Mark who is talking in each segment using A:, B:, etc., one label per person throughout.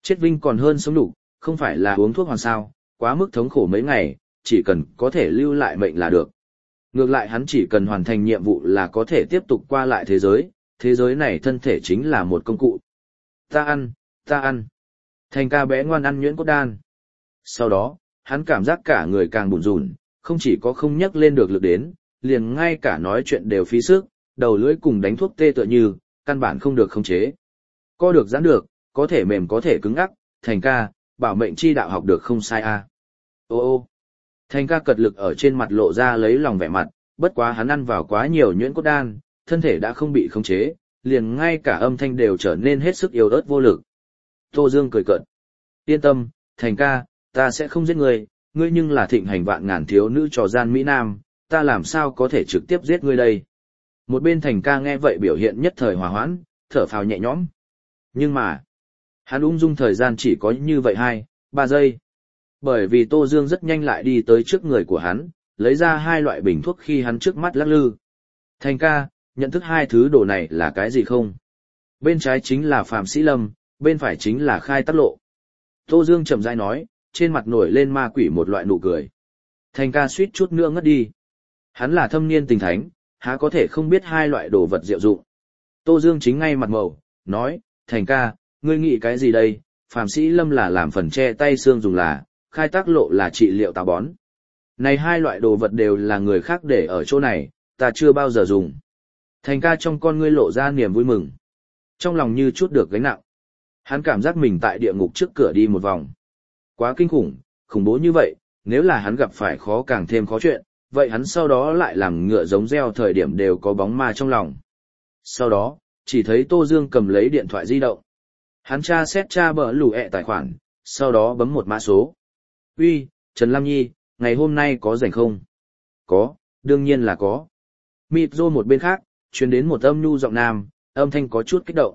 A: Chết vinh còn hơn sống đủ, không phải là uống thuốc hoàn sao, quá mức thống khổ mấy ngày, chỉ cần có thể lưu lại mệnh là được. Ngược lại hắn chỉ cần hoàn thành nhiệm vụ là có thể tiếp tục qua lại thế giới này thân thể chính là một công cụ. Ta ăn, ta ăn. Thành ca bé ngoan ăn nhuyễn cốt đan. Sau đó, hắn cảm giác cả người càng bủn rủn, không chỉ có không nhấc lên được lực đến, liền ngay cả nói chuyện đều phí sức, đầu lưỡi cùng đánh thuốc tê tựa như, căn bản không được khống chế. Co được giãn được, có thể mềm có thể cứng ngắc, Thành ca, bảo mệnh chi đạo học được không sai a. Ô ô. Thành ca cật lực ở trên mặt lộ ra lấy lòng vẻ mặt, bất quá hắn ăn vào quá nhiều nhuyễn cốt đan, thân thể đã không bị khống chế, liền ngay cả âm thanh đều trở nên hết sức yếu ớt vô lực. Tô Dương cười cợt. Yên tâm, Thành ca, ta sẽ không giết ngươi, ngươi nhưng là thịnh hành vạn ngàn thiếu nữ trò gian Mỹ Nam, ta làm sao có thể trực tiếp giết ngươi đây. Một bên Thành ca nghe vậy biểu hiện nhất thời hòa hoãn, thở phào nhẹ nhõm. Nhưng mà, hắn ung dung thời gian chỉ có như vậy 2-3 giây. Bởi vì Tô Dương rất nhanh lại đi tới trước người của hắn, lấy ra 2 loại bình thuốc khi hắn trước mắt lắc lư. Thành ca, nhận thức 2 thứ đồ này là cái gì không? Bên trái chính là Phạm Sĩ Lâm, bên phải chính là Khai Tắc Lộ. Tô Dương chậm rãi nói, trên mặt nổi lên ma quỷ một loại nụ cười. Thành ca suýt chút nữa ngất đi. Hắn là thâm niên tình thánh, há có thể không biết 2 loại đồ vật diệu dụng. Tô Dương chính ngay mặt màu, nói, Thành ca, ngươi nghĩ cái gì đây? Phạm Sĩ Lâm là làm phần che tay xương dùng là, Khai Tác Lộ là trị liệu táo bón. Này 2 loại đồ vật đều là người khác để ở chỗ này, ta chưa bao giờ dùng. Thành ca trong con ngươi lộ ra niềm vui mừng. Trong lòng như chút được gánh nặng. Hắn cảm giác mình tại địa ngục trước cửa đi một vòng. Quá kinh khủng, khủng bố như vậy, nếu là hắn gặp phải khó càng thêm khó chuyện, vậy hắn sau đó lại làm ngựa giống reo thời điểm đều có bóng ma trong lòng. Sau đó, chỉ thấy Tô Dương cầm lấy điện thoại di động. Hắn tra bờ lù tài khoản, sau đó bấm một mã số. Uy, Trần Lam Nhi, ngày hôm nay có rảnh không? Có, đương nhiên là có. Mịt rô một bên khác, truyền đến một âm nhu giọng nam, âm thanh có chút kích động.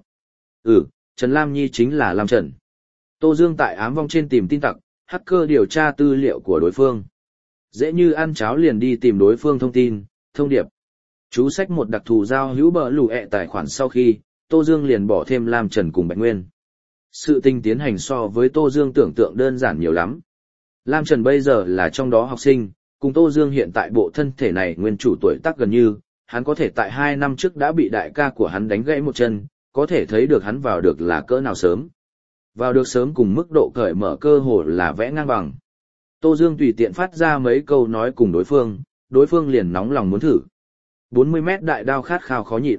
A: Trần Lam Nhi chính là Lam Trần. Tô Dương tại ám vong trên tìm tin tặc, hacker điều tra tư liệu của đối phương. Dễ như ăn cháo liền đi tìm đối phương thông tin, thông điệp. Chú sách một đặc thù giao hữu bờ lù tài khoản sau khi, Tô Dương liền bỏ thêm Lam Trần cùng Bạch Nguyên. Sự tình tiến hành so với Tô Dương tưởng tượng đơn giản nhiều lắm. Lam Trần bây giờ là trong đó học sinh, cùng Tô Dương hiện tại bộ thân thể này nguyên chủ tuổi tác gần như, hắn có thể tại 2 năm trước đã bị đại ca của hắn đánh gãy một chân, có thể thấy được hắn vào được là cỡ nào sớm. Vào được sớm cùng mức độ cởi mở cơ hồ là vẽ ngang bằng. Tô Dương tùy tiện phát ra mấy câu nói cùng đối phương liền nóng lòng muốn thử. 40 mét đại đao khát khao khó nhịn.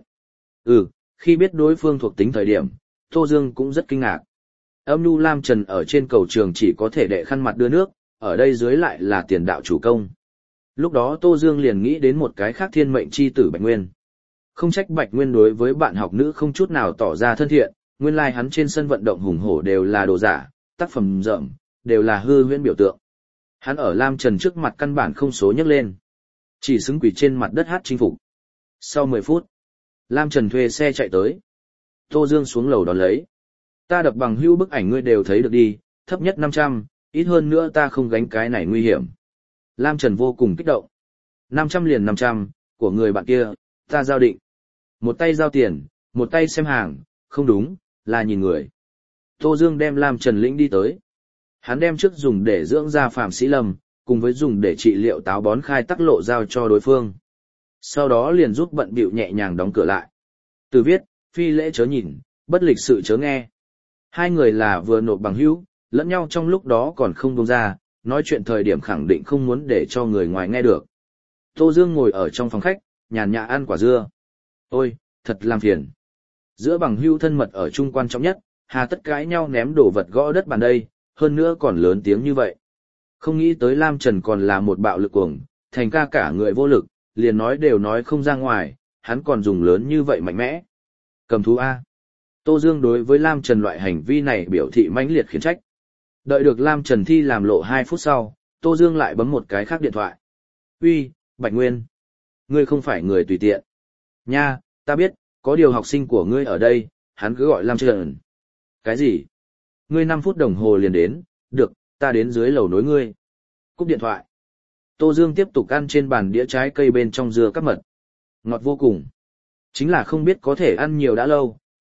A: Khi biết đối phương thuộc tính thời điểm, Tô Dương cũng rất kinh ngạc. Âm nhu Lam Trần ở trên cầu trường chỉ có thể đệ khăn mặt đưa nước, ở đây dưới lại là tiền đạo chủ công. Lúc đó Tô Dương liền nghĩ đến một cái khác thiên mệnh chi tử Bạch Nguyên. Không trách Bạch Nguyên đối với bạn học nữ không chút nào tỏ ra thân thiện, nguyên lai hắn trên sân vận động hùng hổ đều là đồ giả, tác phẩm rộng, đều là hư huyễn biểu tượng. Hắn ở Lam Trần trước mặt căn bản không số nhấc lên. Chỉ xứng quỷ trên mặt đất hát chinh phục. Sau 10 phút, Lam Trần thuê xe chạy tới. Tô Dương xuống lầu đón lấy. Ta đập bằng hữu bức ảnh ngươi đều thấy được đi, thấp nhất 500, ít hơn nữa ta không gánh cái này nguy hiểm. Lam Trần vô cùng kích động. 500 liền 500, của người bạn kia, ta giao định. Một tay giao tiền, một tay xem hàng, không đúng, là nhìn người. Tô Dương đem Lam Trần lĩnh đi tới. Hắn đem trước dùng để dưỡng da Phạm Sĩ Lâm, cùng với dùng để trị liệu táo bón Khai Tắc Lộ giao cho đối phương. Sau đó liền giúp bận bịu nhẹ nhàng đóng cửa lại. Từ viết, phi lễ chớ nhìn, bất lịch sự chớ nghe. 2 người là vừa nộp bằng hữu, lẫn nhau trong lúc đó còn không buông ra, nói chuyện thời điểm khẳng định không muốn để cho người ngoài nghe được. Tô Dương ngồi ở trong phòng khách, nhàn nhã ăn quả dưa. Ôi, thật làm phiền. Giữa bằng hữu thân mật ở chung quan trọng nhất, hà tất cãi nhau ném đổ vật gõ đất bàn đây, hơn nữa còn lớn tiếng như vậy. Không nghĩ tới Lam Trần còn là một bạo lực cuồng, Thành ca cả người vô lực, liền nói đều nói không ra ngoài, hắn còn dùng lớn như vậy mạnh mẽ. Cầm thú A. Tô Dương đối với Lam Trần loại hành vi này biểu thị mãnh liệt khiển trách. Đợi được Lam Trần thi làm lộ 2 phút sau, Tô Dương lại bấm một cái khác điện thoại. Uy, Bạch Nguyên. Ngươi không phải người tùy tiện. Nha, ta biết, có điều học sinh của ngươi ở đây, hắn cứ gọi Lam Trần. Cái gì? Ngươi 5 phút đồng hồ liền đến, được, ta đến dưới lầu nối ngươi. Cúp điện thoại. Tô Dương tiếp tục ăn trên bàn đĩa trái cây bên trong dưa cắp mật. Ngọt vô cùng. Chính là không biết có thể ăn nhiều đã lâu,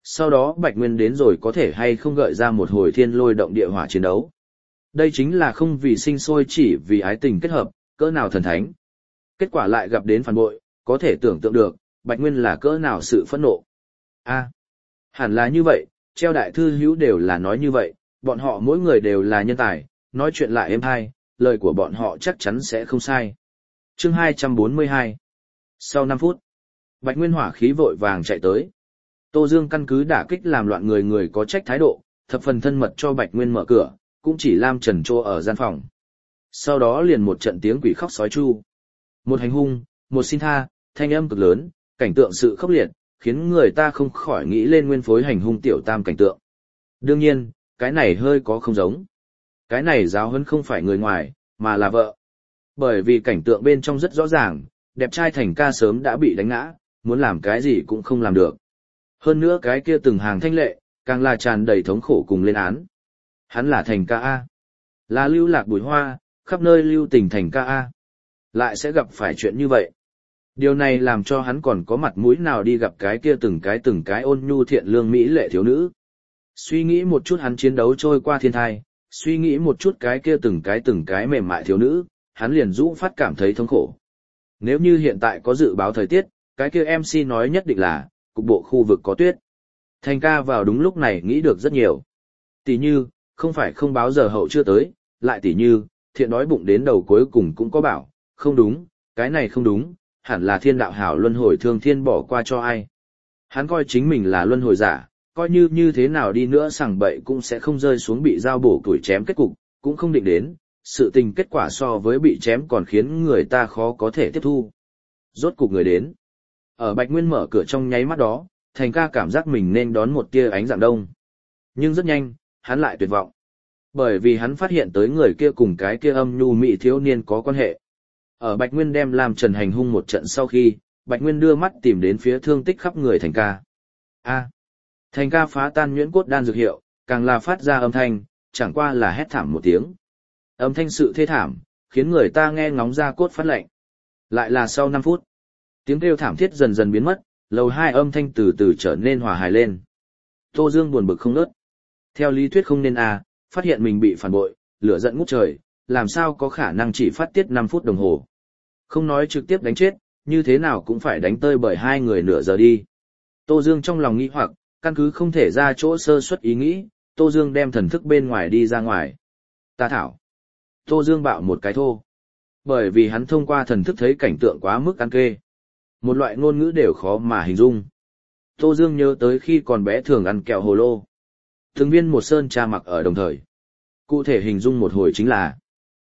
A: sau đó Bạch Nguyên đến rồi có thể hay không gợi ra một hồi thiên lôi động địa hỏa chiến đấu. Đây chính là không vì sinh sôi chỉ vì ái tình kết hợp, cỡ nào thần thánh. Kết quả lại gặp đến phản bội, có thể tưởng tượng được, Bạch Nguyên là cỡ nào sự phẫn nộ. Hẳn là như vậy, treo đại thư hữu đều là nói như vậy, bọn họ mỗi người đều là nhân tài, nói chuyện lại êm hay, lời của bọn họ chắc chắn sẽ không sai. Chương 242. Sau 5 phút, Bạch Nguyên hỏa khí vội vàng chạy tới. Tô Dương căn cứ đả kích làm loạn người người có trách thái độ, thập phần thân mật cho Bạch Nguyên mở cửa, cũng chỉ Lam Trần Trô ở gian phòng. Sau đó liền một trận tiếng quỷ khóc sói chu. Một hành hung, một xin tha, thanh âm cực lớn, cảnh tượng sự khốc liệt, khiến người ta không khỏi nghĩ lên nguyên phối hành hung tiểu tam cảnh tượng. Đương nhiên, cái này hơi có không giống. Cái này giáo huấn không phải người ngoài, mà là vợ. Bởi vì cảnh tượng bên trong rất rõ ràng, đẹp trai Thành ca sớm đã bị đánh ngã, muốn làm cái gì cũng không làm được. Hơn nữa cái kia từng hàng thanh lệ, càng là tràn đầy thống khổ cùng lên án. Hắn là Thành ca A. Là lưu lạc bùi hoa, khắp nơi lưu tình Thành ca A. Lại sẽ gặp phải chuyện như vậy. Điều này làm cho hắn còn có mặt mũi nào đi gặp cái kia từng cái ôn nhu thiện lương mỹ lệ thiếu nữ. Suy nghĩ một chút hắn chiến đấu trôi qua thiên thai, suy nghĩ một chút cái kia từng cái mềm mại thiếu nữ, hắn liền rũ phát cảm thấy thống khổ. Nếu như hiện tại có dự báo thời tiết, cái kia MC nói nhất định là, cục bộ khu vực có tuyết. Thành ca vào đúng lúc này nghĩ được rất nhiều. Tỷ như, không phải không báo giờ hậu chưa tới, lại tỷ như, thiện đói bụng đến đầu cuối cùng cũng có bảo, không đúng, cái này không đúng, hẳn là thiên đạo hảo luân hồi thương thiên bỏ qua cho ai. Hắn coi chính mình là luân hồi giả, coi như thế nào đi nữa sằng bậy cũng sẽ không rơi xuống bị dao bổ tuổi chém kết cục, cũng không định đến, sự tình kết quả so với bị chém còn khiến người ta khó có thể tiếp thu. Rốt cục người đến. Ở Bạch Nguyên mở cửa trong nháy mắt đó, Thành ca cảm giác mình nên đón một tia ánh dạng đông. Nhưng rất nhanh, hắn lại tuyệt vọng. Bởi vì hắn phát hiện tới người kia cùng cái kia âm nhu mị thiếu niên có quan hệ. Ở Bạch Nguyên đem Lam Trần hành hung một trận sau khi, Bạch Nguyên đưa mắt tìm đến phía thương tích khắp người Thành ca. Thành ca phá tan nhuyễn cốt đan dược hiệu, càng là phát ra âm thanh, chẳng qua là hét thảm một tiếng. Âm thanh sự thê thảm, khiến người ta nghe ngóng ra cốt phát lạnh. Lại là sau 5 phút, tiếng kêu thảm thiết dần dần biến mất, lầu 2 âm thanh từ từ trở nên hòa hài lên. Tô Dương buồn bực không ngớt. Theo lý thuyết không nên phát hiện mình bị phản bội, lửa giận ngút trời, làm sao có khả năng chỉ phát tiết 5 phút đồng hồ. Không nói trực tiếp đánh chết, như thế nào cũng phải đánh tơi bởi hai người nửa giờ đi. Tô Dương trong lòng nghĩ hoặc, căn cứ không thể ra chỗ sơ suất ý nghĩ, Tô Dương đem thần thức bên ngoài đi ra ngoài. Ta thảo. Tô Dương bạo một cái thô. Bởi vì hắn thông qua thần thức thấy cảnh tượng quá mức ăn kê. Một loại ngôn ngữ đều khó mà hình dung. Tô Dương nhớ tới khi còn bé thường ăn kẹo hồ lô. Từng viên một sơn cha mặc ở đồng thời. Cụ thể hình dung một hồi chính là.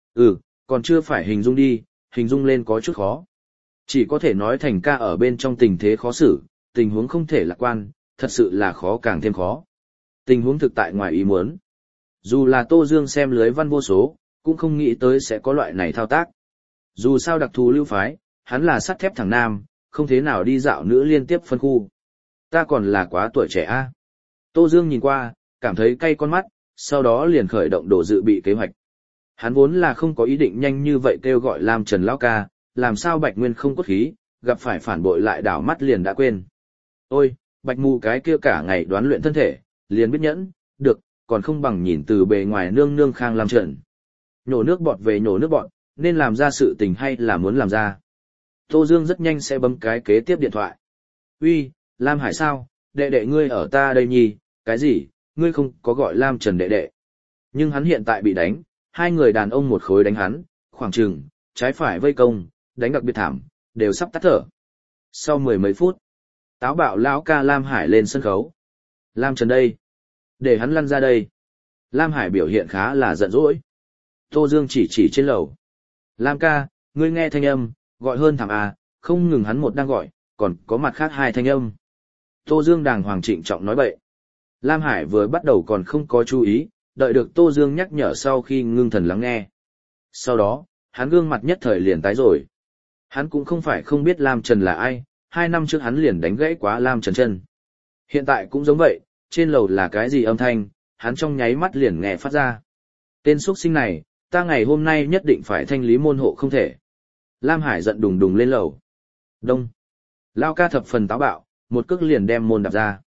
A: Còn chưa phải hình dung đi, hình dung lên có chút khó. Chỉ có thể nói Thành ca ở bên trong tình thế khó xử, tình huống không thể lạc quan, thật sự là khó càng thêm khó. Tình huống thực tại ngoài ý muốn. Dù là Tô Dương xem lưới văn vô số, cũng không nghĩ tới sẽ có loại này thao tác. Dù sao đặc thù lưu phái, hắn là sắt thép thằng nam, không thế nào đi dạo nữ liên tiếp phân khu. Ta còn là quá tuổi trẻ a. Tô Dương nhìn qua, cảm thấy cay con mắt, sau đó liền khởi động đồ dự bị kế hoạch. Hắn vốn là không có ý định nhanh như vậy kêu gọi Lam Trần lão ca, làm sao Bạch Nguyên không cốt khí, gặp phải phản bội lại đảo mắt liền đã quên. Ôi, Bạch mù cái kia cả ngày đoán luyện thân thể, liền biết nhẫn, được, còn không bằng nhìn từ bề ngoài nương nương khang Lam Trần. Nhổ nước bọt về nhổ nước bọt, nên làm ra sự tình hay là muốn làm ra. Tô Dương rất nhanh sẽ bấm cái kế tiếp điện thoại. Uy, Lam Hải sao, đệ đệ ngươi ở ta đây nhì, cái gì, ngươi không có gọi Lam Trần đệ đệ. Nhưng hắn hiện tại bị đánh, hai người đàn ông một khối đánh hắn, khoảng chừng, trái phải vây công, đánh đặc biệt thảm, đều sắp tắt thở. Sau 10 mấy phút, táo bạo lão ca Lam Hải lên sân khấu. Lam Trần đây, để hắn lăn ra đây. Lam Hải biểu hiện khá là giận dỗi. Tô Dương chỉ trên lầu. Lam ca, ngươi nghe thanh âm, gọi hơn thảm không ngừng hắn một đang gọi, còn có mặt khác hai thanh âm. Tô Dương đàng hoàng trịnh trọng nói bậy. Lam Hải vừa bắt đầu còn không có chú ý, đợi được Tô Dương nhắc nhở sau khi ngưng thần lắng nghe. Sau đó, hắn gương mặt nhất thời liền tái rồi. Hắn cũng không phải không biết Lam Trần là ai, 2 năm trước hắn liền đánh gãy quá Lam Trần chân. Hiện tại cũng giống vậy, trên lầu là cái gì âm thanh, hắn trong nháy mắt liền nghe phát ra. Tên xuất sinh này, ta ngày hôm nay nhất định phải thanh lý môn hộ không thể. Lam Hải giận đùng đùng lên lầu. Đông. Lao ca thập phần táo bạo, một cước liền đem môn đạp ra.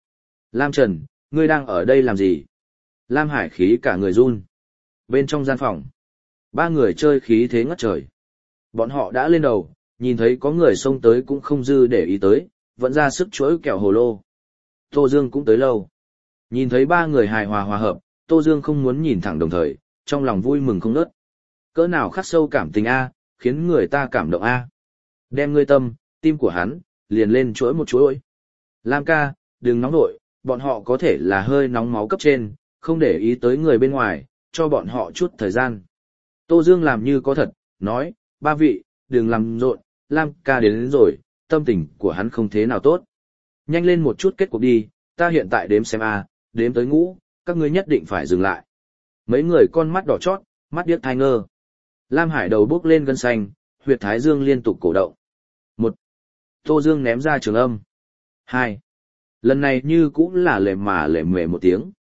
A: Lam Trần, ngươi đang ở đây làm gì? Lam Hải khí cả người run. Bên trong gian phòng, ba người chơi khí thế ngất trời. Bọn họ đã lên đầu, nhìn thấy có người xông tới cũng không dư để ý tới, vẫn ra sức chuỗi kẹo hồ lô. Tô Dương cũng tới lâu. Nhìn thấy ba người hài hòa hòa hợp, Tô Dương không muốn nhìn thẳng đồng thời, trong lòng vui mừng không ngớt. Cỡ nào khắc sâu cảm tình a, khiến người ta cảm động a. Đem ngươi tâm, tim của hắn, liền lên chuỗi một chuỗi. Lam ca, đừng nóng nội, bọn họ có thể là hơi nóng máu cấp trên, không để ý tới người bên ngoài, cho bọn họ chút thời gian. Tô Dương làm như có thật, nói, ba vị, đừng làm rộn, Lam ca đến rồi, tâm tình của hắn không thế nào tốt. Nhanh lên một chút kết cuộc đi, ta hiện tại đếm xem a, đếm tới ngũ, các ngươi nhất định phải dừng lại. Mấy người con mắt đỏ chót, mắt điếc thai ngơ. Lam Hải đầu bước lên gân xanh, huyệt thái dương liên tục cổ động. 1. Tô Dương ném ra trường âm. 2. Lần này như cũng là lề mề một tiếng.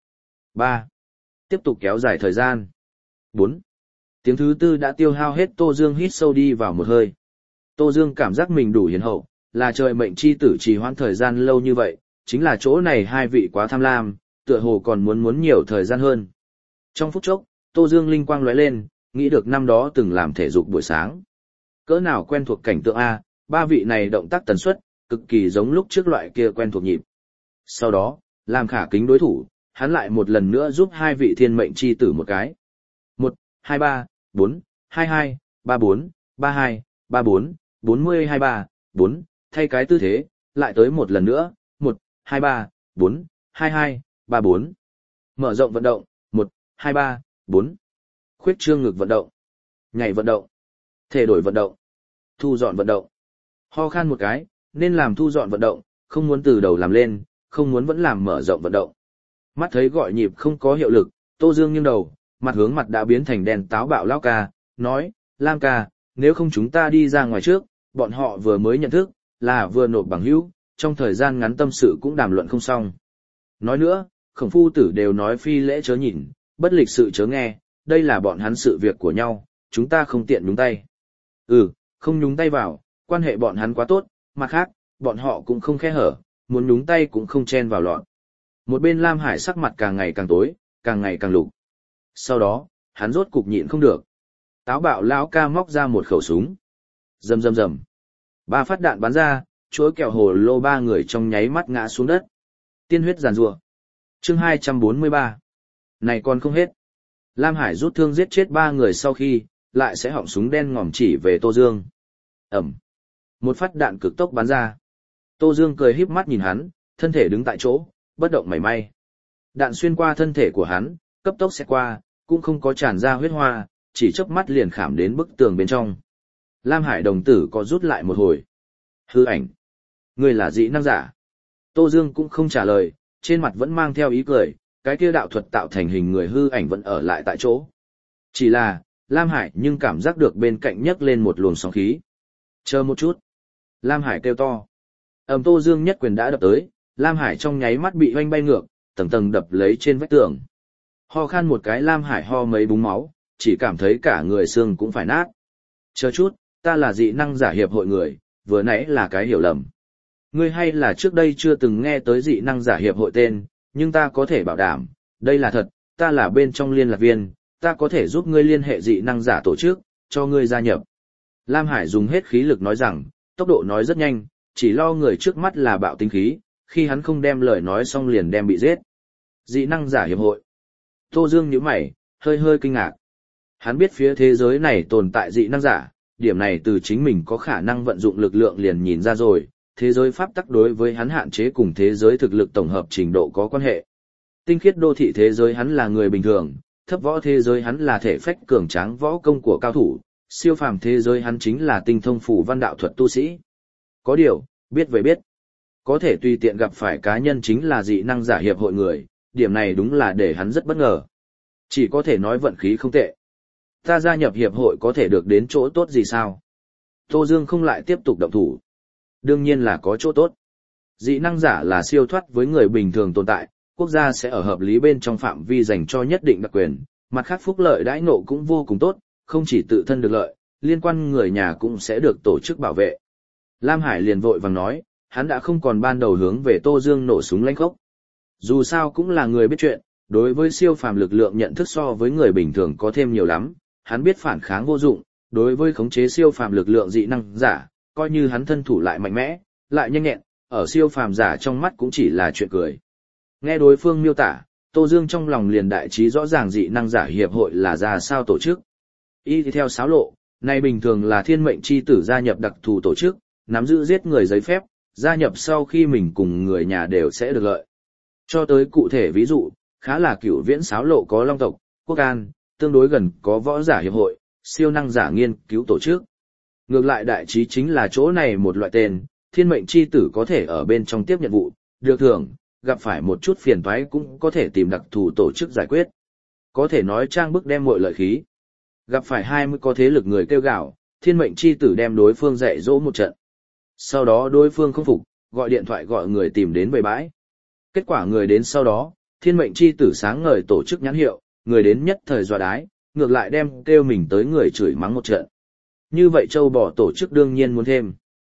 A: 3. Tiếp tục kéo dài thời gian. 4. Tiếng thứ tư đã tiêu hao hết, Tô Dương hít sâu đi vào một hơi. Tô Dương cảm giác mình đủ hiền hậu, là trời mệnh chi tử trì hoãn thời gian lâu như vậy, chính là chỗ này hai vị quá tham lam, tựa hồ còn muốn nhiều thời gian hơn. Trong phút chốc, Tô Dương linh quang lóe lên, nghĩ được năm đó từng làm thể dục buổi sáng. Cỡ nào quen thuộc cảnh tượng a, ba vị này động tác tần suất, cực kỳ giống lúc trước loại kia quen thuộc nhịp. Sau đó, làm khả kính đối thủ, hắn lại một lần nữa giúp hai vị thiên mệnh chi tử một cái. 1, 2, 3, 4, 22, 34, 32, 34, 40, 23, 4, thay cái tư thế, lại tới một lần nữa, 1, 2, 3, 4, 22, 34. Mở rộng vận động, 1, 2, 3, 4. Khuyết trương ngực vận động. Nhảy vận động. Thể đổi vận động. Thu dọn vận động. Ho khan một cái, nên làm thu dọn vận động, không muốn từ đầu làm lên, không muốn vẫn làm mở rộng vận động. Mắt thấy gọi nhịp không có hiệu lực, Tô Dương nghiêng đầu, mặt hướng mặt đã biến thành đèn táo bạo lão ca, nói, Lam ca, nếu không chúng ta đi ra ngoài trước, bọn họ vừa mới nhận thức, là vừa nộp bằng hữu, trong thời gian ngắn tâm sự cũng đàm luận không xong. Nói nữa, Khổng phu tử đều nói phi lễ chớ nhìn, bất lịch sự chớ nghe, đây là bọn hắn sự việc của nhau, chúng ta không tiện nhúng tay. Không nhúng tay vào, quan hệ bọn hắn quá tốt, mặt khác, bọn họ cũng không khe hở, muốn nhúng tay cũng không chen vào lọt. Một bên Lam Hải sắc mặt càng ngày càng tối, càng ngày càng lục. Sau đó, hắn rốt cục nhịn không được. Táo bạo lão ca móc ra một khẩu súng. Rầm rầm rầm. 3 phát đạn bắn ra, chuỗi kẹo hồ lô ba người trong nháy mắt ngã xuống đất. Tiên huyết giàn rủa. Chương 243. Này còn không hết. Lam Hải rút thương giết chết 3 người sau khi, lại sẽ họng súng đen ngòm chỉ về Tô Dương. Ẩm. Một phát đạn cực tốc bắn ra. Tô Dương cười híp mắt nhìn hắn, thân thể đứng tại chỗ, bất động mảy may. Đạn xuyên qua thân thể của hắn, cấp tốc xẹt qua, cũng không có tràn ra huyết hoa, chỉ chớp mắt liền khảm đến bức tường bên trong. Lam Hải đồng tử có rút lại một hồi. Hư ảnh. Ngươi là dị năng giả. Tô Dương cũng không trả lời, trên mặt vẫn mang theo ý cười, cái kia đạo thuật tạo thành hình người hư ảnh vẫn ở lại tại chỗ. Chỉ là, Lam Hải nhưng cảm giác được bên cạnh nhấc lên một luồng sóng khí. Chờ một chút. Lam Hải kêu to. Tô Dương nhất quyền đã đập tới, Lam Hải trong nháy mắt bị hoanh bay ngược, tầng tầng đập lấy trên vách tường. Ho khan một cái, Lam Hải ho mấy búng máu, chỉ cảm thấy cả người xương cũng phải nát. Chờ chút, ta là dị năng giả hiệp hội người, vừa nãy là cái hiểu lầm. Ngươi hay là trước đây chưa từng nghe tới dị năng giả hiệp hội tên, nhưng ta có thể bảo đảm, đây là thật, ta là bên trong liên lạc viên, ta có thể giúp ngươi liên hệ dị năng giả tổ chức, cho ngươi gia nhập. Lam Hải dùng hết khí lực nói rằng, tốc độ nói rất nhanh, chỉ lo người trước mắt là bạo tính khí, khi hắn không đem lời nói xong liền đem bị giết. Dị năng giả hiệp hội. Tô Dương nhíu mày, hơi hơi kinh ngạc. Hắn biết phía thế giới này tồn tại dị năng giả, điểm này từ chính mình có khả năng vận dụng lực lượng liền nhìn ra rồi, thế giới pháp tắc đối với hắn hạn chế cùng thế giới thực lực tổng hợp trình độ có quan hệ. Tinh khiết đô thị thế giới hắn là người bình thường, thấp võ thế giới hắn là thể phách cường tráng võ công của cao thủ, siêu phàm thế giới hắn chính là tinh thông phủ văn đạo thuật tu sĩ. Có điều, biết về biết, có thể tùy tiện gặp phải cá nhân chính là dị năng giả hiệp hội người, điểm này đúng là để hắn rất bất ngờ. Chỉ có thể nói vận khí không tệ. Ta gia nhập hiệp hội có thể được đến chỗ tốt gì sao? Tô Dương không lại tiếp tục động thủ. Đương nhiên là có chỗ tốt. Dị năng giả là siêu thoát với người bình thường tồn tại, quốc gia sẽ ở hợp lý bên trong phạm vi dành cho nhất định đặc quyền, mặt khác phúc lợi đãi ngộ cũng vô cùng tốt, không chỉ tự thân được lợi, liên quan người nhà cũng sẽ được tổ chức bảo vệ. Lam Hải liền vội vàng nói, hắn đã không còn ban đầu hướng về Tô Dương nổ súng lãnh khốc. Dù sao cũng là người biết chuyện, đối với siêu phàm lực lượng nhận thức so với người bình thường có thêm nhiều lắm, hắn biết phản kháng vô dụng, đối với khống chế siêu phàm lực lượng dị năng giả, coi như hắn thân thủ lại mạnh mẽ, lại nhanh nhẹn, ở siêu phàm giả trong mắt cũng chỉ là chuyện cười. Nghe đối phương miêu tả, Tô Dương trong lòng liền đại trí rõ ràng dị năng giả hiệp hội là ra sao tổ chức. Y theo xáo lộ, này bình thường là thiên mệnh chi tử gia nhập đặc thù tổ chức, nắm giữ giết người giấy phép, gia nhập sau khi mình cùng người nhà đều sẽ được lợi. Cho tới cụ thể ví dụ, khá là cửu viễn xáo lộ có long tộc, quốc an, tương đối gần có võ giả hiệp hội, siêu năng giả nghiên cứu tổ chức. Ngược lại đại trí chính là chỗ này một loại tên, thiên mệnh chi tử có thể ở bên trong tiếp nhận vụ, được thưởng, gặp phải một chút phiền toái cũng có thể tìm đặc thù tổ chức giải quyết. Có thể nói trang bức đem mọi lợi khí. Gặp phải 20 có thế lực người kêu gào, thiên mệnh chi tử đem đối phương dạy dỗ một trận. Sau đó đối phương không phục, gọi điện thoại gọi người tìm đến bầy bãi. Kết quả người đến sau đó, thiên mệnh chi tử sáng ngời tổ chức nhãn hiệu, người đến nhất thời dọa đái, ngược lại đem kêu mình tới người chửi mắng một trận. Như vậy châu bò tổ chức đương nhiên muốn thêm.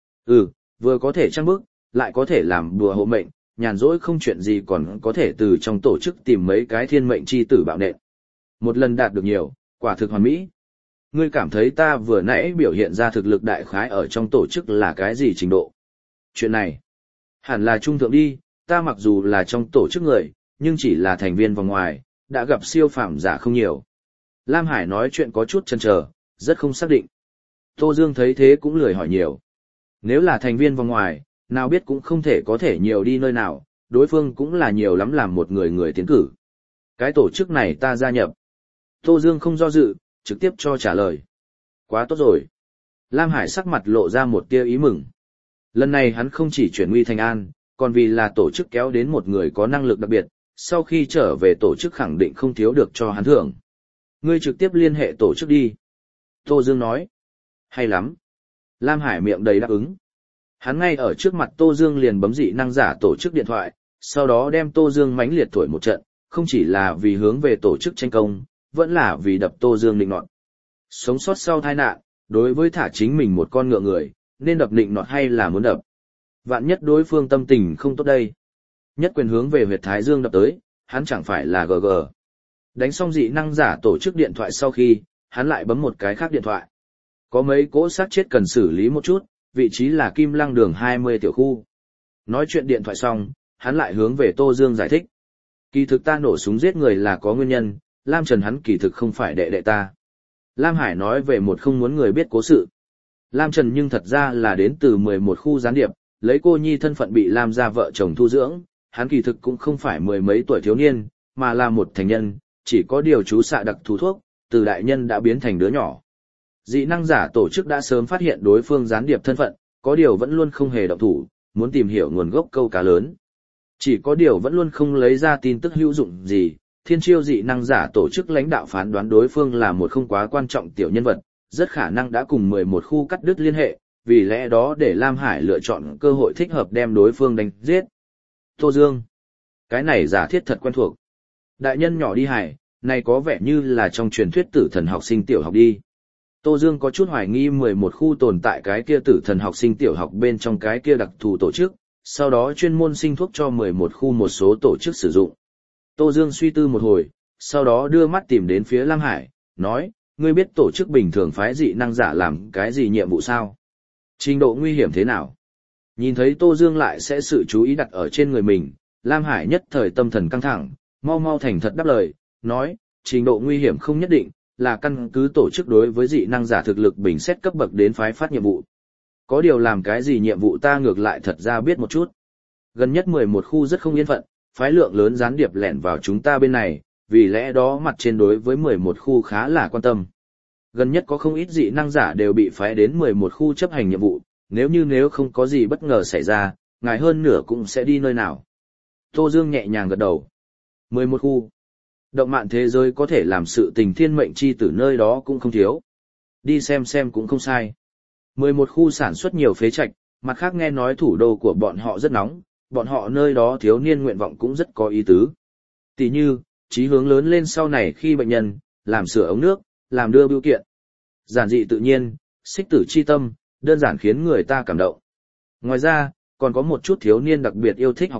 A: Vừa có thể trang bức, lại có thể làm đùa hộ mệnh, nhàn rỗi không chuyện gì còn có thể từ trong tổ chức tìm mấy cái thiên mệnh chi tử bạo nện. Một lần đạt được nhiều, quả thực hoàn mỹ. Ngươi cảm thấy ta vừa nãy biểu hiện ra thực lực đại khái ở trong tổ chức là cái gì trình độ? Chuyện này, hẳn là trung thượng đi, ta mặc dù là trong tổ chức người, nhưng chỉ là thành viên vòng ngoài, đã gặp siêu phàm giả không nhiều. Lam Hải nói chuyện có chút chần chờ, rất không xác định. Tô Dương thấy thế cũng lười hỏi nhiều. Nếu là thành viên vòng ngoài, nào biết cũng không thể có thể nhiều đi nơi nào, đối phương cũng là nhiều lắm làm một người tiến cử. Cái tổ chức này ta gia nhập. Tô Dương không do dự, trực tiếp cho trả lời. Quá tốt rồi. Lam Hải sắc mặt lộ ra một tia ý mừng. Lần này hắn không chỉ chuyển nguy thành an, còn vì là tổ chức kéo đến một người có năng lực đặc biệt, sau khi trở về tổ chức khẳng định không thiếu được cho hắn thưởng. Ngươi trực tiếp liên hệ tổ chức đi. Tô Dương nói. Hay lắm. Lam Hải miệng đầy đáp ứng. Hắn ngay ở trước mặt Tô Dương liền bấm dị năng giả tổ chức điện thoại, sau đó đem Tô Dương mãnh liệt thổi một trận, không chỉ là vì hướng về tổ chức tranh công, vẫn là vì đập Tô Dương định nọt. Sống sót sau tai nạn, đối với thả chính mình một con ngựa người, nên đập định nọt hay là muốn đập. Vạn nhất đối phương tâm tình không tốt đây. Nhất quyền hướng về huyệt thái dương đập tới, hắn chẳng phải là GG. Đánh xong dị năng giả tổ chức điện thoại sau khi, hắn lại bấm một cái khác điện thoại. Có mấy cỗ xác chết cần xử lý một chút, vị trí là Kim Lăng đường 20 tiểu khu. Nói chuyện điện thoại xong, hắn lại hướng về Tô Dương giải thích. Kỳ thực ta nổ súng giết người là có nguyên nhân, Lam Trần hắn kỳ thực không phải đệ đệ ta. Lam Hải nói về một không muốn người biết cố sự. Lam Trần nhưng thật ra là đến từ 11 khu gián điệp, lấy cô nhi thân phận bị Lam gia vợ chồng thu dưỡng, hắn kỳ thực cũng không phải mười mấy tuổi thiếu niên, mà là một thành nhân, chỉ có điều chú xạ đặc thú thuốc, từ đại nhân đã biến thành đứa nhỏ. Dị năng giả tổ chức đã sớm phát hiện đối phương gián điệp thân phận, có điều vẫn luôn không hề động thủ, muốn tìm hiểu nguồn gốc câu cá lớn. Chỉ có điều vẫn luôn không lấy ra tin tức hữu dụng gì, thiên chiêu dị năng giả tổ chức lãnh đạo phán đoán đối phương là một không quá quan trọng tiểu nhân vật, rất khả năng đã cùng 11 khu cắt đứt liên hệ, vì lẽ đó để Lam Hải lựa chọn cơ hội thích hợp đem đối phương đánh giết. Tô Dương. Cái này giả thiết thật quen thuộc. Đại nhân nhỏ đi Hải, này có vẻ như là trong truyền thuyết tử thần học sinh tiểu học đi. Tô Dương có chút hoài nghi 11 khu tồn tại cái kia tử thần học sinh tiểu học bên trong cái kia đặc thù tổ chức, sau đó chuyên môn sinh thuốc cho 11 khu một số tổ chức sử dụng. Tô Dương suy tư một hồi, sau đó đưa mắt tìm đến phía Lam Hải, nói, ngươi biết tổ chức bình thường phái dị năng giả làm cái gì nhiệm vụ sao? Trình độ nguy hiểm thế nào? Nhìn thấy Tô Dương lại sẽ sự chú ý đặt ở trên người mình, Lam Hải nhất thời tâm thần căng thẳng, mau mau thành thật đáp lời, nói, trình độ nguy hiểm không nhất định, là căn cứ tổ chức đối với dị năng giả thực lực bình xét cấp bậc đến phái phát nhiệm vụ. Có điều làm cái gì nhiệm vụ ta ngược lại thật ra biết một chút. Gần nhất 11 khu rất không yên phận, phái lượng lớn gián điệp lẻn vào chúng ta bên này, vì lẽ đó mặt trên đối với 11 khu khá là quan tâm. Gần nhất có không ít dị năng giả đều bị phái đến 11 khu chấp hành nhiệm vụ, nếu không có gì bất ngờ xảy ra, ngài hơn nửa cũng sẽ đi nơi nào. Tô Dương nhẹ nhàng gật đầu. 11 khu. Động mạn thế giới có thể làm sự tình thiên mệnh chi tử nơi đó cũng không thiếu. Đi xem cũng không sai. 11 khu sản xuất nhiều phế trạch, mặt khác nghe nói thủ đô của bọn họ rất nóng, bọn họ nơi đó thiếu niên nguyện vọng cũng rất có ý tứ. Tỷ như, chí hướng lớn lên sau này khi bệnh nhân, làm sửa ống nước, làm đưa bưu kiện. Giản dị tự nhiên, xích tử chi tâm, đơn giản khiến người ta cảm động. Ngoài ra, còn có một chút thiếu niên đặc biệt yêu thích học tập,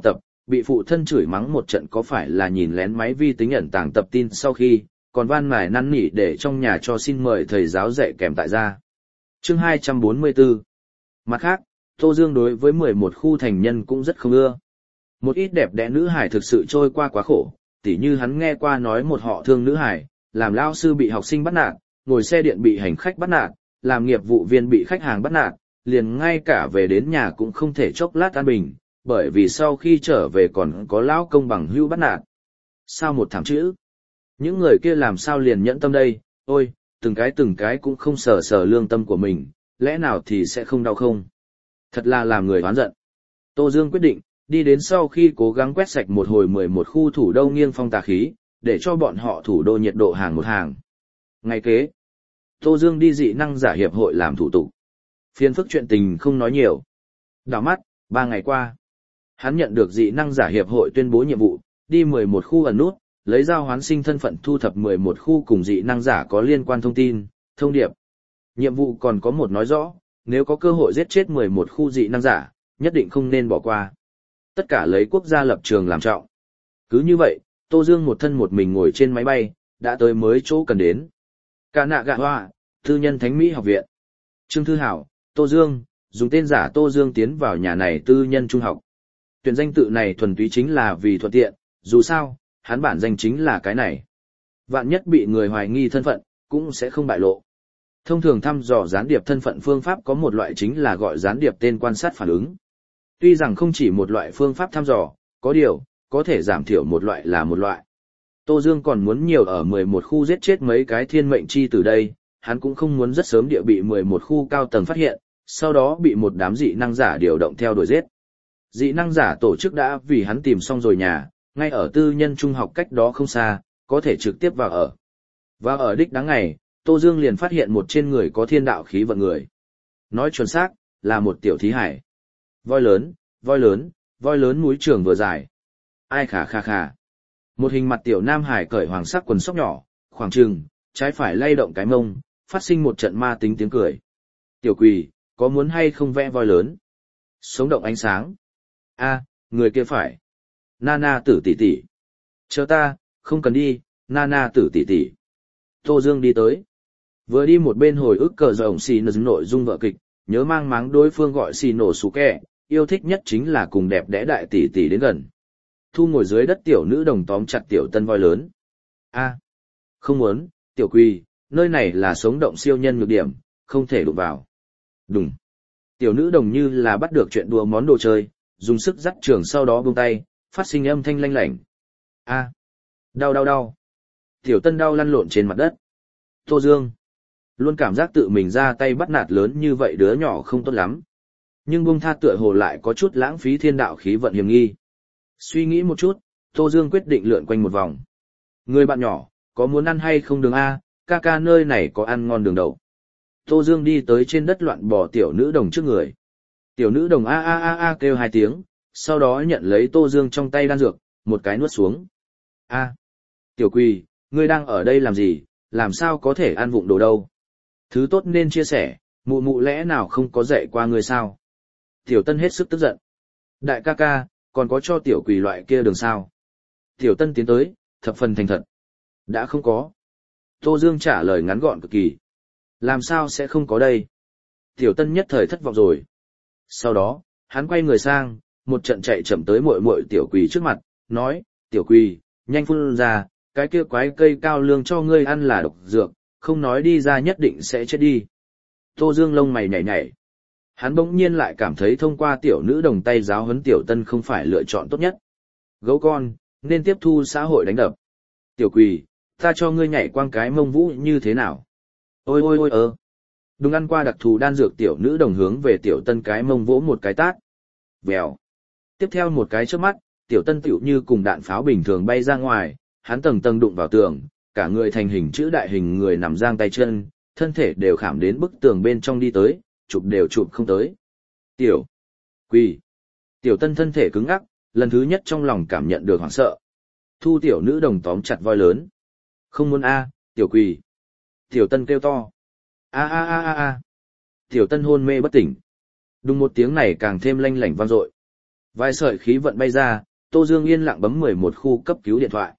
A: bị phụ thân chửi mắng một trận có phải là nhìn lén máy vi tính ẩn tàng tập tin sau khi, còn van mài năn nỉ để trong nhà cho xin mời thầy giáo dạy kèm tại gia. Chương 244. Mặt khác, Tô Dương đối với 11 khu thành nhân cũng rất không ưa. Một ít đẹp đẽ nữ hải thực sự trôi qua quá khổ, tỉ như hắn nghe qua nói một họ thương nữ hải, làm lao sư bị học sinh bắt nạt, ngồi xe điện bị hành khách bắt nạt, làm nghiệp vụ viên bị khách hàng bắt nạt, liền ngay cả về đến nhà cũng không thể chốc lát an bình, bởi vì sau khi trở về còn có lão công bằng hữu bắt nạt. Sao một thằng chữ? Những người kia làm sao liền nhẫn tâm đây, ôi, từng cái cũng không sờ sờ lương tâm của mình, lẽ nào thì sẽ không đau không? Thật là làm người oán giận. Tô Dương quyết định, đi đến sau khi cố gắng quét sạch một hồi 11 khu thủ đô nghiêng phong tà khí, để cho bọn họ thủ đô nhiệt độ hàng một hàng. Ngày kế, Tô Dương đi dị năng giả hiệp hội làm thủ tục. Phiền phức chuyện tình không nói nhiều. Đảo mắt, 3 ngày qua, hắn nhận được dị năng giả hiệp hội tuyên bố nhiệm vụ, đi 11 khu ẩn nút, lấy giao hoán sinh thân phận thu thập 11 khu cùng dị năng giả có liên quan thông tin, thông điệp. Nhiệm vụ còn có một nói rõ, nếu có cơ hội giết chết 11 khu dị năng giả, nhất định không nên bỏ qua. Tất cả lấy quốc gia lập trường làm trọng. Cứ như vậy, Tô Dương một thân một mình ngồi trên máy bay, đã tới mới chỗ cần đến. Cả nạ gạ hoa, tư nhân Thánh Mỹ học viện. Trương Thư Hảo, Tô Dương, dùng tên giả Tô Dương tiến vào nhà này tư nhân trung học. Tuyển danh tự này thuần túy chính là vì thuận tiện, dù sao, hắn bản danh chính là cái này. Vạn nhất bị người hoài nghi thân phận, cũng sẽ không bại lộ. Thông thường thăm dò gián điệp thân phận phương pháp có một loại chính là gọi gián điệp tên quan sát phản ứng. Tuy rằng không chỉ một loại phương pháp thăm dò, có điều, có thể giảm thiểu một loại là một loại. Tô Dương còn muốn nhiều ở 11 khu giết chết mấy cái thiên mệnh chi từ đây, hắn cũng không muốn rất sớm địa bị 11 khu cao tầng phát hiện, sau đó bị một đám dị năng giả điều động theo đuổi giết. Dị năng giả tổ chức đã vì hắn tìm xong rồi nhà, ngay ở tư nhân trung học cách đó không xa, có thể trực tiếp vào ở. Và ở đích đáng ngày, Tô Dương liền phát hiện một trên người có thiên đạo khí vận người. Nói chuẩn xác, là một tiểu thí hải. Voi lớn, múi trường vừa dài. Ai khà khà khà. Một hình mặt tiểu nam hải cởi hoàng sắc quần sóc nhỏ, khoảng trừng, trái phải lay động cái mông, phát sinh một trận ma tính tiếng cười. Tiểu quỳ, có muốn hay không vẽ voi lớn? Sống động ánh sáng. A, người kia phải. Nana tử tỷ tỷ. Chờ ta, không cần đi, Nana tử tỷ tỷ. Tô Dương đi tới. Vừa đi một bên hồi ức cờ rồng xì nở nội dung vợ kịch, nhớ mang máng đối phương gọi xì nổ xù kẹ, yêu thích nhất chính là cùng đẹp đẽ đại tỷ tỷ đến gần. Thu ngồi dưới đất tiểu nữ đồng tóm chặt tiểu tân voi lớn. A, không muốn, tiểu quỳ, nơi này là sống động siêu nhân nhược điểm, không thể đụng vào. Đùng. Tiểu nữ đồng như là bắt được chuyện đùa món đồ chơi, dùng sức dắt trường sau đó buông tay, phát sinh âm thanh lanh lảnh. A, đau. Tiểu tân đau lăn lộn trên mặt đất. Tô Dương luôn cảm giác tự mình ra tay bắt nạt lớn như vậy đứa nhỏ không tốt lắm. Nhưng buông tha tựa hồ lại có chút lãng phí thiên đạo khí vận hiểm nghi. Suy nghĩ một chút, Tô Dương quyết định lượn quanh một vòng. Người bạn nhỏ, có muốn ăn hay không đường A, ca nơi này có ăn ngon đường đậu. Tô Dương đi tới trên đất loạn bò tiểu nữ đồng trước người. Tiểu nữ đồng a kêu 2 tiếng, sau đó nhận lấy Tô Dương trong tay đan dược, một cái nuốt xuống. A, tiểu quỳ, ngươi đang ở đây làm gì, làm sao có thể ăn vụng đồ đâu. Thứ tốt nên chia sẻ, mụ mụ lẽ nào không có dạy qua ngươi sao. Tiểu tân hết sức tức giận. Đại ca, còn có cho tiểu quỳ loại kia đường sao. Tiểu tân tiến tới, thập phần thành thật. Đã không có. Tô Dương trả lời ngắn gọn cực kỳ. Làm sao sẽ không có đây? Tiểu tân nhất thời thất vọng rồi. Sau đó, hắn quay người sang, một trận chạy chậm tới muội muội tiểu quỳ trước mặt, nói, tiểu quỳ, nhanh phun ra, cái kia quái cây cao lương cho ngươi ăn là độc dược, không nói đi ra nhất định sẽ chết đi. Tô Dương lông mày nhảy. Hắn bỗng nhiên lại cảm thấy thông qua tiểu nữ đồng tay giáo huấn tiểu tân không phải lựa chọn tốt nhất. Gấu con, nên tiếp thu xã hội đánh đập. Tiểu quỳ, ta cho ngươi nhảy quang cái mông vũ như thế nào? Ôi Đúng ăn qua đặc thù đan dược tiểu nữ đồng hướng về tiểu tân cái mông vỗ một cái tát. Vèo. Tiếp theo một cái chớp mắt, tiểu tân tiểu như cùng đạn pháo bình thường bay ra ngoài, hắn tầng tầng đụng vào tường, cả người thành hình chữ đại hình người nằm giang tay chân, thân thể đều khảm đến bức tường bên trong đi tới, chụp đều chụp không tới. Tiểu quỳ. Tiểu tân thân thể cứng ngắc, lần thứ nhất trong lòng cảm nhận được hoảng sợ. Thu tiểu nữ đồng tóm chặt voi lớn. Không muốn a, tiểu quỳ. Tiểu tân kêu to. A. Tiểu tân hôn mê bất tỉnh. Đùng một tiếng này càng thêm lanh lảnh vang dội. Vài sợi khí vận bay ra, Tô Dương yên lặng bấm 11 khu cấp cứu điện thoại.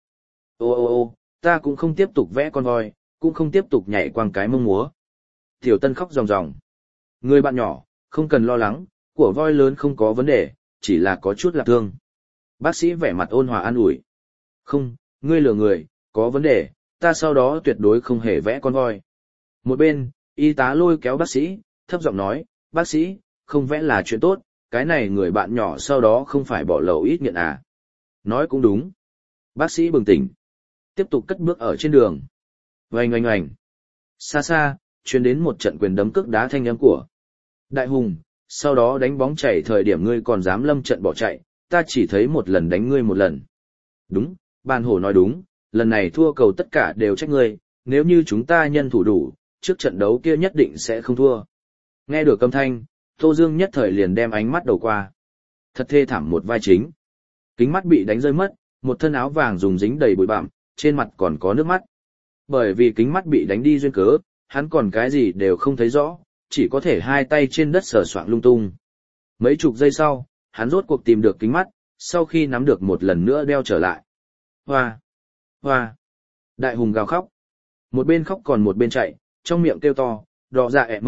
A: Ô, ta cũng không tiếp tục vẽ con voi, cũng không tiếp tục nhảy quang cái mông múa. Tiểu Tân khóc ròng ròng. Người bạn nhỏ, không cần lo lắng, của voi lớn không có vấn đề, chỉ là có chút lạc thương. Bác sĩ vẻ mặt ôn hòa an ủi. Không, ngươi lừa người, có vấn đề, ta sau đó tuyệt đối không hề vẽ con voi. Một bên, y tá lôi kéo bác sĩ, thấp giọng nói, bác sĩ, không vẽ là chuyện tốt, cái này người bạn nhỏ sau đó không phải bỏ lầu ít nghiện à. Nói cũng đúng. Bác sĩ bừng tỉnh. Tiếp tục cất bước ở trên đường. Oanh oanh oanh. Xa xa, truyền đến một trận quyền đấm cước đá thanh âm của Đại Hùng, sau đó đánh bóng chảy thời điểm ngươi còn dám lâm trận bỏ chạy, ta chỉ thấy một lần đánh ngươi một lần. Đúng, Bàn Hổ nói đúng, lần này thua cầu tất cả đều trách ngươi, nếu như chúng ta nhân thủ đủ, trước trận đấu kia nhất định sẽ không thua. Nghe được âm thanh, Tô Dương nhất thời liền đem ánh mắt đầu qua. Thật thê thảm một vai chính. Kính mắt bị đánh rơi mất, một thân áo vàng dùng dính đầy bụi bặm, trên mặt còn có nước mắt. Bởi vì kính mắt bị đánh đi duyên cớ, hắn còn cái gì đều không thấy rõ, chỉ có thể hai tay trên đất sờ soạng lung tung. Mấy chục giây sau, hắn rốt cuộc tìm được kính mắt, sau khi nắm được một lần nữa đeo trở lại. Hoa! Hoa! Đại Hùng gào khóc. Một bên khóc còn một bên chạy, trong miệng kêu to, đọ dạ ẹ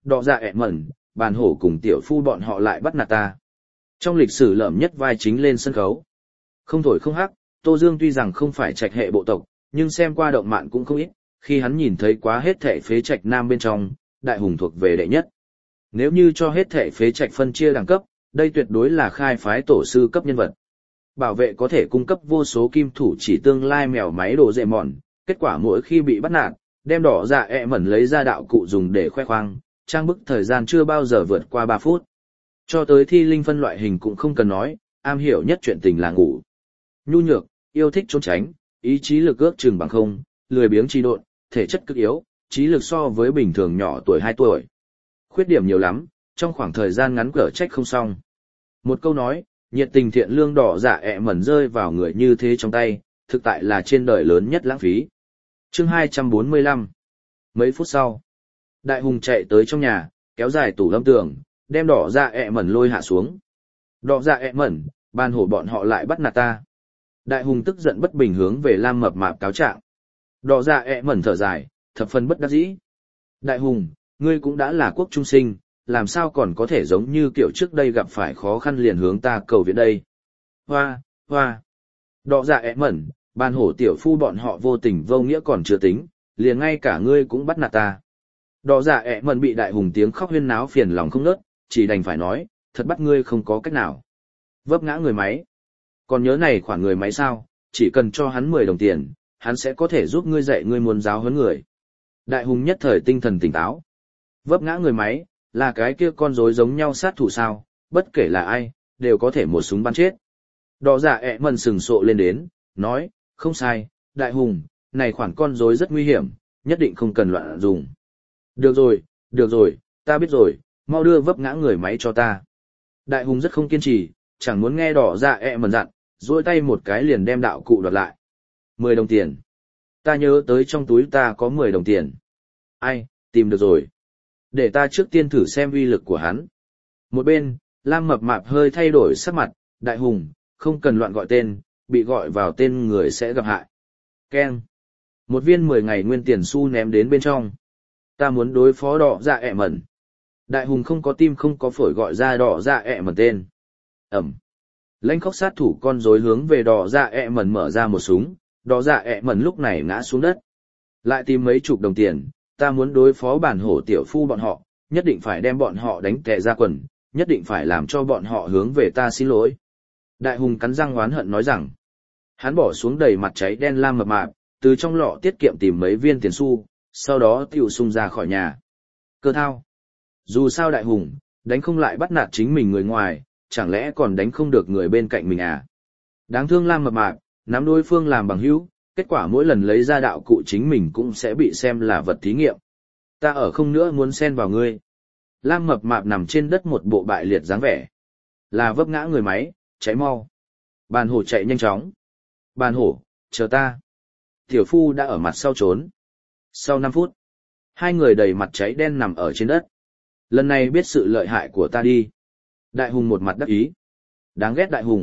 A: mẩn, Bàn Hổ cùng tiểu phu bọn họ lại bắt nạt ta. Trong lịch sử lởm nhất vai chính lên sân khấu. Không thổi không hắc, Tô Dương tuy rằng không phải trạch hệ bộ tộc, nhưng xem qua động mạn cũng không ít, khi hắn nhìn thấy quá hết thể phế trạch nam bên trong, Đại Hùng thuộc về đệ nhất. Nếu như cho hết thể phế trạch phân chia đẳng cấp, đây tuyệt đối là khai phái tổ sư cấp nhân vật. Bảo vệ có thể cung cấp vô số kim thủ chỉ tương lai mèo máy đồ dệ mòn, kết quả mỗi khi bị bắt nạt, đem đỏ dạ ẹ mẩn lấy ra đạo cụ dùng để khoe khoang, trang bức thời gian chưa bao giờ vượt qua 3 phút. Cho tới thi linh phân loại hình cũng không cần nói, am hiểu nhất chuyện tình là ngủ. Nhu nhược, yêu thích trốn tránh, ý chí lực ước chừng bằng không, lười biếng trì độn, thể chất cực yếu, trí lực so với bình thường nhỏ tuổi 2 tuổi. Khuyết điểm nhiều lắm, trong khoảng thời gian ngắn cỡ trách không xong. Một câu nói, nhiệt tình thiện lương đỏ dạ ẹ mẩn rơi vào người như thế trong tay, thực tại là trên đời lớn nhất lãng phí. Chương 245. Mấy phút sau, Đại Hùng chạy tới trong nhà, kéo dài tủ lâm tường, đem đỏ dạ ẹ mẩn lôi hạ xuống. Đỏ dạ ẹ mẩn, Bàn Hổ bọn họ lại bắt nạt ta. Đại Hùng tức giận bất bình hướng về Lam Mập Mạp cáo trạng. Đỏ dạ ẹ mẩn thở dài, thập phần bất đắc dĩ. Đại Hùng, ngươi cũng đã là quốc trung sinh, làm sao còn có thể giống như kiểu trước đây gặp phải khó khăn liền hướng ta cầu viện đây. Hoa, hoa. Đỏ dạ ẹ mẩn, Bàn Hổ tiểu phu bọn họ vô tình vô nghĩa còn chưa tính, liền ngay cả ngươi cũng bắt nạt ta. Đỏ dạ ẹ mẩn bị Đại Hùng tiếng khóc huyên náo phiền lòng không ngớt, chỉ đành phải nói, thật bắt ngươi không có cách nào. Vấp ngã người máy. Còn nhớ này khoản người máy sao, chỉ cần cho hắn 10 đồng tiền, hắn sẽ có thể giúp ngươi dạy ngươi muốn giáo huấn người. Đại Hùng nhất thời tinh thần tỉnh táo. Vấp ngã người máy, là cái kia con rối giống nhau sát thủ sao, bất kể là ai, đều có thể một súng bắn chết. Đỏ dạ ẹ mẩn sừng sộ lên đến, nói, không sai, Đại Hùng, này khoản con rối rất nguy hiểm, nhất định không cần loạn dùng. Được rồi, ta biết rồi, mau đưa vấp ngã người máy cho ta. Đại Hùng rất không kiên trì, chẳng muốn nghe đỏ dạ ẹ mẩn dặn, duỗi tay một cái liền đem đạo cụ đoạt lại. 10 đồng tiền. Ta nhớ tới trong túi ta có 10 đồng tiền. Ai, tìm được rồi. Để ta trước tiên thử xem uy lực của hắn. Một bên, Lam Mập Mạp hơi thay đổi sắc mặt, Đại Hùng, không cần loạn gọi tên, bị gọi vào tên người sẽ gặp hại. Keng. Một viên 10 ngày nguyên tiền xu ném đến bên trong. Ta muốn đối phó đỏ dạ ẹ mẩn. Đại Hùng không có tim không có phổi gọi ra đỏ dạ ẹ mẩn tên. Ẩm. Lãnh khóc sát thủ con rối hướng về đỏ dạ ẹ mẩn mở ra một súng, đỏ dạ ẹ mẩn lúc này ngã xuống đất. Lại tìm mấy chục đồng tiền, ta muốn đối phó Bàn Hổ tiểu phu bọn họ, nhất định phải đem bọn họ đánh tè ra quần, nhất định phải làm cho bọn họ hướng về ta xin lỗi. Đại Hùng cắn răng oán hận nói rằng, hắn bỏ xuống đầy mặt cháy đen Lam Mập Mạp, từ trong lọ tiết kiệm tìm mấy viên tiền xu, sau đó tiểu xung ra khỏi nhà. Cơ thao. Dù sao Đại Hùng, đánh không lại bắt nạt chính mình người ngoài, chẳng lẽ còn đánh không được người bên cạnh mình à? Đáng thương Lam Mập Mạp, nắm đối phương làm bằng hữu, kết quả mỗi lần lấy ra đạo cụ chính mình cũng sẽ bị xem là vật thí nghiệm. Ta ở không nữa muốn xen vào ngươi. Lam Mập Mạp nằm trên đất một bộ bại liệt dáng vẻ. Là vấp ngã người máy, cháy mau. Bàn Hổ chạy nhanh chóng. Bàn Hổ, chờ ta. Tiểu phu đã ở mặt sau trốn. Sau 5 phút, hai người đầy mặt cháy đen nằm ở trên đất. Lần này biết sự lợi hại của ta đi. Đại Hùng một mặt đắc ý. Đáng ghét Đại Hùng,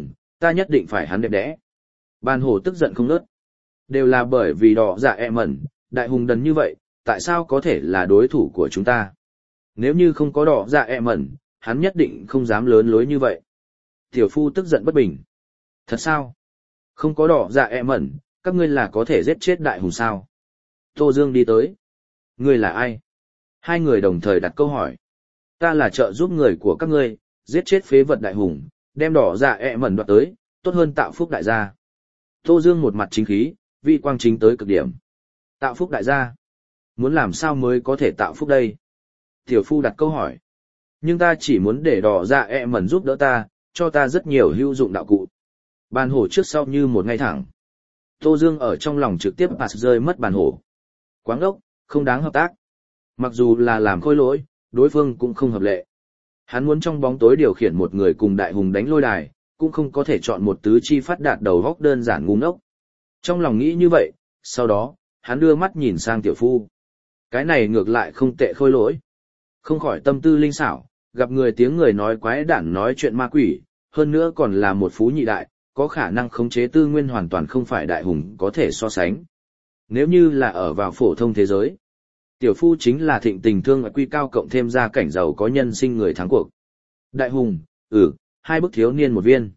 A: ta nhất định phải hắn đẹp đẽ. Bàn hổ tức giận không nớt. Đều là bởi vì đỏ dạ ẹ mẩn, đại hùng đần như vậy, tại sao có thể là đối thủ của chúng ta? Nếu như không có đỏ dạ ẹ mẩn, hắn nhất định không dám lớn lối như vậy. Tiểu phu tức giận bất bình. Thật sao? Không có đỏ dạ ẹ mẩn, các ngươi là có thể giết chết đại hùng sao? Tô Dương đi tới. Ngươi là ai? Hai người đồng thời đặt câu hỏi. Ta là trợ giúp người của các ngươi, giết chết phế vật đại hùng, đem đỏ dạ ẹ mẩn đoạt tới, tốt hơn tạo phúc đại gia. Tô Dương một mặt chính khí, vị quang chính tới cực điểm. Tạo phúc đại gia? Muốn làm sao mới có thể tạo phúc đây? Tiểu phu đặt câu hỏi. Nhưng ta chỉ muốn để đỏ dạ ẹ mẩn giúp đỡ ta, cho ta rất nhiều hữu dụng đạo cụ. Bàn hổ trước sau như một ngay thẳng. Tô Dương ở trong lòng trực tiếp pass rơi mất bàn hổ. Quáng ốc, không đáng hợp tác. Mặc dù là làm khôi lỗi, đối phương cũng không hợp lệ. Hắn muốn trong bóng tối điều khiển một người cùng đại hùng đánh lôi đài, cũng không có thể chọn một tứ chi phát đạt đầu góc đơn giản ngu ngốc. Trong lòng nghĩ như vậy, sau đó, hắn đưa mắt nhìn sang tiểu phu. Cái này ngược lại không tệ khôi lỗi. Không khỏi tâm tư linh xảo, gặp người tiếng người nói quái đản nói chuyện ma quỷ, hơn nữa còn là một phú nhị đại, có khả năng khống chế tư nguyên hoàn toàn không phải đại hùng có thể so sánh. Nếu như là ở vào phổ thông thế giới, tiểu phu chính là thịnh tình thương quy cao cộng thêm gia cảnh giàu có nhân sinh người thắng cuộc. Đại hùng, hai bức thiếu niên một viên.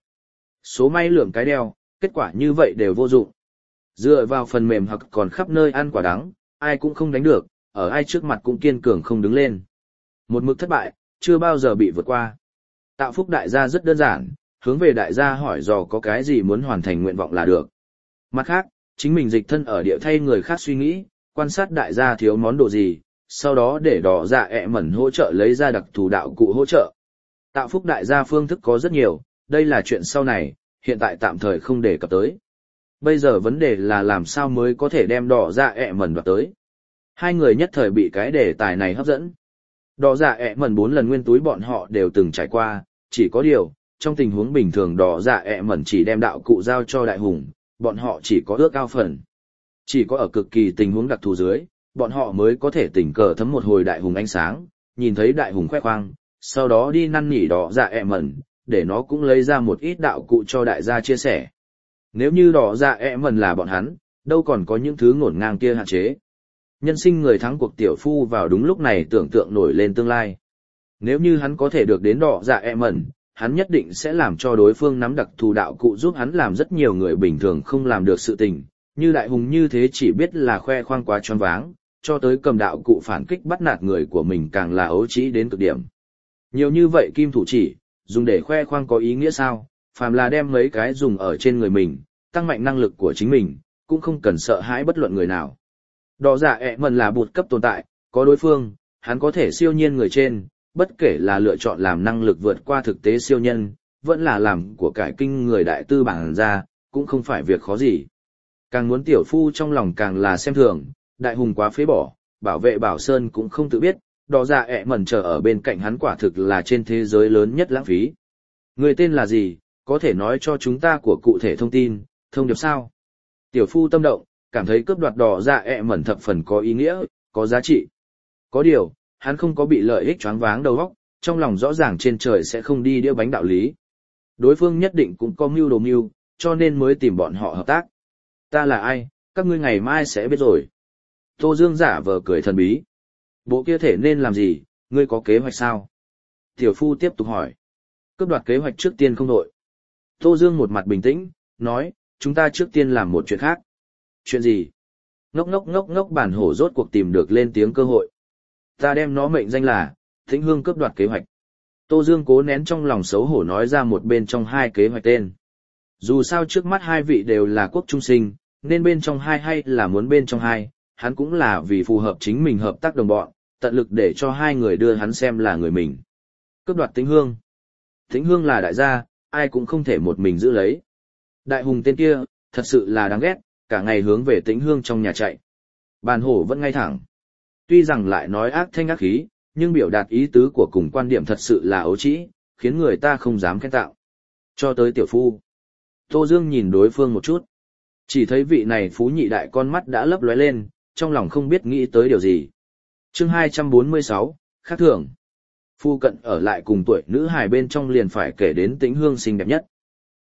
A: Số may lượng cái đeo, kết quả như vậy đều vô dụng. Dựa vào phần mềm hoặc còn khắp nơi ăn quả đắng, ai cũng không đánh được, ở ai trước mặt cũng kiên cường không đứng lên. Một mực thất bại, chưa bao giờ bị vượt qua. Tạo phúc đại gia rất đơn giản, hướng về đại gia hỏi dò có cái gì muốn hoàn thành nguyện vọng là được. Mặt khác, chính mình dịch thân ở địa thay người khác suy nghĩ, quan sát đại gia thiếu món đồ gì, sau đó để đỏ dạ ẹ mẩn hỗ trợ lấy ra đặc thù đạo cụ hỗ trợ. Tạo phúc đại gia phương thức có rất nhiều, đây là chuyện sau này, hiện tại tạm thời không đề cập tới. Bây giờ vấn đề là làm sao mới có thể đem đỏ dạ ẹ mẩn đoạt tới. Hai người nhất thời bị cái đề tài này hấp dẫn. Đỏ dạ ẹ mẩn 4 lần nguyên túi bọn họ đều từng trải qua, chỉ có điều, trong tình huống bình thường đỏ dạ ẹ mẩn chỉ đem đạo cụ giao cho đại hùng, bọn họ chỉ có ước ao phần. Chỉ có ở cực kỳ tình huống đặc thù dưới, bọn họ mới có thể tình cờ thấm một hồi đại hùng ánh sáng, nhìn thấy đại hùng khoe khoang, sau đó đi năn nỉ đỏ dạ ẹ mẩn, để nó cũng lấy ra một ít đạo cụ cho đại gia chia sẻ. Nếu như đỏ dạ ẹ mẩn là bọn hắn, đâu còn có những thứ ngổn ngang kia hạn chế. Nhân sinh người thắng cuộc tiểu phu vào đúng lúc này tưởng tượng nổi lên tương lai. Nếu như hắn có thể được đến đỏ dạ ẹ mẩn, hắn nhất định sẽ làm cho đối phương nắm đặc thù đạo cụ giúp hắn làm rất nhiều người bình thường không làm được sự tình. Như đại hùng như thế chỉ biết là khoe khoang quá choáng váng, cho tới cầm đạo cụ phản kích bắt nạt người của mình càng là ấu trĩ đến cực điểm. Nhiều như vậy kim thủ chỉ, dùng để khoe khoang có ý nghĩa sao, phàm là đem mấy cái dùng ở trên người mình, tăng mạnh năng lực của chính mình, cũng không cần sợ hãi bất luận người nào. Đỏ dạ ẹ mẩn là bột cấp tồn tại, có đối phương, hắn có thể siêu nhiên người trên, bất kể là lựa chọn làm năng lực vượt qua thực tế siêu nhân, vẫn là làm của cải kinh người đại tư bản ra, cũng không phải việc khó gì. Càng muốn tiểu phu trong lòng càng là xem thường, đại hùng quá phế bỏ, bảo vệ bảo sơn cũng không tự biết, đỏ dạ ẹ mẩn chờ ở bên cạnh hắn quả thực là trên thế giới lớn nhất lãng phí. Người tên là gì, có thể nói cho chúng ta của cụ thể thông tin, thông điệp sao? Tiểu phu tâm động, cảm thấy cướp đoạt đỏ dạ ẹ mẩn thập phần có ý nghĩa, có giá trị. Có điều, hắn không có bị lợi ích choáng váng đầu óc, trong lòng rõ ràng trên trời sẽ không đi đĩa bánh đạo lý. Đối phương nhất định cũng có mưu đồ mưu, cho nên mới tìm bọn họ hợp tác. Ta là ai, các ngươi ngày mai sẽ biết rồi. Tô Dương giả vờ cười thần bí. Bộ kia thể nên làm gì, ngươi có kế hoạch sao? Tiểu phu tiếp tục hỏi. Cướp đoạt kế hoạch trước tiên không đội. Tô Dương một mặt bình tĩnh, nói, chúng ta trước tiên làm một chuyện khác. Chuyện gì? Ngốc bản hổ rốt cuộc tìm được lên tiếng cơ hội. Ta đem nó mệnh danh là, Thịnh Hương cướp đoạt kế hoạch. Tô Dương cố nén trong lòng xấu hổ nói ra một bên trong hai kế hoạch tên. Dù sao trước mắt hai vị đều là quốc trung sinh, nên bên trong hai hay là muốn bên trong hai, hắn cũng là vì phù hợp chính mình hợp tác đồng bọn, tận lực để cho hai người đưa hắn xem là người mình. Cướp đoạt Tĩnh Hương. Tĩnh Hương là đại gia, ai cũng không thể một mình giữ lấy. Đại hùng tên kia, thật sự là đáng ghét, cả ngày hướng về Tĩnh Hương trong nhà chạy. Bàn hổ vẫn ngay thẳng. Tuy rằng lại nói ác thanh ác khí, nhưng biểu đạt ý tứ của cùng quan điểm thật sự là ấu trĩ, khiến người ta không dám khen tạo. Cho tới tiểu phu. Tô Dương nhìn đối phương một chút. Chỉ thấy vị này phú nhị đại con mắt đã lấp lóe lên, trong lòng không biết nghĩ tới điều gì. Chương 246, khác thường. Phu cận ở lại cùng tuổi nữ hài bên trong liền phải kể đến Tĩnh Hương xinh đẹp nhất.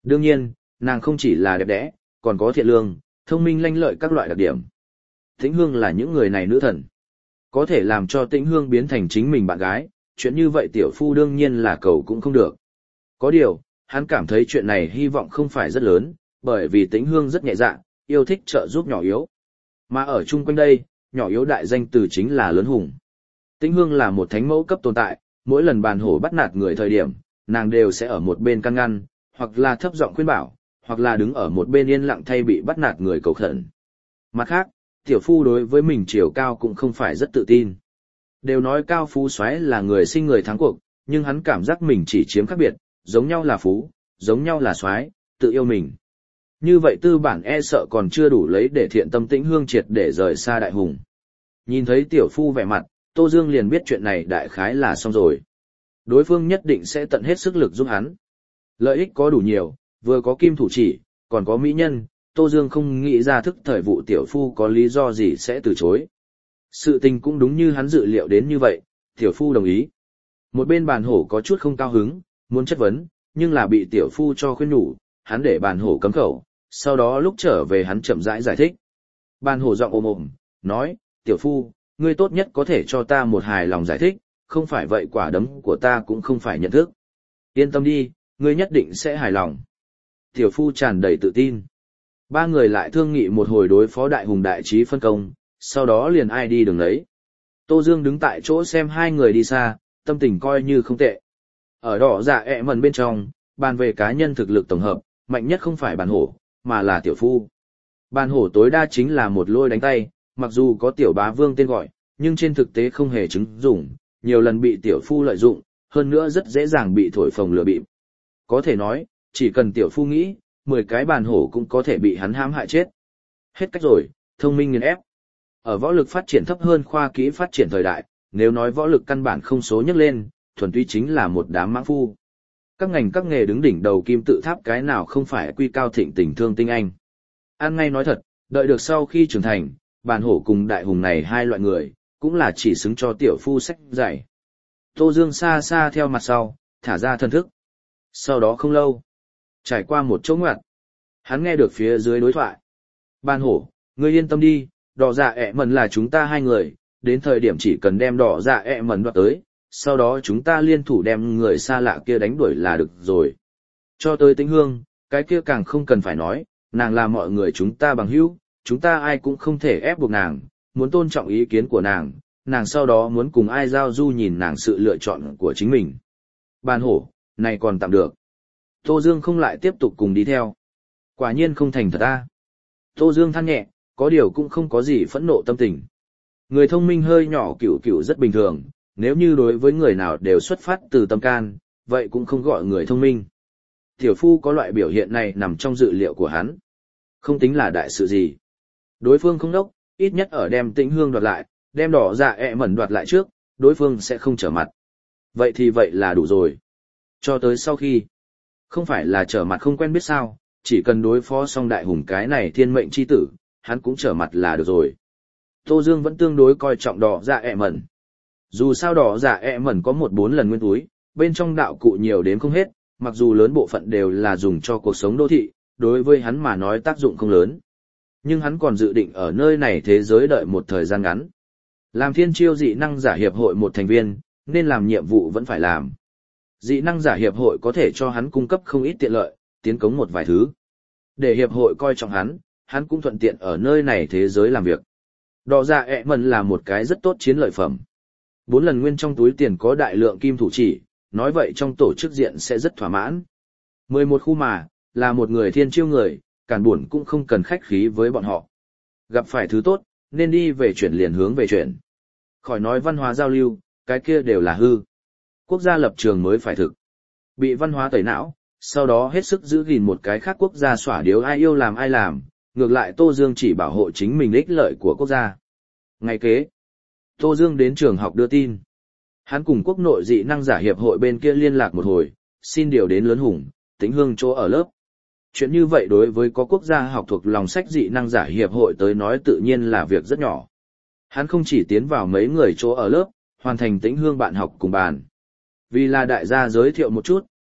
A: Đương nhiên, nàng không chỉ là đẹp đẽ, còn có thiện lương, thông minh lanh lợi các loại đặc điểm. Tĩnh Hương là những người này nữ thần. Có thể làm cho Tĩnh Hương biến thành chính mình bạn gái, chuyện như vậy tiểu phu đương nhiên là cầu cũng không được. Có điều, hắn cảm thấy chuyện này hy vọng không phải rất lớn, bởi vì Tĩnh Hương rất nhẹ dạ, yêu thích trợ giúp nhỏ yếu. Mà ở chung quanh đây, nhỏ yếu đại danh từ chính là lớn hùng. Tĩnh Hương là một thánh mẫu cấp tồn tại, mỗi lần bàn hổ bắt nạt người thời điểm, nàng đều sẽ ở một bên can ngăn, hoặc là thấp giọng khuyên bảo, hoặc là đứng ở một bên yên lặng thay bị bắt nạt người cầu khẩn. Mặt khác, tiểu phu đối với mình chiều cao cũng không phải rất tự tin. Đều nói cao phú soái là người sinh người thắng cuộc, nhưng hắn cảm giác mình chỉ chiếm khác biệt, giống nhau là phú, giống nhau là soái, tự yêu mình. Như vậy tư bản e sợ còn chưa đủ lấy để thiện tâm Tĩnh Hương triệt để rời xa đại hùng. Nhìn thấy tiểu phu vẻ mặt, Tô Dương liền biết chuyện này đại khái là xong rồi. Đối phương nhất định sẽ tận hết sức lực giúp hắn. Lợi ích có đủ nhiều, vừa có kim thủ chỉ, còn có mỹ nhân, Tô Dương không nghĩ ra thức thời vụ tiểu phu có lý do gì sẽ từ chối. Sự tình cũng đúng như hắn dự liệu đến như vậy, tiểu phu đồng ý. Một bên bàn hổ có chút không cao hứng, muốn chất vấn, nhưng là bị tiểu phu cho khuyên nhủ, hắn để bàn hổ cấm khẩu, sau đó lúc trở về hắn chậm rãi giải thích. Bàn hổ giọng ồm ồm, nói, tiểu phu, ngươi tốt nhất có thể cho ta một hài lòng giải thích, không phải vậy quả đấm của ta cũng không phải nhận thức. Yên tâm đi, ngươi nhất định sẽ hài lòng. Tiểu phu tràn đầy tự tin. Ba người lại thương nghị một hồi đối phó đại hùng đại trí phân công, sau đó liền ai đi đường lấy. Tô Dương đứng tại chỗ xem hai người đi xa, tâm tình coi như không tệ. Ở đỏ dạ ẹ mần bên trong, bàn về cá nhân thực lực tổng hợp, mạnh nhất không phải bàn hổ, mà là tiểu phu. Bàn hổ tối đa chính là một lôi đánh tay, mặc dù có tiểu bá vương tên gọi, nhưng trên thực tế không hề chứng dụng, nhiều lần bị tiểu phu lợi dụng, hơn nữa rất dễ dàng bị thổi phồng lừa bịp. Có thể nói, chỉ cần tiểu phu nghĩ, 10 cái bàn hổ cũng có thể bị hắn hãm hại chết. Hết cách rồi, thông minh nghiền ép. Ở võ lực phát triển thấp hơn khoa kỹ phát triển thời đại, nếu nói võ lực căn bản không số nhắc lên, thuần túy chính là một đám mãng phu. Các ngành các nghề đứng đỉnh đầu kim tự tháp cái nào không phải quy cao thịnh tình thương tinh anh. An ngay nói thật, đợi được sau khi trưởng thành, bàn hổ cùng đại hùng này hai loại người, cũng là chỉ xứng cho tiểu phu sách giải. Tô Dương xa xa theo mặt sau, thả ra thân thức. Sau đó không lâu, trải qua một chỗ ngoặt, hắn nghe được phía dưới đối thoại. Bàn hổ, ngươi yên tâm đi, đỏ dạ ẹ mần là chúng ta hai người, đến thời điểm chỉ cần đem đỏ dạ ẹ mần đoạt tới, sau đó chúng ta liên thủ đem người xa lạ kia đánh đuổi là được rồi. Cho tới Tĩnh Hương, cái kia càng không cần phải nói, nàng là mọi người chúng ta bằng hữu, chúng ta ai cũng không thể ép buộc nàng, muốn tôn trọng ý kiến của nàng, nàng sau đó muốn cùng ai giao du nhìn nàng sự lựa chọn của chính mình. Bàn hổ, này còn tạm được. Tô Dương không lại tiếp tục cùng đi theo. Quả nhiên không thành thật ta. Tô Dương than nhẹ, có điều cũng không có gì phẫn nộ tâm tình. Người thông minh hơi nhỏ cửu cửu rất bình thường, nếu như đối với người nào đều xuất phát từ tâm can, vậy cũng không gọi người thông minh. Tiểu phu có loại biểu hiện này nằm trong dự liệu của hắn. Không tính là đại sự gì. Đối phương không đốc, ít nhất ở đem Tĩnh Hương đoạt lại, đem đỏ dạ ẹ mẩn đoạt lại trước, đối phương sẽ không trở mặt. Vậy thì vậy là đủ rồi. Cho tới sau khi, không phải là trở mặt không quen biết sao, chỉ cần đối phó xong đại hùng cái này thiên mệnh chi tử, hắn cũng trở mặt là được rồi. Tô Dương vẫn tương đối coi trọng đỏ dạ ẹ mẩn. Dù sao đỏ dạ ẹ mẩn có 1-4 lần nguyên túi, bên trong đạo cụ nhiều đến không hết, mặc dù lớn bộ phận đều là dùng cho cuộc sống đô thị, đối với hắn mà nói tác dụng không lớn. Nhưng hắn còn dự định ở nơi này thế giới đợi một thời gian ngắn. Làm thiên chiêu dị năng giả hiệp hội một thành viên, nên làm nhiệm vụ vẫn phải làm. Dị năng giả hiệp hội có thể cho hắn cung cấp không ít tiện lợi, tiến cống một vài thứ. Để hiệp hội coi trọng hắn cũng thuận tiện ở nơi này thế giới làm việc. Đỏ dạ ẹ mẩn là một cái rất tốt chiến lợi phẩm. 4 lần nguyên trong túi tiền có đại lượng kim thủ chỉ, nói vậy trong tổ chức diện sẽ rất thỏa mãn. 11 khu mà, là một người thiên chiêu người, cản buồn cũng không cần khách khí với bọn họ. Gặp phải thứ tốt, nên đi về chuyển liền hướng về chuyển. Khỏi nói văn hóa giao lưu, cái kia đều là hư. Quốc gia lập trường mới phải thực. Bị văn hóa tẩy não, sau đó hết sức giữ gìn một cái khác quốc gia xỏa điếu ai yêu làm ai làm, ngược lại Tô Dương chỉ bảo hộ chính mình ích lợi của quốc gia. Ngày kế, Tô Dương đến trường học đưa tin. Hắn cùng quốc nội dị năng giả hiệp hội bên kia liên lạc một hồi, xin điều đến Lớn Hùng, Tĩnh Hương chỗ ở lớp. Chuyện như vậy đối với có quốc gia học thuộc lòng sách dị năng giả hiệp hội tới nói tự nhiên là việc rất nhỏ. Hắn không chỉ tiến vào mấy người chỗ ở lớp, hoàn thành Tĩnh Hương bạn học cùng bàn. Vì là đại gia giới thiệu một chút,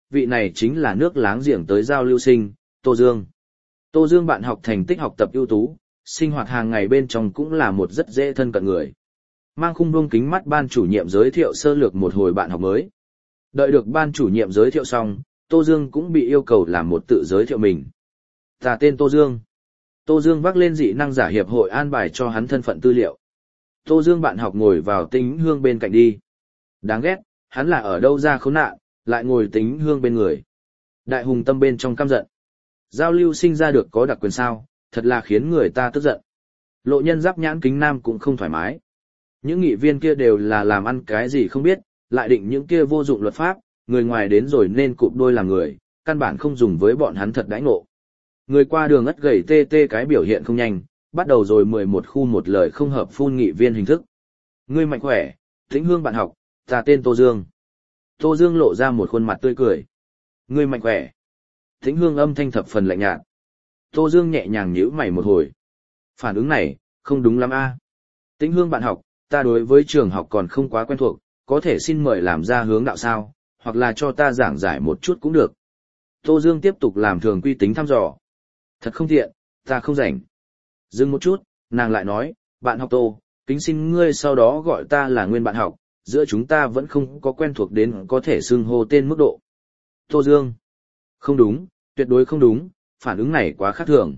A: vị này chính là nước láng giềng tới giao lưu sinh, Tô Dương. Tô Dương bạn học thành tích học tập ưu tú, sinh hoạt hàng ngày bên trong cũng là một rất dễ thân cận người. Mang khung buông kính mắt ban chủ nhiệm giới thiệu sơ lược một hồi bạn học mới. Đợi được ban chủ nhiệm giới thiệu xong, Tô Dương cũng bị yêu cầu làm một tự giới thiệu mình. Ta tên Tô Dương. Tô Dương vác lên dị năng giả hiệp hội an bài cho hắn thân phận tư liệu. Tô Dương bạn học ngồi vào Tĩnh Hương bên cạnh đi. Đáng ghét, hắn là ở đâu ra khốn nạn, lại ngồi Tĩnh Hương bên người. Đại Hùng tâm bên trong căm giận. Giao lưu sinh ra được có đặc quyền sao, thật là khiến người ta tức giận. Lộ Nhân giáp nhãn kính nam cũng không thoải mái. Những nghị viên kia đều là làm ăn cái gì không biết, lại định những kia vô dụng luật pháp, người ngoài đến rồi nên cụp đôi làm người, căn bản không dùng với bọn hắn thật đãi ngộ. Người qua đường ất gầy tê tê cái biểu hiện không nhanh, bắt đầu rồi 11 khu một lời không hợp phun nghị viên hình thức. Ngươi mạnh khỏe, Tĩnh Hương bạn học, ta tên Tô Dương. Tô Dương lộ ra một khuôn mặt tươi cười. Ngươi mạnh khỏe. Tĩnh Hương âm thanh thập phần lạnh nhạt. Tô Dương nhẹ nhàng nhíu mày một hồi. Phản ứng này, không đúng lắm a. Tĩnh Hương bạn học, ta đối với trường học còn không quá quen thuộc, có thể xin mời làm ra hướng đạo sao, hoặc là cho ta giảng giải một chút cũng được. Tô Dương tiếp tục làm thường quy tính thăm dò. Thật không tiện, ta không rảnh. Dừng một chút, nàng lại nói, bạn học Tô, kính xin ngươi sau đó gọi ta là nguyên bạn học, giữa chúng ta vẫn không có quen thuộc đến có thể xưng hô tên mức độ. Tô Dương. Không đúng, tuyệt đối không đúng, phản ứng này quá khác thường.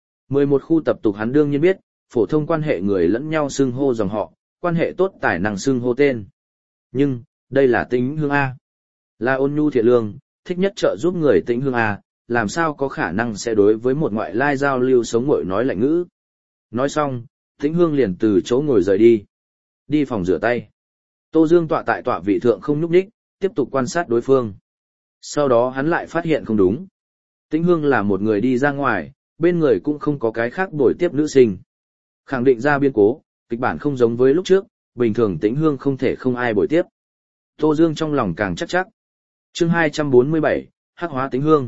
A: 11 khu tập tục hắn đương nhiên biết, phổ thông quan hệ người lẫn nhau xưng hô dòng họ, quan hệ tốt tài năng xưng hô tên. Nhưng, đây là Tĩnh Hương A. Là ôn nhu thiện lương, thích nhất trợ giúp người Tĩnh Hương A, làm sao có khả năng sẽ đối với một ngoại lai giao lưu sống ngội nói lạnh ngữ. Nói xong, Tĩnh Hương liền từ chỗ ngồi rời đi. Đi phòng rửa tay. Tô Dương tọa tại tọa vị thượng không nhúc nhích, tiếp tục quan sát đối phương. Sau đó hắn lại phát hiện không đúng. Tĩnh Hương là một người đi ra ngoài, bên người cũng không có cái khác bồi tiếp nữ sinh. Khẳng định ra biên cố, kịch bản không giống với lúc trước, bình thường Tĩnh Hương không thể không ai bồi tiếp. Tô Dương trong lòng càng chắc. Chương 247, Hắc hóa Tĩnh Hương.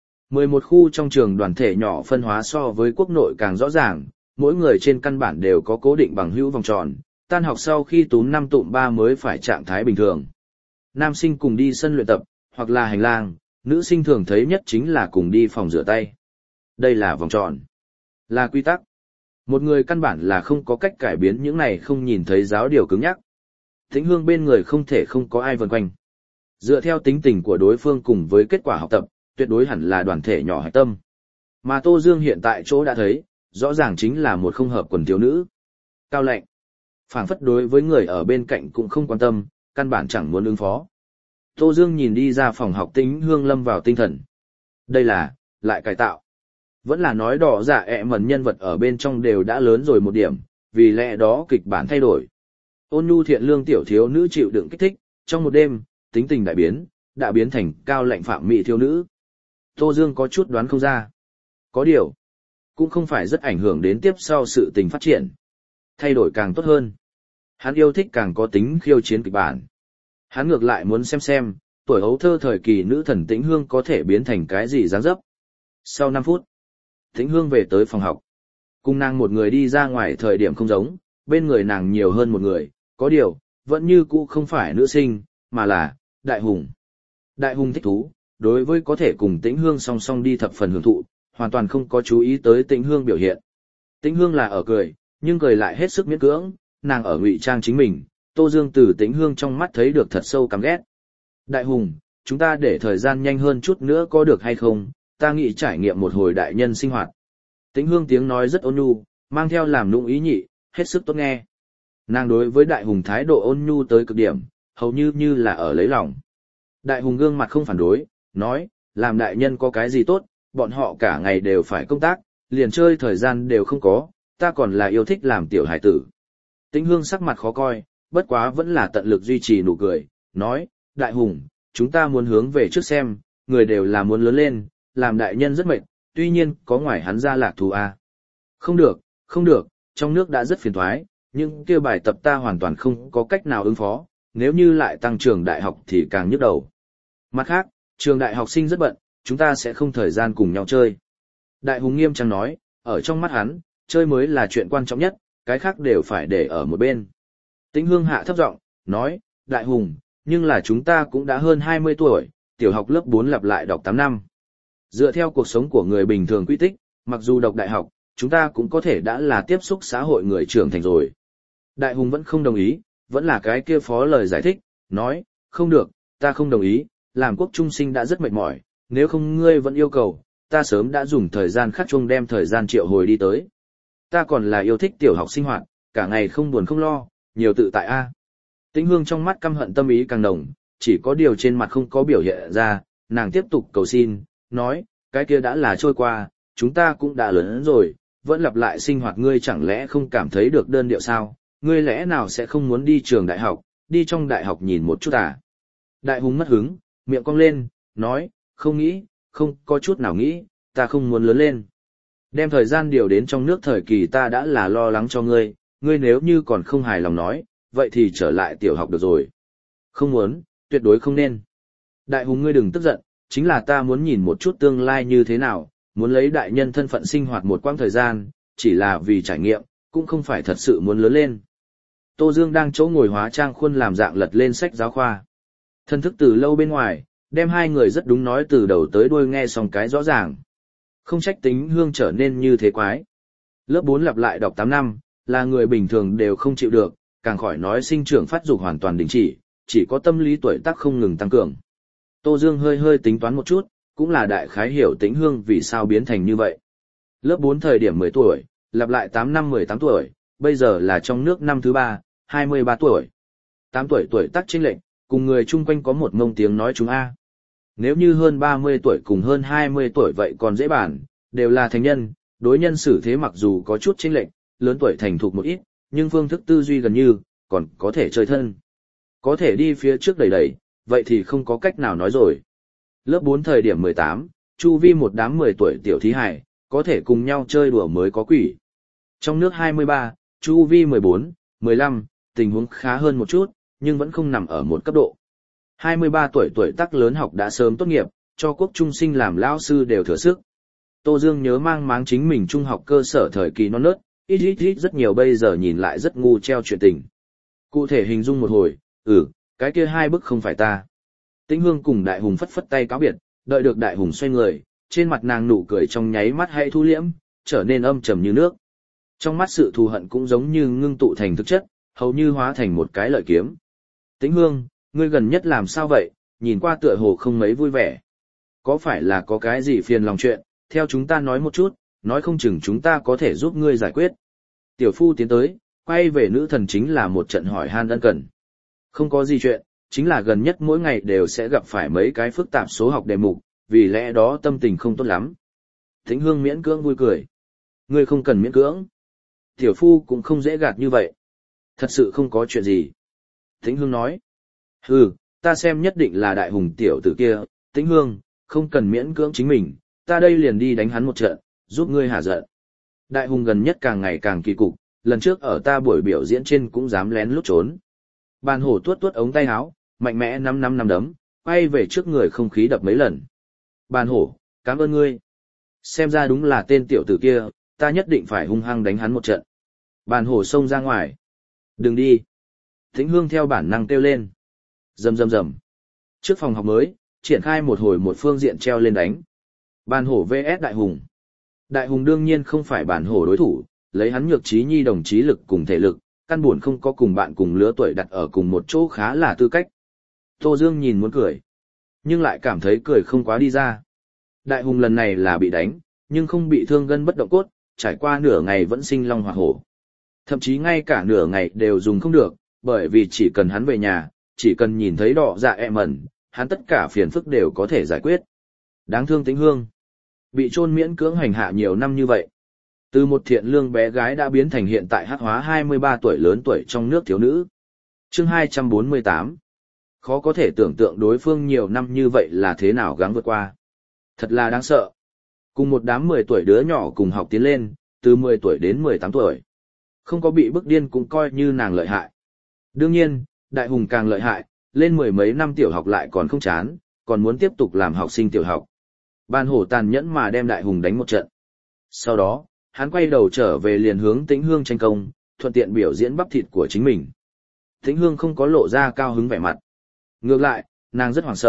A: 11 khu trong trường đoàn thể nhỏ phân hóa so với quốc nội càng rõ ràng, mỗi người trên căn bản đều có cố định bằng hữu vòng tròn, tan học sau khi túm 5 tụm 3 mới phải trạng thái bình thường. Nam sinh cùng đi sân luyện tập, hoặc là hành lang, nữ sinh thường thấy nhất chính là cùng đi phòng rửa tay. Đây là vòng tròn, là quy tắc. Một người căn bản là không có cách cải biến những này không nhìn thấy giáo điều cứng nhắc. Tĩnh Hương bên người không thể không có ai vần quanh. Dựa theo tính tình của đối phương cùng với kết quả học tập, tuyệt đối hẳn là đoàn thể nhỏ hạch tâm. Mà Tô Dương hiện tại chỗ đã thấy, rõ ràng chính là một không hợp quần thiếu nữ. Cao lạnh. Phảng phất đối với người ở bên cạnh cũng không quan tâm, căn bản chẳng muốn ứng phó. Tô Dương nhìn đi ra phòng học Tĩnh Hương lâm vào tinh thần. Đây là, lại cải tạo. Vẫn là nói đỏ giả mẩn nhân vật ở bên trong đều đã lớn rồi một điểm, vì lẽ đó kịch bản thay đổi. Ôn nhu thiện lương tiểu thiếu nữ chịu đựng kích thích, trong một đêm, tính tình đại biến, đã biến thành cao lạnh phạm mị thiếu nữ. Tô Dương có chút đoán không ra. Có điều, cũng không phải rất ảnh hưởng đến tiếp sau sự tình phát triển. Thay đổi càng tốt hơn. Hắn yêu thích càng có tính khiêu chiến kịch bản. Hắn ngược lại muốn xem, tuổi hấu thơ thời kỳ nữ thần Tĩnh Hương có thể biến thành cái gì dáng dấp. Sau 5 phút, Tĩnh Hương về tới phòng học. Cùng nàng một người đi ra ngoài thời điểm không giống, bên người nàng nhiều hơn một người, có điều, vẫn như cũ không phải nữ sinh, mà là, Đại Hùng. Đại Hùng thích thú, đối với có thể cùng Tĩnh Hương song song đi thập phần hưởng thụ, hoàn toàn không có chú ý tới Tĩnh Hương biểu hiện. Tĩnh Hương là ở cười, nhưng cười lại hết sức miễn cưỡng, nàng ở ngụy trang chính mình, Tô Dương từ Tĩnh Hương trong mắt thấy được thật sâu căm ghét. Đại Hùng, chúng ta để thời gian nhanh hơn chút nữa có được hay không, ta nghĩ trải nghiệm một hồi đại nhân sinh hoạt. Tĩnh Hương tiếng nói rất ôn nhu, mang theo làm nũng ý nhị, hết sức tốt nghe. Nàng đối với Đại Hùng thái độ ôn nhu tới cực điểm, hầu như là ở lấy lòng. Đại Hùng gương mặt không phản đối, nói, làm đại nhân có cái gì tốt, bọn họ cả ngày đều phải công tác, liền chơi thời gian đều không có, ta còn là yêu thích làm tiểu hải tử. Tĩnh Hương sắc mặt khó coi, bất quá vẫn là tận lực duy trì nụ cười, nói, Đại Hùng, chúng ta muốn hướng về trước xem, người đều là muốn lớn lên, làm đại nhân rất mệt, tuy nhiên có ngoài hắn ra lạc thú a. Không được, trong nước đã rất phiền toái, nhưng kia bài tập ta hoàn toàn không có cách nào ứng phó, nếu như lại tăng trường đại học thì càng nhức đầu. Mặt khác, trường đại học sinh rất bận, chúng ta sẽ không thời gian cùng nhau chơi. Đại Hùng nghiêm trang nói, ở trong mắt hắn, chơi mới là chuyện quan trọng nhất, cái khác đều phải để ở một bên. Tĩnh Hương hạ thấp giọng, nói, Đại Hùng, nhưng là chúng ta cũng đã hơn 20 tuổi, tiểu học lớp 4 lặp lại đọc 8 năm. Dựa theo cuộc sống của người bình thường quy tích, mặc dù đọc đại học, chúng ta cũng có thể đã là tiếp xúc xã hội người trưởng thành rồi. Đại Hùng vẫn không đồng ý, vẫn là cái kia phó lời giải thích, nói, không được, ta không đồng ý, làm quốc trung sinh đã rất mệt mỏi, nếu không ngươi vẫn yêu cầu, ta sớm đã dùng thời gian khắc chuông đem thời gian triệu hồi đi tới. Ta còn là yêu thích tiểu học sinh hoạt, cả ngày không buồn không lo, nhiều tự tại a. Tĩnh Hương trong mắt căm hận tâm ý càng nồng, chỉ có điều trên mặt không có biểu hiện ra, nàng tiếp tục cầu xin, nói, cái kia đã là trôi qua, chúng ta cũng đã lớn rồi, vẫn lặp lại sinh hoạt ngươi chẳng lẽ không cảm thấy được đơn điệu sao, ngươi lẽ nào sẽ không muốn đi trường đại học, đi trong đại học nhìn một chút à? Đại Hùng mất hứng, miệng cong lên, nói, không nghĩ, không có chút nào nghĩ, ta không muốn lớn lên. Đem thời gian điều đến trong nước thời kỳ ta đã là lo lắng cho ngươi, ngươi nếu như còn không hài lòng nói, vậy thì trở lại tiểu học được rồi. Không muốn, tuyệt đối không nên. Đại Hùng ngươi đừng tức giận, chính là ta muốn nhìn một chút tương lai như thế nào, muốn lấy đại nhân thân phận sinh hoạt một quãng thời gian, chỉ là vì trải nghiệm, cũng không phải thật sự muốn lớn lên. Tô Dương đang chỗ ngồi hóa trang khuôn làm dạng lật lên sách giáo khoa. Thân thức từ lâu bên ngoài, đem hai người rất đúng nói từ đầu tới đuôi nghe xong cái rõ ràng. Không trách Tĩnh Hương trở nên như thế quái. Lớp 4 lặp lại đọc 8 năm, là người bình thường đều không chịu được, càng khỏi nói sinh trưởng phát dục hoàn toàn đình chỉ có tâm lý tuổi tác không ngừng tăng cường. Tô Dương hơi tính toán một chút, cũng là đại khái hiểu Tĩnh Hương vì sao biến thành như vậy. Lớp 4 thời điểm 10 tuổi, lặp lại 8 năm 18 tuổi, bây giờ là trong nước năm thứ 3, 23 tuổi. 8 tuổi tuổi tác chênh lệch, cùng người chung quanh có một ngông tiếng nói chúng A. Nếu như hơn 30 tuổi cùng hơn 20 tuổi vậy còn dễ bàn, đều là thành nhân, đối nhân xử thế mặc dù có chút chênh lệch, lớn tuổi thành thục một ít, nhưng phương thức tư duy gần như, còn có thể chơi thân. Có thể đi phía trước đẩy, vậy thì không có cách nào nói rồi. Lớp 4 thời điểm 18, chu vi một đám 10 tuổi tiểu thí hài, có thể cùng nhau chơi đùa mới có quỷ. Trong nước 23, chu vi 14, 15, tình huống khá hơn một chút, nhưng vẫn không nằm ở một cấp độ. 23 tuổi tuổi tác lớn học đã sớm tốt nghiệp, cho quốc trung sinh làm lao sư đều thừa sức. Tô Dương nhớ mang máng chính mình trung học cơ sở thời kỳ non nớt, ít rất nhiều bây giờ nhìn lại rất ngu treo chuyện tình. Cụ thể hình dung một hồi, cái kia hai bức không phải ta. Tĩnh Hương cùng Đại Hùng phất phất tay cáo biệt, đợi được Đại Hùng xoay người, trên mặt nàng nụ cười trong nháy mắt hay thu liễm, trở nên âm trầm như nước. Trong mắt sự thù hận cũng giống như ngưng tụ thành thực chất, hầu như hóa thành một cái lợi kiếm. Tĩnh Hương, ngươi gần nhất làm sao vậy, nhìn qua tựa hồ không mấy vui vẻ. Có phải là có cái gì phiền lòng chuyện, theo chúng ta nói một chút, nói không chừng chúng ta có thể giúp ngươi giải quyết. Tiểu phu tiến tới, quay về nữ thần chính là một trận hỏi han ân cần. Không có gì chuyện, chính là gần nhất mỗi ngày đều sẽ gặp phải mấy cái phức tạp số học đề mục, vì lẽ đó tâm tình không tốt lắm. Tĩnh Hương miễn cưỡng vui cười. Ngươi không cần miễn cưỡng. Tiểu phu cũng không dễ gạt như vậy. Thật sự không có chuyện gì. Tĩnh Hương nói. Ta xem nhất định là Đại Hùng tiểu tử kia. Tĩnh Hương, không cần miễn cưỡng chính mình, ta đây liền đi đánh hắn một trận, giúp ngươi hả giận. Đại Hùng gần nhất càng ngày càng kỳ cục, lần trước ở ta buổi biểu diễn trên cũng dám lén lút trốn. Bàn hổ tuốt ống tay áo, mạnh mẽ năm đấm, quay về trước người không khí đập mấy lần. Bàn hổ, cảm ơn ngươi. Xem ra đúng là tên tiểu tử kia, ta nhất định phải hung hăng đánh hắn một trận. Bàn hổ xông ra ngoài. Đừng đi. Tĩnh Hương theo bản năng kêu lên. Rầm. Trước phòng học mới, triển khai một hồi một phương diện treo lên đánh. Bàn hổ vs Đại Hùng. Đại Hùng đương nhiên không phải bản hổ đối thủ, lấy hắn nhược trí nhi đồng trí lực cùng thể lực, căn buồn không có cùng bạn cùng lứa tuổi đặt ở cùng một chỗ khá là tư cách. Tô Dương nhìn muốn cười, nhưng lại cảm thấy cười không quá đi ra. Đại Hùng lần này là bị đánh, nhưng không bị thương gân bất động cốt, trải qua nửa ngày vẫn sinh long hỏa hổ. Thậm chí ngay cả nửa ngày đều dùng không được, bởi vì chỉ cần hắn về nhà, chỉ cần nhìn thấy đỏ dạ ẹ mẩn, hắn tất cả phiền phức đều có thể giải quyết. Đáng thương Tĩnh Hương. Bị chôn miễn cưỡng hành hạ nhiều năm như vậy. Từ một thiện lương bé gái đã biến thành hiện tại hắc hóa 23 tuổi lớn tuổi trong nước thiếu nữ. Chương 248. Khó có thể tưởng tượng đối phương nhiều năm như vậy là thế nào gắng vượt qua. Thật là đáng sợ. Cùng một đám 10 tuổi đứa nhỏ cùng học tiến lên, từ 10 tuổi đến 18 tuổi. Không có bị bức điên cũng coi như nàng lợi hại. Đương nhiên, Đại Hùng càng lợi hại, lên mười mấy năm tiểu học lại còn không chán, còn muốn tiếp tục làm học sinh tiểu học. Bàn hổ tàn nhẫn mà đem Đại Hùng đánh một trận. Sau đó, hắn quay đầu trở về liền hướng Tĩnh Hương tranh công, thuận tiện biểu diễn bắp thịt của chính mình. Tĩnh Hương không có lộ ra cao hứng vẻ mặt. Ngược lại, nàng rất hoảng sợ,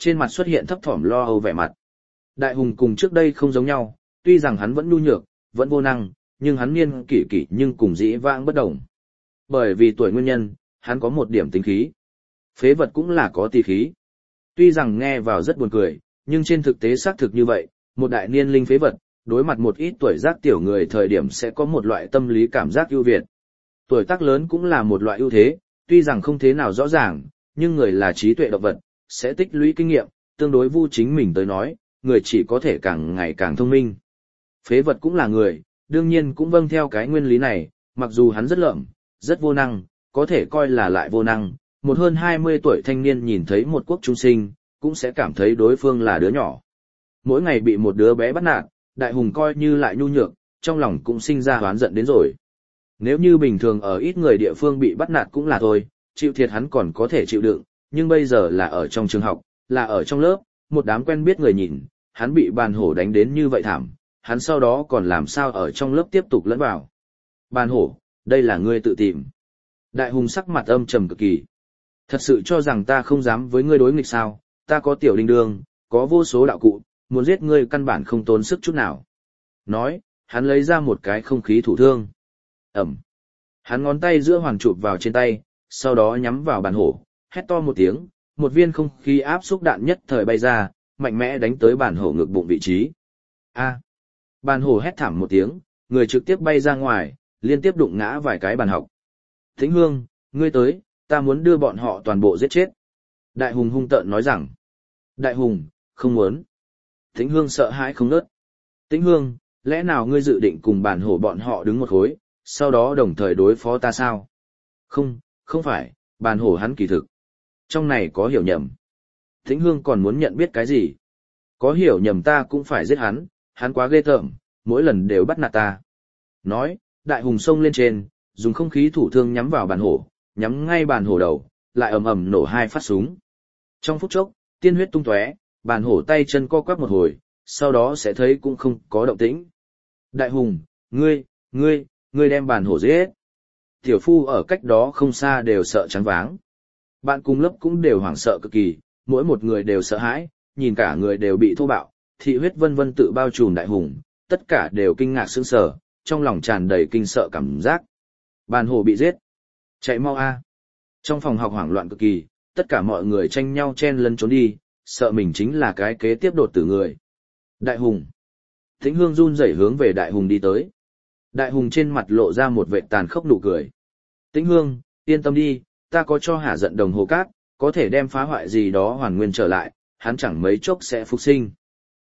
A: trên mặt xuất hiện thấp thỏm lo âu vẻ mặt. Đại hùng cùng trước đây không giống nhau, tuy rằng hắn vẫn nhu nhược, vẫn vô năng, nhưng hắn niên kỷ kỷ nhưng cùng dĩ vãng bất đồng. Bởi vì tuổi nguyên nhân, hắn có một điểm tính khí. Phế vật cũng là có tỳ khí. Tuy rằng nghe vào rất buồn cười, nhưng trên thực tế xác thực như vậy, một đại niên linh phế vật, đối mặt một ít tuổi tác tiểu người thời điểm sẽ có một loại tâm lý cảm giác ưu việt. Tuổi tác lớn cũng là một loại ưu thế, tuy rằng không thế nào rõ ràng, nhưng người là trí tuệ động vật, sẽ tích lũy kinh nghiệm, tương đối vu chính mình tới nói, người chỉ có thể càng ngày càng thông minh. Phế vật cũng là người, đương nhiên cũng vâng theo cái nguyên lý này, mặc dù hắn rất lợm, rất vô năng, có thể coi là lại vô năng, một hơn 20 tuổi thanh niên nhìn thấy một quốc trung sinh, cũng sẽ cảm thấy đối phương là đứa nhỏ. Mỗi ngày bị một đứa bé bắt nạt, đại hùng coi như lại nhu nhược, trong lòng cũng sinh ra oán giận đến rồi. Nếu như bình thường ở ít người địa phương bị bắt nạt cũng là thôi, chịu thiệt hắn còn có thể chịu đựng, nhưng bây giờ là ở trong trường học, là ở trong lớp, một đám quen biết người nhìn, hắn bị bàn hổ đánh đến như vậy thảm, hắn sau đó còn làm sao ở trong lớp tiếp tục lẫn vào. Bàn hổ, đây là ngươi tự tìm. Đại hùng sắc mặt âm trầm cực kỳ. Thật sự cho rằng ta không dám với ngươi đối nghịch sao, ta có tiểu đinh đương, có vô số đạo cụ, muốn giết ngươi căn bản không tốn sức chút nào. Nói, hắn lấy ra một cái không khí thủ thương. Ẩm. Hắn ngón tay giữa hoàn chụp vào trên tay, sau đó nhắm vào bàn hổ, hét to một tiếng, một viên không khí áp xúc đạn nhất thời bay ra, mạnh mẽ đánh tới bàn hổ ngực bụng vị trí. A. Bàn hổ hét thảm một tiếng, người trực tiếp bay ra ngoài, liên tiếp đụng ngã vài cái bàn học. Tĩnh Hương, ngươi tới, ta muốn đưa bọn họ toàn bộ giết chết. Đại hùng hung tợn nói rằng. Đại hùng, không muốn. Tĩnh Hương sợ hãi không nớt. Tĩnh Hương, lẽ nào ngươi dự định cùng bàn hổ bọn họ đứng một khối, sau đó đồng thời đối phó ta sao? Không, không phải, bàn hổ hắn kỳ thực. Trong này có hiểu nhầm. Tĩnh Hương còn muốn nhận biết cái gì? Có hiểu nhầm ta cũng phải giết hắn, hắn quá ghê tởm, mỗi lần đều bắt nạt ta. Nói, đại hùng xông lên trên, dùng không khí thủ thương nhắm vào bàn hổ, nhắm ngay bàn hổ đầu, lại ầm ầm nổ 2 phát súng. Trong phút chốc, tiên huyết tung tóe, bàn hổ tay chân co quắp một hồi, sau đó sẽ thấy cũng không có động tĩnh. Đại hùng, ngươi đem bàn hổ giết. Tiểu phu ở cách đó không xa đều sợ trắng váng. Bạn cùng lớp cũng đều hoảng sợ cực kỳ, mỗi một người đều sợ hãi, nhìn cả người đều bị thô bạo, thị huyết vân vân tự bao trùm đại hùng, tất cả đều kinh ngạc sững sờ, trong lòng tràn đầy kinh sợ cảm giác. Bàn hổ bị giết. Chạy mau a. Trong phòng học hoảng loạn cực kỳ, tất cả mọi người tranh nhau chen lấn trốn đi, sợ mình chính là cái kế tiếp đột tử người. Đại hùng. Tĩnh Hương run rẩy hướng về đại hùng đi tới. Đại hùng trên mặt lộ ra một vệt tàn khốc nụ cười. Tĩnh Hương, yên tâm đi, ta có cho hả giận đồng hồ cát, có thể đem phá hoại gì đó hoàn nguyên trở lại, hắn chẳng mấy chốc sẽ phục sinh.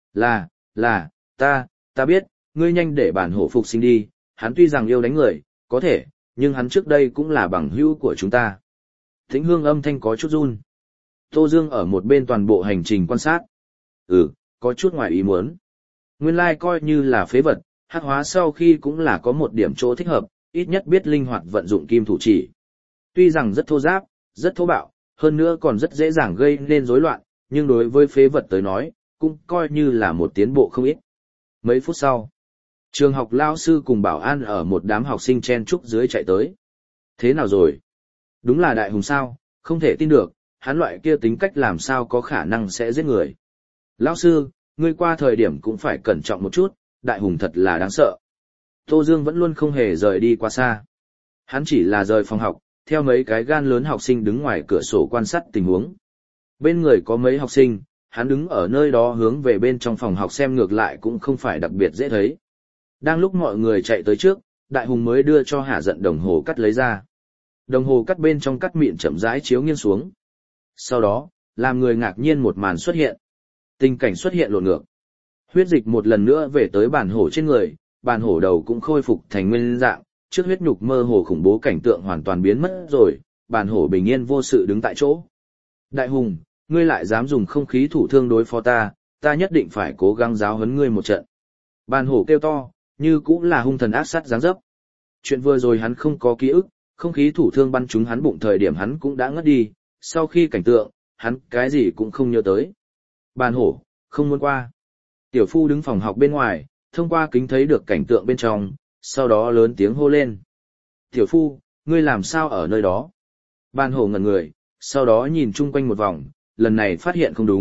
A: Là, ta biết, ngươi nhanh để bản hổ phục sinh đi, hắn tuy rằng yêu đánh người, có thể, nhưng hắn trước đây cũng là bằng hữu của chúng ta. Tĩnh Hương âm thanh có chút run. Tô Dương ở một bên toàn bộ hành trình quan sát. Có chút ngoài ý muốn. Nguyên lai coi như là phế vật, hắc hóa sau khi cũng là có một điểm chỗ thích hợp, ít nhất biết linh hoạt vận dụng kim thủ chỉ. Tuy rằng rất thô giáp, rất thô bạo, hơn nữa còn rất dễ dàng gây nên rối loạn, nhưng đối với phế vật tới nói, cũng coi như là một tiến bộ không ít. Mấy phút sau, trường học lao sư cùng bảo an ở một đám học sinh chen chúc dưới chạy tới. Thế nào rồi? Đúng là đại hùng sao, không thể tin được, hắn loại kia tính cách làm sao có khả năng sẽ giết người. Lão sư, ngươi qua thời điểm cũng phải cẩn trọng một chút, đại hùng thật là đáng sợ. Tô Dương vẫn luôn không hề rời đi quá xa. Hắn chỉ là rời phòng học, theo mấy cái gan lớn học sinh đứng ngoài cửa sổ quan sát tình huống. Bên người có mấy học sinh, hắn đứng ở nơi đó hướng về bên trong phòng học xem ngược lại cũng không phải đặc biệt dễ thấy. Đang lúc mọi người chạy tới trước, đại hùng mới đưa cho hả giận đồng hồ cắt lấy ra. Đồng hồ cắt bên trong cắt mịn chậm rãi chiếu nghiêng xuống. Sau đó, làm người ngạc nhiên một màn xuất hiện. Tình cảnh xuất hiện lộn ngược. Huyết dịch một lần nữa về tới bản hổ trên người, bản hổ đầu cũng khôi phục thành nguyên dạng, trước huyết nhục mơ hồ khủng bố cảnh tượng hoàn toàn biến mất rồi, bản hổ bình yên vô sự đứng tại chỗ. Đại hùng, ngươi lại dám dùng không khí thủ thương đối phó ta, ta nhất định phải cố gắng giáo huấn ngươi một trận. Bản hổ kêu to, như cũng là hung thần ác sát dáng dấp. Chuyện vừa rồi hắn không có ký ức, không khí thủ thương bắn trúng hắn bụng thời điểm hắn cũng đã ngất đi, sau khi cảnh tượng, hắn cái gì cũng không nhớ tới. Bản hổ, không muốn qua. Tiểu phu đứng phòng học bên ngoài, thông qua kính thấy được cảnh tượng bên trong, sau đó lớn tiếng hô lên. Tiểu phu, ngươi làm sao ở nơi đó? Bản hổ ngẩn người, sau đó nhìn chung quanh một vòng, lần này phát hiện không đúng,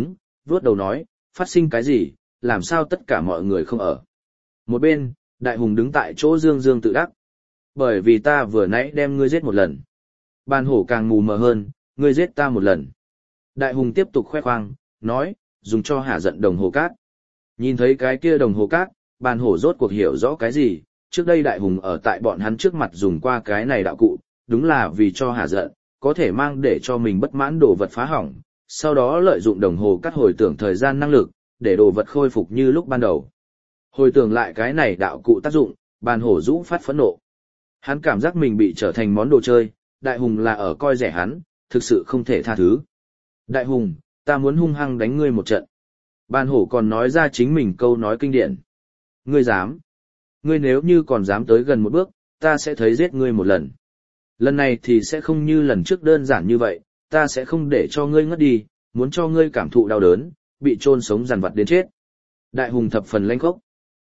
A: vuốt đầu nói, phát sinh cái gì, làm sao tất cả mọi người không ở. Một bên, Đại Hùng đứng tại chỗ dương dương tự đắc. Bởi vì ta vừa nãy đem ngươi giết một lần. Bàn hổ càng mù mờ hơn, ngươi giết ta một lần. Đại Hùng tiếp tục khoe khoang, nói, dùng cho hả giận đồng hồ cát. Nhìn thấy cái kia đồng hồ cát, bàn hổ rốt cuộc hiểu rõ cái gì, trước đây Đại Hùng ở tại bọn hắn trước mặt dùng qua cái này đạo cụ, đúng là vì cho hả giận, có thể mang để cho mình bất mãn đồ vật phá hỏng, sau đó lợi dụng đồng hồ cát hồi tưởng thời gian năng lực, để đồ vật khôi phục như lúc ban đầu. Hồi tưởng lại cái này đạo cụ tác dụng, bàn hổ rũ phát phẫn nộ. Hắn cảm giác mình bị trở thành món đồ chơi, Đại Hùng là ở coi rẻ hắn, thực sự không thể tha thứ. Đại Hùng, ta muốn hung hăng đánh ngươi một trận. Bàn hổ còn nói ra chính mình câu nói kinh điển. Ngươi dám. Ngươi nếu như còn dám tới gần một bước, ta sẽ thấy giết ngươi một lần. Lần này thì sẽ không như lần trước đơn giản như vậy, ta sẽ không để cho ngươi ngất đi, muốn cho ngươi cảm thụ đau đớn, bị chôn sống dằn vặt đến chết. Đại Hùng thập phần lãnh khốc.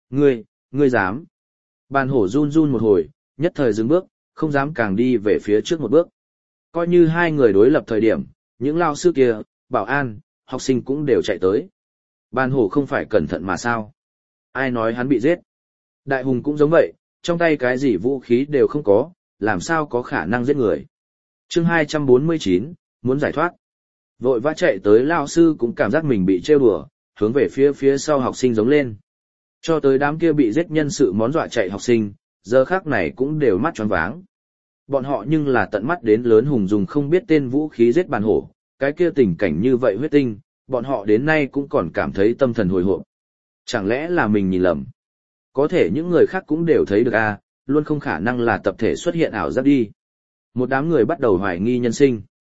A: Ngươi dám. Bàn hổ run run một hồi, nhất thời dừng bước, không dám càng đi về phía trước một bước. Coi như hai người đối lập thời điểm, những lao sư kia, bảo an, học sinh cũng đều chạy tới. Bàn hổ không phải cẩn thận mà sao? Ai nói hắn bị giết? Đại Hùng cũng giống vậy, trong tay cái gì vũ khí đều không có, làm sao có khả năng giết người. Chương 249, muốn giải thoát. Vội vã chạy tới lao sư cũng cảm giác mình bị trêu đùa, hướng về phía sau học sinh giống lên. Cho tới đám kia bị giết nhân sự món dọa chạy học sinh, giờ khác này cũng đều mắt tròn váng. Bọn họ nhưng là tận mắt đến lớn Hùng dùng không biết tên vũ khí giết bàn hổ, cái kia tình cảnh như vậy huyết tinh, bọn họ đến nay cũng còn cảm thấy tâm thần hồi hộp. Chẳng lẽ là mình nhìn lầm? Có thể những người khác cũng đều thấy được luôn không khả năng là tập thể xuất hiện ảo giác đi. Một đám người bắt đầu hoài nghi nhân sinh.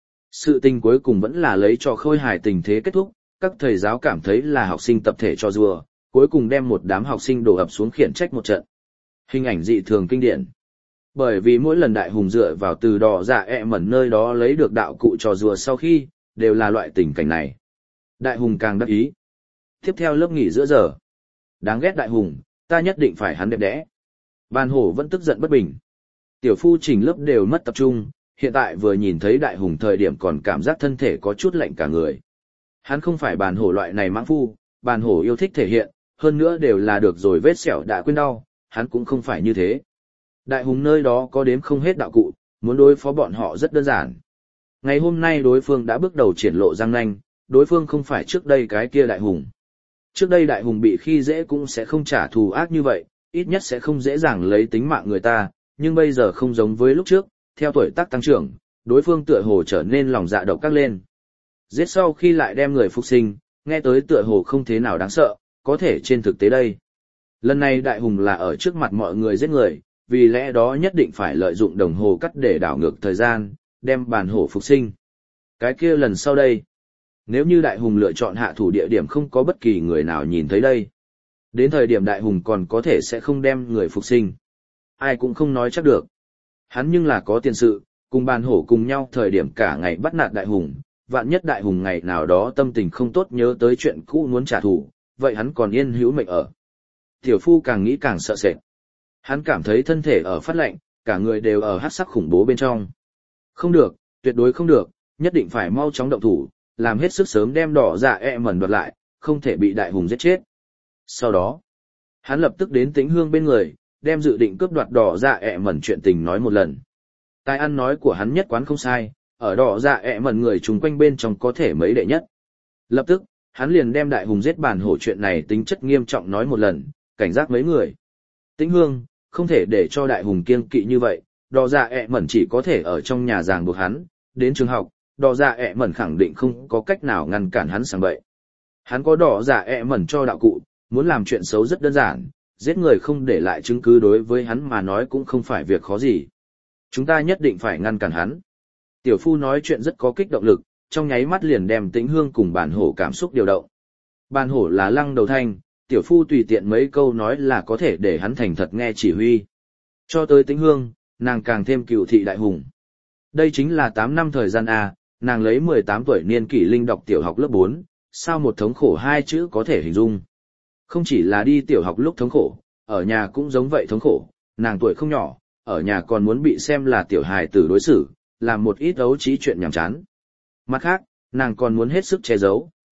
A: Sự tình cuối cùng vẫn là lấy cho khôi hài tình thế kết thúc, các thầy giáo cảm thấy là học sinh tập thể cho rùa, cuối cùng đem một đám học sinh đổ ập xuống khiển trách một trận. Hình ảnh dị thường kinh điển. Bởi vì mỗi lần Đại Hùng dựa vào từ đỏ dạ mẩn nơi đó lấy được đạo cụ trò rùa sau khi, đều là loại tình cảnh này. Đại Hùng càng đắc ý. Tiếp theo lớp nghỉ giữa giờ. Đáng ghét Đại Hùng, ta nhất định phải hắn đẹp đẽ. Bàn hổ vẫn tức giận bất bình. Tiểu phu chỉnh lớp đều mất tập trung, hiện tại vừa nhìn thấy Đại Hùng thời điểm còn cảm giác thân thể có chút lạnh cả người. Hắn không phải bàn hổ loại này mãng phu, bàn hổ yêu thích thể hiện, hơn nữa đều là được rồi vết sẹo đã quên đau, hắn cũng không phải như thế. Đại Hùng nơi đó có đếm không hết đạo cụ, muốn đối phó bọn họ rất đơn giản. Ngày hôm nay đối phương đã bước đầu triển lộ răng nanh, đối phương không phải trước đây cái kia Đại Hùng. Trước đây Đại Hùng bị khi dễ cũng sẽ không trả thù ác như vậy, ít nhất sẽ không dễ dàng lấy tính mạng người ta, nhưng bây giờ không giống với lúc trước, theo tuổi tác tăng trưởng, đối phương tựa hồ trở nên lòng dạ độc các lên. Giết sau khi lại đem người phục sinh, nghe tới tựa hồ không thế nào đáng sợ, có thể trên thực tế đây. Lần này Đại Hùng là ở trước mặt mọi người giết người, vì lẽ đó nhất định phải lợi dụng đồng hồ cắt để đảo ngược thời gian, đem bàn hổ phục sinh. Cái kia lần sau đây, nếu như Đại Hùng lựa chọn hạ thủ địa điểm không có bất kỳ người nào nhìn thấy đây. Đến thời điểm Đại Hùng còn có thể sẽ không đem người phục sinh. Ai cũng không nói chắc được. Hắn nhưng là có tiền sự, cùng bàn hổ cùng nhau thời điểm cả ngày bắt nạt Đại Hùng, vạn nhất Đại Hùng ngày nào đó tâm tình không tốt nhớ tới chuyện cũ muốn trả thù, vậy hắn còn yên hữu mệnh ở. Tiểu phu càng nghĩ càng sợ sệt. Hắn cảm thấy thân thể ở phát lạnh, cả người đều ở hắc sắc khủng bố bên trong. Không được, tuyệt đối không được, nhất định phải mau chóng động thủ, làm hết sức sớm đem đỏ dạ mẩn đoạt lại, không thể bị Đại Hùng giết chết. Sau đó, hắn lập tức đến Tĩnh Hương bên người, đem dự định cướp đoạt đỏ dạ mẩn chuyện tình nói một lần. Tài ăn nói của hắn nhất quán không sai, ở đỏ dạ mẩn người chung quanh bên trong có thể mấy đệ nhất. Lập tức, hắn liền đem Đại Hùng giết bàn hổ chuyện này tính chất nghiêm trọng nói một lần, cảnh giác mấy người. Tĩnh Hương, không thể để cho Đại Hùng kiêng kỵ như vậy, đỏ dạ mẩn chỉ có thể ở trong nhà ràng buộc hắn, đến trường học, đỏ dạ mẩn khẳng định không có cách nào ngăn cản hắn sang bậy. Hắn có đỏ dạ mẩn cho đạo cụ, muốn làm chuyện xấu rất đơn giản, giết người không để lại chứng cứ đối với hắn mà nói cũng không phải việc khó gì. Chúng ta nhất định phải ngăn cản hắn. Tiểu phu nói chuyện rất có kích động lực, trong nháy mắt liền đem Tĩnh Hương cùng bàn hổ cảm xúc điều động. Bàn hổ là lăng đầu thanh, tiểu phu tùy tiện mấy câu nói là có thể để hắn thành thật nghe chỉ huy. Cho tới Tĩnh Hương, nàng càng thêm cựu thị Đại Hùng. Đây chính là 8 năm thời gian nàng lấy 18 tuổi niên kỷ linh đọc tiểu học lớp 4, sao một thống khổ hai chữ có thể hình dung. Không chỉ là đi tiểu học lúc thống khổ, ở nhà cũng giống vậy thống khổ, nàng tuổi không nhỏ, ở nhà còn muốn bị xem là tiểu hài tử đối xử, làm một ít ấu trí chuyện nhảm chán. Mặt khác, nàng còn muốn hết sức che giấu,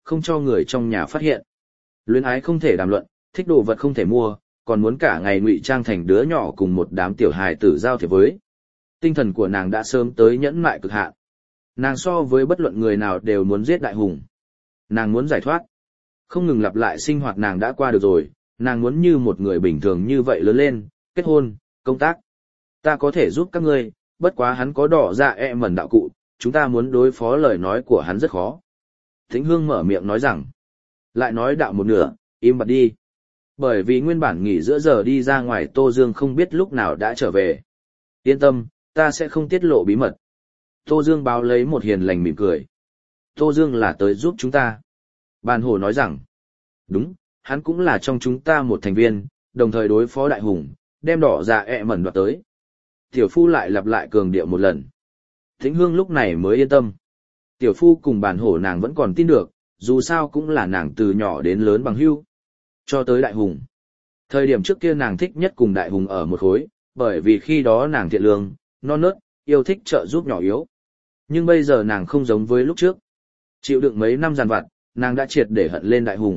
A: không cho người trong nhà phát hiện. Luyến ái không thể đàm luận, thích đồ vật không thể mua, còn muốn cả ngày ngụy trang thành đứa nhỏ cùng một đám tiểu hài tử giao thiệp với. Tinh thần của nàng đã sớm tới nhẫn mại cực hạn. Nàng so với bất luận người nào đều muốn giết đại hùng. Nàng muốn giải thoát. Không ngừng lặp lại sinh hoạt nàng đã qua được rồi, nàng muốn như một người bình thường như vậy lớn lên, kết hôn, công tác. Ta có thể giúp các ngươi, bất quá hắn có đỏ dạ mẩn đạo cụ, chúng ta muốn đối phó lời nói của hắn rất khó. Tĩnh Hương mở miệng nói rằng, lại nói đạo một nửa, im bặt đi. Bởi vì nguyên bản nghỉ giữa giờ đi ra ngoài Tô Dương không biết lúc nào đã trở về. Yên tâm, ta sẽ không tiết lộ bí mật. Tô Dương báo lấy một hiền lành mỉm cười. Tô Dương là tới giúp chúng ta. Bàn hổ nói rằng, đúng, hắn cũng là trong chúng ta một thành viên, đồng thời đối phó đại hùng, đem đỏ dạ mẩn đoạt tới. Tiểu phu lại lặp lại cường điệu một lần. Tĩnh Hương lúc này mới yên tâm. Tiểu phu cùng bàn hổ nàng vẫn còn tin được, dù sao cũng là nàng từ nhỏ đến lớn bằng hữu. Cho tới đại hùng. Thời điểm trước kia nàng thích nhất cùng đại hùng ở một khối, bởi vì khi đó nàng thiện lương, non nớt, yêu thích trợ giúp nhỏ yếu. Nhưng bây giờ nàng không giống với lúc trước. Chịu đựng mấy năm giàn vặt, nàng đã triệt để hận lên đại hùng.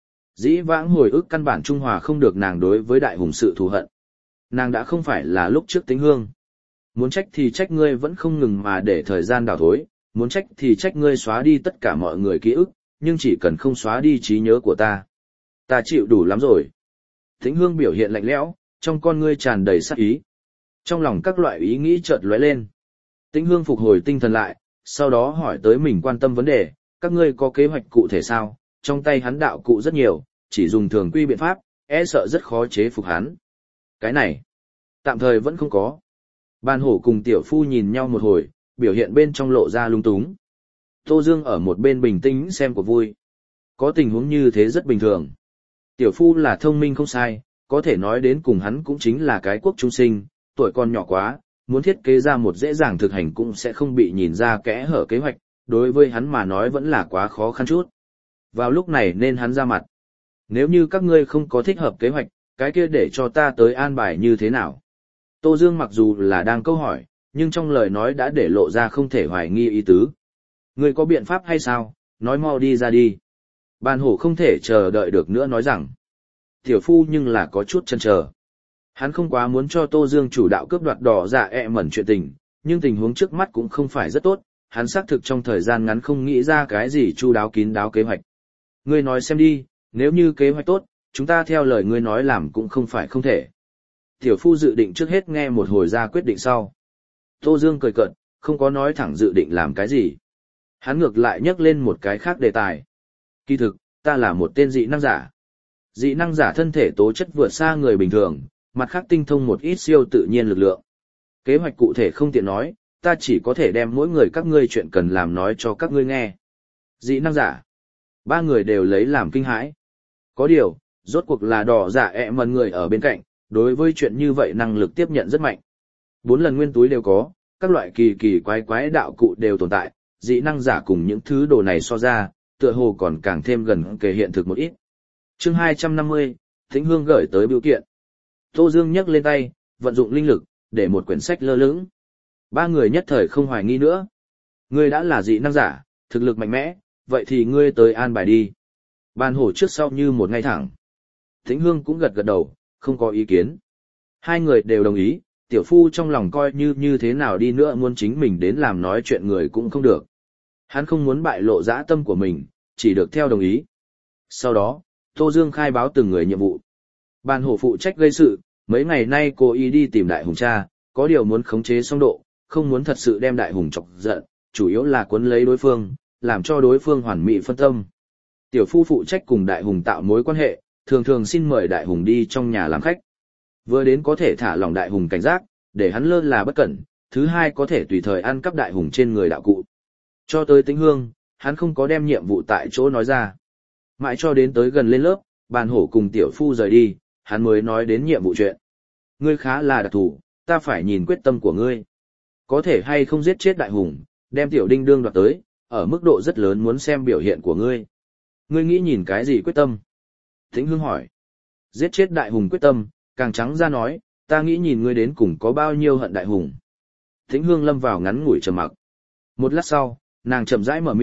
A: Dĩ vãng hồi ức căn bản trung hòa không được nàng đối với đại hùng sự thù hận. Nàng đã không phải là lúc trước Tĩnh Hương. Muốn trách thì trách ngươi vẫn không ngừng mà để thời gian đảo thối, muốn trách thì trách ngươi xóa đi tất cả mọi người ký ức, nhưng chỉ cần không xóa đi trí nhớ của ta. Ta chịu đủ lắm rồi. Tĩnh Hương biểu hiện lạnh lẽo, trong con ngươi tràn đầy sát ý. Trong lòng các loại ý nghĩ chợt lóe lên. Tĩnh Hương phục hồi tinh thần lại, sau đó hỏi tới mình quan tâm vấn đề, các ngươi có kế hoạch cụ thể sao? Trong tay hắn đạo cụ rất nhiều, chỉ dùng thường quy biện pháp, e sợ rất khó chế phục hắn. Cái này, tạm thời vẫn không có. Bàn hổ cùng tiểu phu nhìn nhau một hồi, biểu hiện bên trong lộ ra lung túng. Tô Dương ở một bên bình tĩnh xem cuộc vui. Có tình huống như thế rất bình thường. Tiểu phu là thông minh không sai, có thể nói đến cùng hắn cũng chính là cái quốc trung sinh, tuổi còn nhỏ quá, muốn thiết kế ra một dễ dàng thực hành cũng sẽ không bị nhìn ra kẽ hở kế hoạch, đối với hắn mà nói vẫn là quá khó khăn chút. Vào lúc này nên hắn ra mặt. Nếu như các ngươi không có thích hợp kế hoạch, cái kia để cho ta tới an bài như thế nào? Tô Dương mặc dù là đang câu hỏi, nhưng trong lời nói đã để lộ ra không thể hoài nghi ý tứ. Ngươi có biện pháp hay sao? Nói mau đi ra đi. Bàn hổ không thể chờ đợi được nữa nói rằng. Tiểu phu nhưng là có chút chần chờ. Hắn không quá muốn cho Tô Dương chủ đạo cướp đoạt đỏ dạ mẩn chuyện tình, nhưng tình huống trước mắt cũng không phải rất tốt, hắn xác thực trong thời gian ngắn không nghĩ ra cái gì chu đáo kín đáo kế hoạch. Ngươi nói xem đi, nếu như kế hoạch tốt, chúng ta theo lời ngươi nói làm cũng không phải không thể. Tiểu phu dự định trước hết nghe một hồi ra quyết định sau. Tô Dương cười cợt, không có nói thẳng dự định làm cái gì. Hắn ngược lại nhắc lên một cái khác đề tài. Kỳ thực, ta là một tên dị năng giả. Dị năng giả thân thể tố chất vượt xa người bình thường, mặt khác tinh thông một ít siêu tự nhiên lực lượng. Kế hoạch cụ thể không tiện nói, ta chỉ có thể đem mỗi người các ngươi chuyện cần làm nói cho các ngươi nghe. Dị năng giả. Ba người đều lấy làm kinh hãi. Có điều, rốt cuộc là đỏ giả mẩn người ở bên cạnh, đối với chuyện như vậy năng lực tiếp nhận rất mạnh. 4 lần nguyên túi đều có, các loại kỳ kỳ quái quái đạo cụ đều tồn tại, dị năng giả cùng những thứ đồ này so ra, tựa hồ còn càng thêm gần kề hiện thực một ít. Chương 250, Tĩnh Hương gửi tới bưu kiện. Tô Dương nhấc lên tay, vận dụng linh lực, để một quyển sách lơ lửng. Ba người nhất thời không hoài nghi nữa. Ngươi đã là dị năng giả, thực lực mạnh mẽ, vậy thì ngươi tới an bài đi. Bàn hổ trước sau như một ngay thẳng. Tĩnh Hương cũng gật gật đầu, không có ý kiến. Hai người đều đồng ý, tiểu phu trong lòng coi như thế nào đi nữa muốn chính mình đến làm nói chuyện người cũng không được. Hắn không muốn bại lộ dã tâm của mình, chỉ được theo đồng ý. Sau đó, Tô Dương khai báo từng người nhiệm vụ. Bàn hổ phụ trách gây sự, mấy ngày nay cô ý đi tìm đại hùng cha, có điều muốn khống chế song độ, không muốn thật sự đem đại hùng chọc giận, chủ yếu là cuốn lấy đối phương, làm cho đối phương hoàn mỹ phân tâm. Tiểu phu phụ trách cùng đại hùng tạo mối quan hệ, thường thường xin mời đại hùng đi trong nhà làm khách. Vừa đến có thể thả lỏng đại hùng cảnh giác, để hắn lơ là bất cẩn, thứ hai có thể tùy thời ăn cắp đại hùng trên người đạo cụ. Cho tới Tĩnh Hương, hắn không có đem nhiệm vụ tại chỗ nói ra. Mãi cho đến tới gần lên lớp, bàn hổ cùng tiểu phu rời đi, hắn mới nói đến nhiệm vụ chuyện. Ngươi khá là đặc thù, ta phải nhìn quyết tâm của ngươi. Có thể hay không giết chết đại hùng, đem tiểu đinh đương đoạt tới, ở mức độ rất lớn muốn xem biểu hiện của ngươi. Ngươi nghĩ nhìn cái gì quyết tâm? Tĩnh Hương hỏi. Giết chết đại hùng quyết tâm, càng trắng ra nói, ta nghĩ nhìn ngươi đến cùng có bao nhiêu hận đại hùng. Tĩnh Hương lâm vào ngắn ngủi trầm mặc. Một lát sau, nàng chậm rãi mở miệng,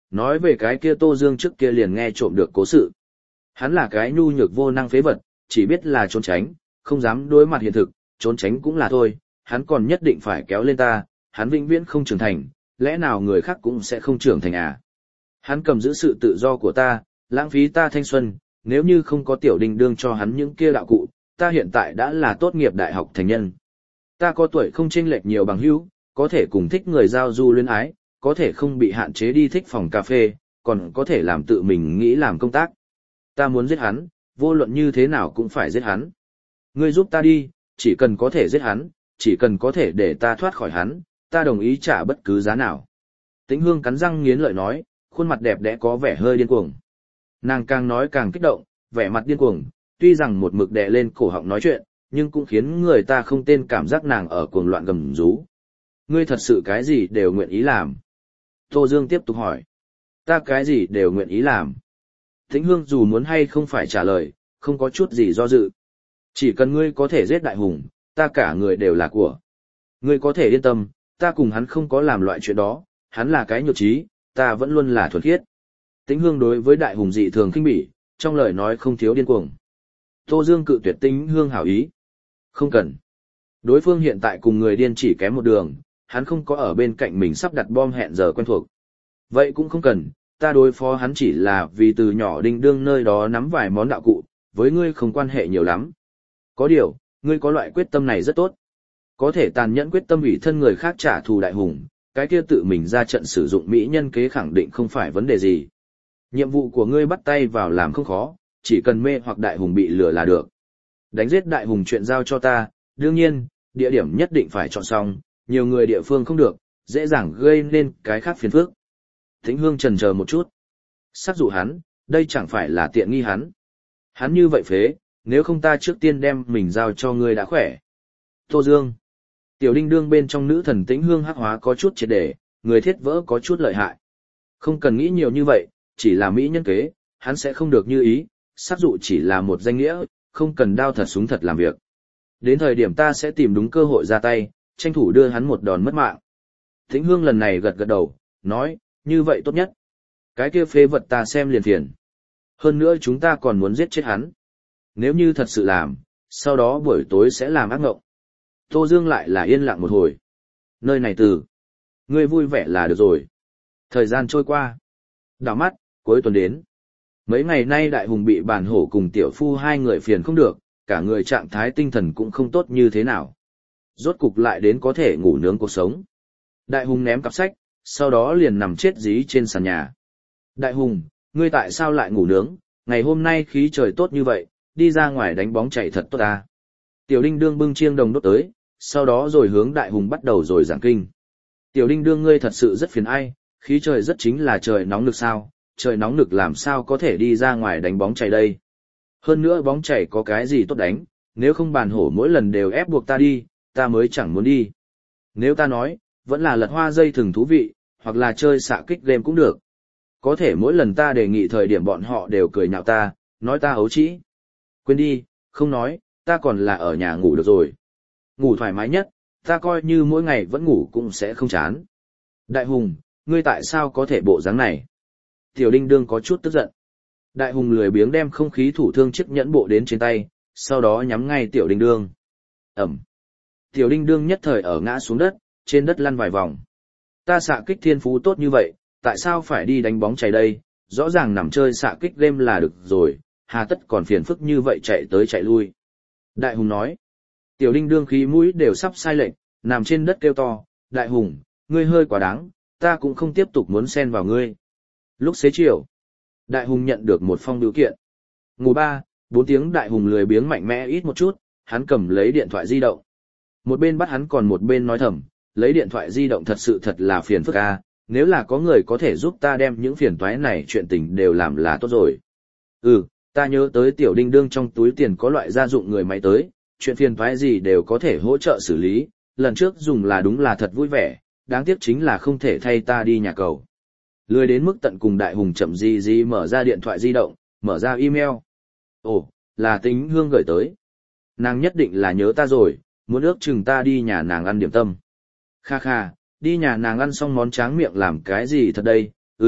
A: nói về cái kia Tô Dương trước kia liền nghe trộm được cố sự. Hắn là cái nhu nhược vô năng phế vật, chỉ biết là trốn tránh, không dám đối mặt hiện thực, trốn tránh cũng là thôi, hắn còn nhất định phải kéo lên ta, hắn vĩnh viễn không trưởng thành, lẽ nào người khác cũng sẽ không trưởng thành à? Hắn cầm giữ sự tự do của ta, lãng phí ta thanh xuân, nếu như không có Tiểu Đình Đương cho hắn những kia đạo cụ, ta hiện tại đã là tốt nghiệp đại học thành nhân. Ta có tuổi không chênh lệch nhiều bằng hữu, có thể cùng thích người giao du luyến ái, có thể không bị hạn chế đi thích phòng cà phê, còn có thể làm tự mình nghĩ làm công tác. Ta muốn giết hắn, vô luận như thế nào cũng phải giết hắn. Ngươi giúp ta đi, chỉ cần có thể giết hắn, chỉ cần có thể để ta thoát khỏi hắn, ta đồng ý trả bất cứ giá nào. Tĩnh Hương cắn răng nghiến lợi nói, khuôn mặt đẹp đẽ có vẻ hơi điên cuồng. Nàng càng nói càng kích động, vẻ mặt điên cuồng, tuy rằng một mực đè lên cổ họng nói chuyện, nhưng cũng khiến người ta không tên cảm giác nàng ở cuồng loạn gầm rú. Ngươi thật sự cái gì đều nguyện ý làm? Tô Dương tiếp tục hỏi. Ta cái gì đều nguyện ý làm. Tĩnh Hương dù muốn hay không phải trả lời, không có chút gì do dự. Chỉ cần ngươi có thể giết đại hùng, ta cả người đều là của. Ngươi có thể yên tâm, ta cùng hắn không có làm loại chuyện đó, hắn là cái nhược trí, ta vẫn luôn là thuần khiết. Tĩnh Hương đối với đại hùng dị thường khinh bỉ, trong lời nói không thiếu điên cuồng. Tô Dương cự tuyệt Tĩnh Hương hảo ý. Không cần. Đối phương hiện tại cùng người điên chỉ kém một đường, hắn không có ở bên cạnh mình sắp đặt bom hẹn giờ quen thuộc. Vậy cũng không cần, ta đối phó hắn chỉ là vì từ nhỏ Đinh Đương nơi đó nắm vài món đạo cụ, với ngươi không quan hệ nhiều lắm. Có điều, ngươi có loại quyết tâm này rất tốt. Có thể tàn nhẫn quyết tâm ủy thân người khác trả thù đại hùng, cái kia tự mình ra trận sử dụng mỹ nhân kế khẳng định không phải vấn đề gì. Nhiệm vụ của ngươi bắt tay vào làm không khó, chỉ cần mê hoặc đại hùng bị lừa là được. Đánh giết đại hùng chuyện giao cho ta, đương nhiên, địa điểm nhất định phải chọn xong, nhiều người địa phương không được, dễ dàng gây nên cái khác phiền phức. Tĩnh Hương chần chờ một chút. Sắc dụ hắn, đây chẳng phải là tiện nghi hắn. Hắn như vậy phế, nếu không ta trước tiên đem mình giao cho ngươi đã khỏe. Tô Dương. Tiểu Đinh Đương bên trong nữ thần Tĩnh Hương hắc hóa có chút triệt để, người thiết vỡ có chút lợi hại. Không cần nghĩ nhiều như vậy, chỉ là mỹ nhân kế, hắn sẽ không được như ý, sắc dụ chỉ là một danh nghĩa, không cần đao thật súng thật làm việc. Đến thời điểm ta sẽ tìm đúng cơ hội ra tay, tranh thủ đưa hắn một đòn mất mạng. Tĩnh Hương lần này gật gật đầu, nói, như vậy tốt nhất. Cái kia phế vật ta xem liền phiền. Hơn nữa chúng ta còn muốn giết chết hắn. Nếu như thật sự làm, sau đó buổi tối sẽ làm ác mộng. Tô Dương lại là yên lặng một hồi. Nơi này từ. Ngươi vui vẻ là được rồi. Thời gian trôi qua. Đảo mắt, cuối tuần đến. Mấy ngày nay đại hùng bị bản hổ cùng tiểu phu hai người phiền không được, cả người trạng thái tinh thần cũng không tốt như thế nào. Rốt cục lại đến có thể ngủ nướng cuộc sống. Đại hùng ném cặp sách, sau đó liền nằm chết dí trên sàn nhà. Đại hùng, ngươi tại sao lại ngủ nướng, ngày hôm nay khí trời tốt như vậy, đi ra ngoài đánh bóng chạy thật tốt à. Tiểu Đinh Đương bưng chiêng đồng đốt tới, sau đó rồi hướng đại hùng bắt đầu rồi giảng kinh. Tiểu Đinh Đương ngươi thật sự rất phiền ai, khí trời rất chính là trời nóng nực sao, trời nóng nực làm sao có thể đi ra ngoài đánh bóng chày đây. Hơn nữa bóng chày có cái gì tốt đánh, nếu không bàn hổ mỗi lần đều ép buộc ta đi, ta mới chẳng muốn đi. Nếu ta nói, vẫn là lật hoa dây thừng thú vị, hoặc là chơi xạ kích game cũng được. Có thể mỗi lần ta đề nghị thời điểm bọn họ đều cười nhạo ta, nói ta ấu trĩ. Quên đi, không nói, ta còn là ở nhà ngủ được rồi. Ngủ thoải mái nhất, ta coi như mỗi ngày vẫn ngủ cũng sẽ không chán. Đại hùng, ngươi tại sao có thể bộ dáng này? Tiểu Đinh Đương có chút tức giận. Đại hùng lười biếng đem không khí thủ thương chiếc nhẫn bộ đến trên tay, sau đó nhắm ngay Tiểu Đinh Đương. Ẩm. Tiểu Đinh Đương nhất thời ở ngã xuống đất, trên đất lăn vài vòng. Ta xạ kích thiên phú tốt như vậy, tại sao phải đi đánh bóng chày đây? Rõ ràng nằm chơi xạ kích game là được rồi, hà tất còn phiền phức như vậy chạy tới chạy lui. Đại hùng nói. Tiểu Đinh Đương khí mũi đều sắp sai lệch, nằm trên đất kêu to, đại hùng, ngươi hơi quá đáng, ta cũng không tiếp tục muốn xen vào ngươi. Lúc xế chiều, đại hùng nhận được một phong bưu kiện. Ngủ 3-4 tiếng đại hùng lười biếng mạnh mẽ ít một chút, hắn cầm lấy điện thoại di động. Một bên bắt hắn còn một bên nói thầm, lấy điện thoại di động thật sự thật là phiền phức a, nếu là có người có thể giúp ta đem những phiền toái này chuyện tình đều làm là tốt rồi. Ta nhớ tới Tiểu Đinh Đương trong túi tiền có loại gia dụng người máy tới, chuyện phiền toái gì đều có thể hỗ trợ xử lý, lần trước dùng là đúng là thật vui vẻ, đáng tiếc chính là không thể thay ta đi nhà cầu. Lười đến mức tận cùng đại hùng chậm gì mở ra điện thoại di động, mở ra email. Ồ, là Tĩnh Hương gửi tới. Nàng nhất định là nhớ ta rồi, muốn ước chừng ta đi nhà nàng ăn điểm tâm. Kha kha, đi nhà nàng ăn xong món tráng miệng làm cái gì thật đây,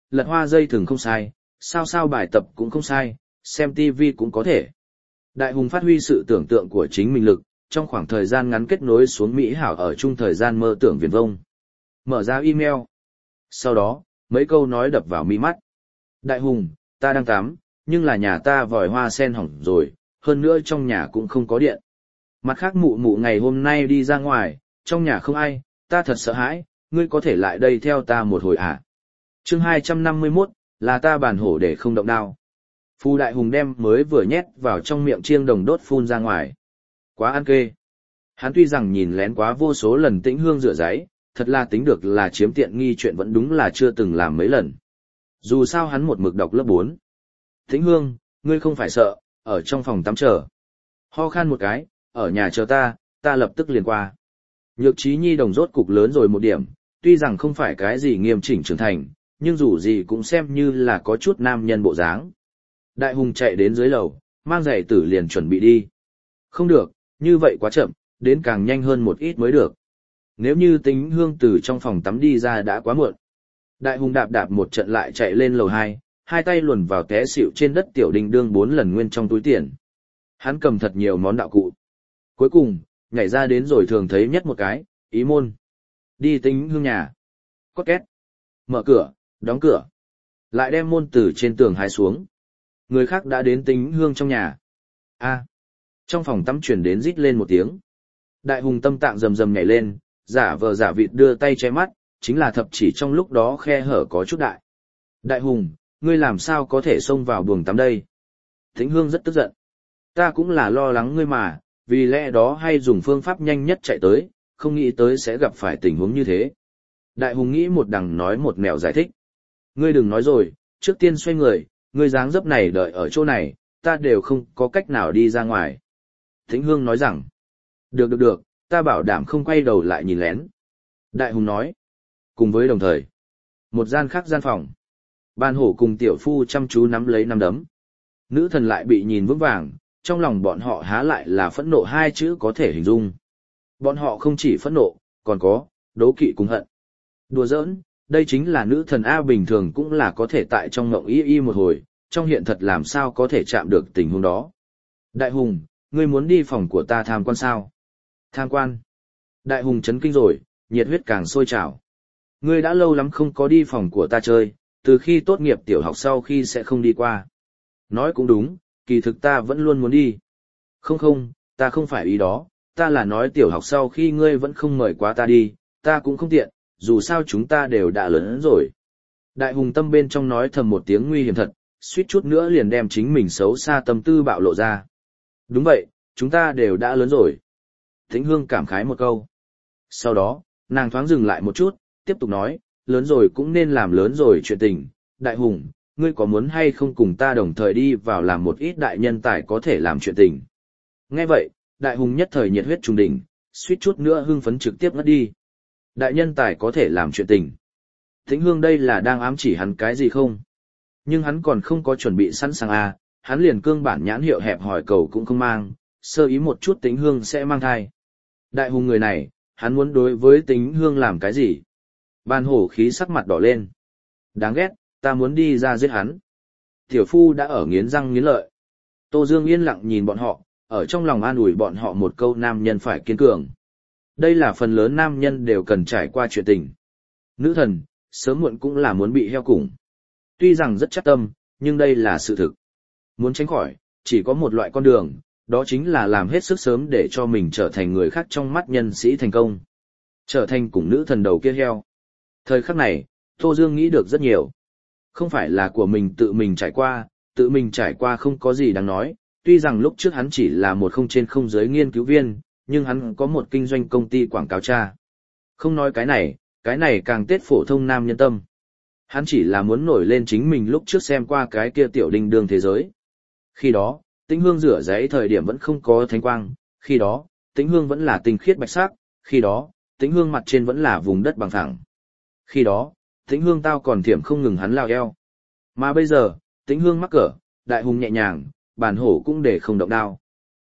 A: lật hoa dây thường không sai, sao sao bài tập cũng không sai, xem tivi cũng có thể. Đại hùng phát huy sự tưởng tượng của chính mình lực, trong khoảng thời gian ngắn kết nối xuống Mỹ hảo ở chung thời gian mơ tưởng viển vông. Mở ra email. Sau đó, mấy câu nói đập vào mi mắt. Đại hùng, ta đang tắm, nhưng là nhà ta vòi hoa sen hỏng rồi, hơn nữa trong nhà cũng không có điện. Mặt khác mụ mụ ngày hôm nay đi ra ngoài, trong nhà không ai, ta thật sợ hãi, ngươi có thể lại đây theo ta một hồi à? Chương 251, là ta bản hổ để không động đao. Phu đại hùng đem mới vừa nhét vào trong miệng chiêng đồng đốt phun ra ngoài. Quá ăn kê. Hắn tuy rằng nhìn lén quá vô số lần Tĩnh Hương rửa giấy, thật là tính được là chiếm tiện nghi chuyện vẫn đúng là chưa từng làm mấy lần. Dù sao hắn một mực đọc lớp 4. Tĩnh Hương, ngươi không phải sợ, ở trong phòng tắm chờ. Ho khan một cái, ở nhà chờ ta lập tức liền qua. Nhược trí nhi đồng rốt cục lớn rồi một điểm, tuy rằng không phải cái gì nghiêm chỉnh trưởng thành, nhưng dù gì cũng xem như là có chút nam nhân bộ dáng. Đại hùng chạy đến dưới lầu, mang giày tử liền chuẩn bị đi. Không được, như vậy quá chậm, đến càng nhanh hơn một ít mới được. Nếu như Tĩnh Hương từ trong phòng tắm đi ra đã quá muộn. Đại hùng đạp đạp một trận lại chạy lên lầu 2, hai tay luồn vào té xịu trên đất tiểu đình đương 4 lần nguyên trong túi tiền. Hắn cầm thật nhiều món đạo cụ. Cuối cùng, nhảy ra đến rồi thường thấy nhất một cái, ý môn. Đi Tĩnh Hương nhà. Cót két. Mở cửa, đóng cửa. Lại đem môn từ trên tường hái xuống. Người khác đã đến Tĩnh Hương trong nhà. A. Trong phòng tắm chuyển đến rít lên một tiếng. Đại hùng tâm tạng rầm rầm nhảy lên, giả vờ giả vịt đưa tay che mắt, chính là thập chỉ trong lúc đó khe hở có chút đại. Đại hùng, ngươi làm sao có thể xông vào buồng tắm đây? Tĩnh Hương rất tức giận. Ta cũng là lo lắng ngươi mà, vì lẽ đó hay dùng phương pháp nhanh nhất chạy tới, không nghĩ tới sẽ gặp phải tình huống như thế. Đại hùng nghĩ một đằng nói một nẻo giải thích. Ngươi đừng nói rồi, trước tiên xoay người, ngươi dáng dấp này đợi ở chỗ này, ta đều không có cách nào đi ra ngoài. Tĩnh Hương nói rằng, được, ta bảo đảm không quay đầu lại nhìn lén. Đại hùng nói, cùng với đồng thời, một gian khác gian phòng. Ban hổ cùng tiểu phu chăm chú nắm lấy nắm đấm. Nữ thần lại bị nhìn vững vàng, trong lòng bọn họ há lại là phẫn nộ hai chữ có thể hình dung. Bọn họ không chỉ phẫn nộ, còn có, đố kỵ cùng hận. Đùa giỡn, đây chính là nữ thần A bình thường cũng là có thể tại trong mộng y một hồi, trong hiện thật làm sao có thể chạm được tình huống đó. Đại hùng, ngươi muốn đi phòng của ta tham quan sao? Tham quan. Đại hùng chấn kinh rồi, nhiệt huyết càng sôi trào. Ngươi đã lâu lắm không có đi phòng của ta chơi, từ khi tốt nghiệp tiểu học sau khi sẽ không đi qua. Nói cũng đúng, kỳ thực ta vẫn luôn muốn đi. Không, ta không phải ý đó, ta là nói tiểu học sau khi ngươi vẫn không mời quá ta đi, ta cũng không tiện, dù sao chúng ta đều đã lớn rồi. Đại hùng tâm bên trong nói thầm một tiếng nguy hiểm thật, suýt chút nữa liền đem chính mình xấu xa tâm tư bạo lộ ra. Đúng vậy, chúng ta đều đã lớn rồi. Tĩnh Hương cảm khái một câu. Sau đó, nàng thoáng dừng lại một chút, tiếp tục nói, lớn rồi cũng nên làm lớn rồi chuyện tình. Đại hùng, ngươi có muốn hay không cùng ta đồng thời đi vào làm một ít đại nhân tài có thể làm chuyện tình? Nghe vậy, đại hùng nhất thời nhiệt huyết trùng đỉnh, suýt chút nữa hưng phấn trực tiếp ngất đi. Đại nhân tài có thể làm chuyện tình. Tĩnh Hương đây là đang ám chỉ hắn cái gì không? Nhưng hắn còn không có chuẩn bị sẵn sàng à, hắn liền cương bản nhãn hiệu hẹp hỏi cầu cũng không mang, sơ ý một chút Tĩnh Hương sẽ mang thai. Đại hùng người này, hắn muốn đối với Tĩnh Hương làm cái gì? Ban hổ khí sắc mặt đỏ lên. Đáng ghét, ta muốn đi ra giết hắn. Tiểu phu đã ở nghiến răng nghiến lợi. Tô Dương yên lặng nhìn bọn họ, ở trong lòng an ủi bọn họ một câu nam nhân phải kiên cường. Đây là phần lớn nam nhân đều cần trải qua chuyện tình. Nữ thần, sớm muộn cũng là muốn bị heo củng. Tuy rằng rất chắc tâm, nhưng đây là sự thực. Muốn tránh khỏi, chỉ có một loại con đường, đó chính là làm hết sức sớm để cho mình trở thành người khác trong mắt nhân sĩ thành công. Trở thành cùng nữ thần đầu kia heo. Thời khắc này, Tô Dương nghĩ được rất nhiều. Không phải là của mình tự mình trải qua không có gì đáng nói, tuy rằng lúc trước hắn chỉ là một không trên không giới nghiên cứu viên, nhưng hắn có một kinh doanh công ty quảng cáo cha. Không nói cái này càng tết phổ thông nam nhân tâm. Hắn chỉ là muốn nổi lên chính mình lúc trước xem qua cái kia tiểu đình đường thế giới. Khi đó, Tĩnh Hương rửa giấy thời điểm vẫn không có thánh quang, khi đó, Tĩnh Hương vẫn là tinh khiết bạch sắc, khi đó, Tĩnh Hương mặt trên vẫn là vùng đất bằng phẳng. Khi đó, Tĩnh Hương tao còn thiểm không ngừng hắn lao eo. Mà bây giờ, Tĩnh Hương mắc cỡ, đại hùng nhẹ nhàng, bản hổ cũng để không động đao.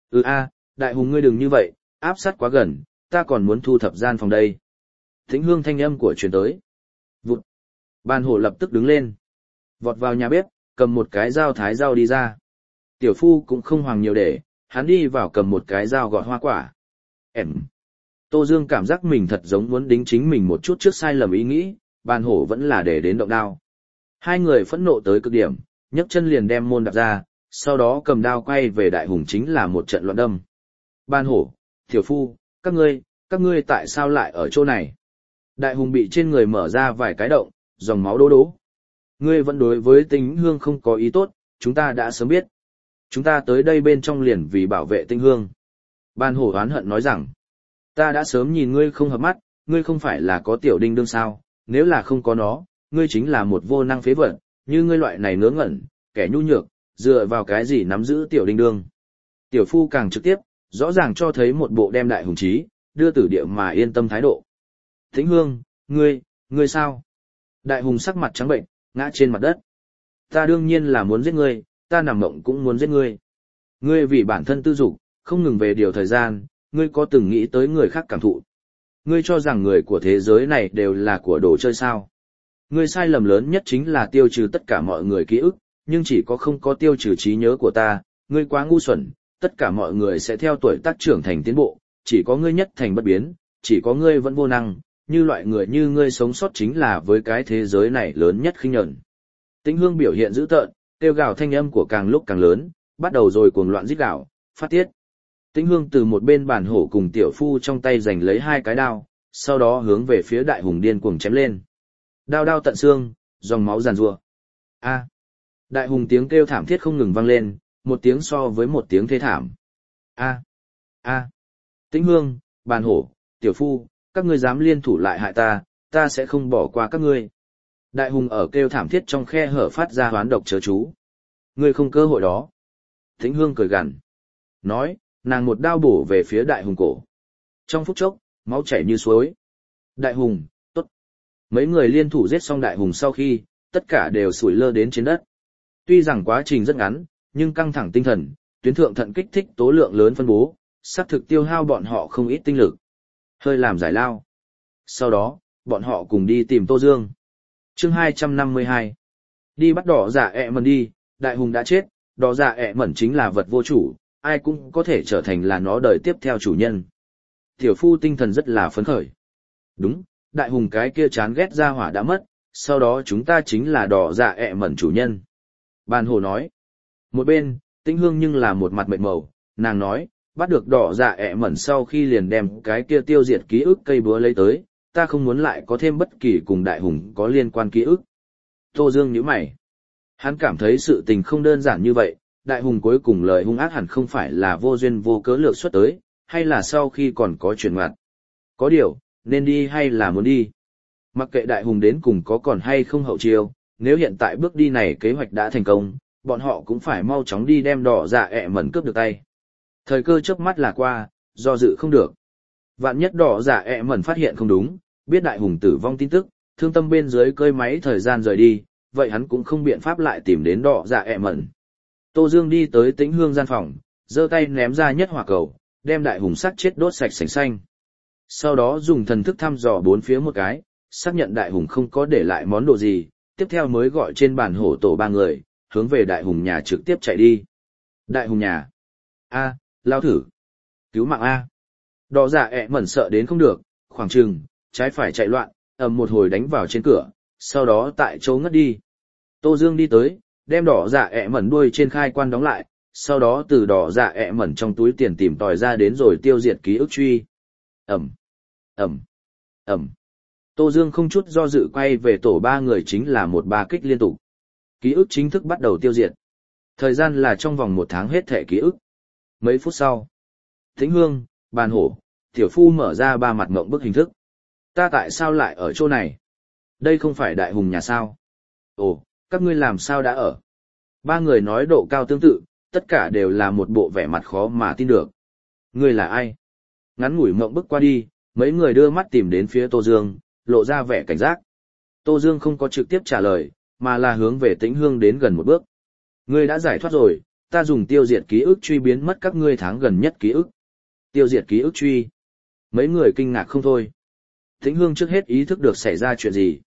A: Đại hùng ngươi đừng như vậy, áp sát quá gần, ta còn muốn thu thập gian phòng đây. Tĩnh Hương thanh âm của truyền tới. Vụt. Bản hổ lập tức đứng lên. Vọt vào nhà bếp, cầm một cái dao thái rau đi ra. Tiểu phu cũng không hoàng nhiều để, hắn đi vào cầm một cái dao gọt hoa quả. Em. Tô Dương cảm giác mình thật giống muốn đính chính mình một chút trước sai lầm ý nghĩ, bàn hổ vẫn là để đến động đao. Hai người phẫn nộ tới cực điểm, nhấc chân liền đem môn đạp ra, sau đó cầm đao quay về đại hùng chính là một trận loạn đâm. Bàn hổ, tiểu phu, các ngươi tại sao lại ở chỗ này? Đại hùng bị trên người mở ra vài cái động, dòng máu đố đố. Ngươi vẫn đối với Tĩnh Hương không có ý tốt, chúng ta đã sớm biết. Chúng ta tới đây bên trong liền vì bảo vệ Tĩnh Hương. Bàn hổ oán hận nói rằng, ta đã sớm nhìn ngươi không hợp mắt, ngươi không phải là có tiểu đinh đương sao, nếu là không có nó, ngươi chính là một vô năng phế vật, như ngươi loại này ngớ ngẩn, kẻ nhu nhược, dựa vào cái gì nắm giữ tiểu đinh đương. Tiểu phu càng trực tiếp, rõ ràng cho thấy một bộ đem đại hùng trí, đưa tử địa mà yên tâm thái độ. Tĩnh Hương, ngươi sao? Đại hùng sắc mặt trắng bệnh, ngã trên mặt đất. Ta đương nhiên là muốn giết ngươi, ta nằm mộng cũng muốn giết ngươi. Ngươi vì bản thân tư dục, không ngừng về điều thời gian, ngươi có từng nghĩ tới người khác cảm thụ. Ngươi cho rằng người của thế giới này đều là của đồ chơi sao. Ngươi sai lầm lớn nhất chính là tiêu trừ tất cả mọi người ký ức, nhưng chỉ có không có tiêu trừ trí nhớ của ta, ngươi quá ngu xuẩn, tất cả mọi người sẽ theo tuổi tác trưởng thành tiến bộ, chỉ có ngươi nhất thành bất biến, chỉ có ngươi vẫn vô năng, như loại người như ngươi sống sót chính là với cái thế giới này lớn nhất khinh nhẫn. Tĩnh Hương biểu hiện dữ tợn, kêu gào thanh âm của càng lúc càng lớn, bắt đầu rồi cuồng loạn rít gào, phát tiết. Tĩnh Hương từ một bên bản hổ cùng tiểu phu trong tay giành lấy hai cái đao, sau đó hướng về phía đại hùng điên cuồng chém lên. Đao đao tận xương, dòng máu giàn giụa. A! Đại hùng tiếng kêu thảm thiết không ngừng vang lên, một tiếng so với một tiếng thê thảm. A! A! Tĩnh Hương, bản hổ, tiểu phu, các ngươi dám liên thủ lại hại ta, ta sẽ không bỏ qua các ngươi. Đại hùng ở kêu thảm thiết trong khe hở phát ra hoán độc chớ chú. Ngươi không cơ hội đó. Tĩnh Hương cười gằn. Nói, nàng một đao bổ về phía đại hùng cổ. Trong phút chốc, máu chảy như suối. Đại hùng, tốt. Mấy người liên thủ giết xong đại hùng sau khi, tất cả đều sủi lơ đến trên đất. Tuy rằng quá trình rất ngắn, nhưng căng thẳng tinh thần, tuyến thượng thận kích thích tố lượng lớn phân bố, sắp thực tiêu hao bọn họ không ít tinh lực. Hơi làm giải lao. Sau đó, bọn họ cùng đi tìm Tô Dương. Chương 252. Đi bắt đỏ giả ẹ mẩn đi, đại hùng đã chết, đỏ giả ẹ mẩn chính là vật vô chủ, ai cũng có thể trở thành là nó đời tiếp theo chủ nhân. Tiểu phu tinh thần rất là phấn khởi. Đúng, đại hùng cái kia chán ghét ra hỏa đã mất, sau đó chúng ta chính là đỏ giả ẹ mẩn chủ nhân. Bàn hồ nói. Một bên, Tĩnh Hương nhưng là một mặt mệt màu, nàng nói, bắt được đỏ giả ẹ mẩn sau khi liền đem cái kia tiêu diệt ký ức cây búa lấy tới, ta không muốn lại có thêm bất kỳ cùng đại hùng có liên quan ký ức. Tô Dương nhíu mày. Hắn cảm thấy sự tình không đơn giản như vậy, đại hùng cuối cùng lời hung ác hẳn không phải là vô duyên vô cớ lược xuất tới, hay là sau khi còn có chuyển ngoặt. Có điều, nên đi hay là muốn đi. Mặc kệ đại hùng đến cùng có còn hay không hậu chiêu, nếu hiện tại bước đi này kế hoạch đã thành công, bọn họ cũng phải mau chóng đi đem đỏ dạ ẹ mẩn cướp được tay. Thời cơ chớp mắt là qua, do dự không được. Vạn nhất đỏ dạ ẹ mẩn phát hiện không đúng, biết đại hùng tử vong tin tức, thương tâm bên dưới cơi máy thời gian rời đi, vậy hắn cũng không biện pháp lại tìm đến đỏ dạ ẹ mẩn. Tô Dương đi tới Tĩnh Hương gian phòng, giơ tay ném ra nhất hỏa cầu, đem đại hùng sát chết đốt sạch sành xanh. Sau đó dùng thần thức thăm dò bốn phía một cái, xác nhận đại hùng không có để lại món đồ gì, tiếp theo mới gọi trên bàn hổ tổ ba người, hướng về đại hùng nhà trực tiếp chạy đi. Đại hùng nhà. A, lao thử. Cứu mạng A. Đỏ dạ ẹ mẩn sợ đến không được, khoảng chừng, trái phải chạy loạn, ầm một hồi đánh vào trên cửa, sau đó tại chỗ ngất đi. Tô Dương đi tới, đem đỏ dạ ẹ mẩn đuôi trên khai quan đóng lại, sau đó từ đỏ dạ ẹ mẩn trong túi tiền tìm tòi ra đến rồi tiêu diệt ký ức truy. Ầm, ầm, ầm. Tô Dương không chút do dự quay về tổ ba người chính là một ba kích liên tục. Ký ức chính thức bắt đầu tiêu diệt. Thời gian là trong vòng 1 tháng hết thẻ ký ức. Mấy phút sau, Tĩnh Hương, bàn hổ, tiểu phu mở ra ba mặt ngộng bức hình thức. Ta tại sao lại ở chỗ này? Đây không phải đại hùng nhà sao? Ồ, các ngươi làm sao đã ở? Ba người nói độ cao tương tự, tất cả đều là một bộ vẻ mặt khó mà tin được. Ngươi là ai? Ngắn ngủi ngộng bức qua đi, mấy người đưa mắt tìm đến phía Tô Dương, lộ ra vẻ cảnh giác. Tô Dương không có trực tiếp trả lời, mà là hướng về Tĩnh Hương đến gần một bước. Ngươi đã giải thoát rồi, ta dùng tiêu diệt ký ức truy biến mất các ngươi tháng gần nhất ký ức. Tiêu diệt ký ức truy. Mấy người kinh ngạc không thôi. Tĩnh Hương trước hết ý thức được xảy ra chuyện gì.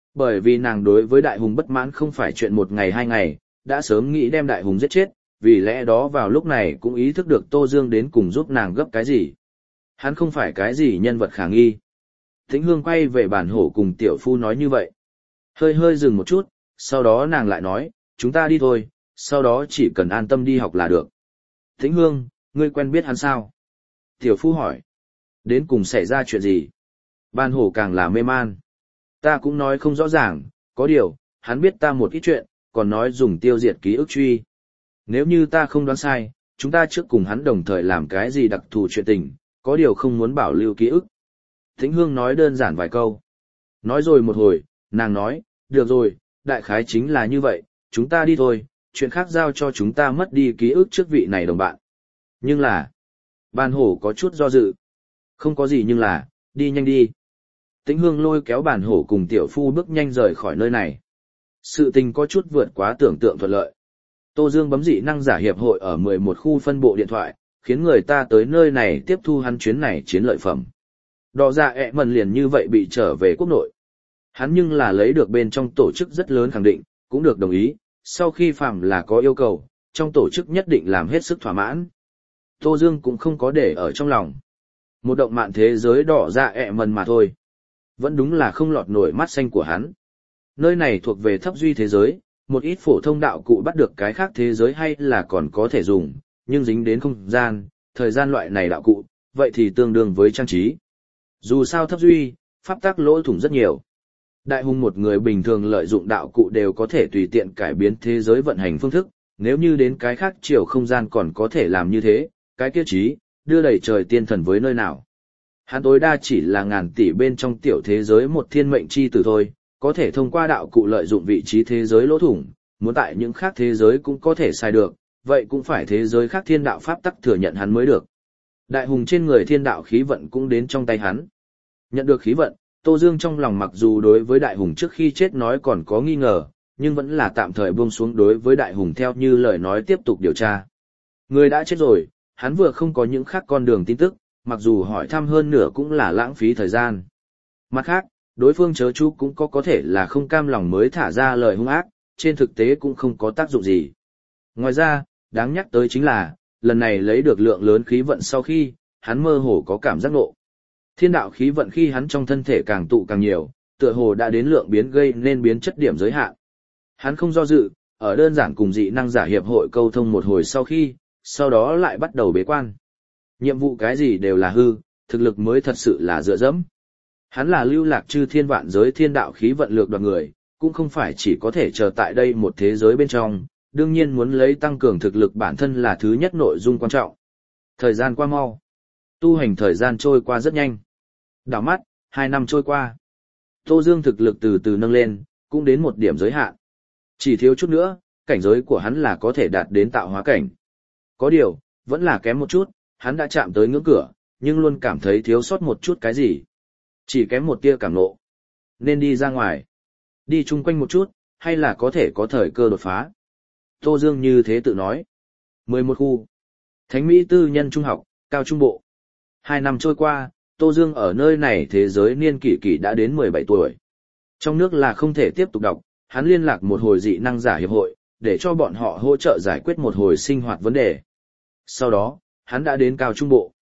A: Bởi vì nàng đối với đại hùng bất mãn không phải chuyện một ngày hai ngày, đã sớm nghĩ đem đại hùng giết chết, vì lẽ đó vào lúc này cũng ý thức được Tô Dương đến cùng giúp nàng gấp cái gì. Hắn không phải cái gì nhân vật khả nghi. Tĩnh Hương quay về bản hổ cùng tiểu phu nói như vậy. Hơi hơi dừng một chút, sau đó nàng lại nói, chúng ta đi thôi, sau đó chỉ cần an tâm đi học là được. Tĩnh Hương, ngươi quen biết hắn sao? Tiểu phu hỏi. Đến cùng xảy ra chuyện gì? Bản hổ càng là mê man. Ta cũng nói không rõ ràng, có điều, hắn biết ta một ít chuyện, còn nói dùng tiêu diệt ký ức truy. Nếu như ta không đoán sai, chúng ta trước cùng hắn đồng thời làm cái gì đặc thù chuyện tình, có điều không muốn bảo lưu ký ức. Tĩnh Hương nói đơn giản vài câu. Nói rồi một hồi, nàng nói, được rồi, đại khái chính là như vậy, chúng ta đi thôi, chuyện khác giao cho chúng ta mất đi ký ức trước vị này đồng bạn. Nhưng là, Bàn hổ có chút do dự. Không có gì nhưng là, đi nhanh đi. Tĩnh Hương lôi kéo Bàn hổ cùng tiểu phu bước nhanh rời khỏi nơi này. Sự tình có chút vượt quá tưởng tượng thuận lợi. Tô Dương bấm dị năng giả hiệp hội ở 11 khu phân bộ điện thoại, khiến người ta tới nơi này tiếp thu hắn chuyến này chiến lợi phẩm. Đỏ dạ ẹ mần liền như vậy bị trở về quốc nội. Hắn nhưng là lấy được bên trong tổ chức rất lớn khẳng định, cũng được đồng ý, sau khi phạm là có yêu cầu, trong tổ chức nhất định làm hết sức thỏa mãn. Tô Dương cũng không có để ở trong lòng. Một động mạn thế giới đỏ dạ ẹ mần mà thôi. Vẫn đúng là không lọt nổi mắt xanh của hắn. Nơi này thuộc về thấp duy thế giới, một ít phổ thông đạo cụ bắt được cái khác thế giới hay là còn có thể dùng, nhưng dính đến không gian, thời gian loại này đạo cụ, vậy thì tương đương với trang trí. Dù sao thấp duy, pháp tắc lỗ thủng rất nhiều. Đại hùng một người bình thường lợi dụng đạo cụ đều có thể tùy tiện cải biến thế giới vận hành phương thức, nếu như đến cái khác chiều không gian còn có thể làm như thế, cái kia trí, đưa đẩy trời tiên thần với nơi nào. Hắn tối đa chỉ là ngàn tỷ bên trong tiểu thế giới một thiên mệnh chi tử thôi, có thể thông qua đạo cụ lợi dụng vị trí thế giới lỗ thủng, muốn tại những khác thế giới cũng có thể sai được, vậy cũng phải thế giới khác thiên đạo pháp tắc thừa nhận hắn mới được. Đại hùng trên người thiên đạo khí vận cũng đến trong tay hắn. Nhận được khí vận, Tô Dương trong lòng mặc dù đối với đại hùng trước khi chết nói còn có nghi ngờ, nhưng vẫn là tạm thời buông xuống đối với đại hùng theo như lời nói tiếp tục điều tra. Người đã chết rồi, hắn vừa không có những khác con đường tin tức, mặc dù hỏi thăm hơn nửa cũng là lãng phí thời gian. Mặt khác, đối phương chớ chú cũng có thể là không cam lòng mới thả ra lời hung ác, trên thực tế cũng không có tác dụng gì. Ngoài ra, đáng nhắc tới chính là, lần này lấy được lượng lớn khí vận sau khi, hắn mơ hồ có cảm giác nộ. Thiên đạo khí vận khi hắn trong thân thể càng tụ càng nhiều, tựa hồ đã đến lượng biến gây nên biến chất điểm giới hạn. Hắn không do dự, ở đơn giản cùng dị năng giả hiệp hội câu thông một hồi sau đó lại bắt đầu bế quan. Nhiệm vụ cái gì đều là hư, thực lực mới thật sự là dựa dẫm. Hắn là lưu lạc chư thiên vạn giới thiên đạo khí vận lược đoạt người, cũng không phải chỉ có thể chờ tại đây một thế giới bên trong, đương nhiên muốn lấy tăng cường thực lực bản thân là thứ nhất nội dung quan trọng. Thời gian qua mau. Tu hành thời gian trôi qua rất nhanh. Đảo mắt, 2 năm trôi qua. Tô Dương thực lực từ từ nâng lên, cũng đến một điểm giới hạn. Chỉ thiếu chút nữa, cảnh giới của hắn là có thể đạt đến tạo hóa cảnh. Có điều, vẫn là kém một chút, hắn đã chạm tới ngưỡng cửa, nhưng luôn cảm thấy thiếu sót một chút cái gì. Chỉ kém một tia cảm ngộ. Nên đi ra ngoài. Đi chung quanh một chút, hay là có thể có thời cơ đột phá. Tô Dương như thế tự nói. 11 khu. Thánh Mỹ tư nhân trung học, cao trung bộ. 2 năm trôi qua, Tô Dương ở nơi này thế giới niên kỷ kỷ đã đến 17 tuổi. Trong nước là không thể tiếp tục đọc, hắn liên lạc một hồi dị năng giả hiệp hội, để cho bọn họ hỗ trợ giải quyết một hồi sinh hoạt vấn đề. Sau đó, hắn đã đến cao trung bộ.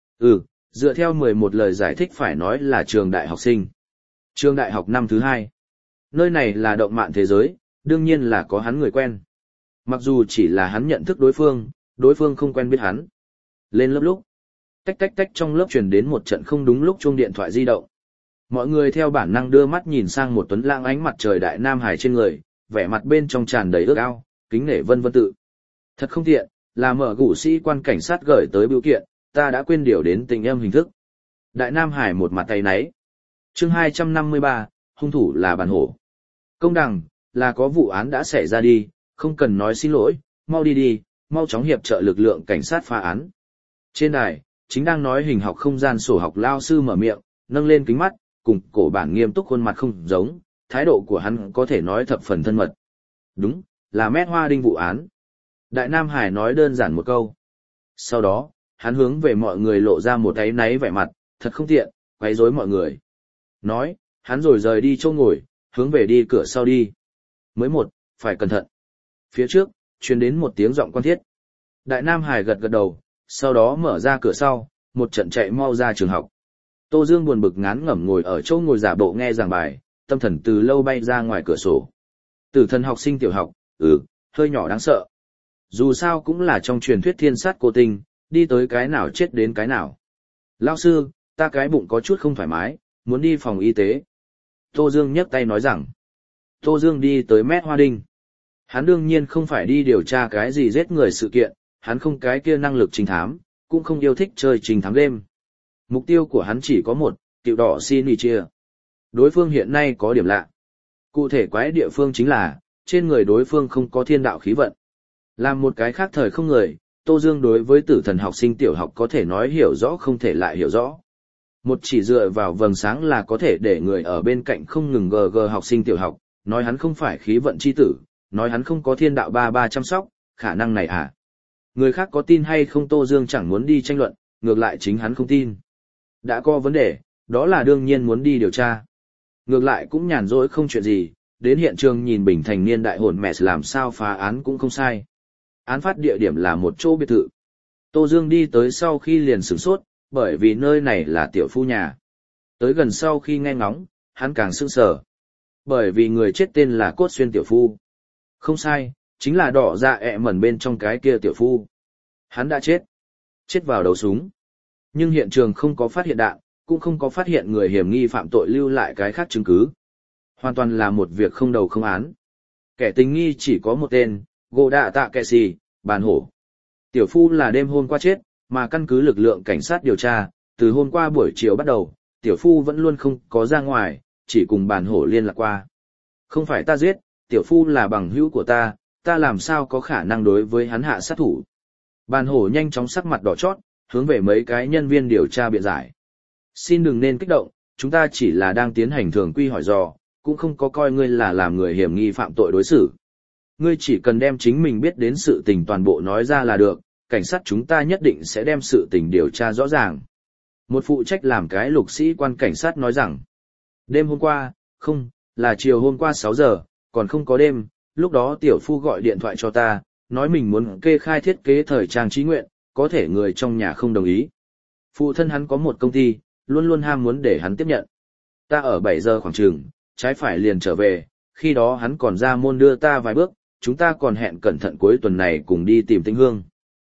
A: Dựa theo 11 lời giải thích phải nói là trường đại học sinh. Trường đại học năm thứ 2. Nơi này là động mạn thế giới, đương nhiên là có hắn người quen. Mặc dù chỉ là hắn nhận thức đối phương không quen biết hắn. Lên lớp lúc, tách tách tách trong lớp truyền đến một trận không đúng lúc chuông điện thoại di động. Mọi người theo bản năng đưa mắt nhìn sang một tuấn lãng ánh mặt trời đại nam hải trên người, vẻ mặt bên trong tràn đầy ước ao, kính nể vân vân tự. Thật không tiện, là mở gủ sĩ quan cảnh sát gửi tới bưu kiện, ta đã quên điều đến tình em hình thức. Đại nam hải một mặt tay náy. Chương 253, hung thủ là bản hổ. Công đằng, là có vụ án đã xảy ra đi, không cần nói xin lỗi, mau đi đi, mau chóng hiệp trợ lực lượng cảnh sát phá án. Trên đài, chính đang nói hình học không gian sổ học lao sư mở miệng, nâng lên kính mắt, cùng cổ bản nghiêm túc khuôn mặt không giống, thái độ của hắn có thể nói thập phần thân mật. Đúng, là Mét Hoa Đinh vụ án. Đại Nam Hải nói đơn giản một câu. Sau đó, hắn hướng về mọi người lộ ra một áy náy vẻ mặt, thật không tiện, quấy rối mọi người. Nói, hắn rồi rời đi chỗ ngồi, hướng về đi cửa sau đi. Mới một, phải cẩn thận. Phía trước, truyền đến một tiếng giọng quan thiết. Đại Nam Hải gật gật đầu, sau đó mở ra cửa sau, một trận chạy mau ra trường học. Tô Dương buồn bực ngán ngẩm ngồi ở chỗ ngồi giả bộ nghe giảng bài, tâm thần từ lâu bay ra ngoài cửa sổ. Tử thần học sinh tiểu học, hơi nhỏ đáng sợ. Dù sao cũng là trong truyền thuyết thiên sát cô tinh, đi tới cái nào chết đến cái nào. Lão sư, ta cái bụng có chút không thoải mái, muốn đi phòng y tế. Tô Dương nhấc tay nói rằng. Tô Dương đi tới Mét Hoa Đinh. Hắn đương nhiên không phải đi điều tra cái gì giết người sự kiện, hắn không cái kia năng lực trinh thám, cũng không yêu thích chơi trinh thám game. Mục tiêu của hắn chỉ có một, tiểu đỏ xin chia. Đối phương hiện nay có điểm lạ. Cụ thể quái địa phương chính là, trên người đối phương không có thiên đạo khí vận. Làm một cái khác thời không người, Tô Dương đối với tử thần học sinh tiểu học có thể nói hiểu rõ không thể lại hiểu rõ. Một chỉ dựa vào vầng sáng là có thể để người ở bên cạnh không ngừng GG học sinh tiểu học, nói hắn không phải khí vận chi tử, nói hắn không có thiên đạo ba chăm sóc, khả năng này à? Người khác có tin hay không Tô Dương chẳng muốn đi tranh luận, ngược lại chính hắn không tin. Đã có vấn đề, đó là đương nhiên muốn đi điều tra. Ngược lại cũng nhàn rỗi không chuyện gì, đến hiện trường nhìn bình thành niên đại hồn mẹ làm sao phá án cũng không sai. Án phát địa điểm là một chỗ biệt thự. Tô Dương đi tới sau khi liền sửng sốt, bởi vì nơi này là tiểu phu nhà. Tới gần sau khi nghe ngóng, hắn càng sững sờ. Bởi vì người chết tên là Cốt Xuyên tiểu phu. Không sai, chính là đỏ dạ ẹ mẩn bên trong cái kia tiểu phu. Hắn đã chết. Chết vào đầu súng. Nhưng hiện trường không có phát hiện đạn, cũng không có phát hiện người hiểm nghi phạm tội lưu lại cái khác chứng cứ. Hoàn toàn là một việc không đầu không án. Kẻ tình nghi chỉ có một tên, Gỗ Đạ Tạ Kẻ Xì, Bàn Hổ. Tiểu phu là đêm hôm qua chết, mà căn cứ lực lượng cảnh sát điều tra, từ hôm qua buổi chiều bắt đầu, tiểu phu vẫn luôn không có ra ngoài, chỉ cùng Bàn Hổ liên lạc qua. Không phải ta giết, tiểu phu là bằng hữu của ta làm sao có khả năng đối với hắn hạ sát thủ. Bàn Hổ nhanh chóng sắc mặt đỏ chót, hướng về mấy cái nhân viên điều tra biện giải. Xin đừng nên kích động, chúng ta chỉ là đang tiến hành thường quy hỏi dò, cũng không có coi ngươi là làm người hiểm nghi phạm tội đối xử. Ngươi chỉ cần đem chính mình biết đến sự tình toàn bộ nói ra là được, cảnh sát chúng ta nhất định sẽ đem sự tình điều tra rõ ràng. Một phụ trách làm cái lục sĩ quan cảnh sát nói rằng, đêm hôm qua, không, là chiều hôm qua 6 giờ, còn không có đêm, lúc đó tiểu phu gọi điện thoại cho ta, nói mình muốn kê khai thiết kế thời trang trí nguyện, có thể người trong nhà không đồng ý. Phụ thân hắn có một công ty, luôn luôn ham muốn để hắn tiếp nhận. Ta ở 7 giờ khoảng chừng, trái phải liền trở về, khi đó hắn còn ra môn đưa ta vài bước, chúng ta còn hẹn cẩn thận cuối tuần này cùng đi tìm Tĩnh Hương.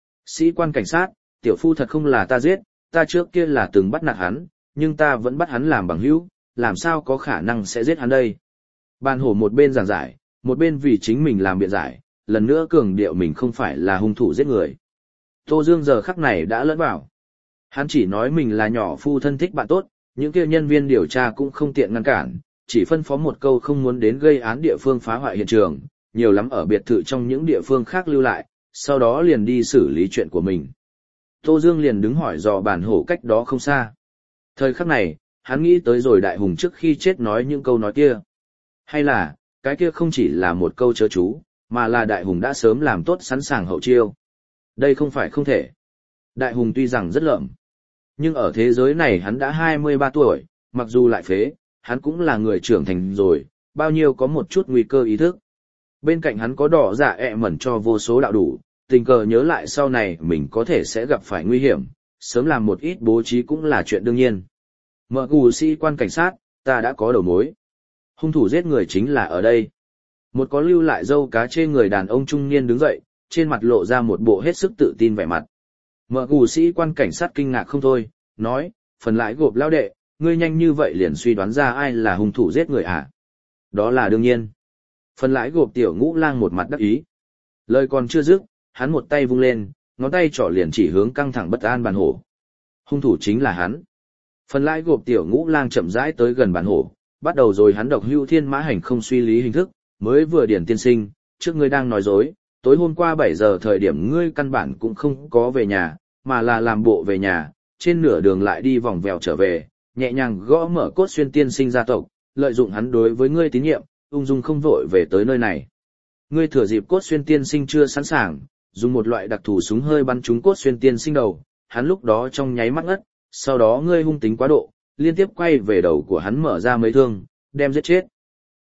A: Sĩ quan cảnh sát, tiểu phu thật không là ta giết, ta trước kia là từng bắt nạt hắn, nhưng ta vẫn bắt hắn làm bằng hữu, làm sao có khả năng sẽ giết hắn đây. Bàn Hổ một bên giảng giải, một bên vì chính mình làm biện giải, lần nữa cường điệu mình không phải là hung thủ giết người. Tô Dương giờ khắc này đã lẫn vào. Hắn chỉ nói mình là nhỏ phu thân thích bạn tốt, những kia nhân viên điều tra cũng không tiện ngăn cản, chỉ phân phó một câu không muốn đến gây án địa phương phá hoại hiện trường, nhiều lắm ở biệt thự trong những địa phương khác lưu lại, sau đó liền đi xử lý chuyện của mình. Tô Dương liền đứng hỏi dò Bàn Hổ cách đó không xa. Thời khắc này, hắn nghĩ tới rồi Đại Hùng trước khi chết nói những câu nói kia. Hay là, cái kia không chỉ là một câu chớ chú, mà là Đại Hùng đã sớm làm tốt sẵn sàng hậu chiêu. Đây không phải không thể. Đại Hùng tuy rằng rất lợm, nhưng ở thế giới này hắn đã 23 tuổi, mặc dù lại phế, hắn cũng là người trưởng thành rồi, bao nhiêu có một chút nguy cơ ý thức. Bên cạnh hắn có đỏ dạ ẹ mẩn cho vô số đạo đủ, tình cờ nhớ lại sau này mình có thể sẽ gặp phải nguy hiểm, sớm làm một ít bố trí cũng là chuyện đương nhiên. Mở gù sĩ quan cảnh sát, ta đã có đầu mối. Hung thủ giết người chính là ở đây. Một có lưu lại râu cá chê người đàn ông trung niên đứng dậy, trên mặt lộ ra một bộ hết sức tự tin vẻ mặt. Mở gù sĩ quan cảnh sát kinh ngạc không thôi, nói, phần lãi gộp lao đệ, ngươi nhanh như vậy liền suy đoán ra ai là hung thủ giết người à? Đó là đương nhiên. Phần lãi gộp tiểu ngũ lang một mặt đắc ý. Lời còn chưa dứt, hắn một tay vung lên, ngón tay trỏ liền chỉ hướng căng thẳng bất an Bàn Hổ. Hung thủ chính là hắn. Phần lãi gộp tiểu ngũ lang chậm rãi tới gần Bàn Hổ, bắt đầu rồi hắn độc hưu thiên mã hành không suy lý hình thức, mới vừa điển tiên sinh, trước ngươi đang nói dối, tối hôm qua 7 giờ thời điểm ngươi căn bản cũng không có về nhà, mà là làm bộ về nhà, trên nửa đường lại đi vòng vèo trở về, nhẹ nhàng gõ mở Cốt Xuyên tiên sinh gia tộc, lợi dụng hắn đối với ngươi tín nhiệm, ung dung không vội về tới nơi này. Ngươi thừa dịp Cốt Xuyên tiên sinh chưa sẵn sàng, dùng một loại đặc thù súng hơi bắn trúng Cốt Xuyên tiên sinh đầu, hắn lúc đó trong nháy mắt ngất, sau đó ngươi hung tính quá độ, liên tiếp quay về đầu của hắn mở ra mấy thương, đem giết chết.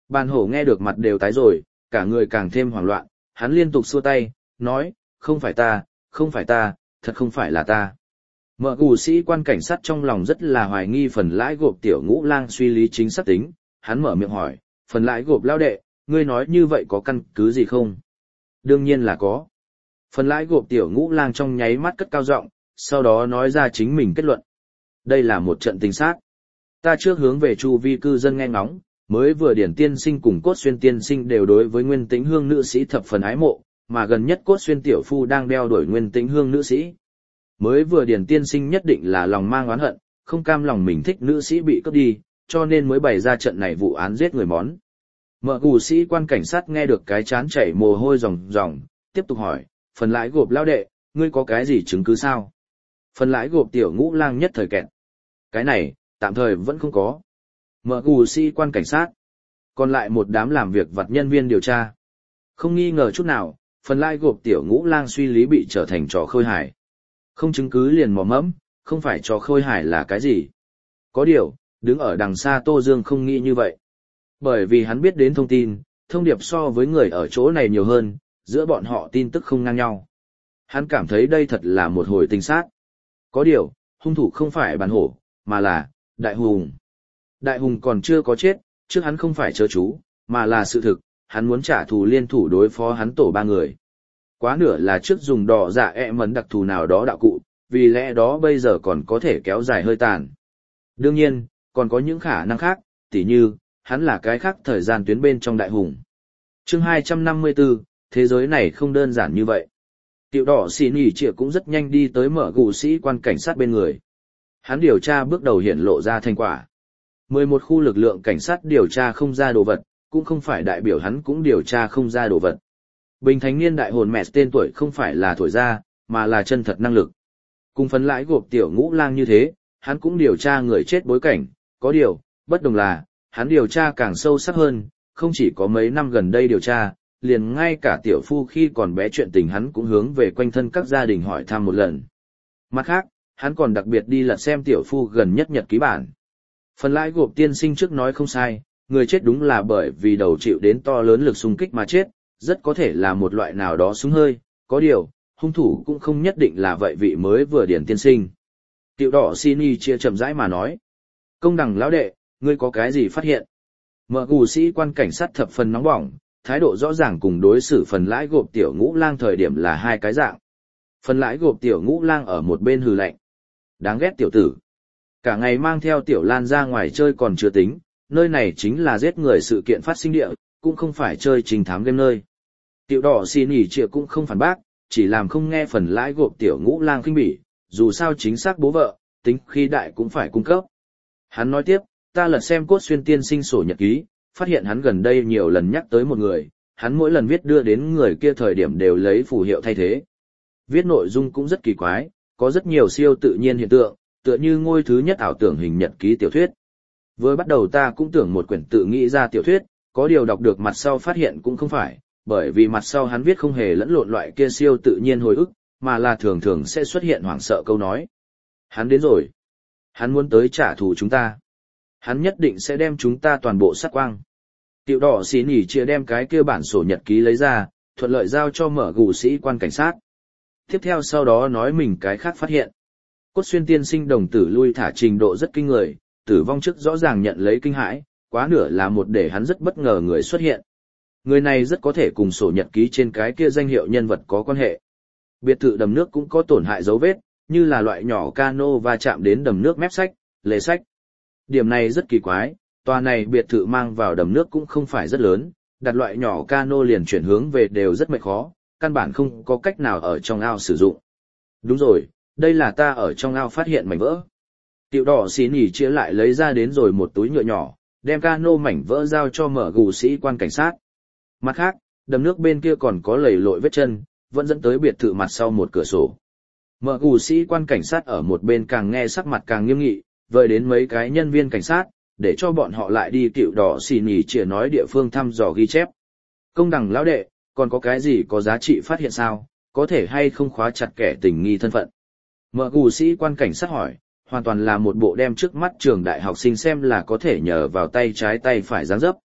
A: Bàn hổ nghe được mặt đều tái rồi, cả người càng thêm hoảng loạn, hắn liên tục xua tay, nói, không phải ta, không phải ta, thật không phải là ta. Mở gù sĩ quan cảnh sát trong lòng rất là hoài nghi phần lãi gộp tiểu ngũ lang suy lý chính xác tính, hắn mở miệng hỏi, phần lãi gộp lao đệ, ngươi nói như vậy có căn cứ gì không? Đương nhiên là có. Phần lãi gộp tiểu ngũ lang trong nháy mắt cất cao giọng, sau đó nói ra chính mình kết luận. Đây là một trận tình sát. Ta trước hướng về chu vi cư dân nghe ngóng, mới vừa Điển tiên sinh cùng Cốt Xuyên tiên sinh đều đối với Nguyên Tĩnh Hương nữ sĩ thập phần ái mộ, mà gần nhất Cốt Xuyên tiểu phu đang đeo đuổi Nguyên Tĩnh Hương nữ sĩ. Mới vừa Điển tiên sinh nhất định là lòng mang oán hận, không cam lòng mình thích nữ sĩ bị cướp đi, cho nên mới bày ra trận này vụ án giết người món. Mở gù sĩ quan cảnh sát nghe được cái chán chảy mồ hôi ròng ròng, tiếp tục hỏi, phần lãi gộp lao đệ, ngươi có cái gì chứng cứ sao? Phần lãi gộp tiểu ngũ lang nhất thời kẹt. Cái này, tạm thời vẫn không có. Mở gù sĩ quan cảnh sát. Còn lại một đám làm việc vặt nhân viên điều tra. Không nghi ngờ chút nào, phần lãi gộp tiểu ngũ lang suy lý bị trở thành trò khôi hài. Không chứng cứ liền mò mẫm, không phải trò khôi hài là cái gì. Có điều, đứng ở đằng xa Tô Dương không nghĩ như vậy. Bởi vì hắn biết đến thông tin, thông điệp so với người ở chỗ này nhiều hơn, giữa bọn họ tin tức không ngang nhau. Hắn cảm thấy đây thật là một hồi tình sát. Có điều, hung thủ không phải Bàn Hổ, mà là Đại Hùng. Đại Hùng còn chưa có chết, trước hắn không phải chớ chú, mà là sự thực, hắn muốn trả thù liên thủ đối phó hắn tổ ba người. Quá nửa là trước dùng đỏ dạ mấn đặc thù nào đó đạo cụ, vì lẽ đó bây giờ còn có thể kéo dài hơi tàn. Đương nhiên, còn có những khả năng khác, tỉ như, hắn là cái khác thời gian tuyến bên trong Đại Hùng. Chương 254, thế giới này không đơn giản như vậy. Tiểu đỏ xì nỉ trịa cũng rất nhanh đi tới mở gù sĩ quan cảnh sát bên người. Hắn điều tra bước đầu hiện lộ ra thành quả. 11 khu lực lượng cảnh sát điều tra không ra đồ vật, cũng không phải đại biểu hắn cũng điều tra không ra đồ vật. Bình thành niên đại hồn mẹ tên tuổi không phải là thổi ra, mà là chân thật năng lực. Cùng phấn lãi gộp tiểu ngũ lang như thế, hắn cũng điều tra người chết bối cảnh, có điều, bất đồng là, hắn điều tra càng sâu sắc hơn, không chỉ có mấy năm gần đây điều tra, liền ngay cả tiểu phu khi còn bé chuyện tình hắn cũng hướng về quanh thân các gia đình hỏi thăm một lần. Mặt khác, hắn còn đặc biệt đi lật xem tiểu phu gần nhất nhật ký bản. Phần lãi gộp tiên sinh trước nói không sai, người chết đúng là bởi vì đầu chịu đến to lớn lực xung kích mà chết, rất có thể là một loại nào đó súng hơi, có điều, hung thủ cũng không nhất định là vậy vị mới vừa Điển tiên sinh. Tiểu đỏ Sini chia chậm rãi mà nói. Công đằng lão đệ, ngươi có cái gì phát hiện? Mở gù sĩ quan cảnh sát thập phần nóng bỏng, thái độ rõ ràng cùng đối xử phần lãi gộp tiểu ngũ lang thời điểm là hai cái dạng. Phần lãi gộp tiểu ngũ lang ở một bên hừ lạnh. Đáng ghét tiểu tử. Cả ngày mang theo tiểu lan ra ngoài chơi còn chưa tính, nơi này chính là giết người sự kiện phát sinh địa, cũng không phải chơi trình thám game nơi. Tiểu đỏ xin ỉ trịa cũng không phản bác, chỉ làm không nghe phần lãi gộp tiểu ngũ lang khinh bỉ, dù sao chính xác bố vợ, tính khi đại cũng phải cung cấp. Hắn nói tiếp, ta lật xem Cốt Xuyên tiên sinh sổ nhật ký, phát hiện hắn gần đây nhiều lần nhắc tới một người, hắn mỗi lần viết đưa đến người kia thời điểm đều lấy phù hiệu thay thế. Viết nội dung cũng rất kỳ quái, có rất nhiều siêu tự nhiên hiện tượng, tựa như ngôi thứ nhất ảo tưởng hình nhật ký tiểu thuyết. Vừa bắt đầu ta cũng tưởng một quyển tự nghĩ ra tiểu thuyết, có điều đọc được mặt sau phát hiện cũng không phải, bởi vì mặt sau hắn viết không hề lẫn lộn loại kia siêu tự nhiên hồi ức, mà là thường thường sẽ xuất hiện hoảng sợ câu nói. Hắn đến rồi. Hắn muốn tới trả thù chúng ta. Hắn nhất định sẽ đem chúng ta toàn bộ sát quang. Tiểu đỏ xí nỉ chia đem cái kia bản sổ nhật ký lấy ra, thuận lợi giao cho mở gù sĩ quan cảnh sát. Tiếp theo sau đó nói mình cái khác phát hiện. Cốt Xuyên tiên sinh đồng tử lui thả trình độ rất kinh người, tử vong trước rõ ràng nhận lấy kinh hãi, quá nửa là một để hắn rất bất ngờ người xuất hiện. Người này rất có thể cùng sổ nhật ký trên cái kia danh hiệu nhân vật có quan hệ. Biệt thự đầm nước cũng có tổn hại dấu vết, như là loại nhỏ cano va chạm đến đầm nước mép sách, lề sách. Điểm này rất kỳ quái, tòa này biệt thự mang vào đầm nước cũng không phải rất lớn, đặt loại nhỏ cano liền chuyển hướng về đều rất mệt khó, căn bản không có cách nào ở trong ao sử dụng. Đúng rồi, đây là ta ở trong ao phát hiện mảnh vỡ. Tiểu đỏ xí nỉ chia lại lấy ra đến rồi một túi nhựa nhỏ, đem cano mảnh vỡ giao cho mở gù sĩ quan cảnh sát. Mặt khác, đầm nước bên kia còn có lầy lội vết chân, vẫn dẫn tới biệt thự mặt sau một cửa sổ. Mở gù sĩ quan cảnh sát ở một bên càng nghe sắc mặt càng nghiêm nghị, vời đến mấy cái nhân viên cảnh sát, để cho bọn họ lại đi tiểu đỏ xì nỉ chìa nói địa phương thăm dò ghi chép. Công đằng lão đệ, còn có cái gì có giá trị phát hiện sao, có thể hay không khóa chặt kẻ tình nghi thân phận. Mở gù sĩ quan cảnh sát hỏi, hoàn toàn là một bộ đem trước mắt trường đại học sinh xem là có thể nhờ vào tay trái tay phải dáng dấp.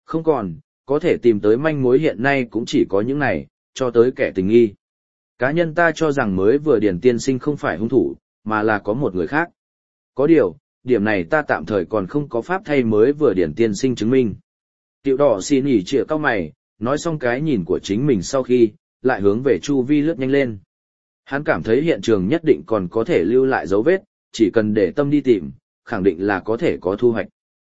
A: Không còn, có thể tìm tới manh mối hiện nay cũng chỉ có những này, cho tới kẻ tình nghi. Cá nhân ta cho rằng mới vừa Điền tiên sinh không phải hung thủ, mà là có một người khác. Có điều, điểm này ta tạm thời còn không có pháp thay mới vừa Điền tiên sinh chứng minh. Tiểu đỏ xin ỉ trịa cao mày, nói xong cái nhìn của chính mình sau khi, lại hướng về chu vi lướt nhanh lên. Hắn cảm thấy hiện trường nhất định còn có thể lưu lại dấu vết, chỉ cần để tâm đi tìm, khẳng định là có thể có thu hoạch.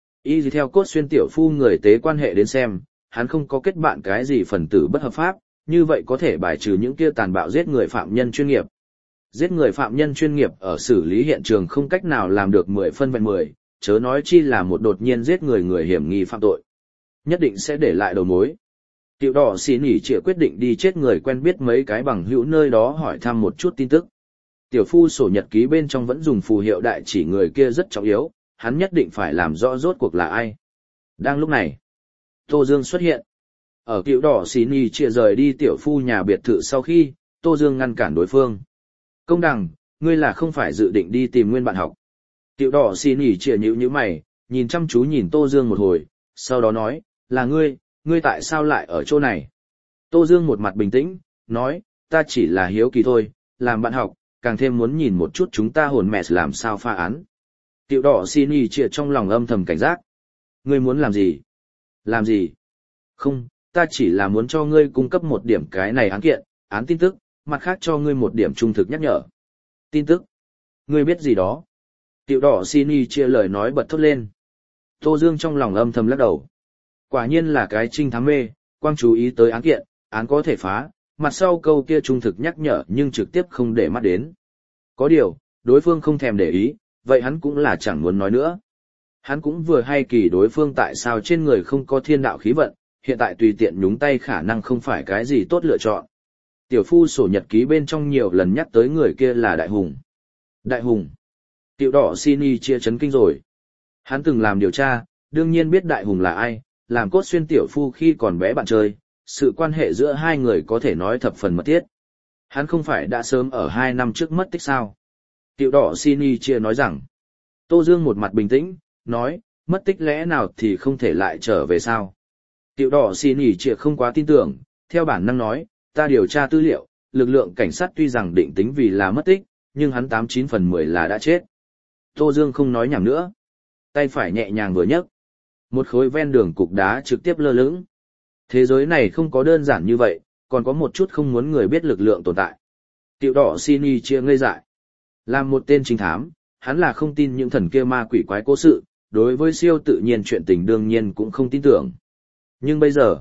A: Y theo cốt xuyên tiểu phu người tế quan hệ đến xem, hắn không có kết bạn cái gì phần tử bất hợp pháp, như vậy có thể bài trừ những kia tàn bạo giết người phạm nhân chuyên nghiệp. Giết người phạm nhân chuyên nghiệp ở xử lý hiện trường không cách nào làm được 10 phân vẹn 10, chớ nói chi là một đột nhiên giết người hiểm nghi phạm tội. Nhất định sẽ để lại đầu mối. Tiểu đỏ xì nỉ trịa quyết định đi chết người quen biết mấy cái bằng hữu nơi đó hỏi thăm một chút tin tức. Tiểu phu sổ nhật ký bên trong vẫn dùng phù hiệu đại chỉ người kia rất trọng yếu, hắn nhất định phải làm rõ rốt cuộc là ai. Đang lúc này, Tô Dương xuất hiện. Ở Tiểu đỏ xì nỉ trịa rời đi tiểu phu nhà biệt thự sau khi, Tô Dương ngăn cản đối phương. Công đằng, ngươi là không phải dự định đi tìm nguyên bạn học. Tiểu đỏ xì nỉ trịa nhíu mày, nhìn chăm chú nhìn Tô Dương một hồi, sau đó nói, là ngươi tại sao lại ở chỗ này? Tô Dương một mặt bình tĩnh, nói, ta chỉ là hiếu kỳ thôi, làm bạn học, càng thêm muốn nhìn một chút chúng ta hồn mẹ làm sao pha án. Tiểu đỏ xin y trịa trong lòng âm thầm cảnh giác. Ngươi muốn làm gì? Làm gì? Không, ta chỉ là muốn cho ngươi cung cấp một điểm cái này án kiện, án tin tức, mặt khác cho ngươi một điểm trung thực nhắc nhở. Tin tức? Ngươi biết gì đó? Tiểu đỏ xin y trịa lời nói bật thốt lên. Tô Dương trong lòng âm thầm lắc đầu. Quả nhiên là cái trinh thám mê, quang chú ý tới án kiện, án có thể phá, mặt sau câu kia trung thực nhắc nhở nhưng trực tiếp không để mắt đến. Có điều, đối phương không thèm để ý, vậy hắn cũng là chẳng muốn nói nữa. Hắn cũng vừa hay kỳ đối phương tại sao trên người không có thiên đạo khí vận, hiện tại tùy tiện nhúng tay khả năng không phải cái gì tốt lựa chọn. Tiểu phu sổ nhật ký bên trong nhiều lần nhắc tới người kia là Đại Hùng. Đại Hùng. Tiểu đỏ xin y chia chấn kinh rồi. Hắn từng làm điều tra, đương nhiên biết Đại Hùng là ai, làm cốt xuyên tiểu phu khi còn bé bạn chơi, sự quan hệ giữa hai người có thể nói thập phần mật thiết. Hắn không phải đã sớm ở 2 năm trước mất tích sao? Tiểu đỏ Sini chia nói rằng, Tô Dương một mặt bình tĩnh, nói, mất tích lẽ nào thì không thể lại trở về sao? Tiểu đỏ Sini chia không quá tin tưởng, theo bản năng nói, ta điều tra tư liệu, lực lượng cảnh sát tuy rằng định tính vì là mất tích, nhưng hắn 89 phần 10 là đã chết. Tô Dương không nói nhảm nữa. Tay phải nhẹ nhàng vừa nhấc. Một khối ven đường cục đá trực tiếp lơ lửng. Thế giới này không có đơn giản như vậy, còn có một chút không muốn người biết lực lượng tồn tại. Tiểu đỏ Sini chia ngây dại. Làm một tên trinh thám, hắn là không tin những thần kia ma quỷ quái cố sự, đối với siêu tự nhiên chuyện tình đương nhiên cũng không tin tưởng. Nhưng bây giờ,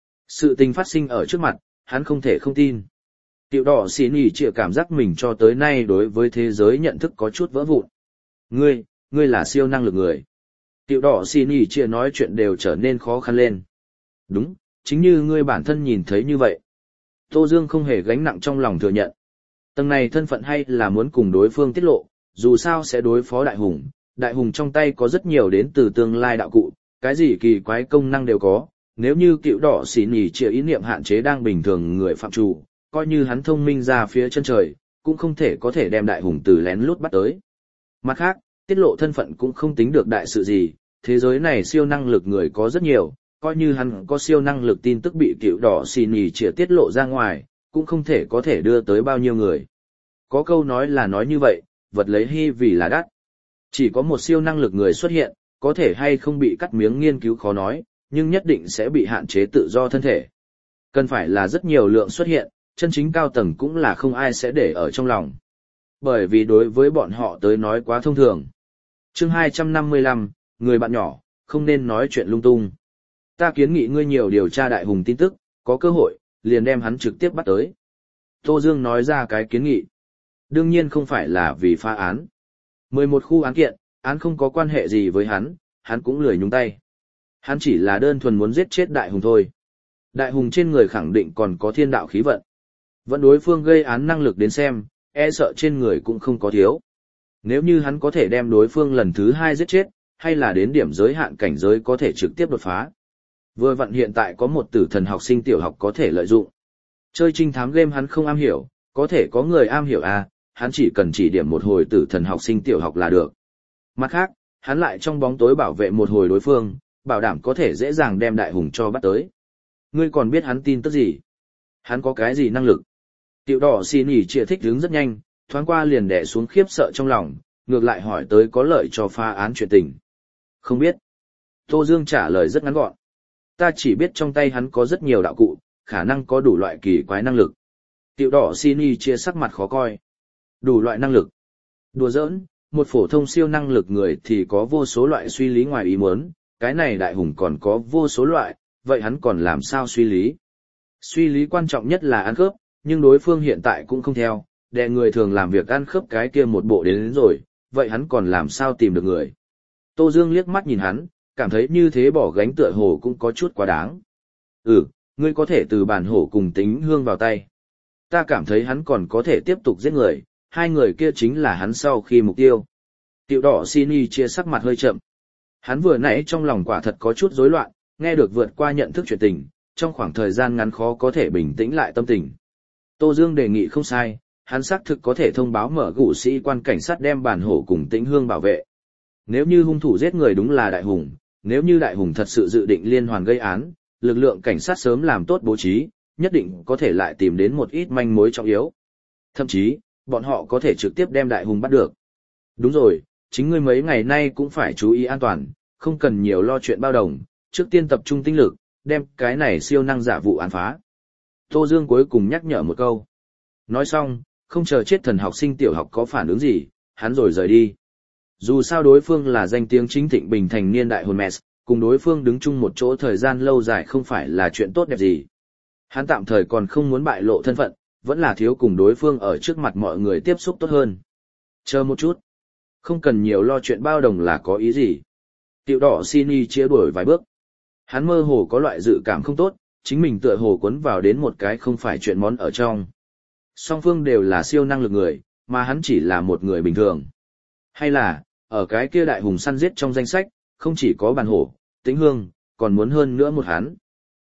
A: sự tình phát sinh ở trước mặt, hắn không thể không tin. Tiểu đỏ Sini chia cảm giác mình cho tới nay đối với thế giới nhận thức có chút vỡ vụn. Ngươi là siêu năng lực người. Tiểu đỏ Sini chia nói chuyện đều trở nên khó khăn lên. Đúng, chính như ngươi bản thân nhìn thấy như vậy. Tô Dương không hề gánh nặng trong lòng thừa nhận. Tầng này thân phận hay là muốn cùng đối phương tiết lộ, dù sao sẽ đối phó Đại Hùng. Đại Hùng trong tay có rất nhiều đến từ tương lai đạo cụ, cái gì kỳ quái công năng đều có. Nếu như Cựu đỏ xỉ nhỉ chia ý niệm hạn chế đang bình thường người phạm chủ, coi như hắn thông minh ra phía chân trời, cũng không thể có thể đem Đại Hùng từ lén lút bắt tới. Mặt khác, tiết lộ thân phận cũng không tính được đại sự gì, thế giới này siêu năng lực người có rất nhiều, coi như hắn có siêu năng lực tin tức bị Cựu đỏ xì nhì chĩa tiết lộ ra ngoài, cũng không thể có thể đưa tới bao nhiêu người. Có câu nói là nói như vậy, vật lấy hy vì là đắt. Chỉ có một siêu năng lực người xuất hiện, có thể hay không bị cắt miếng nghiên cứu khó nói, nhưng nhất định sẽ bị hạn chế tự do thân thể. Cần phải là rất nhiều lượng xuất hiện, chân chính cao tầng cũng là không ai sẽ để ở trong lòng. Bởi vì đối với bọn họ tới nói quá thông thường. Chương 255, người bạn nhỏ, không nên nói chuyện lung tung. Ta kiến nghị ngươi nhiều điều tra Đại Hùng tin tức, có cơ hội, liền đem hắn trực tiếp bắt tới. Tô Dương nói ra cái kiến nghị. Đương nhiên không phải là vì phá án. 11 khu án kiện, án không có quan hệ gì với hắn cũng lười nhúng tay. Hắn chỉ là đơn thuần muốn giết chết Đại Hùng thôi. Đại Hùng trên người khẳng định còn có thiên đạo khí vận. Vẫn đối phương gây án năng lực đến xem, e sợ trên người cũng không có thiếu. Nếu như hắn có thể đem đối phương lần thứ 2 giết chết, hay là đến điểm giới hạn cảnh giới có thể trực tiếp đột phá. Vừa vặn hiện tại có một tử thần học sinh tiểu học có thể lợi dụng. Chơi trinh thám game hắn không am hiểu, có thể có người am hiểu hắn chỉ cần chỉ điểm một hồi tử thần học sinh tiểu học là được. Mặt khác, hắn lại trong bóng tối bảo vệ một hồi đối phương, bảo đảm có thể dễ dàng đem đại hùng cho bắt tới. Ngươi còn biết hắn tin tức gì? Hắn có cái gì năng lực? Tiểu đỏ xin ỉ chia thích đứng rất nhanh, thoáng qua liền đè xuống khiếp sợ trong lòng, ngược lại hỏi tới có lợi cho phá án chuyện tình. Không biết. Tô Dương trả lời rất ngắn gọn. Ta chỉ biết trong tay hắn có rất nhiều đạo cụ, khả năng có đủ loại kỳ quái năng lực. Tiểu đỏ xin ỉ chia sắc mặt khó coi. Đủ loại năng lực. Đùa giỡn, một phổ thông siêu năng lực người thì có vô số loại suy lý ngoài ý muốn, cái này đại hùng còn có vô số loại, vậy hắn còn làm sao suy lý? Suy lý quan trọng nhất là ăn khớp, nhưng đối phương hiện tại cũng không theo, để người thường làm việc ăn khớp cái kia một bộ đến rồi, vậy hắn còn làm sao tìm được người? Tô Dương liếc mắt nhìn hắn, cảm thấy như thế bỏ gánh tựa hồ cũng có chút quá đáng. Ngươi có thể từ bản hổ cùng tính hương vào tay. Ta cảm thấy hắn còn có thể tiếp tục giết người, hai người kia chính là hắn sau khi mục tiêu. Tiểu đỏ Sini chia sắc mặt hơi chậm. Hắn vừa nãy trong lòng quả thật có chút rối loạn, nghe được vượt qua nhận thức chuyện tình, trong khoảng thời gian ngắn khó có thể bình tĩnh lại tâm tình. Tô Dương đề nghị không sai, hắn xác thực có thể thông báo mở gụ sĩ quan cảnh sát đem bản hổ cùng tĩnh hương bảo vệ. Nếu như hung thủ giết người đúng là đại hùng, nếu như đại hùng thật sự dự định liên hoàn gây án, lực lượng cảnh sát sớm làm tốt bố trí, nhất định có thể lại tìm đến một ít manh mối trọng yếu. Thậm chí, bọn họ có thể trực tiếp đem đại hùng bắt được. Đúng rồi, chính ngươi mấy ngày nay cũng phải chú ý an toàn, không cần nhiều lo chuyện bao đồng, trước tiên tập trung tinh lực, đem cái này siêu năng giả vụ án phá. Tô Dương cuối cùng nhắc nhở một câu. Nói xong, không chờ chết thần học sinh tiểu học có phản ứng gì, hắn rồi rời đi. Dù sao đối phương là danh tiếng chính thịnh bình thành niên đại hồn mess, cùng đối phương đứng chung một chỗ thời gian lâu dài không phải là chuyện tốt đẹp gì. Hắn tạm thời còn không muốn bại lộ thân phận, vẫn là thiếu cùng đối phương ở trước mặt mọi người tiếp xúc tốt hơn. Chờ một chút. Không cần nhiều lo chuyện bao đồng là có ý gì. Tiểu đỏ Sini chia đuổi vài bước. Hắn mơ hồ có loại dự cảm không tốt, chính mình tựa hồ cuốn vào đến một cái không phải chuyện món ở trong. Song phương đều là siêu năng lực người, mà hắn chỉ là một người bình thường. Hay là, ở cái kia đại hùng săn giết trong danh sách, không chỉ có bàn hổ, tĩnh hương, còn muốn hơn nữa một hắn.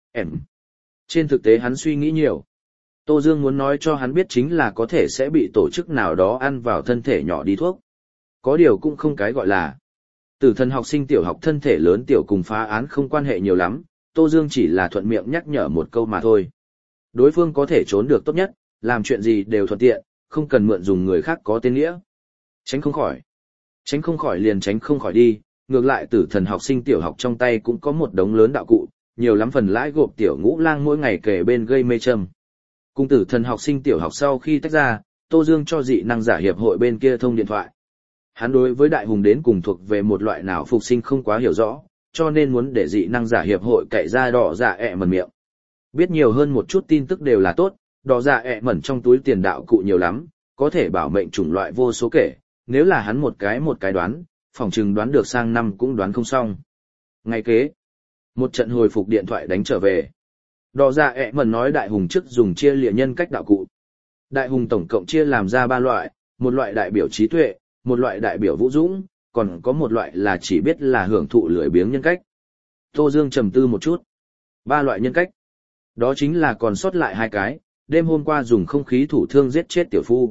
A: Trên thực tế hắn suy nghĩ nhiều. Tô Dương muốn nói cho hắn biết chính là có thể sẽ bị tổ chức nào đó ăn vào thân thể nhỏ đi thuốc. Có điều cũng không cái gọi là. Tử thần học sinh tiểu học thân thể lớn tiểu cùng phá án không quan hệ nhiều lắm, Tô Dương chỉ là thuận miệng nhắc nhở một câu mà thôi. Đối phương có thể trốn được tốt nhất, làm chuyện gì đều thuận tiện, không cần mượn dùng người khác có tên nghĩa. Tránh không khỏi. Tránh không khỏi liền tránh không khỏi đi, ngược lại tử thần học sinh tiểu học trong tay cũng có một đống lớn đạo cụ, nhiều lắm phần lãi gộp tiểu ngũ lang mỗi ngày kể bên gây mê châm. Cùng tử thần học sinh tiểu học sau khi tách ra, Tô Dương cho dị năng giả hiệp hội bên kia thông điện thoại. Hắn đối với đại hùng đến cùng thuộc về một loại nào phục sinh không quá hiểu rõ, cho nên muốn để dị năng giả hiệp hội cậy ra đỏ dạ ẹ mẩn miệng. Biết nhiều hơn một chút tin tức đều là tốt, đỏ dạ ẹ mẩn trong túi tiền đạo cụ nhiều lắm, có thể bảo mệnh chủng loại vô số kể, nếu là hắn một cái đoán, phỏng chừng đoán được sang năm cũng đoán không xong. Ngay kế, một trận hồi phục điện thoại đánh trở về. Đỏ dạ ẹ mẩn nói đại hùng trước dùng chia lịa nhân cách đạo cụ. Đại hùng tổng cộng chia làm ra 3 loại, một loại đại biểu trí tuệ, một loại đại biểu vũ dũng, còn có một loại là chỉ biết là hưởng thụ lười biếng nhân cách. Tô Dương trầm tư một chút. 3 loại nhân cách. Đó chính là còn sót lại 2 cái, đêm hôm qua dùng không khí thủ thương giết chết tiểu phu.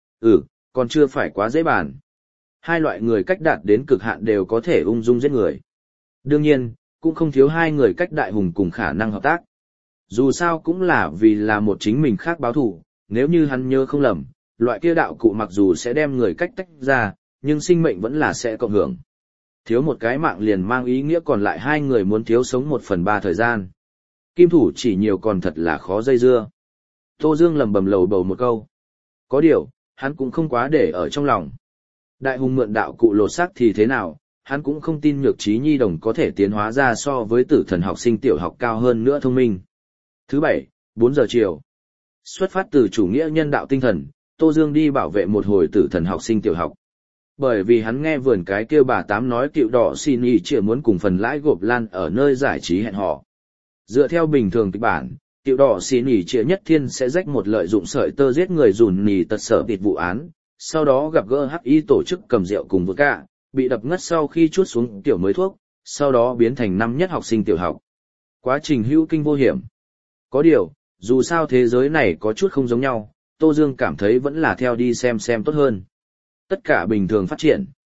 A: Còn chưa phải quá dễ bàn. 2 loại người cách đạt đến cực hạn đều có thể ung dung giết người. Đương nhiên, cũng không thiếu 2 người cách đại hùng cùng khả năng hợp tác. Dù sao cũng là vì là một chính mình khác báo thù, nếu như hắn nhớ không lầm, loại kia đạo cụ mặc dù sẽ đem người cách tách ra, nhưng sinh mệnh vẫn là sẽ cộng hưởng. Thiếu một cái mạng liền mang ý nghĩa còn lại 2 người muốn thiếu sống 1/3 thời gian. Kim thủ chỉ nhiều còn thật là khó dây dưa. Tô Dương lầm bầm lầu bầu một câu. Có điều, hắn cũng không quá để ở trong lòng. Đại hùng mượn đạo cụ lột xác thì thế nào, hắn cũng không tin Nhược Trí Nhi đồng có thể tiến hóa ra so với tử thần học sinh tiểu học cao hơn nữa thông minh. Thứ 7, 4 giờ chiều. Xuất phát từ chủ nghĩa nhân đạo tinh thần, Tô Dương đi bảo vệ một hồi tử thần học sinh tiểu học. Bởi vì hắn nghe vườn cái kêu bà Tám nói Tiểu đỏ xin ý chỉ muốn cùng phần lãi gộp lan ở nơi giải trí hẹn hò. Dựa theo bình thường kịch bản, Tiểu đỏ xin ý chỉ nhất thiên sẽ rách một lợi dụng sợi tơ giết người dùn nì tật sở tịt vụ án, sau đó gặp gỡ HI tổ chức cầm rượu cùng với cả, bị đập ngất sau khi chuốt xuống tiểu mới thuốc, sau đó biến thành năm nhất học sinh tiểu học. Quá trình hữu kinh vô hiểm. Có điều, dù sao thế giới này có chút không giống nhau, Tô Dương cảm thấy vẫn là theo đi xem tốt hơn. Tất cả bình thường phát triển.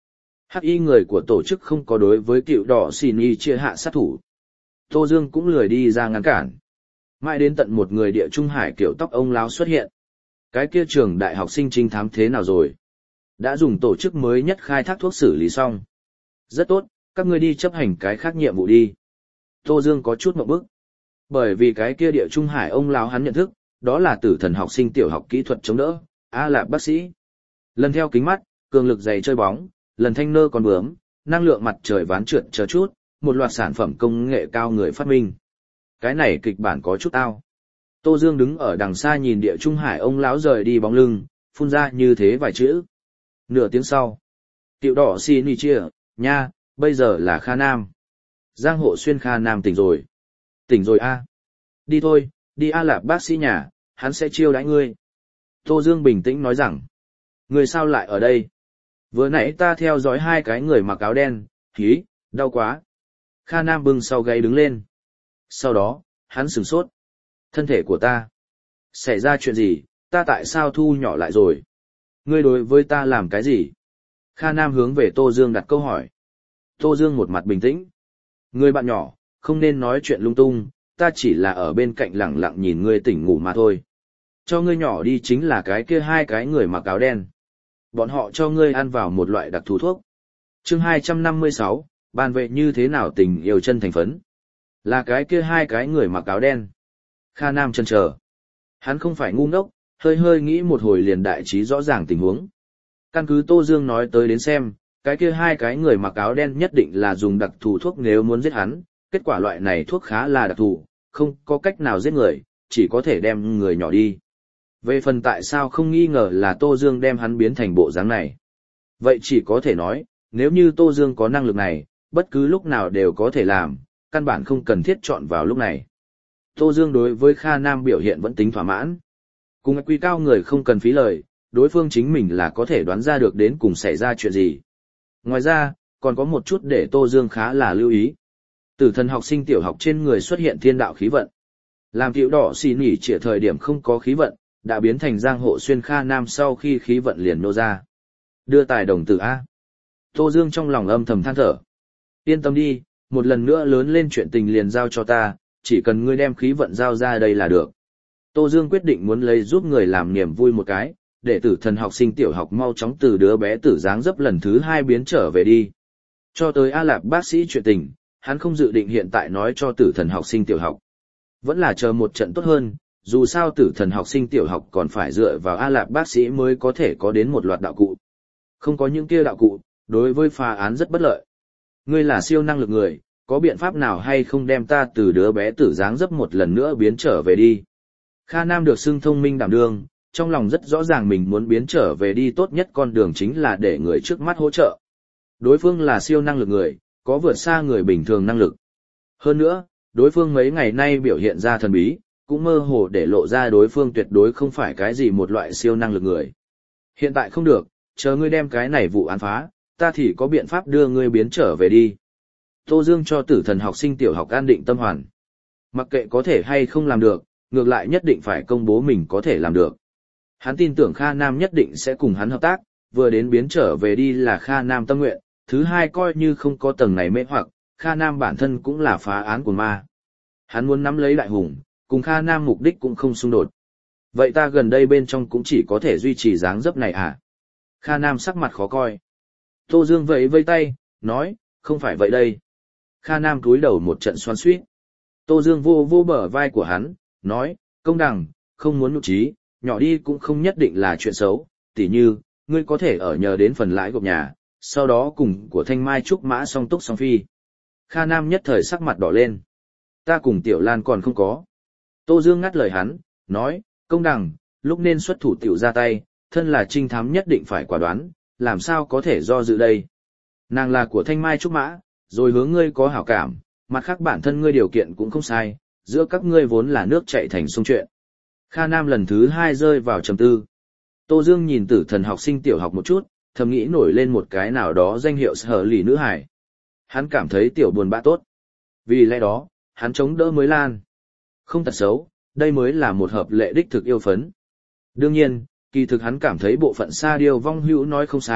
A: Hắc y người của tổ chức không có đối với cựu đỏ xin y chia hạ sát thủ. Tô Dương cũng lười đi ra ngăn cản. Mãi đến tận một người địa trung hải kiểu tóc ông láo xuất hiện. Cái kia trường đại học sinh trinh thám thế nào rồi? Đã dùng tổ chức mới nhất khai thác thuốc xử lý xong. Rất tốt, các ngươi đi chấp hành cái khác nhiệm vụ đi. Tô Dương có chút ngượng bức. Bởi vì cái kia địa trung hải ông láo hắn nhận thức, đó là tử thần học sinh tiểu học kỹ thuật chống đỡ, Lạp bác sĩ. Lần theo kính mắt, cường lực giày chơi bóng, lần thanh nơ con bướm, năng lượng mặt trời ván trượt chờ chút, một loạt sản phẩm công nghệ cao người phát minh. Cái này kịch bản có chút ao. Tô Dương đứng ở đằng xa nhìn địa trung hải ông lão rời đi bóng lưng, phun ra như thế vài chữ. Nửa tiếng sau, Tiểu đỏ xin đi chia, nha, bây giờ là Kha Nam. Giang Hộ Xuyên Kha Nam tỉnh rồi. Tỉnh rồi a. Đi thôi, đi Lạp bác sĩ nhà, hắn sẽ chiêu đãi ngươi. Tô Dương bình tĩnh nói rằng, ngươi sao lại ở đây? Vừa nãy ta theo dõi hai cái người mặc áo đen, hí, đau quá. Kha Nam bưng sau gáy đứng lên. Sau đó, hắn sửng sốt. Thân thể của ta. Xảy ra chuyện gì, ta tại sao thu nhỏ lại rồi? Ngươi đối với ta làm cái gì? Kha Nam hướng về Tô Dương đặt câu hỏi. Tô Dương một mặt bình tĩnh. Ngươi bạn nhỏ, không nên nói chuyện lung tung, ta chỉ là ở bên cạnh lặng lặng nhìn ngươi tỉnh ngủ mà thôi. Cho ngươi nhỏ đi chính là cái kia hai cái người mặc áo đen. Bọn họ cho ngươi ăn vào một loại đặc thù thuốc. Chương 256, bàn về như thế nào tình yêu chân thành phấn. Là cái kia hai cái người mặc áo đen. Kha Nam chần chờ. Hắn không phải ngu ngốc, hơi hơi nghĩ một hồi liền đại trí rõ ràng tình huống. Căn cứ Tô Dương nói tới đến xem, cái kia hai cái người mặc áo đen nhất định là dùng đặc thù thuốc nếu muốn giết hắn, kết quả loại này thuốc khá là đặc thù, không có cách nào giết người, chỉ có thể đem người nhỏ đi. Về phần tại sao không nghi ngờ là Tô Dương đem hắn biến thành bộ dáng này. Vậy chỉ có thể nói, nếu như Tô Dương có năng lực này, bất cứ lúc nào đều có thể làm, căn bản không cần thiết chọn vào lúc này. Tô Dương đối với Kha Nam biểu hiện vẫn tính thỏa mãn. Cùng quy cao người không cần phí lời, đối phương chính mình là có thể đoán ra được đến cùng xảy ra chuyện gì. Ngoài ra, còn có một chút để Tô Dương khá là lưu ý. Tử thần học sinh tiểu học trên người xuất hiện thiên đạo khí vận. Làm tiểu đỏ xì nỉ trịa thời điểm không có khí vận, đã biến thành Giang Hộ Xuyên Kha Nam sau khi khí vận liền nô ra. Đưa tài đồng tử A. Tô Dương trong lòng âm thầm than thở. Yên tâm đi, một lần nữa lớn lên chuyện tình liền giao cho ta, chỉ cần ngươi đem khí vận giao ra đây là được. Tô Dương quyết định muốn lấy giúp người làm niềm vui một cái, để tử thần học sinh tiểu học mau chóng từ đứa bé tử dáng dấp lần thứ 2 biến trở về đi. Cho tới Lạp bác sĩ chuyện tình, hắn không dự định hiện tại nói cho tử thần học sinh tiểu học. Vẫn là chờ một trận tốt hơn, dù sao tử thần học sinh tiểu học còn phải dựa vào Lạp bác sĩ mới có thể có đến một loạt đạo cụ. Không có những kia đạo cụ, đối với phá án rất bất lợi. Ngươi là siêu năng lực người, có biện pháp nào hay không đem ta từ đứa bé tử dáng dấp một lần nữa biến trở về đi. Kha Nam được xưng thông minh đảm đương, trong lòng rất rõ ràng mình muốn biến trở về đi tốt nhất con đường chính là để người trước mắt hỗ trợ. Đối phương là siêu năng lực người, có vượt xa người bình thường năng lực. Hơn nữa, đối phương mấy ngày nay biểu hiện ra thần bí, cũng mơ hồ để lộ ra đối phương tuyệt đối không phải cái gì một loại siêu năng lực người. Hiện tại không được, chờ ngươi đem cái này vụ án phá, ta thì có biện pháp đưa ngươi biến trở về đi. Tô Dương cho tử thần học sinh tiểu học an định tâm hoàn. Mặc kệ có thể hay không làm được, ngược lại nhất định phải công bố mình có thể làm được. Hắn tin tưởng Kha Nam nhất định sẽ cùng hắn hợp tác, vừa đến biến trở về đi là Kha Nam tâm nguyện, thứ hai coi như không có tầng này mê hoặc, Kha Nam bản thân cũng là phá án của ma. Hắn muốn nắm lấy đại hùng, cùng Kha Nam mục đích cũng không xung đột. Vậy ta gần đây bên trong cũng chỉ có thể duy trì dáng dấp này à? Kha Nam sắc mặt khó coi. Tô Dương vẫy vây tay, nói, không phải vậy đây. Kha Nam cúi đầu một trận xoắn xuýt. Tô Dương vô vô bờ vai của hắn, nói, công đằng, không muốn nhục trí, nhỏ đi cũng không nhất định là chuyện xấu, tỉ như, ngươi có thể ở nhờ đến phần lãi gộp nhà, sau đó cùng của Thanh Mai Trúc Mã song túc song phi. Kha Nam nhất thời sắc mặt đỏ lên. Ta cùng Tiểu Lan còn không có. Tô Dương ngắt lời hắn, nói, công đằng, lúc nên xuất thủ tiểu ra tay, thân là trinh thám nhất định phải quả đoán, làm sao có thể do dự đây. Nàng là của Thanh Mai Trúc Mã, rồi hướng ngươi có hảo cảm, mặt khác bản thân ngươi điều kiện cũng không sai, giữa các ngươi vốn là nước chảy thành sông chuyện. Kha Nam lần thứ 2 rơi vào trầm tư. Tô Dương nhìn tử thần học sinh tiểu học một chút, thầm nghĩ nổi lên một cái nào đó danh hiệu sở lì nữ hải. Hắn cảm thấy tiểu buồn bã tốt. Vì lẽ đó, hắn chống đỡ mới Lan. Không tật xấu, đây mới là một hợp lệ đích thực yêu phấn. Đương nhiên, kỳ thực hắn cảm thấy bộ phận Sa Điêu Vong Hữu nói không sai,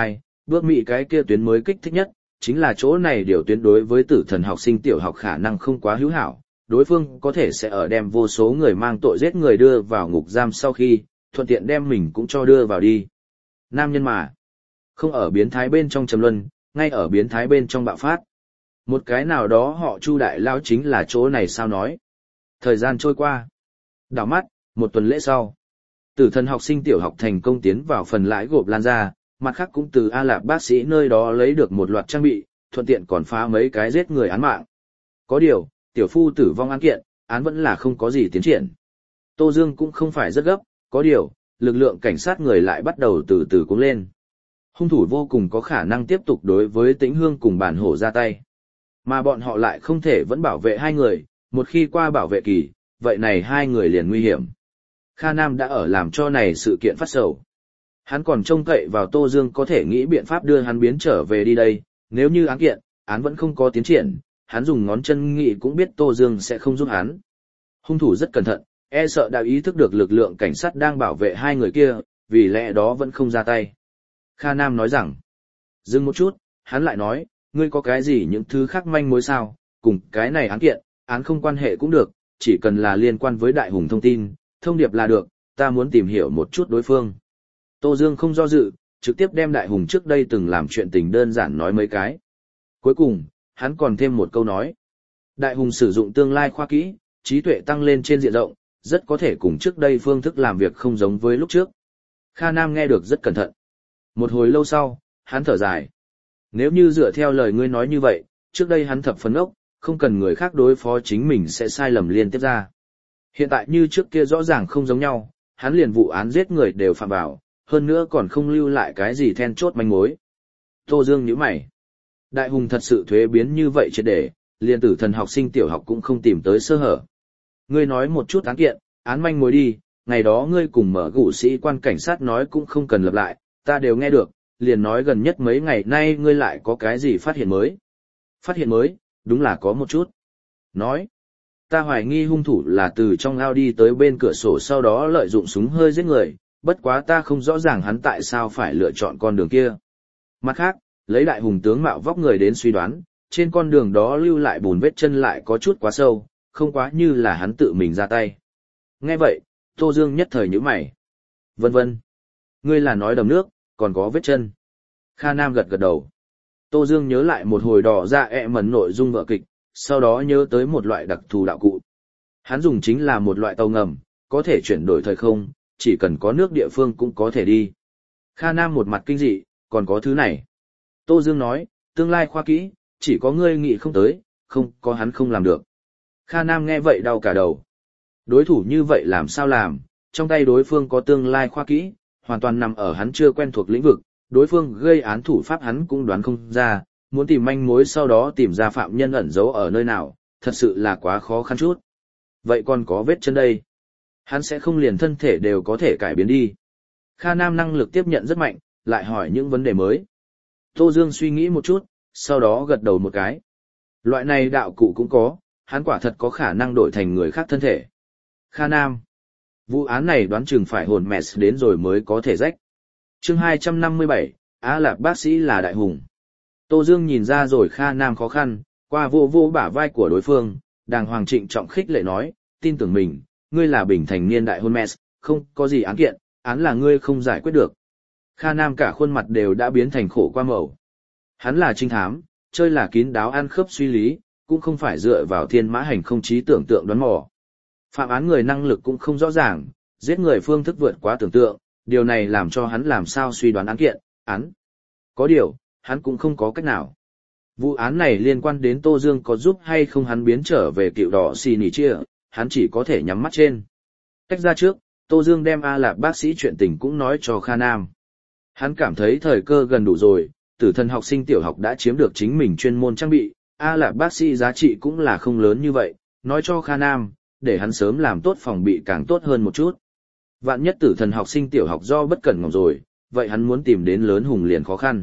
A: Bước Mỹ cái kia tuyến mới kích thích nhất, chính là chỗ này điều tuyến đối với tử thần học sinh tiểu học khả năng không quá hữu hảo, đối phương có thể sẽ ở đem vô số người mang tội giết người đưa vào ngục giam sau khi, thuận tiện đem mình cũng cho đưa vào đi. Nam nhân mà, không ở biến thái bên trong trầm luân, ngay ở biến thái bên trong bạo phát. Một cái nào đó họ Chu đại lao chính là chỗ này sao nói. Thời gian trôi qua. Đảo mắt, một tuần lễ sau. Tử thần học sinh tiểu học thành công tiến vào phần lãi gộp lan ra, mặt khác cũng từ A Lạp bác sĩ nơi đó lấy được một loạt trang bị, thuận tiện còn phá mấy cái giết người án mạng. Có điều, tiểu phu tử vong án kiện, án vẫn là không có gì tiến triển. Tô Dương cũng không phải rất gấp, có điều, lực lượng cảnh sát người lại bắt đầu từ từ cuống lên. Hung thủ vô cùng có khả năng tiếp tục đối với Tĩnh Hương cùng bản hổ ra tay. Mà bọn họ lại không thể vẫn bảo vệ hai người, một khi qua bảo vệ kỳ, vậy này hai người liền nguy hiểm. Kha Nam đã ở làm cho này sự kiện phát sầu. Hắn còn trông cậy vào Tô Dương có thể nghĩ biện pháp đưa hắn biến trở về đi đây, nếu như án vẫn không có tiến triển, hắn dùng ngón chân nghĩ cũng biết Tô Dương sẽ không giúp hắn. Hung thủ rất cẩn thận, e sợ đã ý thức được lực lượng cảnh sát đang bảo vệ hai người kia, vì lẽ đó vẫn không ra tay. Kha Nam nói rằng, dừng một chút, hắn lại nói, ngươi có cái gì những thứ khác manh mối sao, cùng cái này án không quan hệ cũng được, chỉ cần là liên quan với Đại Hùng thông tin, thông điệp là được, ta muốn tìm hiểu một chút đối phương. Tô Dương không do dự, trực tiếp đem Đại Hùng trước đây từng làm chuyện tình đơn giản nói mấy cái. Cuối cùng, hắn còn thêm một câu nói. Đại Hùng sử dụng tương lai khoa kỹ, trí tuệ tăng lên trên diện rộng, rất có thể cùng trước đây phương thức làm việc không giống với lúc trước. Kha Nam nghe được rất cẩn thận. Một hồi lâu sau, hắn thở dài. Nếu như dựa theo lời ngươi nói như vậy, trước đây hắn thập phấn ốc, không cần người khác đối phó chính mình sẽ sai lầm liên tiếp ra. Hiện tại như trước kia rõ ràng không giống nhau, hắn liền vụ án giết người đều phạm vào, hơn nữa còn không lưu lại cái gì then chốt manh mối. Tô Dương nhíu mày. Đại Hùng thật sự thuế biến như vậy triệt để, liền tử thần học sinh tiểu học cũng không tìm tới sơ hở. Ngươi nói một chút án kiện, án manh mối đi, ngày đó ngươi cùng mở gụ sĩ quan cảnh sát nói cũng không cần lặp lại, ta đều nghe được, liền nói gần nhất mấy ngày nay ngươi lại có cái gì phát hiện mới. Phát hiện mới, đúng là có một chút. Nói, ta hoài nghi hung thủ là từ trong ao đi tới bên cửa sổ sau đó lợi dụng súng hơi giết người, bất quá ta không rõ ràng hắn tại sao phải lựa chọn con đường kia. Mặt khác, lấy Đại Hùng tướng mạo vóc người đến suy đoán, trên con đường đó lưu lại bùn vết chân lại có chút quá sâu, không quá như là hắn tự mình ra tay. Nghe vậy, Tô Dương nhất thời nhíu mày. Vân vân. Ngươi là nói đầm nước, còn có vết chân. Kha Nam gật gật đầu. Tô Dương nhớ lại một hồi đỏ ra mẩn nội dung vở kịch, sau đó nhớ tới một loại đặc thù đạo cụ. Hắn dùng chính là một loại tàu ngầm, có thể chuyển đổi thời không, chỉ cần có nước địa phương cũng có thể đi. Kha Nam một mặt kinh dị, còn có thứ này. Tô Dương nói, tương lai khoa kỹ, chỉ có ngươi nghĩ không tới, không có hắn không làm được. Kha Nam nghe vậy đau cả đầu. Đối thủ như vậy làm sao làm, trong tay đối phương có tương lai khoa kỹ, hoàn toàn nằm ở hắn chưa quen thuộc lĩnh vực, đối phương gây án thủ pháp hắn cũng đoán không ra, muốn tìm manh mối sau đó tìm ra phạm nhân ẩn giấu ở nơi nào, thật sự là quá khó khăn chút. Vậy còn có vết chân đây. Hắn sẽ không liền thân thể đều có thể cải biến đi. Kha Nam năng lực tiếp nhận rất mạnh, lại hỏi những vấn đề mới. Tô Dương suy nghĩ một chút, sau đó gật đầu một cái. Loại này đạo cụ cũng có, hắn quả thật có khả năng đổi thành người khác thân thể. Kha Nam. Vụ án này đoán chừng phải hồn mẹ đến rồi mới có thể rách. Chương 257, Á Lạp bác sĩ là Đại Hùng. Tô Dương nhìn ra rồi Kha Nam khó khăn, qua vô vô bả vai của đối phương, đàng hoàng trịnh trọng khích lệ nói, tin tưởng mình, ngươi là bình thành niên đại hôn mẹ, không có gì án kiện, án là ngươi không giải quyết được. Kha Nam cả khuôn mặt đều đã biến thành khổ qua màu. Hắn là trinh thám, chơi là kín đáo ăn khớp suy lý, cũng không phải dựa vào thiên mã hành không trí tưởng tượng đoán mò. Phạm án người năng lực cũng không rõ ràng, giết người phương thức vượt quá tưởng tượng, điều này làm cho hắn làm sao suy đoán án kiện, án. Có điều, hắn cũng không có cách nào. Vụ án này liên quan đến Tô Dương có giúp hay không hắn biến trở về cựu đỏ xì nỉ chia, hắn chỉ có thể nhắm mắt trên. Cách ra trước, Tô Dương đem A Lạp bác sĩ chuyện tình cũng nói cho Kha Nam. Hắn cảm thấy thời cơ gần đủ rồi, tử thần học sinh tiểu học đã chiếm được chính mình chuyên môn trang bị, A Lạp bác sĩ giá trị cũng là không lớn như vậy, nói cho Kha Nam, để hắn sớm làm tốt phòng bị càng tốt hơn một chút. Vạn nhất tử thần học sinh tiểu học do bất cẩn ngọc rồi, vậy hắn muốn tìm đến lớn hùng liền khó khăn.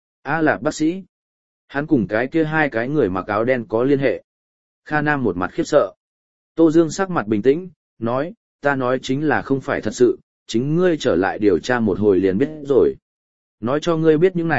A: A Lạp bác sĩ. Hắn cùng cái kia hai cái người mặc áo đen có liên hệ. Kha Nam một mặt khiếp sợ. Tô Dương sắc mặt bình tĩnh, nói, ta nói chính là không phải thật sự, chính ngươi trở lại điều tra một hồi liền biết rồi. Nói cho ngươi biết những này,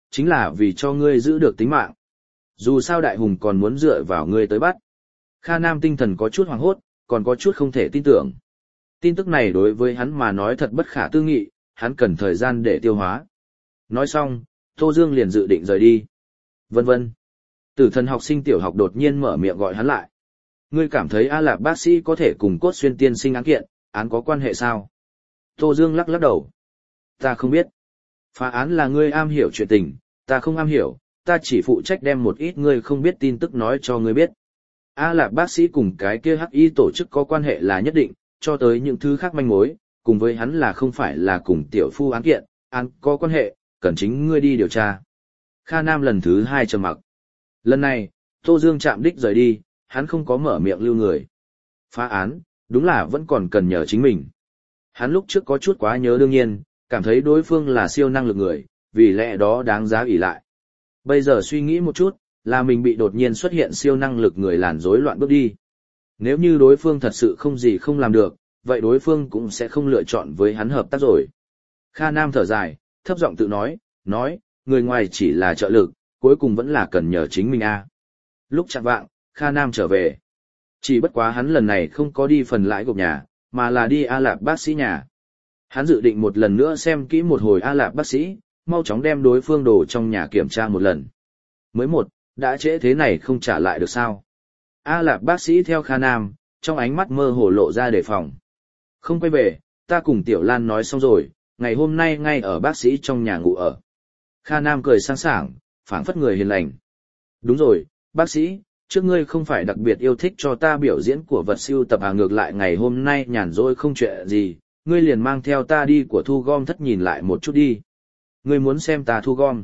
A: chính là vì cho ngươi giữ được tính mạng. Dù sao đại hùng còn muốn dựa vào ngươi tới bắt. Kha Nam tinh thần có chút hoảng hốt, còn có chút không thể tin tưởng. Tin tức này đối với hắn mà nói thật bất khả tư nghị, hắn cần thời gian để tiêu hóa. Nói xong, Tô Dương liền dự định rời đi. Vân vân. Tử thần học sinh tiểu học đột nhiên mở miệng gọi hắn lại. Ngươi cảm thấy A Lạp bác sĩ có thể cùng Cốt Xuyên tiên sinh án kiện, án có quan hệ sao? Tô Dương lắc lắc đầu. Ta không biết. Phá án là ngươi am hiểu chuyện tình, ta không am hiểu, ta chỉ phụ trách đem một ít ngươi không biết tin tức nói cho ngươi biết. A Lạp bác sĩ cùng cái kia hắc y tổ chức có quan hệ là nhất định, cho tới những thứ khác manh mối, cùng với hắn là không phải là cùng tiểu phu án kiện, án có quan hệ, cần chính ngươi đi điều tra. Kha Nam lần thứ 2 trầm mặc. Lần này, Tô Dương chạm đích rời đi, hắn không có mở miệng lưu người. Phá án, đúng là vẫn còn cần nhờ chính mình. Hắn lúc trước có chút quá nhớ đương nhiên, cảm thấy đối phương là siêu năng lực người, vì lẽ đó đáng giá ỷ lại. Bây giờ suy nghĩ một chút, là mình bị đột nhiên xuất hiện siêu năng lực người làn rối loạn bước đi. Nếu như đối phương thật sự không gì không làm được, vậy đối phương cũng sẽ không lựa chọn với hắn hợp tác rồi. Kha Nam thở dài, thấp giọng tự nói, người ngoài chỉ là trợ lực, cuối cùng vẫn là cần nhờ chính mình a. Lúc chạng vạng, Kha Nam trở về. Chỉ bất quá hắn lần này không có đi phần lãi gộp nhà, mà là đi A Lạp bác sĩ nhà. Hắn dự định một lần nữa xem kỹ một hồi A Lạp bác sĩ, mau chóng đem đối phương đồ trong nhà kiểm tra một lần. Mới một, đã trễ thế này không trả lại được sao? A Lạp bác sĩ theo Kha Nam, trong ánh mắt mơ hồ lộ ra đề phòng. Không quay về, ta cùng Tiểu Lan nói xong rồi, ngày hôm nay ngay ở bác sĩ trong nhà ngủ ở. Kha Nam cười sang sảng, phảng phất người hiền lành. Đúng rồi, bác sĩ, trước ngươi không phải đặc biệt yêu thích cho ta biểu diễn của vật sưu tập à, ngược lại ngày hôm nay nhàn rỗi không chuyện gì, ngươi liền mang theo ta đi của thu gom thất nhìn lại một chút đi. Ngươi muốn xem ta thu gom?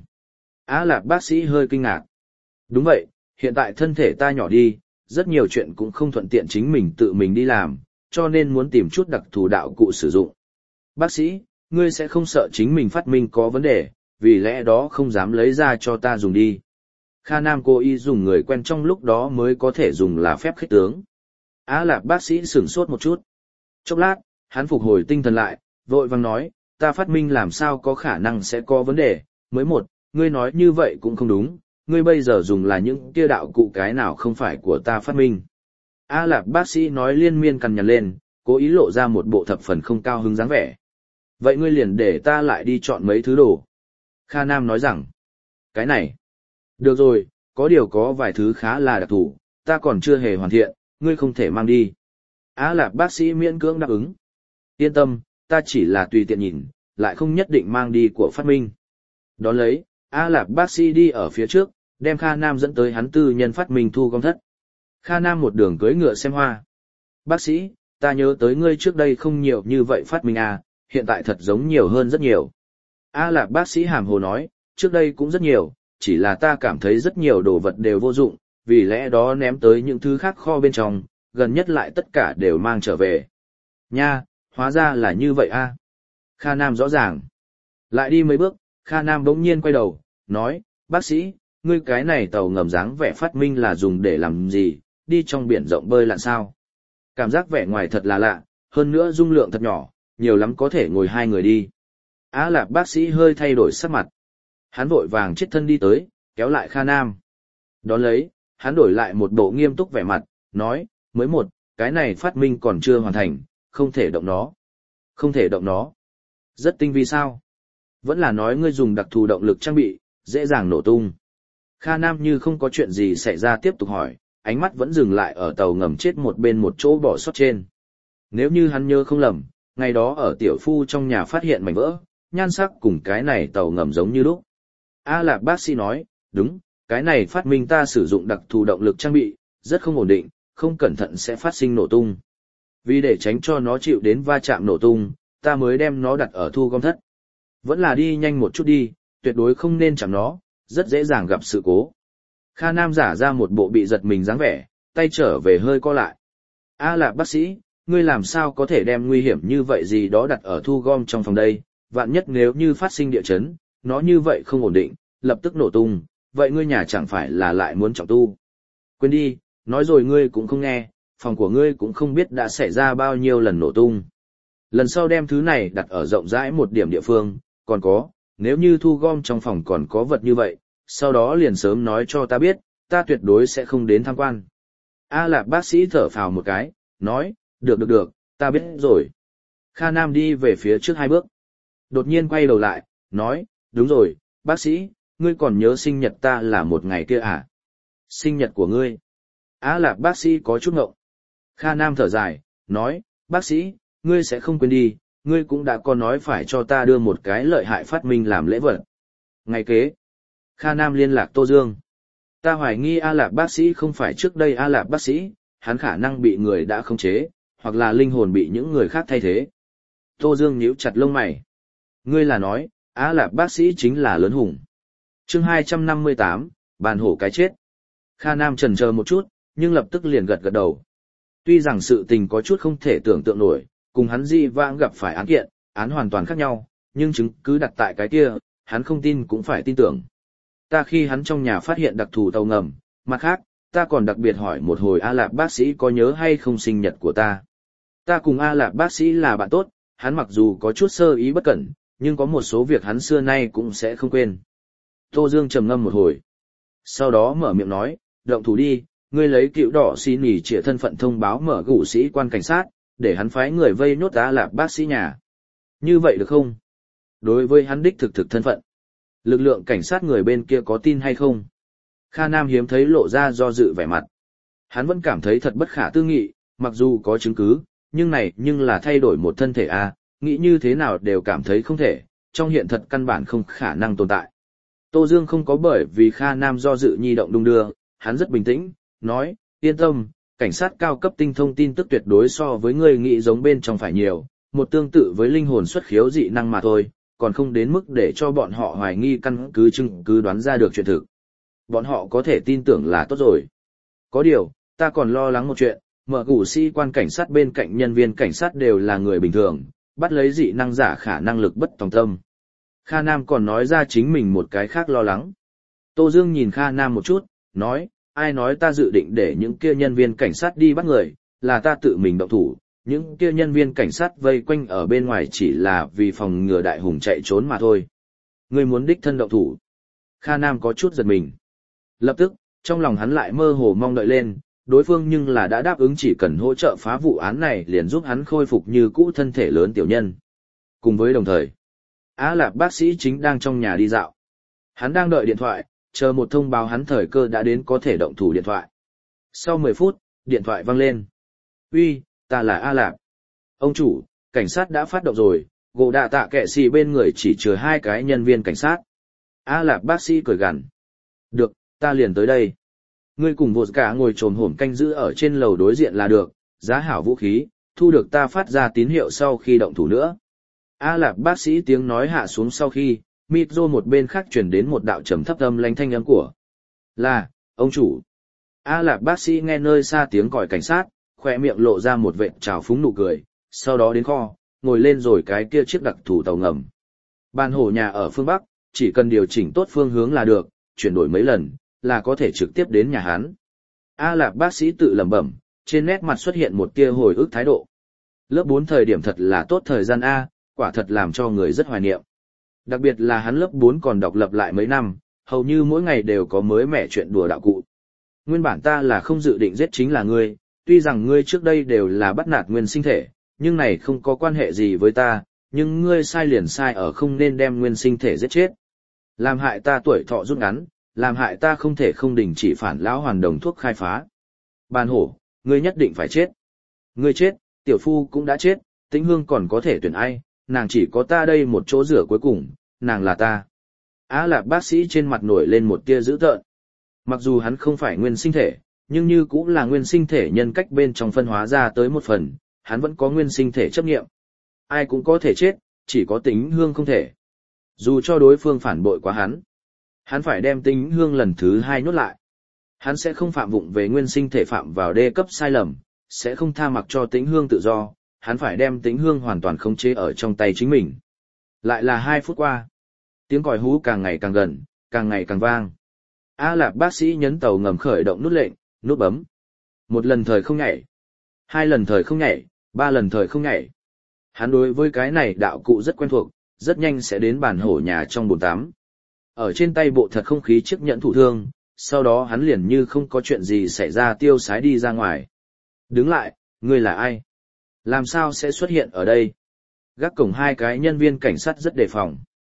A: Á Lạp bác sĩ hơi kinh ngạc. Đúng vậy, hiện tại thân thể ta nhỏ đi, rất nhiều chuyện cũng không thuận tiện chính mình tự mình đi làm, cho nên muốn tìm chút đặc thù đạo cụ sử dụng. Bác sĩ, ngươi sẽ không sợ chính mình phát minh có vấn đề, vì lẽ đó không dám lấy ra cho ta dùng đi. Kha Nam cố ý dùng người quen trong lúc đó mới có thể dùng là phép khích tướng. Á Lạp bác sĩ sửng sốt một chút. Chốc lát, hắn phục hồi tinh thần lại, vội vàng nói, ta phát minh làm sao có khả năng sẽ có vấn đề, mới một, ngươi nói như vậy cũng không đúng, ngươi bây giờ dùng là những kia đạo cụ cái nào không phải của ta phát minh. Á Lạp bác sĩ nói liên miên cằn nhằn lên, cố ý lộ ra một bộ thập phần không cao hứng dáng vẻ. Vậy ngươi liền để ta lại đi chọn mấy thứ đồ. Kha Nam nói rằng, cái này, được rồi, có điều có vài thứ khá là đặc thù, ta còn chưa hề hoàn thiện, ngươi không thể mang đi. Á Lạp bác sĩ miễn cưỡng đáp ứng. Yên tâm, ta chỉ là tùy tiện nhìn, lại không nhất định mang đi của phát minh. Đón lấy, Á Lạp bác sĩ đi ở phía trước, đem Kha Nam dẫn tới hắn tư nhân phát minh thu gom thất. Kha Nam một đường cưỡi ngựa xem hoa. Bác sĩ, ta nhớ tới ngươi trước đây không nhiều như vậy phát minh à, hiện tại thật giống nhiều hơn rất nhiều. Á Lạp bác sĩ hàm hồ nói, trước đây cũng rất nhiều, chỉ là ta cảm thấy rất nhiều đồ vật đều vô dụng, vì lẽ đó ném tới những thứ khác kho bên trong, gần nhất lại tất cả đều mang trở về. Nha, hóa ra là như vậy a. Kha Nam rõ ràng. Lại đi mấy bước, Kha Nam bỗng nhiên quay đầu, nói, bác sĩ, ngươi cái này tàu ngầm dáng vẻ phát minh là dùng để làm gì, đi trong biển rộng bơi lặn sao? Cảm giác vẻ ngoài thật là lạ, hơn nữa dung lượng thật nhỏ, nhiều lắm có thể ngồi 2 người đi. Á Lạp bác sĩ hơi thay đổi sắc mặt. Hắn vội vàng chết thân đi tới, kéo lại Kha Nam. Đón lấy, hắn đổi lại một bộ nghiêm túc vẻ mặt, nói, mới một, cái này phát minh còn chưa hoàn thành, không thể động nó. Không thể động nó. Rất tinh vi sao? Vẫn là nói ngươi dùng đặc thù động lực trang bị, dễ dàng nổ tung. Kha Nam như không có chuyện gì xảy ra tiếp tục hỏi, ánh mắt vẫn dừng lại ở tàu ngầm chết một bên một chỗ bỏ sót trên. Nếu như hắn nhớ không lầm, ngày đó ở tiểu phu trong nhà phát hiện mảnh vỡ, nhan sắc cùng cái này tàu ngầm giống như lúc. A Lạp bác sĩ nói, đúng, cái này phát minh ta sử dụng đặc thù động lực trang bị, rất không ổn định, không cẩn thận sẽ phát sinh nổ tung. Vì để tránh cho nó chịu đến va chạm nổ tung, ta mới đem nó đặt ở thu gom thất. Vẫn là đi nhanh một chút đi, tuyệt đối không nên chạm nó, rất dễ dàng gặp sự cố. Kha Nam giả ra một bộ bị giật mình dáng vẻ, tay trở về hơi co lại. A Lạp bác sĩ, ngươi làm sao có thể đem nguy hiểm như vậy gì đó đặt ở thu gom trong phòng đây, vạn nhất nếu như phát sinh địa chấn, nó như vậy không ổn định, lập tức nổ tung, vậy ngươi nhà chẳng phải là lại muốn trọng tu. Quên đi, nói rồi ngươi cũng không nghe, phòng của ngươi cũng không biết đã xảy ra bao nhiêu lần nổ tung. Lần sau đem thứ này đặt ở rộng rãi một điểm địa phương, còn có, nếu như thu gom trong phòng còn có vật như vậy, sau đó liền sớm nói cho ta biết, ta tuyệt đối sẽ không đến tham quan. A Lạp bác sĩ thở phào một cái, nói, được, ta biết rồi. Kha Nam đi về phía trước 2 bước. Đột nhiên quay đầu lại, nói, đúng rồi, bác sĩ, ngươi còn nhớ sinh nhật ta là một ngày kia à? Sinh nhật của ngươi. A Lạp bác sĩ có chút ngộng. Kha Nam thở dài, nói, bác sĩ, ngươi sẽ không quên đi, ngươi cũng đã có nói phải cho ta đưa một cái lợi hại phát minh làm lễ vật. Ngày kế, Kha Nam liên lạc Tô Dương. Ta hoài nghi A Lạp bác sĩ không phải trước đây A Lạp bác sĩ, hắn khả năng bị người đã khống chế, hoặc là linh hồn bị những người khác thay thế. Tô Dương nhíu chặt lông mày. Ngươi là nói, A Lạp bác sĩ chính là lớn hùng. Chương 258, bàn hổ cái chết. Kha Nam chần chờ một chút, nhưng lập tức liền gật đầu. Tuy rằng sự tình có chút không thể tưởng tượng nổi, cùng hắn di vãng gặp phải án kiện, án hoàn toàn khác nhau, nhưng chứng cứ đặt tại cái kia, hắn không tin cũng phải tin tưởng. Ta khi hắn trong nhà phát hiện đặc thù tàu ngầm, mặt khác, ta còn đặc biệt hỏi một hồi A Lạp bác sĩ có nhớ hay không sinh nhật của ta. Ta cùng A Lạp bác sĩ là bạn tốt, hắn mặc dù có chút sơ ý bất cẩn, nhưng có một số việc hắn xưa nay cũng sẽ không quên. Tô Dương trầm ngâm một hồi. Sau đó mở miệng nói, động thủ đi, ngươi lấy cựu đỏ xì nỉ trịa thân phận thông báo mở gụ sĩ quan cảnh sát, để hắn phái người vây nhốt A Lạp bác sĩ nhà. Như vậy được không? Đối với hắn đích thực thân phận, lực lượng cảnh sát người bên kia có tin hay không? Kha Nam hiếm thấy lộ ra do dự vẻ mặt. Hắn vẫn cảm thấy thật bất khả tư nghị, mặc dù có chứng cứ, nhưng là thay đổi một thân thể a, nghĩ như thế nào đều cảm thấy không thể, trong hiện thật căn bản không khả năng tồn tại. Tô Dương không có bởi vì Kha Nam do dự nhi động đung đưa, hắn rất bình tĩnh, nói, yên tâm, cảnh sát cao cấp tinh thông tin tức tuyệt đối so với người nghĩ giống bên trong phải nhiều, một tương tự với linh hồn xuất khiếu dị năng mà thôi, còn không đến mức để cho bọn họ hoài nghi căn cứ chứng cứ đoán ra được chuyện thực. Bọn họ có thể tin tưởng là tốt rồi. Có điều, ta còn lo lắng một chuyện, mở gủ sĩ quan cảnh sát bên cạnh nhân viên cảnh sát đều là người bình thường, bắt lấy dị năng giả khả năng lực bất tòng tâm. Kha Nam còn nói ra chính mình một cái khác lo lắng. Tô Dương nhìn Kha Nam một chút, nói, ai nói ta dự định để những kia nhân viên cảnh sát đi bắt người, là ta tự mình động thủ, những kia nhân viên cảnh sát vây quanh ở bên ngoài chỉ là vì phòng ngừa đại hùng chạy trốn mà thôi. Ngươi muốn đích thân động thủ. Kha Nam có chút giật mình. Lập tức, trong lòng hắn lại mơ hồ mong đợi lên, đối phương nhưng là đã đáp ứng chỉ cần hỗ trợ phá vụ án này liền giúp hắn khôi phục như cũ thân thể lớn tiểu nhân. Cùng với đồng thời, Á Lạp bác sĩ chính đang trong nhà đi dạo. Hắn đang đợi điện thoại, chờ một thông báo hắn thời cơ đã đến có thể động thủ điện thoại. Sau 10 phút, điện thoại vang lên. Uy, ta là A Lạp. Ông chủ, cảnh sát đã phát động rồi, gỗ đạ tạ kệ xì bên người chỉ chứa 2 cái nhân viên cảnh sát. A Lạp bác sĩ cười gằn. Được, ta liền tới đây. Ngươi cùng vột cả ngồi trồm hổm canh giữ ở trên lầu đối diện là được, giá hảo vũ khí, thu được ta phát ra tín hiệu sau khi động thủ nữa. A Lạp bác sĩ tiếng nói hạ xuống sau khi, micro một bên khác chuyển đến một đạo trầm thấp âm lãnh thanh âm của. Là, ông chủ. A Lạp bác sĩ nghe nơi xa tiếng còi cảnh sát, khỏe miệng lộ ra một vệt trào phúng nụ cười, sau đó đến kho, ngồi lên rồi cái kia chiếc đặc thù tàu ngầm. Ban hổ nhà ở phương Bắc, chỉ cần điều chỉnh tốt phương hướng là được, chuyển đổi mấy lần, là có thể trực tiếp đến nhà hắn. A Lạp bác sĩ tự lẩm bẩm, trên nét mặt xuất hiện một tia hồi ức thái độ. Lớp 4 thời điểm thật là tốt thời gian A, quả thật làm cho người rất hoài niệm. Đặc biệt là hắn lớp 4 còn đọc lập lại mấy năm, hầu như mỗi ngày đều có mới mẻ chuyện đùa đạo cụ. Nguyên bản ta là không dự định giết chính là ngươi, tuy rằng ngươi trước đây đều là bắt nạt nguyên sinh thể, nhưng này không có quan hệ gì với ta, nhưng ngươi sai liền sai ở không nên đem nguyên sinh thể giết chết. Làm hại ta tuổi thọ rút ngắn, làm hại ta không thể không đình chỉ phản lão hoàn đồng thuốc khai phá. Bàn hổ, ngươi nhất định phải chết. Ngươi chết, tiểu phu cũng đã chết, Tĩnh Hương còn có thể tuyển ai, nàng chỉ có ta đây một chỗ rửa cuối cùng, nàng là ta. Á Lạp bác sĩ trên mặt nổi lên một tia dữ tợn. Mặc dù hắn không phải nguyên sinh thể, nhưng như cũng là nguyên sinh thể nhân cách bên trong phân hóa ra tới một phần, hắn vẫn có nguyên sinh thể chấp nghiệm. Ai cũng có thể chết, chỉ có Tĩnh Hương không thể. Dù cho đối phương phản bội quá hắn phải đem Tĩnh Hương lần thứ 2 nhốt lại. Hắn sẽ không phạm vụng về nguyên sinh thể phạm vào đê cấp sai lầm, sẽ không tha mặc cho Tĩnh Hương tự do, hắn phải đem Tĩnh Hương hoàn toàn khống chế ở trong tay chính mình. Lại là 2 phút qua. Tiếng còi hú càng ngày càng gần, càng ngày càng vang. A Lạp bác sĩ nhấn tàu ngầm khởi động nút lệnh, nút bấm. 1 lần thời không nhảy, 2 lần thời không nhảy, 3 lần thời không nhảy. Hắn đối với cái này đạo cụ rất quen thuộc, rất nhanh sẽ đến bản hổ nhà trong bồn tắm. Ở trên tay bộ thật không khí chiếc nhẫn thủ thương, sau đó hắn liền như không có chuyện gì xảy ra tiêu sái đi ra ngoài. Đứng lại, ngươi là ai? Làm sao sẽ xuất hiện ở đây? Gác cổng hai cái nhân viên cảnh sát rất đề phòng.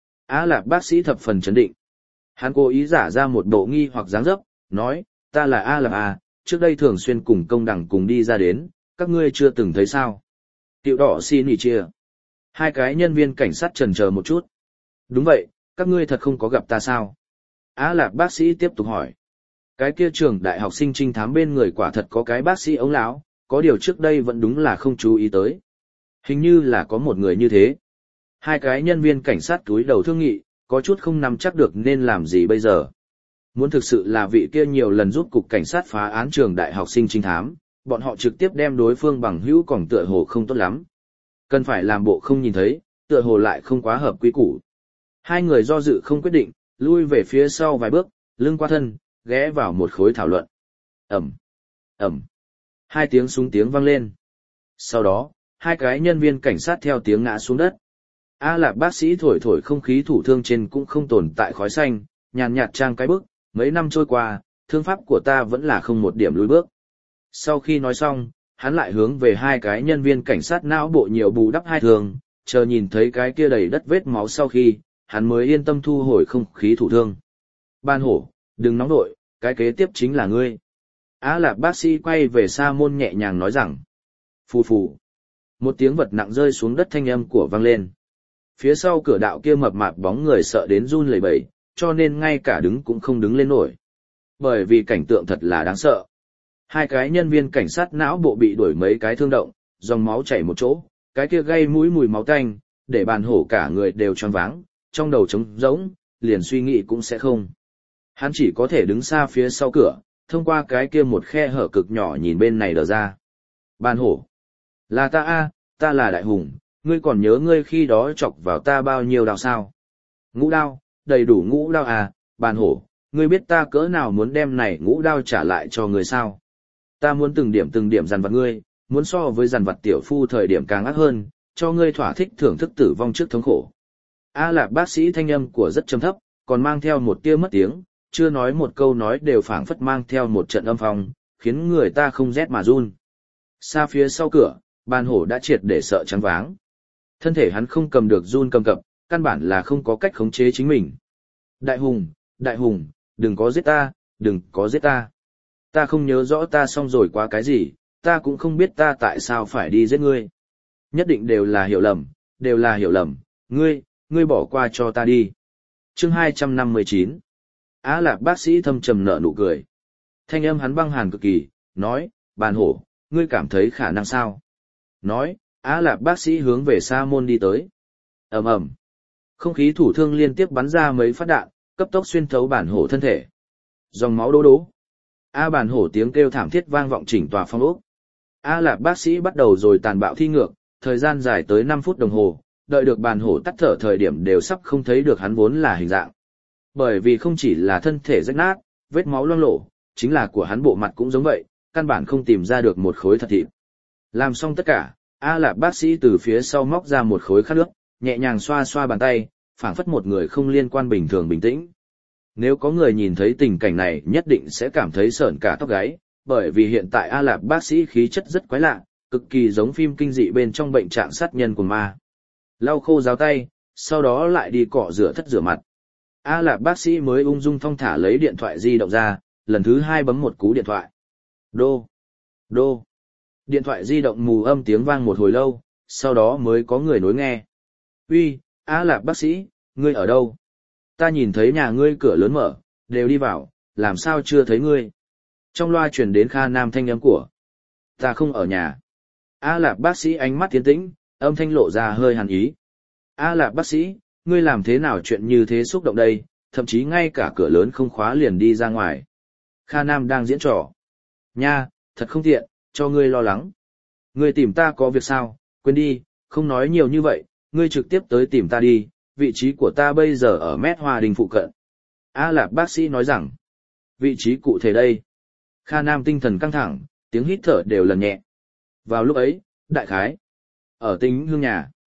A: Á Lạp bác sĩ thập phần chấn định. Hắn cố ý giả ra một bộ nghi hoặc dáng dấp, nói, ta là A Lạp A, trước đây thường xuyên cùng công đẳng cùng đi ra đến, các ngươi chưa từng thấy sao? Tiểu đỏ xin nghỉ chia. Hai cái nhân viên cảnh sát chần chờ một chút. Đúng vậy, các ngươi thật không có gặp ta sao? Á Lạp bác sĩ tiếp tục hỏi. Cái kia trường đại học sinh trinh thám bên người quả thật có cái bác sĩ ống lão, có điều trước đây vẫn đúng là không chú ý tới. Hình như là có một người như thế. Hai cái nhân viên cảnh sát túi đầu thương nghị, có chút không nắm chắc được nên làm gì bây giờ. Muốn thực sự là vị kia nhiều lần giúp cục cảnh sát phá án trường đại học sinh trinh thám, bọn họ trực tiếp đem đối phương bằng hữu còn tựa hồ không tốt lắm. Cần phải làm bộ không nhìn thấy, tựa hồ lại không quá hợp quy củ. Hai người do dự không quyết định, lui về phía sau vài bước, lưng qua thân, ghé vào một khối thảo luận. Ẩm, Ẩm. Hai tiếng súng tiếng vang lên. Sau đó, hai cái nhân viên cảnh sát theo tiếng ngã xuống đất. A Lạp bác sĩ thổi thổi không khí thủ thương trên cũng không tồn tại khói xanh, nhàn nhạt trang cái bức, mấy năm trôi qua, thương pháp của ta vẫn là không một điểm lùi bước. Sau khi nói xong, hắn lại hướng về hai cái nhân viên cảnh sát não bộ nhiều bù đắp hai thương, chờ nhìn thấy cái kia đầy đất vết máu sau khi, hắn mới yên tâm thu hồi không khí thủ thương. Ban hổ, đừng nóng nội, cái kế tiếp chính là ngươi. Á Lạp bác sĩ quay về Sa Môn nhẹ nhàng nói rằng. Phù phù. Một tiếng vật nặng rơi xuống đất thanh âm của vang lên. Phía sau cửa đạo kia mập mạp bóng người sợ đến run lẩy bẩy, cho nên ngay cả đứng cũng không đứng lên nổi. Bởi vì cảnh tượng thật là đáng sợ. Hai cái nhân viên cảnh sát não bộ bị đuổi mấy cái thương động, dòng máu chảy một chỗ, cái kia gây mũi mùi máu tanh, để bàn hổ cả người đều choáng váng, trong đầu trống rỗng, liền suy nghĩ cũng sẽ không. Hắn chỉ có thể đứng xa phía sau cửa, thông qua cái kia một khe hở cực nhỏ nhìn bên này đờ ra. Bàn hổ. Là ta a, ta là Đại Hùng, ngươi còn nhớ ngươi khi đó chọc vào ta bao nhiêu đao sao? Ngũ đao, đầy đủ ngũ đao à, bàn hổ, ngươi biết ta cỡ nào muốn đem này ngũ đao trả lại cho ngươi sao? Ta muốn từng điểm dằn vặt ngươi, muốn so với dằn vặt tiểu phu thời điểm càng ác hơn, cho ngươi thỏa thích thưởng thức tử vong trước thống khổ. A Lạp bác sĩ thanh âm của rất trầm thấp, còn mang theo một tia mất tiếng, chưa nói một câu nói đều phảng phất mang theo một trận âm phong, khiến người ta không rét mà run. Xa phía sau cửa, bàn hổ đã triệt để sợ trắng váng. Thân thể hắn không cầm được run cầm cập, căn bản là không có cách khống chế chính mình. Đại hùng, đừng có giết ta, đừng có giết ta. Ta không nhớ rõ ta xong rồi quá cái gì, ta cũng không biết ta tại sao phải đi giết ngươi. Nhất định đều là hiểu lầm, ngươi bỏ qua cho ta đi. Chương 259. Á Lạp bác sĩ thâm trầm nở nụ cười. Thanh âm hắn băng hàn cực kỳ, nói, bàn hổ, ngươi cảm thấy khả năng sao? Nói, Á Lạp bác sĩ hướng về Sa Môn đi tới. Ầm ầm. Không khí thủ thương liên tiếp bắn ra mấy phát đạn, cấp tốc xuyên thấu bản hổ thân thể. Dòng máu đố đố. Bản hổ tiếng kêu thảm thiết vang vọng chỉnh tòa phong ốc. A Lạp bác sĩ bắt đầu rồi tàn bạo thi ngược, thời gian dài tới 5 phút đồng hồ, đợi được bản hổ tắt thở thời điểm đều sắp không thấy được hắn vốn là hình dạng. Bởi vì không chỉ là thân thể rách nát, vết máu loang lổ, chính là của hắn bộ mặt cũng giống vậy, căn bản không tìm ra được một khối thật thịt. Làm xong tất cả, A Lạp bác sĩ từ phía sau móc ra một khối khát nước, nhẹ nhàng xoa xoa bàn tay, phảng phất một người không liên quan bình thường bình tĩnh. Nếu có người nhìn thấy tình cảnh này nhất định sẽ cảm thấy sởn cả tóc gáy, bởi vì hiện tại A Lạp bác sĩ khí chất rất quái lạ, cực kỳ giống phim kinh dị bên trong bệnh trạng sát nhân của ma. Lau khô ráo tay, sau đó lại đi cọ rửa thất rửa mặt. A Lạp bác sĩ mới ung dung thong thả lấy điện thoại di động ra, lần thứ 2 bấm một cú điện thoại. Đô, đô. Điện thoại di động mù âm tiếng vang một hồi lâu, sau đó mới có người nối nghe. Uy, A Lạp bác sĩ, ngươi ở đâu? Ta nhìn thấy nhà ngươi cửa lớn mở, đều đi vào, làm sao chưa thấy ngươi? Trong loa truyền đến Kha Nam thanh âm của. Ta không ở nhà. A Lạp bác sĩ ánh mắt tiến tĩnh, âm thanh lộ ra hơi hàn ý. A Lạp bác sĩ, ngươi làm thế nào chuyện như thế xúc động đây, thậm chí ngay cả cửa lớn không khóa liền đi ra ngoài. Kha Nam đang diễn trò. Nha, thật không tiện, cho ngươi lo lắng. Ngươi tìm ta có việc sao, quên đi, không nói nhiều như vậy, ngươi trực tiếp tới tìm ta đi, vị trí của ta bây giờ ở Mét Hoa Đình phụ cận. A Lạp bác sĩ nói rằng, vị trí cụ thể đây. Kha Nam tinh thần căng thẳng, tiếng hít thở đều lần nhẹ. Vào lúc ấy, đại khái, ở Tính Hương nhà.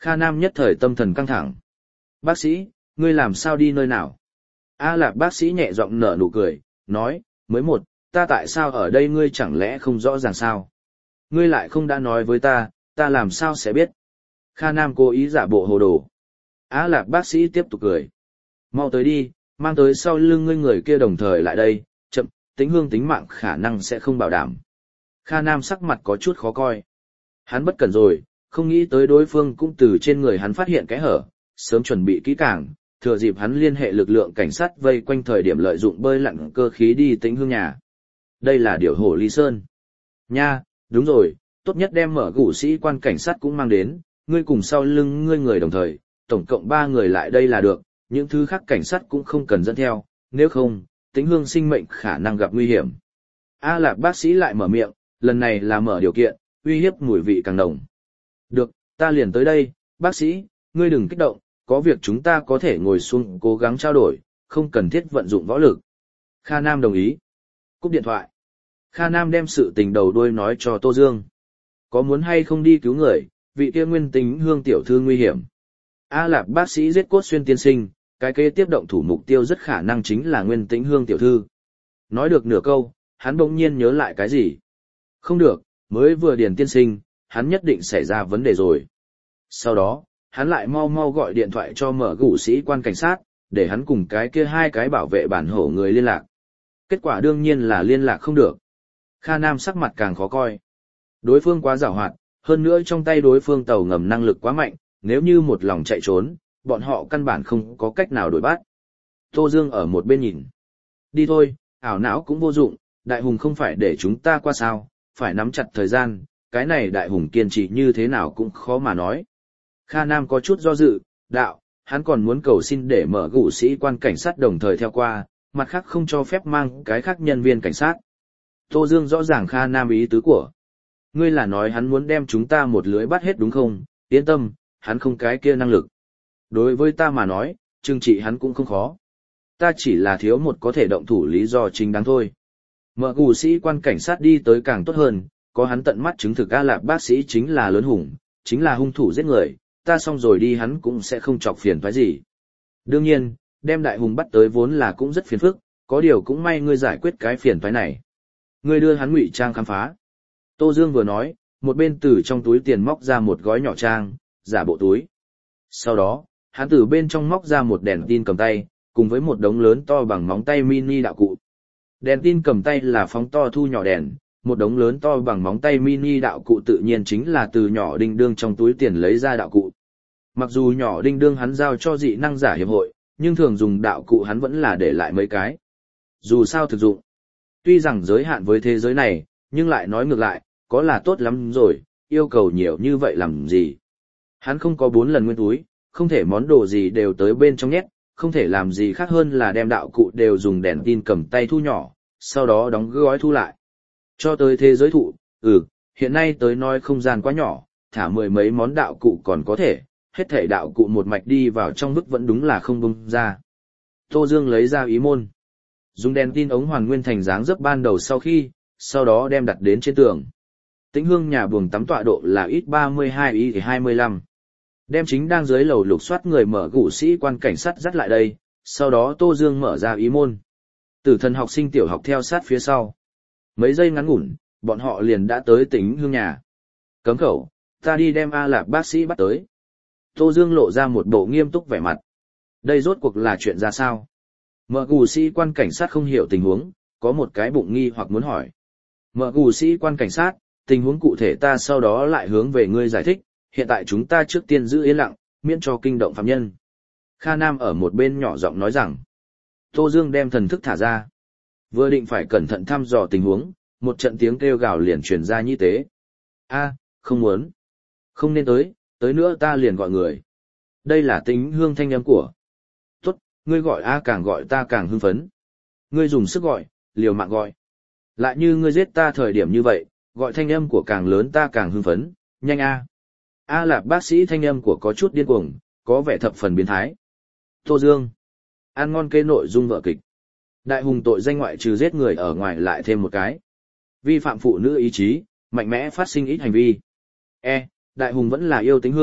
A: Kha Nam nhất thời tâm thần căng thẳng. Bác sĩ, ngươi làm sao đi nơi nào? A Lạp bác sĩ nhẹ giọng nở nụ cười, nói, mới một, ta tại sao ở đây ngươi chẳng lẽ không rõ ràng sao? Ngươi lại không đã nói với ta làm sao sẽ biết? Kha Nam cố ý giả bộ hồ đồ. A Lạp bác sĩ tiếp tục cười. Mau tới đi, mang tới sau lưng ngươi người kia đồng thời lại đây, chậm, Tĩnh Hương tính mạng khả năng sẽ không bảo đảm. Kha Nam sắc mặt có chút khó coi. Hắn bất cẩn rồi, không nghĩ tới đối phương cũng từ trên người hắn phát hiện cái hở, sớm chuẩn bị kỹ càng, thừa dịp hắn liên hệ lực lượng cảnh sát vây quanh thời điểm lợi dụng bơi lặn cơ khí đi Tĩnh Hương nhà. Đây là điểu hổ ly sơn. Nha, đúng rồi, tốt nhất đem mở gủ sĩ quan cảnh sát cũng mang đến, ngươi cùng sau lưng ngươi người đồng thời, tổng cộng 3 người lại đây là được, những thứ khác cảnh sát cũng không cần dẫn theo, nếu không, Tĩnh Hương sinh mệnh khả năng gặp nguy hiểm. A Lạp bác sĩ lại mở miệng, lần này là mở điều kiện, uy hiếp mùi vị càng nồng. Được, ta liền tới đây, bác sĩ, ngươi đừng kích động, có việc chúng ta có thể ngồi xuống cố gắng trao đổi, không cần thiết vận dụng võ lực. Kha Nam đồng ý. Cúp điện thoại. Kha Nam đem sự tình đầu đuôi nói cho Tô Dương. Có muốn hay không đi cứu người, vị kia Nguyên Tĩnh Hương tiểu thư nguy hiểm. A Lạp bác sĩ giết Cốt Xuyên tiên sinh, cái kế tiếp động thủ mục tiêu rất khả năng chính là Nguyên Tĩnh Hương tiểu thư. Nói được nửa câu, hắn bỗng nhiên nhớ lại cái gì. Không được, mới vừa điền tiên sinh, hắn nhất định xảy ra vấn đề rồi. Sau đó, hắn lại mau mau gọi điện thoại cho mở gủ sĩ quan cảnh sát, để hắn cùng cái kia 2 cái bảo vệ bản hổ người liên lạc. Kết quả đương nhiên là liên lạc không được. Kha Nam sắc mặt càng khó coi. Đối phương quá giàu hoạt, hơn nữa trong tay đối phương tàu ngầm năng lực quá mạnh, nếu như một lòng chạy trốn, bọn họ căn bản không có cách nào đuổi bắt. Tô Dương ở một bên nhìn. Đi thôi, ảo não cũng vô dụng, đại hùng không phải để chúng ta qua sao, phải nắm chặt thời gian, cái này đại hùng kiên trì như thế nào cũng khó mà nói. Kha Nam có chút do dự, đạo, hắn còn muốn cầu xin để mở gủ sĩ quan cảnh sát đồng thời theo qua, mặt khác không cho phép mang cái khác nhân viên cảnh sát. Tô Dương rõ ràng Kha Nam ý tứ của. Ngươi là nói hắn muốn đem chúng ta một lưới bắt hết đúng không? Yên tâm, hắn không cái kia năng lực. Đối với ta mà nói, trừng trị hắn cũng không khó. Ta chỉ là thiếu một có thể động thủ lý do chính đáng thôi. Mở gù sĩ quan cảnh sát đi tới càng tốt hơn, có hắn tận mắt chứng thực A Lạp bác sĩ chính là lớn hùng, chính là hung thủ giết người, ta xong rồi đi hắn cũng sẽ không chọc phiền phải gì. Đương nhiên, đem đại hùng bắt tới vốn là cũng rất phiền phức, có điều cũng may ngươi giải quyết cái phiền toái này. Ngươi đưa hắn ngụy trang khám phá. Tô Dương vừa nói, một bên từ trong túi tiền móc ra một gói nhỏ trang, giả bộ túi. Sau đó, hắn từ bên trong móc ra một đèn tin cầm tay, cùng với một đống lớn to bằng móng tay mini đạo cụ. Đèn tin cầm tay là phóng to thu nhỏ đèn, một đống lớn to bằng móng tay mini đạo cụ tự nhiên chính là từ nhỏ đinh đương trong túi tiền lấy ra đạo cụ. Mặc dù nhỏ đinh đương hắn giao cho dị năng giả hiệp hội, nhưng thường dùng đạo cụ hắn vẫn là để lại mấy cái. Dù sao thực dụng. Tuy rằng giới hạn với thế giới này, nhưng lại nói ngược lại, có là tốt lắm rồi, yêu cầu nhiều như vậy làm gì. Hắn không có 4 lần nguyên túi, không thể món đồ gì đều tới bên trong nhét, không thể làm gì khác hơn là đem đạo cụ đều dùng đèn tin cầm tay thu nhỏ, sau đó đóng gói thu lại. Cho tới thế giới thụ, hiện nay tới nói không gian quá nhỏ, thả 10 mấy món đạo cụ còn có thể, hết thể đạo cụ một mạch đi vào trong bức vẫn đúng là không bung ra. Tô Dương lấy ra ý môn. Dùng đèn tin ống hoàn nguyên thành dáng dấp ban đầu sau đó đem đặt đến trên tường. Tĩnh Hương nhà buồng tắm tọa độ là ít 32 ít 25. Đem chính đang dưới lầu lục soát người mở gủ sĩ quan cảnh sát dắt lại đây, sau đó Tô Dương mở ra ý môn. Tử Thần học sinh tiểu học theo sát phía sau. Mấy giây ngắn ngủn, bọn họ liền đã tới Tĩnh Hương nhà. Cấm khẩu, ta đi đem A Lạp bác sĩ bắt tới. Tô Dương lộ ra một bộ nghiêm túc vẻ mặt. Đây rốt cuộc là chuyện ra sao? Mở gù sĩ quan cảnh sát không hiểu tình huống, có một cái bụng nghi hoặc muốn hỏi. Mở gù sĩ quan cảnh sát, tình huống cụ thể ta sau đó lại hướng về ngươi giải thích, hiện tại chúng ta trước tiên giữ yên lặng, miễn cho kinh động phạm nhân. Kha Nam ở một bên nhỏ giọng nói rằng. Tô Dương đem thần thức thả ra. Vừa định phải cẩn thận thăm dò tình huống, một trận tiếng kêu gào liền truyền ra như tế. A, không muốn. Không nên tới nữa ta liền gọi người. Đây là Tĩnh Hương thanh âm của. Tốt, ngươi gọi A càng gọi ta càng hưng phấn. Ngươi dùng sức gọi, liều mạng gọi. Lại như ngươi giết ta thời điểm như vậy, gọi thanh âm của càng lớn ta càng hưng phấn, nhanh A. A Lạp bác sĩ thanh âm của có chút điên cuồng, có vẻ thập phần biến thái. Tô Dương. Ăn ngon kê nội dung vở kịch. Đại hùng tội danh ngoại trừ giết người ở ngoài lại thêm một cái. Vi phạm phụ nữ ý chí, mạnh mẽ phát sinh ít hành vi. Đại hùng vẫn là yêu Tĩnh Hương,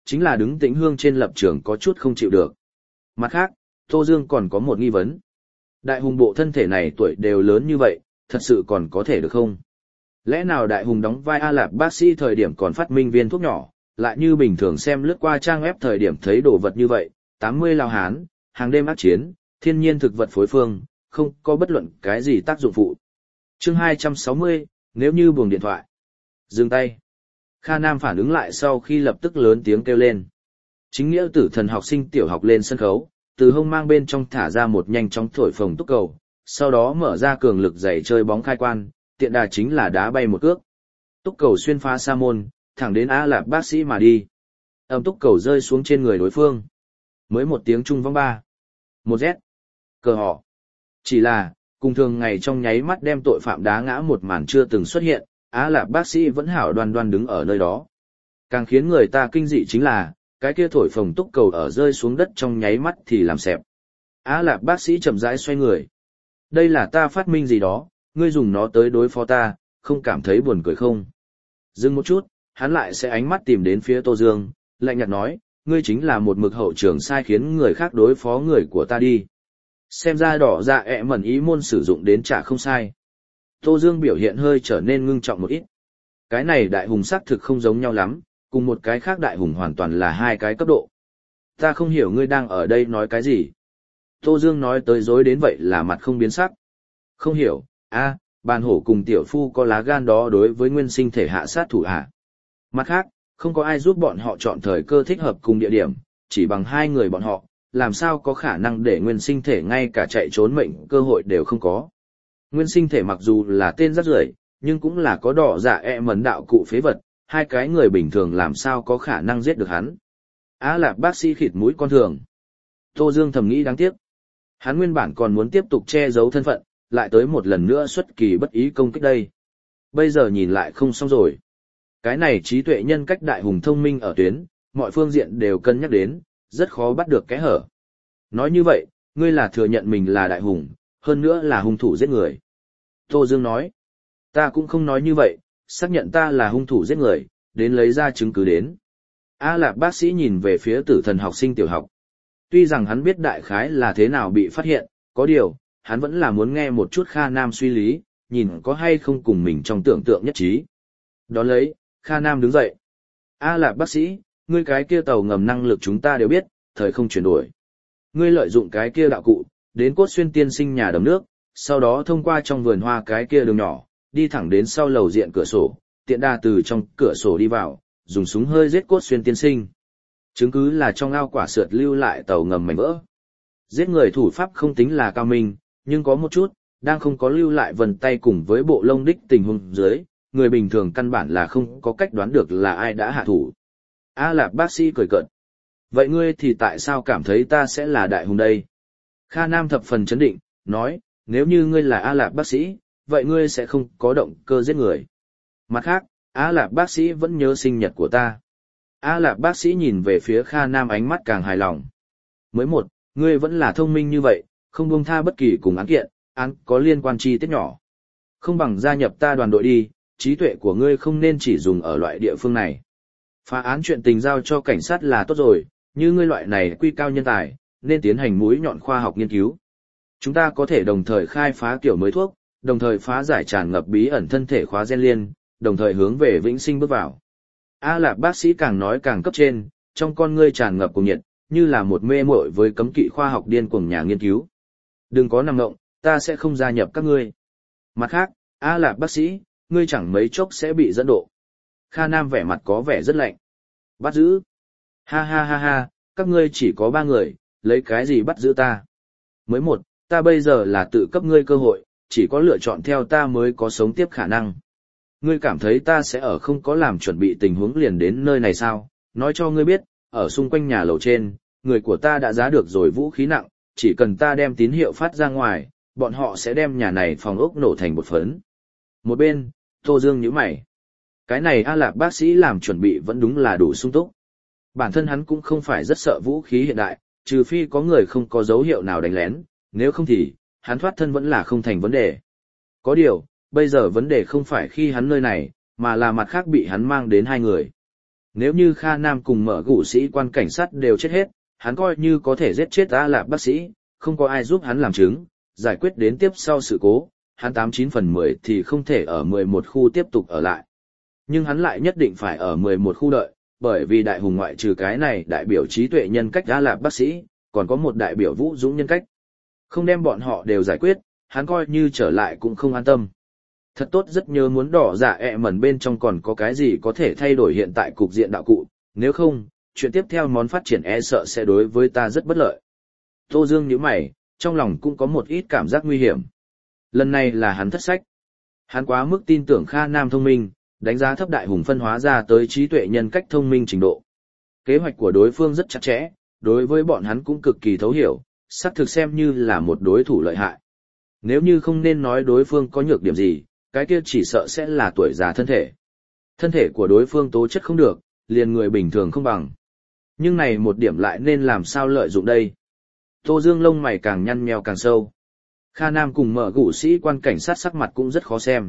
A: chính là đứng Tĩnh Hương trên lập trường có chút không chịu được. Mặt khác, Tô Dương còn có một nghi vấn. Đại hùng bộ thân thể này tuổi đều lớn như vậy, thật sự còn có thể được không? Lẽ nào đại hùng đóng vai A Lạp bác sĩ thời điểm còn phát minh viên thuốc nhỏ, lại như bình thường xem lướt qua trang web thời điểm thấy đồ vật như vậy, 80 lao hán, hàng đêm ác chiến, thiên nhiên thực vật phối phương, không có bất luận cái gì tác dụng phụ. Chương 260, nếu như buồng điện thoại. Dừng tay. Kha Nam phản ứng lại sau khi lập tức lớn tiếng kêu lên. Chính nghĩa tử thần học sinh tiểu học lên sân khấu, từ hông mang bên trong thả ra một nhanh chóng thổi phồng túc cầu, sau đó mở ra cường lực giày chơi bóng khai quan, tiện đà chính là đá bay một cước. Túc cầu xuyên phá sa môn, thẳng đến A Lạp bác sĩ mà đi. Âm túc cầu rơi xuống trên người đối phương. Mới một tiếng trung vong 3. Một Z. Cờ họ. Chỉ là, cùng thường ngày trong nháy mắt đem tội phạm đá ngã một màn chưa từng xuất hiện, Á Lạp bác sĩ vẫn hảo đoan đoan đứng ở nơi đó. Càng khiến người ta kinh dị chính là, cái kia thổi phồng túc cầu ở rơi xuống đất trong nháy mắt thì làm xẹp. Á Lạp bác sĩ chậm rãi xoay người. Đây là ta phát minh gì đó, ngươi dùng nó tới đối phó ta, không cảm thấy buồn cười không? Dừng một chút, hắn lại sẽ ánh mắt tìm đến phía Tô Dương, lạnh nhạt nói, ngươi chính là một mực hậu trường sai khiến người khác đối phó người của ta đi. Xem ra đỏ dạ ẹ mẩn ý môn sử dụng đến chả không sai. Tô Dương biểu hiện hơi trở nên ngưng trọng một ít. Cái này đại hùng xác thực không giống nhau lắm, cùng một cái khác đại hùng hoàn toàn là hai cái cấp độ. Ta không hiểu ngươi đang ở đây nói cái gì. Tô Dương nói tới dối đến vậy là mặt không biến sắc. Không hiểu, bàn hổ cùng tiểu phu có lá gan đó đối với nguyên sinh thể hạ sát thủ hạ. Mặt khác, không có ai giúp bọn họ chọn thời cơ thích hợp cùng địa điểm, chỉ bằng hai người bọn họ, làm sao có khả năng để nguyên sinh thể ngay cả chạy trốn mệnh cơ hội đều không có. Nguyên sinh thể mặc dù là tên rác rưởi, nhưng cũng là có đỏ dạ ẹ mẩn đạo cụ phế vật, hai cái người bình thường làm sao có khả năng giết được hắn. Á Lạp bác sĩ khịt mũi con thường. Tô Dương thầm nghĩ đáng tiếc. Hắn nguyên bản còn muốn tiếp tục che giấu thân phận, lại tới một lần nữa xuất kỳ bất ý công kích đây. Bây giờ nhìn lại không xong rồi. Cái này trí tuệ nhân cách đại hùng thông minh ở tuyến, mọi phương diện đều cân nhắc đến, rất khó bắt được kẽ hở. Nói như vậy, ngươi là thừa nhận mình là đại hùng, hơn nữa là hung thủ giết người. Tô Dương nói, ta cũng không nói như vậy, xác nhận ta là hung thủ giết người, đến lấy ra chứng cứ đến. A Lạp bác sĩ nhìn về phía tử thần học sinh tiểu học. Tuy rằng hắn biết đại khái là thế nào bị phát hiện, có điều, hắn vẫn là muốn nghe một chút Kha Nam suy lý, nhìn có hay không cùng mình trong tưởng tượng nhất trí. Đón lấy, Kha Nam đứng dậy. A Lạp bác sĩ, ngươi cái kia tàu ngầm năng lực chúng ta đều biết, thời không chuyển đổi. Ngươi lợi dụng cái kia đạo cụ, đến Cốt Xuyên tiên sinh nhà đầm nước, sau đó thông qua trong vườn hoa cái kia đường nhỏ, đi thẳng đến sau lầu diện cửa sổ, tiện đa từ trong cửa sổ đi vào, dùng súng hơi giết Cốt Xuyên tiên sinh. Chứng cứ là trong ao quả sượt lưu lại tàu ngầm mảnh vỡ. Giết người thủ pháp không tính là cao minh, nhưng có một chút, đang không có lưu lại vân tay cùng với bộ lông đích tình huống dưới, người bình thường căn bản là không có cách đoán được là ai đã hạ thủ. A Lạp bác sĩ cười cợt. Vậy ngươi thì tại sao cảm thấy ta sẽ là đại hùng đây? Kha Nam thập phần chấn định, nói, nếu như ngươi là A Lạp bác sĩ, vậy ngươi sẽ không có động cơ giết người. Mặt khác, A Lạp bác sĩ vẫn nhớ sinh nhật của ta. A Lạp bác sĩ nhìn về phía Kha Nam ánh mắt càng hài lòng. Mới một, ngươi vẫn là thông minh như vậy, không buông tha bất kỳ cùng án kiện, án có liên quan chi tiết nhỏ. Không bằng gia nhập ta đoàn đội đi, trí tuệ của ngươi không nên chỉ dùng ở loại địa phương này. Phá án chuyện tình giao cho cảnh sát là tốt rồi, như ngươi loại này quy cao nhân tài, nên tiến hành mũi nhọn khoa học nghiên cứu. Chúng ta có thể đồng thời khai phá kiểu mới thuốc, đồng thời phá giải tràn ngập bí ẩn thân thể khóa gen liên, đồng thời hướng về vĩnh sinh bước vào. A Lạp bác sĩ càng nói càng cấp trên, trong con ngươi tràn ngập cuồng nhiệt, như là một mê muội với cấm kỵ khoa học điên cuồng nhà nghiên cứu. Đừng có nằm ngộng, ta sẽ không gia nhập các ngươi. Mặt khác, A Lạp bác sĩ, ngươi chẳng mấy chốc sẽ bị dẫn độ. Kha Nam vẻ mặt có vẻ rất lạnh. Bắt giữ. Ha ha ha ha, các ngươi chỉ có 3 người, lấy cái gì bắt giữ ta? Mới một, ta bây giờ là tự cấp ngươi cơ hội, chỉ có lựa chọn theo ta mới có sống tiếp khả năng. Ngươi cảm thấy ta sẽ ở không có làm chuẩn bị tình huống liền đến nơi này sao? Nói cho ngươi biết, ở xung quanh nhà lầu trên, người của ta đã giá được rồi vũ khí nặng, chỉ cần ta đem tín hiệu phát ra ngoài, bọn họ sẽ đem nhà này phòng ốc nổ thành bột phấn. Một bên, Tô Dương nhíu mày. Cái này A Lạp bác sĩ làm chuẩn bị vẫn đúng là đủ sung túc. Bản thân hắn cũng không phải rất sợ vũ khí hiện đại, trừ phi có người không có dấu hiệu nào đánh lén, nếu không thì, hắn thoát thân vẫn là không thành vấn đề. Có điều, bây giờ vấn đề không phải khi hắn nơi này, mà là mặt khác bị hắn mang đến 2 người. Nếu như Kha Nam cùng mở gụ sĩ quan cảnh sát đều chết hết, hắn coi như có thể giết chết A Lạp bác sĩ, không có ai giúp hắn làm chứng, giải quyết đến tiếp sau sự cố, hắn 89/10 thì không thể ở 11 khu tiếp tục ở lại. Nhưng hắn lại nhất định phải ở 11 khu đợi, bởi vì đại hùng ngoại trừ cái này đại biểu trí tuệ nhân cách A Lạp bác sĩ, còn có một đại biểu vũ dũng nhân cách. Không đem bọn họ đều giải quyết, hắn coi như trở lại cũng không an tâm. Thật tốt rất nhớ muốn đỏ dạ mẩn bên trong còn có cái gì có thể thay đổi hiện tại cục diện đạo cụ, nếu không, chuyện tiếp theo món phát triển sợ sẽ đối với ta rất bất lợi. Tô Dương nhíu mày, trong lòng cũng có một ít cảm giác nguy hiểm. Lần này là hắn thất sách. Hắn quá mức tin tưởng Kha Nam thông minh, đánh giá thấp đại hùng phân hóa ra tới trí tuệ nhân cách thông minh trình độ. Kế hoạch của đối phương rất chặt chẽ, đối với bọn hắn cũng cực kỳ thấu hiểu, xác thực xem như là một đối thủ lợi hại. Nếu như không nên nói đối phương có nhược điểm gì, cái kia chỉ sợ sẽ là tuổi già thân thể. Thân thể của đối phương tố chất không được, liền người bình thường không bằng. Nhưng này một điểm lại nên làm sao lợi dụng đây? Tô Dương lông mày càng nhăn nheo càng sâu. Kha Nam cùng mở gụ sĩ quan cảnh sát sắc mặt cũng rất khó xem.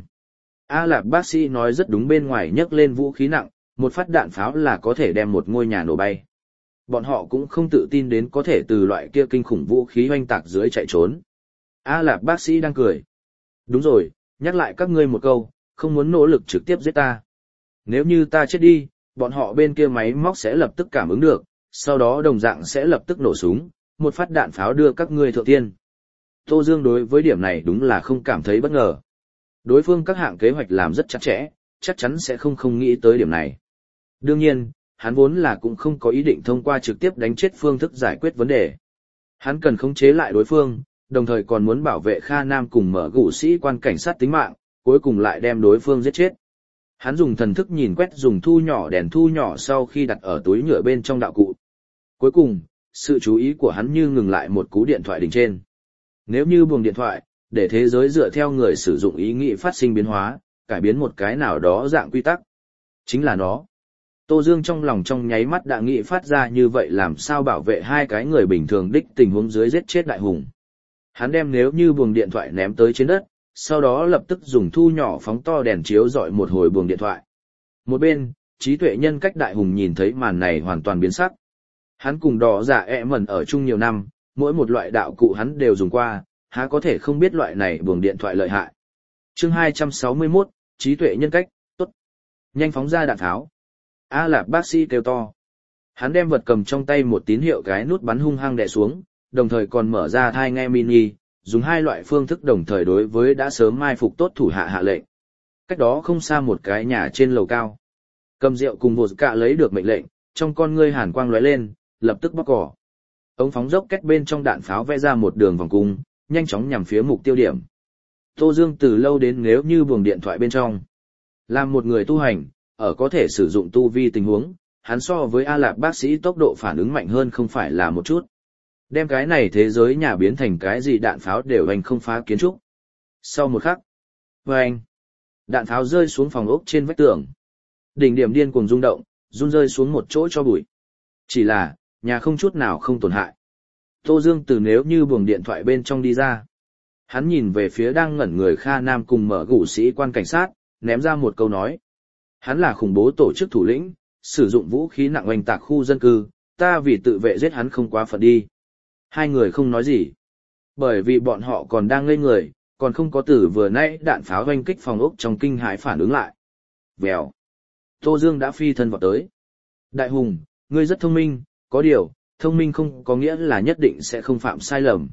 A: A Lạp bác sĩ nói rất đúng, bên ngoài nhấc lên vũ khí nặng, một phát đạn pháo là có thể đem một ngôi nhà nổ bay. Bọn họ cũng không tự tin đến có thể từ loại kia kinh khủng vũ khí hoành tạc dưới chạy trốn. A Lạp bác sĩ đang cười. Đúng rồi, nhắc lại các ngươi một câu, không muốn nỗ lực trực tiếp giết ta. Nếu như ta chết đi, bọn họ bên kia máy móc sẽ lập tức cảm ứng được, sau đó đồng dạng sẽ lập tức nổ súng, một phát đạn pháo đưa các ngươi thượng tiên. Tô Dương đối với điểm này đúng là không cảm thấy bất ngờ. Đối phương các hạng kế hoạch làm rất chặt chẽ, chắc chắn sẽ không nghĩ tới điểm này. Đương nhiên, hắn vốn là cũng không có ý định thông qua trực tiếp đánh chết phương thức giải quyết vấn đề. Hắn cần khống chế lại đối phương, đồng thời còn muốn bảo vệ Kha Nam cùng mở gụ sĩ quan cảnh sát tính mạng, cuối cùng lại đem đối phương giết chết. Hắn dùng thần thức nhìn quét dùng thu nhỏ đèn thu nhỏ sau khi đặt ở túi nhựa bên trong đạo cụ. Cuối cùng, sự chú ý của hắn như ngừng lại một cú điện thoại đỉnh trên. Nếu như buồng điện thoại, để thế giới dựa theo người sử dụng ý nghĩ phát sinh biến hóa, cải biến một cái nào đó dạng quy tắc, chính là nó. Tô Dương trong lòng trong nháy mắt đã nghĩ phát ra như vậy làm sao bảo vệ hai cái người bình thường đích tình huống dưới giết chết đại hùng. Hắn đem nếu như buồng điện thoại ném tới trên đất, sau đó lập tức dùng thu nhỏ phóng to đèn chiếu dọi một hồi buồng điện thoại. Một bên, trí tuệ nhân cách đại hùng nhìn thấy màn này hoàn toàn biến sắc. Hắn cùng đỏ dạ mẩn ở chung nhiều năm, mỗi một loại đạo cụ hắn đều dùng qua, há có thể không biết loại này buồng điện thoại lợi hại. Chương 261, trí tuệ nhân cách, tốt. Nhanh phóng ra đạn tháo. A Lạp bác sĩ kêu to. Hắn đem vật cầm trong tay một tín hiệu cái nút bắn hung hăng đè xuống, đồng thời còn mở ra thai nghe mini, dùng hai loại phương thức đồng thời đối với đã sớm mai phục tốt thủ hạ hạ lệnh. Cách đó không xa một cái nhà trên lầu cao. Cầm rượu cùng vột cạ lấy được mệnh lệnh, trong con ngươi hàn quang lóe lên, lập tức bóc cỏ. Ống phóng dốc kết bên trong đạn pháo vẽ ra một đường vòng cung, nhanh chóng nhằm phía mục tiêu điểm. Tô Dương từ lâu đến nếu như buồng điện thoại bên trong. Làm một người tu hành, ở có thể sử dụng tu vi tình huống, hắn so với A Lạp bác sĩ tốc độ phản ứng mạnh hơn không phải là một chút. Đem cái này thế giới nhà biến thành cái gì đạn pháo đều hành không phá kiến trúc. Sau một khắc, vâng, đạn pháo rơi xuống phòng ốc trên vách tường. Đỉnh điểm điên cuồng rung động, run rơi xuống một chỗ cho bụi. Chỉ là, nhà không chút nào không tổn hại. Tô Dương từ nếu như buồng điện thoại bên trong đi ra. Hắn nhìn về phía đang ngẩn người Kha Nam cùng mở gụ sĩ quan cảnh sát, ném ra một câu nói. Hắn là khủng bố tổ chức thủ lĩnh, sử dụng vũ khí nặng oanh tạc khu dân cư, ta vì tự vệ giết hắn không quá phận đi. Hai người không nói gì. Bởi vì bọn họ còn đang ngây người, còn không có từ vừa nãy đạn pháo oanh kích phòng ốc trong kinh hãi phản ứng lại. Vèo. Tô Dương đã phi thân vào tới. Đại hùng, ngươi rất thông minh, có điều, thông minh không có nghĩa là nhất định sẽ không phạm sai lầm.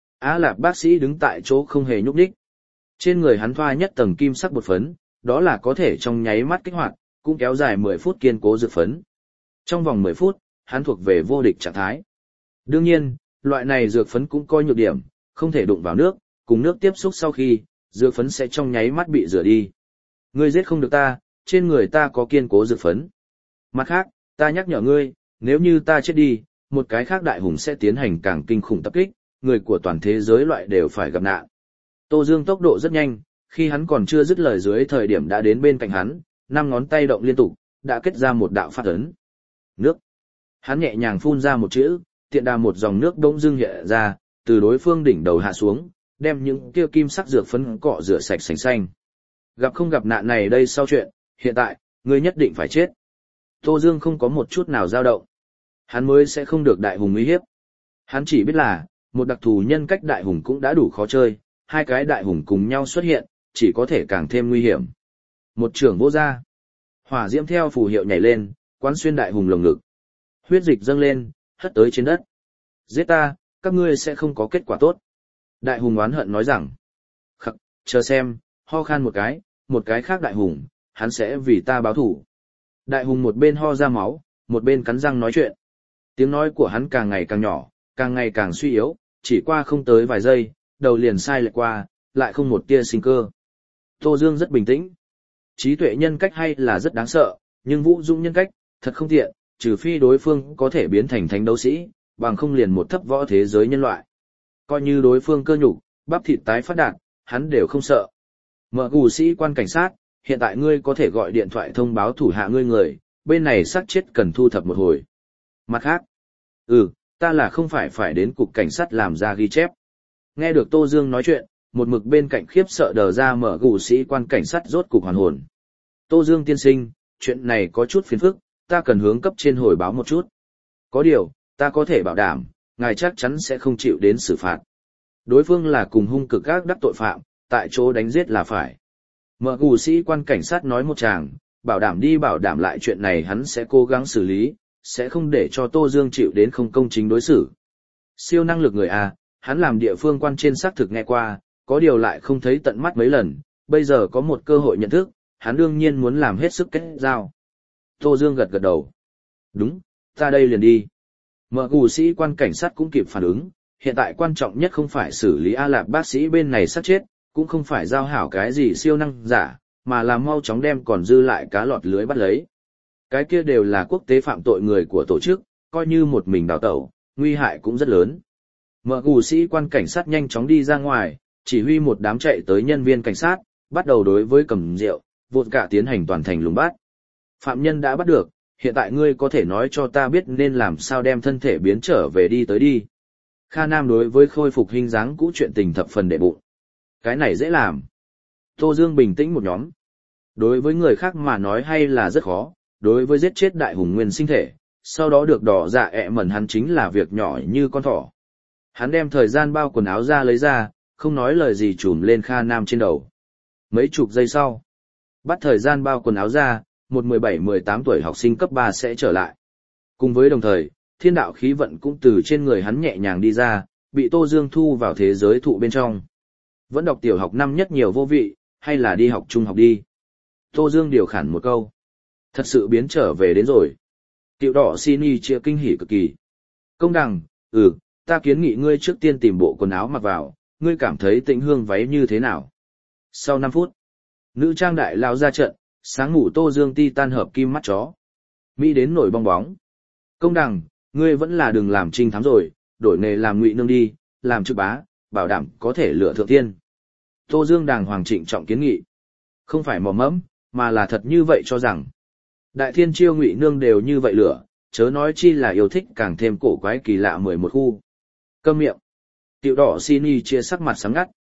A: Á Lạp bác sĩ đứng tại chỗ không hề nhúc nhích. Trên người hắn thoa nhất tầng kim sắc bột phấn, đó là có thể trong nháy mắt kích hoạt, cũng kéo dài 10 phút kiên cố dược phấn. Trong vòng 10 phút, hắn thuộc về vô địch trạng thái. Đương nhiên, loại này dược phấn cũng coi nhược điểm, không thể đụng vào nước, cùng nước tiếp xúc sau khi, dược phấn sẽ trong nháy mắt bị rửa đi. Ngươi giết không được ta, trên người ta có kiên cố dược phấn. Mặt khác, ta nhắc nhở ngươi, nếu như ta chết đi, một cái khác đại hùng sẽ tiến hành càng kinh khủng tập kích, người của toàn thế giới loại đều phải gặp nạn. Tô Dương tốc độ rất nhanh, khi hắn còn chưa dứt lời dưới thời điểm đã đến bên cạnh hắn, 5 ngón tay động liên tục, đã kết ra một đạo phát ấn. Nước. Hắn nhẹ nhàng phun ra một chữ, tiện đà một dòng nước bỗng dưng hiện ra, từ đối phương đỉnh đầu hạ xuống, đem những kia kim sắc dược phấn cọ rửa sạch sành xanh. Gặp không gặp nạn này đây sau chuyện, hiện tại, ngươi nhất định phải chết. Tô Dương không có một chút nào dao động. Hắn mới sẽ không được đại hùng uy hiếp. Hắn chỉ biết là, một đặc thù nhân cách đại hùng cũng đã đủ khó chơi, hai cái đại hùng cùng nhau xuất hiện, chỉ có thể càng thêm nguy hiểm. Một trường vô ra. Hỏa diễm theo phù hiệu nhảy lên, quán xuyên đại hùng lồng ngực. Huyết dịch dâng lên, hất tới trên đất. Giết ta, các ngươi sẽ không có kết quả tốt. Đại hùng oán hận nói rằng. Khắc, chờ xem, ho khan một cái khác đại hùng, hắn sẽ vì ta báo thủ. Đại hùng một bên ho ra máu, một bên cắn răng nói chuyện. Tiếng nói của hắn càng ngày càng nhỏ, càng ngày càng suy yếu, chỉ qua không tới vài giây, đầu liền sai lệch qua, lại không một tia sinh cơ. Tô Dương rất bình tĩnh. Trí tuệ nhân cách hay là rất đáng sợ, nhưng vũ dũng nhân cách, thật không tiện, trừ phi đối phương có thể biến thành thánh đấu sĩ, bằng không liền một thấp võ thế giới nhân loại. Coi như đối phương cơ nhục, bắp thịt tái phát đạt, hắn đều không sợ. Mở gù sĩ quan cảnh sát, hiện tại ngươi có thể gọi điện thoại thông báo thủ hạ ngươi người, bên này xác chết cần thu thập một hồi. Mặt khác, ta là không phải đến cục cảnh sát làm ra ghi chép. Nghe được Tô Dương nói chuyện, một mực bên cạnh khiếp sợ đờ ra mở gù sĩ quan cảnh sát rốt cục hoàn hồn. Tô Dương tiên sinh, chuyện này có chút phiền phức, ta cần hướng cấp trên hồi báo một chút. Có điều, ta có thể bảo đảm, ngài chắc chắn sẽ không chịu đến xử phạt. Đối phương là cùng hung cực ác đắc tội phạm, tại chỗ đánh giết là phải. Mở gù sĩ quan cảnh sát nói một tràng, bảo đảm đi bảo đảm lại chuyện này hắn sẽ cố gắng xử lý, sẽ không để cho Tô Dương chịu đến không công chính đối xử. Siêu năng lực người A, hắn làm địa phương quan trên xác thực nghe qua, có điều lại không thấy tận mắt mấy lần, bây giờ có một cơ hội nhận thức, hắn đương nhiên muốn làm hết sức kết giao. Tô Dương gật gật đầu. Đúng, ta đây liền đi. Mở gù sĩ quan cảnh sát cũng kịp phản ứng, hiện tại quan trọng nhất không phải xử lý A Lạp bác sĩ bên này sát chết, cũng không phải giao hảo cái gì siêu năng giả, mà là mau chóng đem còn dư lại cá lọt lưới bắt lấy. Cái kia đều là quốc tế phạm tội người của tổ chức, coi như một mình đào tẩu, nguy hại cũng rất lớn. Mở gù sĩ quan cảnh sát nhanh chóng đi ra ngoài, chỉ huy một đám chạy tới nhân viên cảnh sát, bắt đầu đối với cầm rượu, vụt cả tiến hành toàn thành lùng bắt. Phạm nhân đã bắt được, hiện tại ngươi có thể nói cho ta biết nên làm sao đem thân thể biến trở về đi tới đi. Kha Nam đối với khôi phục hình dáng cũ chuyện tình thập phần đệ bụng. Cái này dễ làm. Tô Dương bình tĩnh một nhóm. Đối với người khác mà nói hay là rất khó, đối với giết chết đại hùng nguyên sinh thể, sau đó được đỏ dạ ẹ mẩn hắn chính là việc nhỏ như con thỏ. Hắn đem thời gian bao quần áo ra lấy ra, không nói lời gì trùm lên Kha Nam trên đầu. Mấy chục giây sau, bắt thời gian bao quần áo ra, một 17-18 tuổi học sinh cấp 3 sẽ trở lại. Cùng với đồng thời, thiên đạo khí vận cũng từ trên người hắn nhẹ nhàng đi ra, bị Tô Dương thu vào thế giới thụ bên trong. Vẫn đọc tiểu học năm nhất nhiều vô vị, hay là đi học trung học đi. Tô Dương điều khản một câu. Thật sự biến trở về đến rồi. Tiểu đỏ xin y chia kinh hỉ cực kỳ. Công đằng, ta kiến nghị ngươi trước tiên tìm bộ quần áo mặc vào, ngươi cảm thấy Tĩnh Hương váy như thế nào. Sau 5 phút, nữ trang đại lao ra trận, sáng ngủ Tô Dương ti tan hợp kim mắt chó. Mỹ đến nổi bong bóng. Công đằng, ngươi vẫn là đừng làm trinh thám rồi, đổi nghề làm ngụy nương đi, làm trực bá, bảo đảm có thể lựa thượng tiên. Tô Dương đàng hoàng trịnh trọng kiến nghị. Không phải mò mẫm, mà là thật như vậy cho rằng. Đại thiên chiêu ngụy nương đều như vậy lửa, chớ nói chi là yêu thích càng thêm cổ quái kỳ lạ 11 khu. Câm miệng. Tiểu đỏ xin y chia sắc mặt sáng ngắt.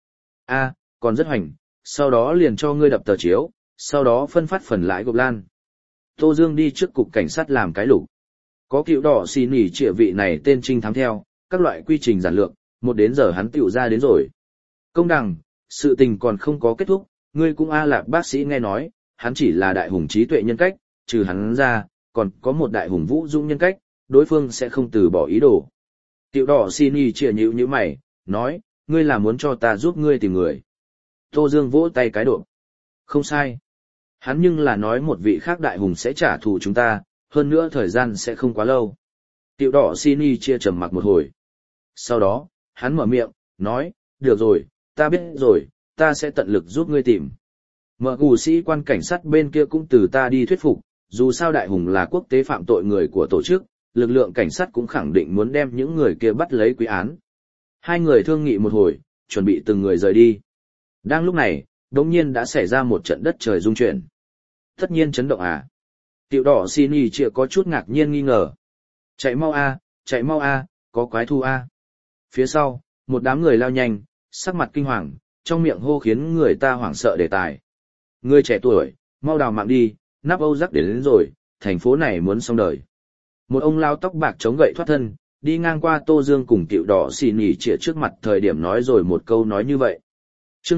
A: Còn rất hoành, sau đó liền cho ngươi đập tờ chiếu, sau đó phân phát phần lãi gộp lan. Tô Dương đi trước cục cảnh sát làm cái lục. Có cựu đỏ xin y chia vị này tên trinh thám theo, các loại quy trình giản lược, một đến giờ hắn tiểu ra đến rồi. Công đằng, sự tình còn không có kết thúc, ngươi cũng A Lạp bác sĩ nghe nói, hắn chỉ là đại hùng trí tuệ nhân cách, trừ hắn ra, còn có một đại hùng vũ dũng nhân cách, đối phương sẽ không từ bỏ ý đồ. Tiểu đỏ xin y chia nhíu như mày, nói, ngươi là muốn cho ta giúp ngươi tìm người. Tô Dương vỗ tay cái độ. Không sai. Hắn nhưng là nói một vị khác đại hùng sẽ trả thù chúng ta, hơn nữa thời gian sẽ không quá lâu. Tiểu đỏ xin y chia trầm mặc một hồi. Sau đó, hắn mở miệng, nói, được rồi, ta biết rồi, ta sẽ tận lực giúp ngươi tìm. Mở gù sĩ quan cảnh sát bên kia cũng từ ta đi thuyết phục, dù sao đại hùng là quốc tế phạm tội người của tổ chức, lực lượng cảnh sát cũng khẳng định muốn đem những người kia bắt lấy quy án. Hai người thương nghị một hồi, chuẩn bị từng người rời đi. Đang lúc này, đột nhiên đã xảy ra một trận đất trời rung chuyển. Tất nhiên chấn động à? Tiểu đỏ xin y chia có chút ngạc nhiên nghi ngờ. Chạy mau a, có quái thu a. Phía sau, một đám người lao nhanh, sắc mặt kinh hoàng, trong miệng hô khiến người ta hoảng sợ đề tài. Người trẻ tuổi, mau đào mạng đi, nắp Âu rắc đến rồi, thành phố này muốn xong đời. Một ông lao tóc bạc chống gậy thoát thân, đi ngang qua Tô Dương cùng Tiểu Đỏ xì nhỉ chĩa trước mặt thời điểm nói rồi một câu nói như vậy. Chương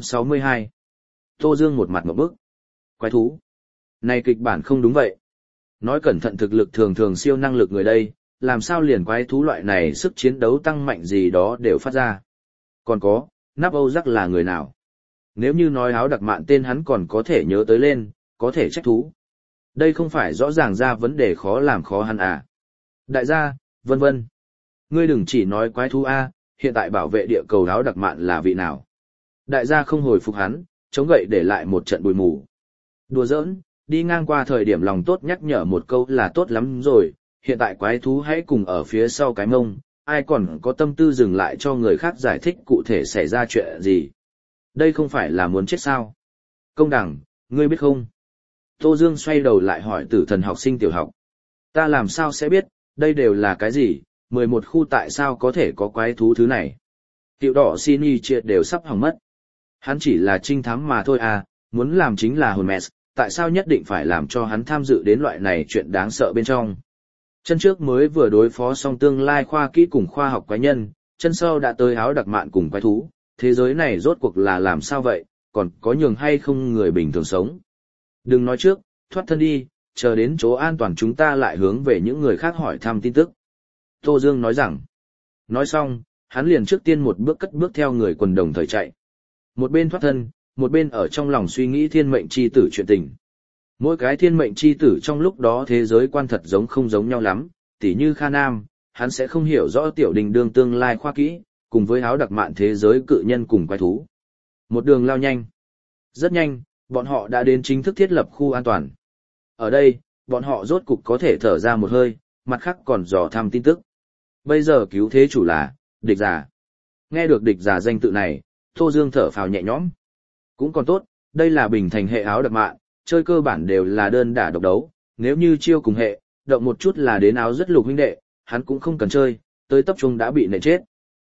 A: 262. Tô Dương một mặt ngộp bức. Quái thú. Này kịch bản không đúng vậy. Nói cẩn thận thực lực thường thường siêu năng lực người đây, làm sao liền quái thú loại này sức chiến đấu tăng mạnh gì đó đều phát ra. Còn có, nắp Âu Giác là người nào? Nếu như nói áo đặc mạn tên hắn còn có thể nhớ tới lên, có thể trách thú. Đây không phải rõ ràng ra vấn đề khó làm khó hắn à. Đại gia, vân vân. Ngươi đừng chỉ nói quái thú A, hiện tại bảo vệ địa cầu áo đặc mạn là vị nào. Đại gia không hồi phục hắn, chống gậy để lại một trận bụi mù. Đùa giỡn, đi ngang qua thời điểm lòng tốt nhắc nhở một câu là tốt lắm rồi, hiện tại quái thú hãy cùng ở phía sau cái mông, ai còn có tâm tư dừng lại cho người khác giải thích cụ thể xảy ra chuyện gì. Đây không phải là muốn chết sao? Công đẳng, ngươi biết không? Tô Dương xoay đầu lại hỏi Tử Thần học sinh tiểu học. Ta làm sao sẽ biết, đây đều là cái gì, 11 khu tại sao có thể có quái thú thứ này? Tiểu Đỏ xin y triệt đều sắp hỏng mất. Hắn chỉ là trinh thám mà thôi à, muốn làm chính là hồn mẹ, tại sao nhất định phải làm cho hắn tham dự đến loại này chuyện đáng sợ bên trong? Chân trước mới vừa đối phó xong tương lai khoa kỹ cùng khoa học quái nhân, chân sau đã tới áo đặc mạn cùng quái thú, thế giới này rốt cuộc là làm sao vậy, còn có nhường hay không người bình thường sống? Đừng nói trước, thoát thân đi, chờ đến chỗ an toàn chúng ta lại hướng về những người khác hỏi thăm tin tức. Tô Dương nói rằng, nói xong, hắn liền trước tiên một bước cất bước theo người quần đồng thời chạy. Một bên thoát thân, một bên ở trong lòng suy nghĩ thiên mệnh chi tử chuyện tình. Mỗi cái thiên mệnh chi tử trong lúc đó thế giới quan thật giống không giống nhau lắm, tỉ như Kha Nam, hắn sẽ không hiểu rõ tiểu đình đương tương lai khoa kỹ, cùng với áo đặc mạn thế giới cự nhân cùng quái thú. Một đường lao nhanh. Rất nhanh, bọn họ đã đến chính thức thiết lập khu an toàn. Ở đây, bọn họ rốt cục có thể thở ra một hơi, mặt khác còn dò thăm tin tức. Bây giờ cứu thế chủ là, địch giả. Nghe được địch giả danh tự này, Tô Dương thở phào nhẹ nhõm. Cũng còn tốt, đây là bình thành hệ áo đặc mạn, chơi cơ bản đều là đơn đả độc đấu, nếu như chiêu cùng hệ, động một chút là đến áo rất lục huynh đệ, hắn cũng không cần chơi, tới tập trung đã bị nện chết.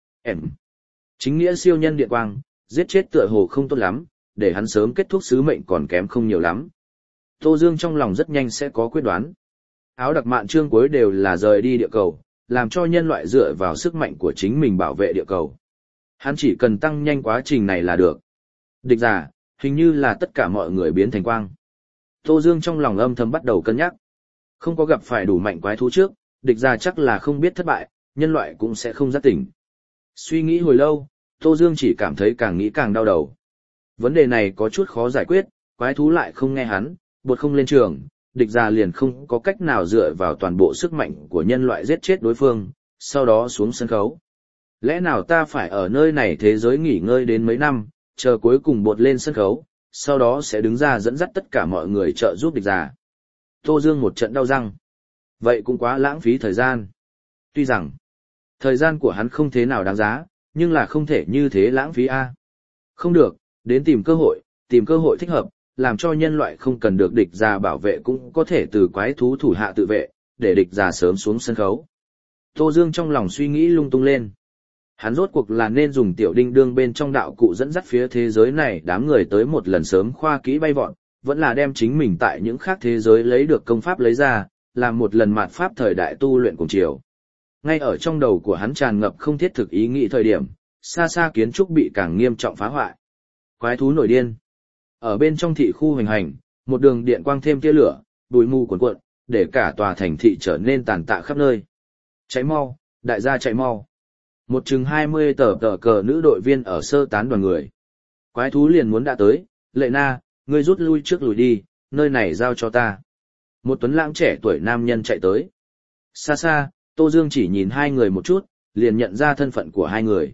A: Chính nghĩa siêu nhân điện quang, giết chết tựa hồ không tốt lắm, để hắn sớm kết thúc sứ mệnh còn kém không nhiều lắm. Tô Dương trong lòng rất nhanh sẽ có quyết đoán. Áo đặc mạn chương cuối đều là rời đi địa cầu, làm cho nhân loại dựa vào sức mạnh của chính mình bảo vệ địa cầu. Hắn chỉ cần tăng nhanh quá trình này là được. Địch giả, hình như là tất cả mọi người biến thành quang. Tô Dương trong lòng âm thầm bắt đầu cân nhắc. Không có gặp phải đủ mạnh quái thú trước, địch giả chắc là không biết thất bại, nhân loại cũng sẽ không giác tỉnh. Suy nghĩ hồi lâu, Tô Dương chỉ cảm thấy càng nghĩ càng đau đầu. Vấn đề này có chút khó giải quyết, quái thú lại không nghe hắn, bột không lên trường, địch giả liền không có cách nào dựa vào toàn bộ sức mạnh của nhân loại giết chết đối phương, sau đó xuống sân khấu. Lẽ nào ta phải ở nơi này thế giới nghỉ ngơi đến mấy năm, chờ cuối cùng bột lên sân khấu, sau đó sẽ đứng ra dẫn dắt tất cả mọi người trợ giúp địch giả. Tô Dương một trận đau răng. Vậy cũng quá lãng phí thời gian. Tuy rằng, thời gian của hắn không thế nào đáng giá, nhưng là không thể như thế lãng phí a. Không được, đến tìm cơ hội thích hợp, làm cho nhân loại không cần được địch giả bảo vệ cũng có thể từ quái thú thủ hạ tự vệ, để địch giả sớm xuống sân khấu. Tô Dương trong lòng suy nghĩ lung tung lên. Hắn rốt cuộc là nên dùng tiểu đinh đương bên trong đạo cụ dẫn dắt phía thế giới này đám người tới một lần sớm khoa kỹ bay vọt, vẫn là đem chính mình tại những khác thế giới lấy được công pháp lấy ra, làm một lần mạt pháp thời đại tu luyện cùng chiều. Ngay ở trong đầu của hắn tràn ngập không thiết thực ý nghĩ thời điểm, xa xa kiến trúc bị càng nghiêm trọng phá hoại. Quái thú nổi điên. Ở bên trong thị khu hành hành, một đường điện quang thêm tia lửa, bụi mù cuồn cuộn, để cả tòa thành thị trở nên tàn tạ khắp nơi. Cháy mau, đại gia chạy mau. Một chừng 20 tờ cờ nữ đội viên ở sơ tán đoàn người. Quái thú liền muốn đã tới, Lệ Na, ngươi rút lui trước lùi đi, nơi này giao cho ta. Một tuấn lãng trẻ tuổi nam nhân chạy tới. Xa xa, Tô Dương chỉ nhìn hai người một chút, liền nhận ra thân phận của hai người.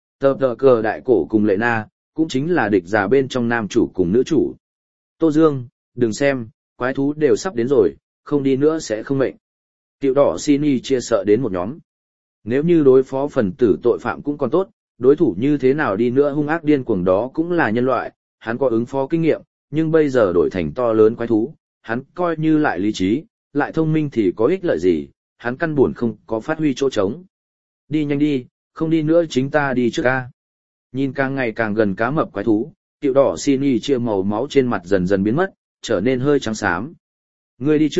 A: Tờ cờ đại cổ cùng Lệ Na, cũng chính là địch giả bên trong nam chủ cùng nữ chủ. Tô Dương, đừng xem, quái thú đều sắp đến rồi, không đi nữa sẽ không mệnh. Tiểu Đỏ xin y chia sợ đến một nhóm. Nếu như đối phó phần tử tội phạm cũng còn tốt, đối thủ như thế nào đi nữa hung ác điên cuồng đó cũng là nhân loại, hắn có ứng phó kinh nghiệm, nhưng bây giờ đổi thành to lớn quái thú, hắn coi như lại lý trí, lại thông minh thì có ích lợi gì, hắn căn buồn không có phát huy chỗ trống. Đi nhanh đi, không đi nữa chính ta đi trước ca. Nhìn càng ngày càng gần cá mập quái thú, Tiểu Đỏ xin y chia màu máu trên mặt dần dần biến mất, trở nên hơi trắng xám. Ngươi đi trước,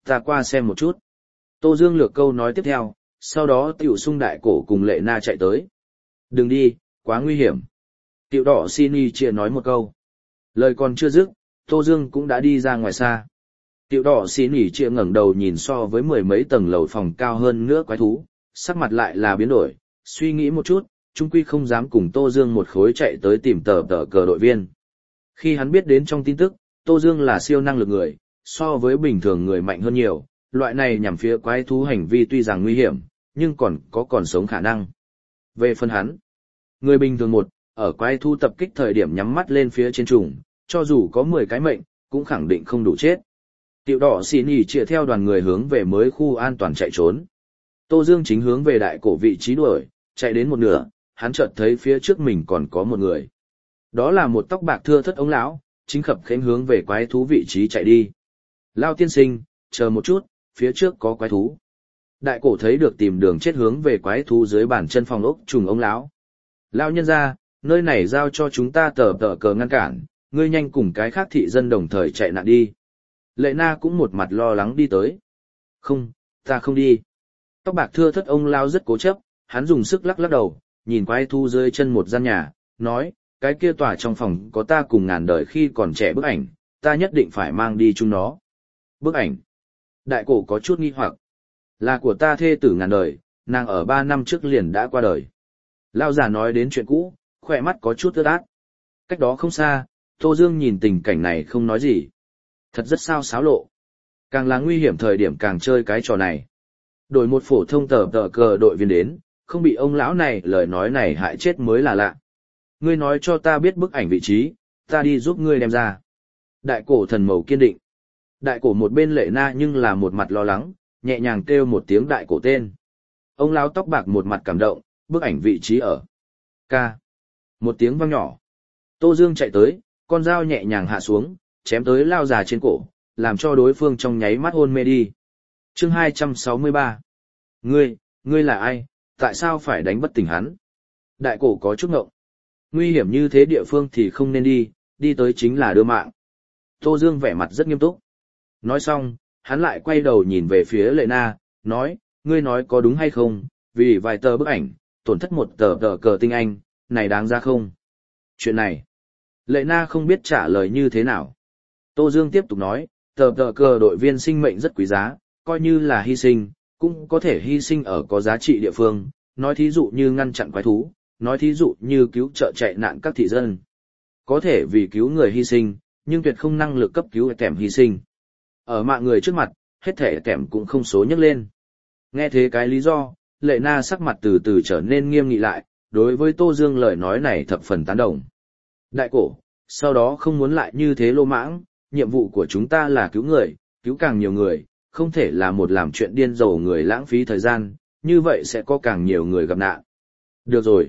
A: ta qua xem một chút. Tô Dương lược câu nói tiếp theo, sau đó tiểu sung đại cổ cùng Lệ Na chạy tới. Đừng đi, quá nguy hiểm. Tiểu đỏ Sini chia nói một câu. Lời còn chưa dứt, Tô Dương cũng đã đi ra ngoài xa. Tiểu đỏ Sini chia ngẩng đầu nhìn so với mười mấy tầng lầu phòng cao hơn nữa quái thú, sắc mặt lại là biến đổi, suy nghĩ một chút, trung quy không dám cùng Tô Dương một khối chạy tới tìm tờ cờ đội viên. Khi hắn biết đến trong tin tức, Tô Dương là siêu năng lực người, so với bình thường người mạnh hơn nhiều, loại này nhằm phía quái thú hành vi tuy rằng nguy hiểm, nhưng còn sống khả năng. Về phần hắn, người bình thường ở quái thú tập kích thời điểm nhắm mắt lên phía trên trùng, cho dù có 10 cái mệnh, cũng khẳng định không đủ chết. Tiểu đỏ xì nhỉ chia theo đoàn người hướng về mới khu an toàn chạy trốn. Tô Dương chính hướng về đại cổ vị trí đuổi, chạy đến một nửa, hắn chợt thấy phía trước mình còn có một người. Đó là một tóc bạc thưa thớt ông lão, chính khập khẽnh hướng về quái thú vị trí chạy đi. Lao tiên sinh, chờ một chút, phía trước có quái thú. Đại cổ thấy được tìm đường chết hướng về quái thú dưới bàn chân phòng ốc trùng ông lão. Lao nhân ra, nơi này giao cho chúng ta tờ cờ ngăn cản, ngươi nhanh cùng cái khác thị dân đồng thời chạy nạn đi. Lệ Na cũng một mặt lo lắng đi tới. Không, ta không đi. Tóc bạc thưa thớt ông lão rất cố chấp, hắn dùng sức lắc lắc đầu, nhìn quái thú dưới chân một gian nhà, nói, cái kia tòa trong phòng có ta cùng ngàn đời khi còn trẻ bức ảnh, ta nhất định phải mang đi chúng nó. Bức ảnh. Đại cổ có chút nghi hoặc. Là của ta thê tử ngàn đời, nàng ở 3 năm trước liền đã qua đời. Lao giả nói đến chuyện cũ, khỏe mắt có chút ướt át. Cách đó không xa, Tô Dương nhìn tình cảnh này không nói gì. Thật rất sao xáo lộ. Càng là nguy hiểm thời điểm càng chơi cái trò này. Đổi một phổ thông tờ cờ đội viên đến, không bị ông lão này lời nói này hại chết mới là lạ. Ngươi nói cho ta biết bức ảnh vị trí, ta đi giúp ngươi đem ra. Đại cổ thần mầu kiên định. Đại cổ một bên Lệ Na nhưng là một mặt lo lắng, nhẹ nhàng kêu một tiếng đại cổ tên. Ông lão tóc bạc một mặt cảm động, bức ảnh vị trí ở. Ca. Một tiếng vang nhỏ. Tô Dương chạy tới, con dao nhẹ nhàng hạ xuống, chém tới lao già trên cổ, làm cho đối phương trong nháy mắt hôn mê đi. Chương 263. Ngươi là ai, tại sao phải đánh bất tỉnh hắn? Đại cổ có chút ngộng. Nguy hiểm như thế địa phương thì không nên đi tới chính là đưa mạng. Tô Dương vẻ mặt rất nghiêm túc. Nói xong, hắn lại quay đầu nhìn về phía Lệ Na, nói, ngươi nói có đúng hay không, vì vài tờ bức ảnh, tổn thất một tờ cờ tinh anh, này đáng ra không? Chuyện này, Lệ Na không biết trả lời như thế nào. Tô Dương tiếp tục nói, tờ cờ đội viên sinh mệnh rất quý giá, coi như là hy sinh, cũng có thể hy sinh ở có giá trị địa phương, nói thí dụ như ngăn chặn quái thú, nói thí dụ như cứu trợ chạy nạn các thị dân. Có thể vì cứu người hy sinh, nhưng tuyệt không năng lực cấp cứu kèm hy sinh. Ở mạng người trước mặt, hết thể kèm cũng không số nhắc lên. Nghe thế cái lý do, Lệ Na sắc mặt từ từ trở nên nghiêm nghị lại, đối với Tô Dương lời nói này thập phần tán đồng. Đại cổ, sau đó không muốn lại như thế lô mãng, nhiệm vụ của chúng ta là cứu người, cứu càng nhiều người, không thể là một làm chuyện điên rồ người lãng phí thời gian, như vậy sẽ có càng nhiều người gặp nạn. Được rồi,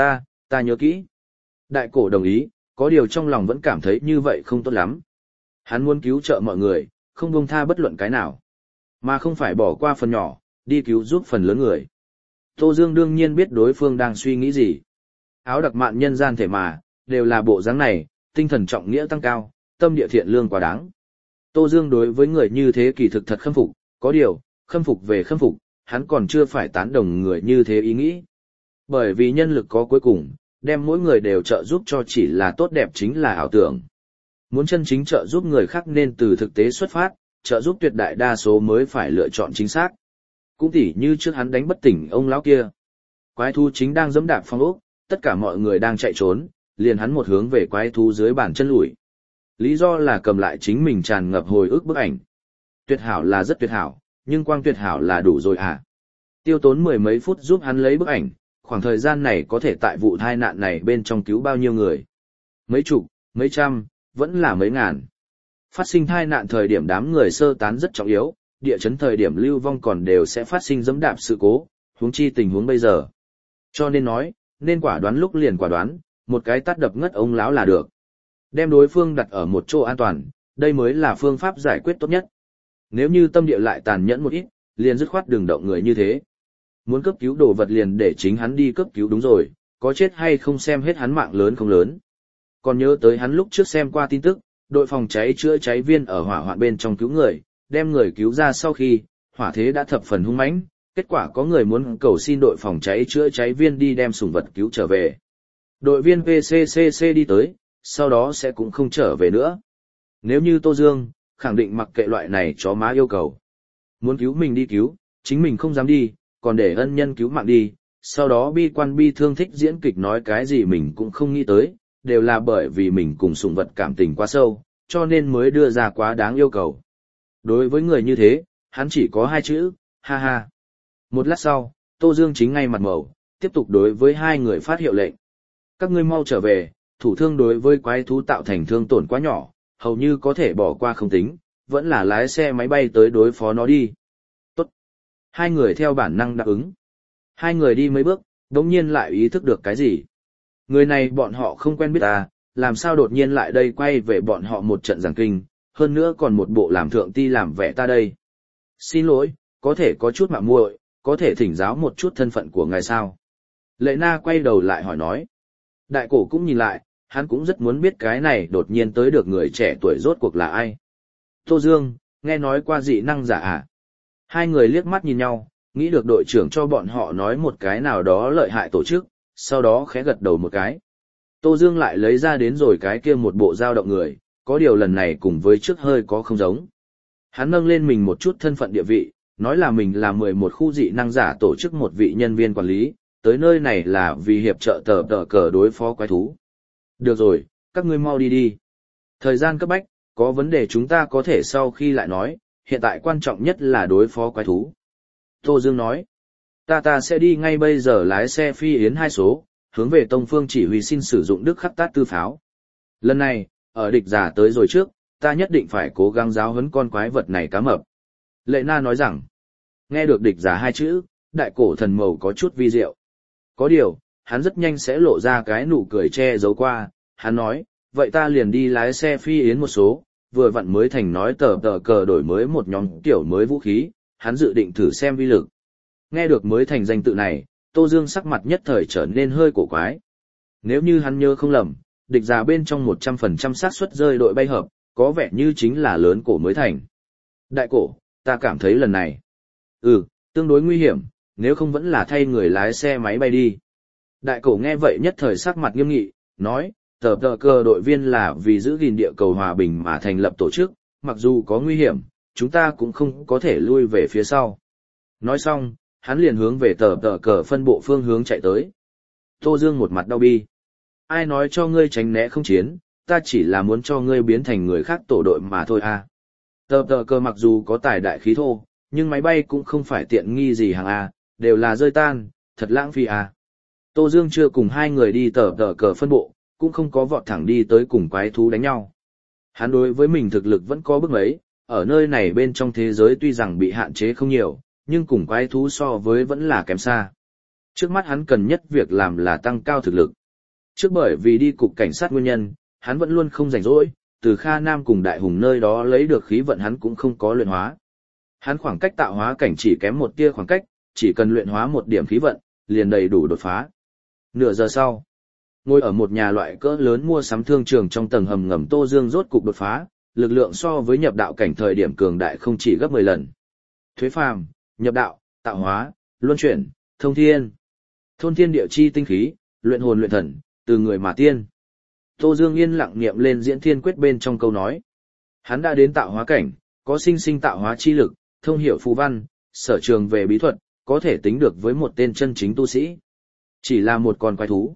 A: ta nhớ kỹ. Đại cổ đồng ý, có điều trong lòng vẫn cảm thấy như vậy không tốt lắm. Hắn muốn cứu trợ mọi người, không buông tha bất luận cái nào, mà không phải bỏ qua phần nhỏ, đi cứu giúp phần lớn người. Tô Dương đương nhiên biết đối phương đang suy nghĩ gì. Áo đặc mạn nhân gian thể mà, đều là bộ dáng này, tinh thần trọng nghĩa tăng cao, tâm địa thiện lương quá đáng. Tô Dương đối với người như thế kỳ thực thật khâm phục, có điều, khâm phục về khâm phục, hắn còn chưa phải tán đồng người như thế ý nghĩ. Bởi vì nhân lực có cuối cùng, đem mỗi người đều trợ giúp cho chỉ là tốt đẹp chính là ảo tưởng. Muốn chân chính trợ giúp người khác nên từ thực tế xuất phát, trợ giúp tuyệt đại đa số mới phải lựa chọn chính xác. Cũng tỉ như trước hắn đánh bất tỉnh ông lão kia. Quái thú chính đang giẫm đạp phong ốc, tất cả mọi người đang chạy trốn, liền hắn một hướng về quái thú dưới bàn chân lùi. Lý do là cầm lại chính mình tràn ngập hồi ức bức ảnh. Tuyệt hảo là rất tuyệt hảo, nhưng quang tuyệt hảo là đủ rồi à. Tiêu tốn 10 mấy phút giúp hắn lấy bức ảnh, khoảng thời gian này có thể tại vụ tai nạn này bên trong cứu bao nhiêu người. Mấy chục, mấy trăm, vẫn là mấy ngàn. Phát sinh tai nạn thời điểm đám người sơ tán rất trọng yếu, địa chấn thời điểm lưu vong còn đều sẽ phát sinh giẫm đạp sự cố, huống chi tình huống bây giờ. Cho nên nói, nên quả đoán lúc liền quả đoán, một cái tát đập ngất ông lão là được. Đem đối phương đặt ở một chỗ an toàn, đây mới là phương pháp giải quyết tốt nhất. Nếu như tâm địa lại tàn nhẫn một ít, liền dứt khoát đừng động người như thế. Muốn cấp cứu đồ vật liền để chính hắn đi cấp cứu đúng rồi, có chết hay không xem hết hắn mạng lớn không lớn. Còn nhớ tới hắn lúc trước xem qua tin tức, đội phòng cháy chữa cháy viên ở hỏa hoạn bên trong cứu người, đem người cứu ra sau khi, hỏa thế đã thập phần hung mãnh, kết quả có người muốn cầu xin đội phòng cháy chữa cháy viên đi đem sủng vật cứu trở về. Đội viên PCCC đi tới, sau đó sẽ cũng không trở về nữa. Nếu như Tô Dương, khẳng định mặc kệ loại này chó má yêu cầu. Muốn cứu mình đi cứu, chính mình không dám đi, còn để ân nhân cứu mạng đi, sau đó bi quan bi thương thích diễn kịch nói cái gì mình cũng không nghĩ tới, đều là bởi vì mình cùng sủng vật cảm tình quá sâu, cho nên mới đưa ra quá đáng yêu cầu. Đối với người như thế, hắn chỉ có hai chữ, ha ha. Một lát sau, Tô Dương chính ngay mặt màu, tiếp tục đối với hai người phát hiệu lệnh. Các ngươi mau trở về, thủ thương đối với quái thú tạo thành thương tổn quá nhỏ, hầu như có thể bỏ qua không tính, vẫn là lái xe máy bay tới đối phó nó đi. Tốt. Hai người theo bản năng đáp ứng. Hai người đi mấy bước, đống nhiên lại ý thức được cái gì. Người này bọn họ không quen biết ta, làm sao đột nhiên lại đây quay về bọn họ một trận giảng kinh, hơn nữa còn một bộ làm thượng ti làm vẻ ta đây. Xin lỗi, có thể có chút mạo muội, có thể thỉnh giáo một chút thân phận của ngài sao. Lệ Na quay đầu lại hỏi nói. Đại cổ cũng nhìn lại, hắn cũng rất muốn biết cái này đột nhiên tới được người trẻ tuổi rốt cuộc là ai. Tô Dương, nghe nói qua dị năng giả à? Hai người liếc mắt nhìn nhau, nghĩ được đội trưởng cho bọn họ nói một cái nào đó lợi hại tổ chức, sau đó khẽ gật đầu một cái. Tô Dương lại lấy ra đến rồi cái kia một bộ dao động người, có điều lần này cùng với trước hơi có không giống. Hắn nâng lên mình một chút thân phận địa vị, nói là mình là 11 khu dị năng giả tổ chức một vị nhân viên quản lý, tới nơi này là vì hiệp trợ tờ cờ đối phó quái thú. Được rồi, các ngươi mau đi đi. Thời gian cấp bách, có vấn đề chúng ta có thể sau khi lại nói, hiện tại quan trọng nhất là đối phó quái thú. Tô Dương nói, ta sẽ đi ngay bây giờ lái xe phi yến 2 số, hướng về Tông Phương chỉ huy xin sử dụng Đức Khắc Tát tư pháo. Lần này, ở địch giả tới rồi trước, ta nhất định phải cố gắng giáo huấn con quái vật này cá mập. Lệ Na nói rằng, nghe được địch giả 2 chữ, đại cổ thần mầu có chút vi diệu. Có điều, hắn rất nhanh sẽ lộ ra cái nụ cười che giấu qua, hắn nói, vậy ta liền đi lái xe phi yến một số, vừa vặn mới thành nói tờ cờ đổi mới một nhóm kiểu mới vũ khí, hắn dự định thử xem vi lực. Nghe được mới thành danh tự này, Tô Dương sắc mặt nhất thời trở nên hơi cổ quái. Nếu như hắn nhớ không lầm, địch giả bên trong 100% xác suất rơi đội bay hợp, có vẻ như chính là lớn cổ mới thành. Đại cổ, ta cảm thấy lần này, tương đối nguy hiểm, nếu không vẫn là thay người lái xe máy bay đi. Đại cổ nghe vậy nhất thời sắc mặt nghiêm nghị, nói, tờ cờ đội viên là vì giữ gìn địa cầu hòa bình mà thành lập tổ chức, mặc dù có nguy hiểm, chúng ta cũng không có thể lui về phía sau. Nói xong, hắn liền hướng về tờ cờ phân bộ phương hướng chạy tới. Tô Dương một mặt đau bi. Ai nói cho ngươi tránh né không chiến, ta chỉ là muốn cho ngươi biến thành người khác tổ đội mà thôi à. Tờ cờ mặc dù có tài đại khí thô, nhưng máy bay cũng không phải tiện nghi gì hàng à, đều là rơi tan, thật lãng phí à. Tô Dương chưa cùng hai người đi tờ cờ phân bộ, cũng không có vọt thẳng đi tới cùng quái thú đánh nhau. Hắn đối với mình thực lực vẫn có bước mấy, ở nơi này bên trong thế giới tuy rằng bị hạn chế không nhiều, nhưng cùng quái thú so với vẫn là kém xa. Trước mắt hắn cần nhất việc làm là tăng cao thực lực. Trước bởi vì đi cục cảnh sát nguyên nhân, hắn vẫn luôn không rảnh rỗi, từ Kha Nam cùng Đại Hùng nơi đó lấy được khí vận hắn cũng không có luyện hóa. Hắn khoảng cách tạo hóa cảnh chỉ kém một tia khoảng cách, chỉ cần luyện hóa một điểm khí vận, liền đầy đủ đột phá. Nửa giờ sau, ngồi ở một nhà loại cỡ lớn mua sắm thương trường trong tầng hầm ngầm Tô Dương rốt cục đột phá, lực lượng so với nhập đạo cảnh thời điểm cường đại không chỉ gấp 10 lần. Thuế phàm, nhập đạo, tạo hóa, luân chuyển, thông thiên. Thôn thiên địa chi tinh khí, luyện hồn luyện thần, từ người mà tiên. Tô Dương yên lặng niệm lên diễn thiên quyết bên trong câu nói. Hắn đã đến tạo hóa cảnh, có sinh sinh tạo hóa chi lực, thông hiểu phù văn, sở trường về bí thuật, có thể tính được với một tên chân chính tu sĩ. Chỉ là một con quái thú.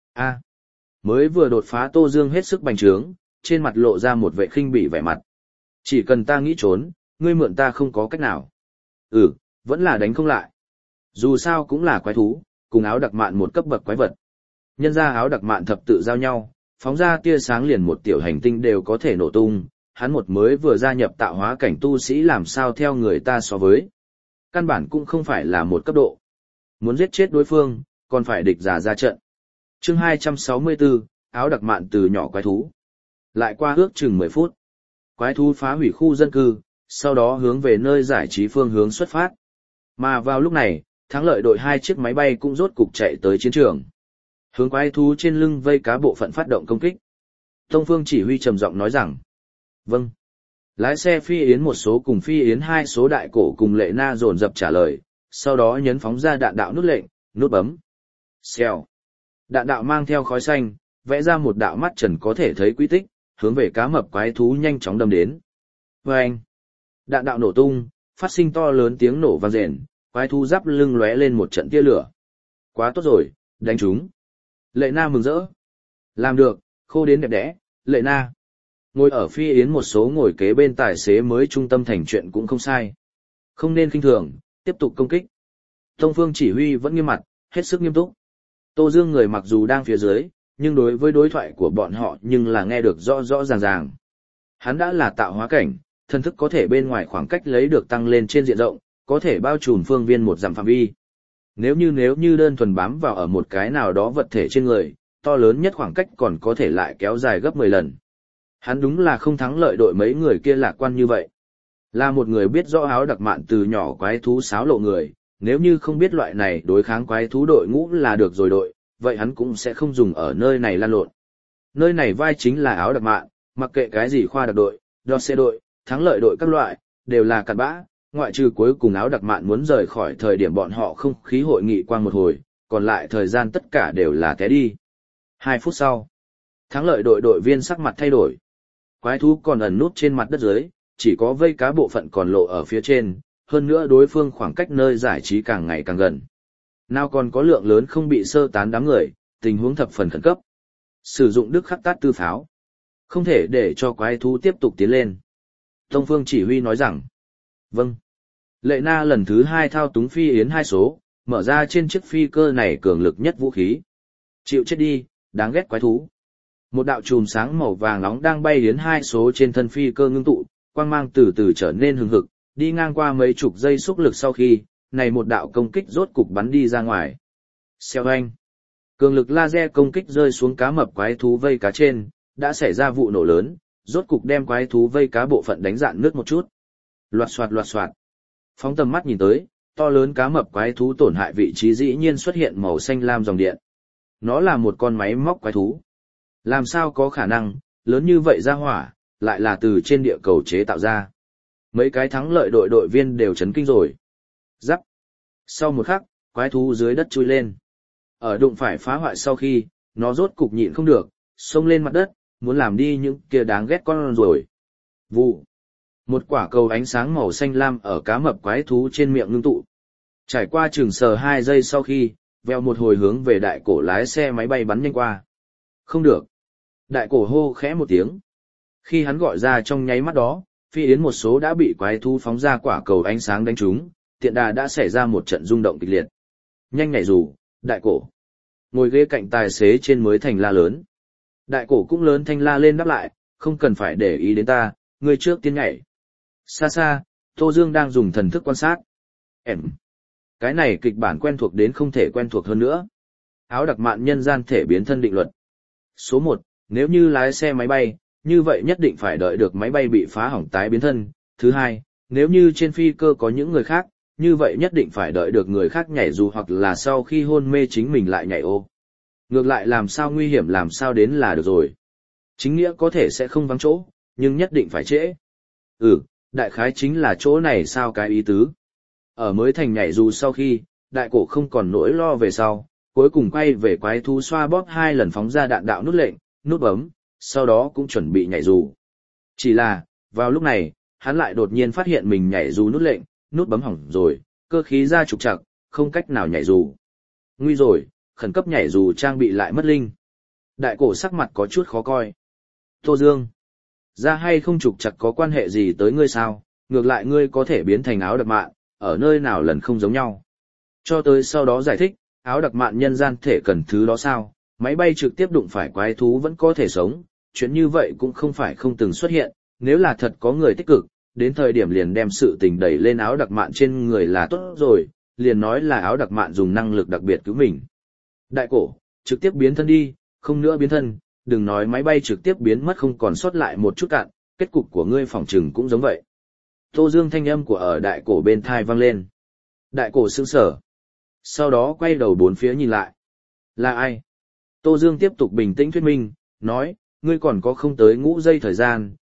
A: Mới vừa đột phá Tô Dương hết sức bành trướng, trên mặt lộ ra một vẻ khinh bỉ vẻ mặt. Chỉ cần ta nghĩ trốn, ngươi mượn ta không có cách nào. Vẫn là đánh không lại. Dù sao cũng là quái thú, cùng áo đặc mạn một cấp bậc quái vật. Nhân ra áo đặc mạn thập tự giao nhau, phóng ra tia sáng liền một tiểu hành tinh đều có thể nổ tung, hắn một mới vừa gia nhập tạo hóa cảnh tu sĩ làm sao theo người ta so với. Căn bản cũng không phải là một cấp độ. Muốn giết chết đối phương, còn phải địch giả ra trận. Chương 264, áo đặc mạn từ nhỏ quái thú. Lại qua ước chừng 10 phút. Quái thú phá hủy khu dân cư, sau đó hướng về nơi giải trí phương hướng xuất phát. Mà vào lúc này, thắng lợi đội 2 chiếc máy bay cũng rốt cục chạy tới chiến trường. Hướng quái thú trên lưng vây cá bộ phận phát động công kích. Tông Phương chỉ huy trầm giọng nói rằng, vâng. Lái xe Phi Yến một số cùng Phi Yến hai số đại cổ cùng Lệ Na dồn dập trả lời, sau đó nhấn phóng ra đạn đạo nút lệnh, nút bấm. Xèo. Đạn đạo mang theo khói xanh, vẽ ra một đạo mắt trần có thể thấy quy tích, hướng về cá mập quái thú nhanh chóng đâm đến. Vâng! Đạn đạo nổ tung, phát sinh to lớn tiếng nổ vang rền, quái thú giáp lưng lóe lên một trận tia lửa. Quá tốt rồi, đánh chúng. Lệ Na mừng rỡ. Làm được, khô đến đẹp đẽ, Lệ Na. Ngồi ở Phi Yến một số ngồi kế bên tài xế mới trung tâm thành chuyện cũng không sai. Không nên khinh thường, tiếp tục công kích. Tông Phương chỉ huy vẫn nghiêm mặt, hết sức nghiêm túc. Tô Dương người mặc dù đang phía dưới, nhưng đối với đối thoại của bọn họ nhưng là nghe được rõ rõ ràng ràng. Hắn đã là tạo hóa cảnh, thân thức có thể bên ngoài khoảng cách lấy được tăng lên trên diện rộng, có thể bao trùm phương viên một dặm phạm vi. Nếu như đơn thuần bám vào ở một cái nào đó vật thể trên người, to lớn nhất khoảng cách còn có thể lại kéo dài gấp 10 lần. Hắn đúng là không thắng lợi đội mấy người kia lạc quan như vậy. Là một người biết rõ áo đặc mạn từ nhỏ quái thú xáo lộ người, nếu như không biết loại này đối kháng quái thú đội ngũ là được rồi đội, vậy hắn cũng sẽ không dùng ở nơi này lan lộn. Nơi này vai chính là áo đặc mạn, mặc kệ cái gì khoa đặc đội, đo xe đội, thắng lợi đội các loại, đều là cặn bã, ngoại trừ cuối cùng áo đặc mạn muốn rời khỏi thời điểm bọn họ không khí hội nghị quang một hồi, còn lại thời gian tất cả đều là té đi. 2 phút sau, thắng lợi đội đội viên sắc mặt thay đổi. Quái thú còn ẩn nút trên mặt đất dưới, chỉ có vây cá bộ phận còn lộ ở phía trên, hơn nữa đối phương khoảng cách nơi giải trí càng ngày càng gần. Nào còn có lượng lớn không bị sơ tán đám người, tình huống thập phần khẩn cấp. Sử dụng đức khắc tát tư pháo. Không thể để cho quái thú tiếp tục tiến lên. Tông Phương chỉ huy nói rằng, vâng. Lệ Na lần thứ 2 thao túng Phi Yến hai số, mở ra trên chiếc phi cơ này cường lực nhất vũ khí. Chịu chết đi, đáng ghét quái thú. Một đạo chùm sáng màu vàng nóng đang bay đến hai số trên thân phi cơ ngưng tụ, quang mang từ từ trở nên hừng hực, đi ngang qua mấy chục giây xúc lực sau khi, này một đạo công kích rốt cục bắn đi ra ngoài. Xèo anh. Cường lực laser công kích rơi xuống cá mập quái thú vây cá trên, đã xảy ra vụ nổ lớn, rốt cục đem quái thú vây cá bộ phận đánh rạn nước một chút. Loạt xoạt. Phóng tầm mắt nhìn tới, to lớn cá mập quái thú tổn hại vị trí dĩ nhiên xuất hiện màu xanh lam dòng điện. Nó là một con máy móc quái thú. Làm sao có khả năng, lớn như vậy ra hỏa, lại là từ trên địa cầu chế tạo ra. Mấy cái thắng lợi đội viên đều chấn kinh rồi. Giáp. Sau một khắc, quái thú dưới đất chui lên. Ở đụng phải phá hoại sau khi, nó rốt cục nhịn không được, xông lên mặt đất, muốn làm đi những kia đáng ghét con rồi. Vụ. Một quả cầu ánh sáng màu xanh lam ở cá mập quái thú trên miệng ngưng tụ. Trải qua chừng sờ 2 giây sau khi, veo một hồi hướng về đại cổ lái xe máy bay bắn nhanh qua. Không được. Đại cổ hô khẽ một tiếng. Khi hắn gọi ra trong nháy mắt đó, Phi Yến một số đã bị quái thú phóng ra quả cầu ánh sáng đánh trúng, tiện đà đã xảy ra một trận rung động kịch liệt. Nhanh nhảy dù, đại cổ. Ngồi ghế cạnh tài xế trên mới thành la lớn. Đại cổ cũng lớn thanh la lên đáp lại, không cần phải để ý đến ta, ngươi trước tiên nhảy. Xa xa, Tô Dương đang dùng thần thức quan sát. Cái này kịch bản quen thuộc đến không thể quen thuộc hơn nữa. Áo đặc mạn nhân gian thể biến thân định luật. Số 1, nếu như lái xe máy bay, như vậy nhất định phải đợi được máy bay bị phá hỏng tái biến thân. Thứ 2, nếu như trên phi cơ có những người khác, như vậy nhất định phải đợi được người khác nhảy dù hoặc là sau khi hôn mê chính mình lại nhảy ô. Ngược lại làm sao nguy hiểm làm sao đến là được rồi. Chính nghĩa có thể sẽ không vắng chỗ, nhưng nhất định phải trễ. Đại khái chính là chỗ này sao cái ý tứ. Ở mới thành nhảy dù sau khi, đại cổ không còn nỗi lo về sau, cuối cùng quay về quái thú xoa bóp 2 lần phóng ra đạn đạo nút lệnh, nút bấm, sau đó cũng chuẩn bị nhảy dù. Chỉ là, vào lúc này, hắn lại đột nhiên phát hiện mình nhảy dù nút lệnh, nút bấm hỏng rồi, cơ khí ra trục trặc, không cách nào nhảy dù. Nguy rồi, khẩn cấp nhảy dù trang bị lại mất linh. Đại cổ sắc mặt có chút khó coi. Tô Dương, ra hay không trục trặc có quan hệ gì tới ngươi sao, ngược lại ngươi có thể biến thành áo đặc mạn, ở nơi nào lần không giống nhau. Cho tới sau đó giải thích, áo đặc mạn nhân gian thể cần thứ đó sao, máy bay trực tiếp đụng phải quái thú vẫn có thể sống, chuyện như vậy cũng không phải không từng xuất hiện, nếu là thật có người tích cực, đến thời điểm liền đem sự tình đẩy lên áo đặc mạn trên người là tốt rồi, liền nói là áo đặc mạn dùng năng lực đặc biệt cứu mình. Đại cổ, trực tiếp biến thân đi, không nữa biến thân, đừng nói máy bay trực tiếp biến mất không còn sót lại một chút cạn, kết cục của ngươi phỏng chừng cũng giống vậy. Tô Dương thanh âm của ở đại cổ bên thai vang lên. Đại cổ sững sờ. Sau đó quay đầu bốn phía nhìn lại. Là ai? Tô Dương tiếp tục bình tĩnh thuyết minh, nói, ngươi còn có không tới ngũ giây thời gian,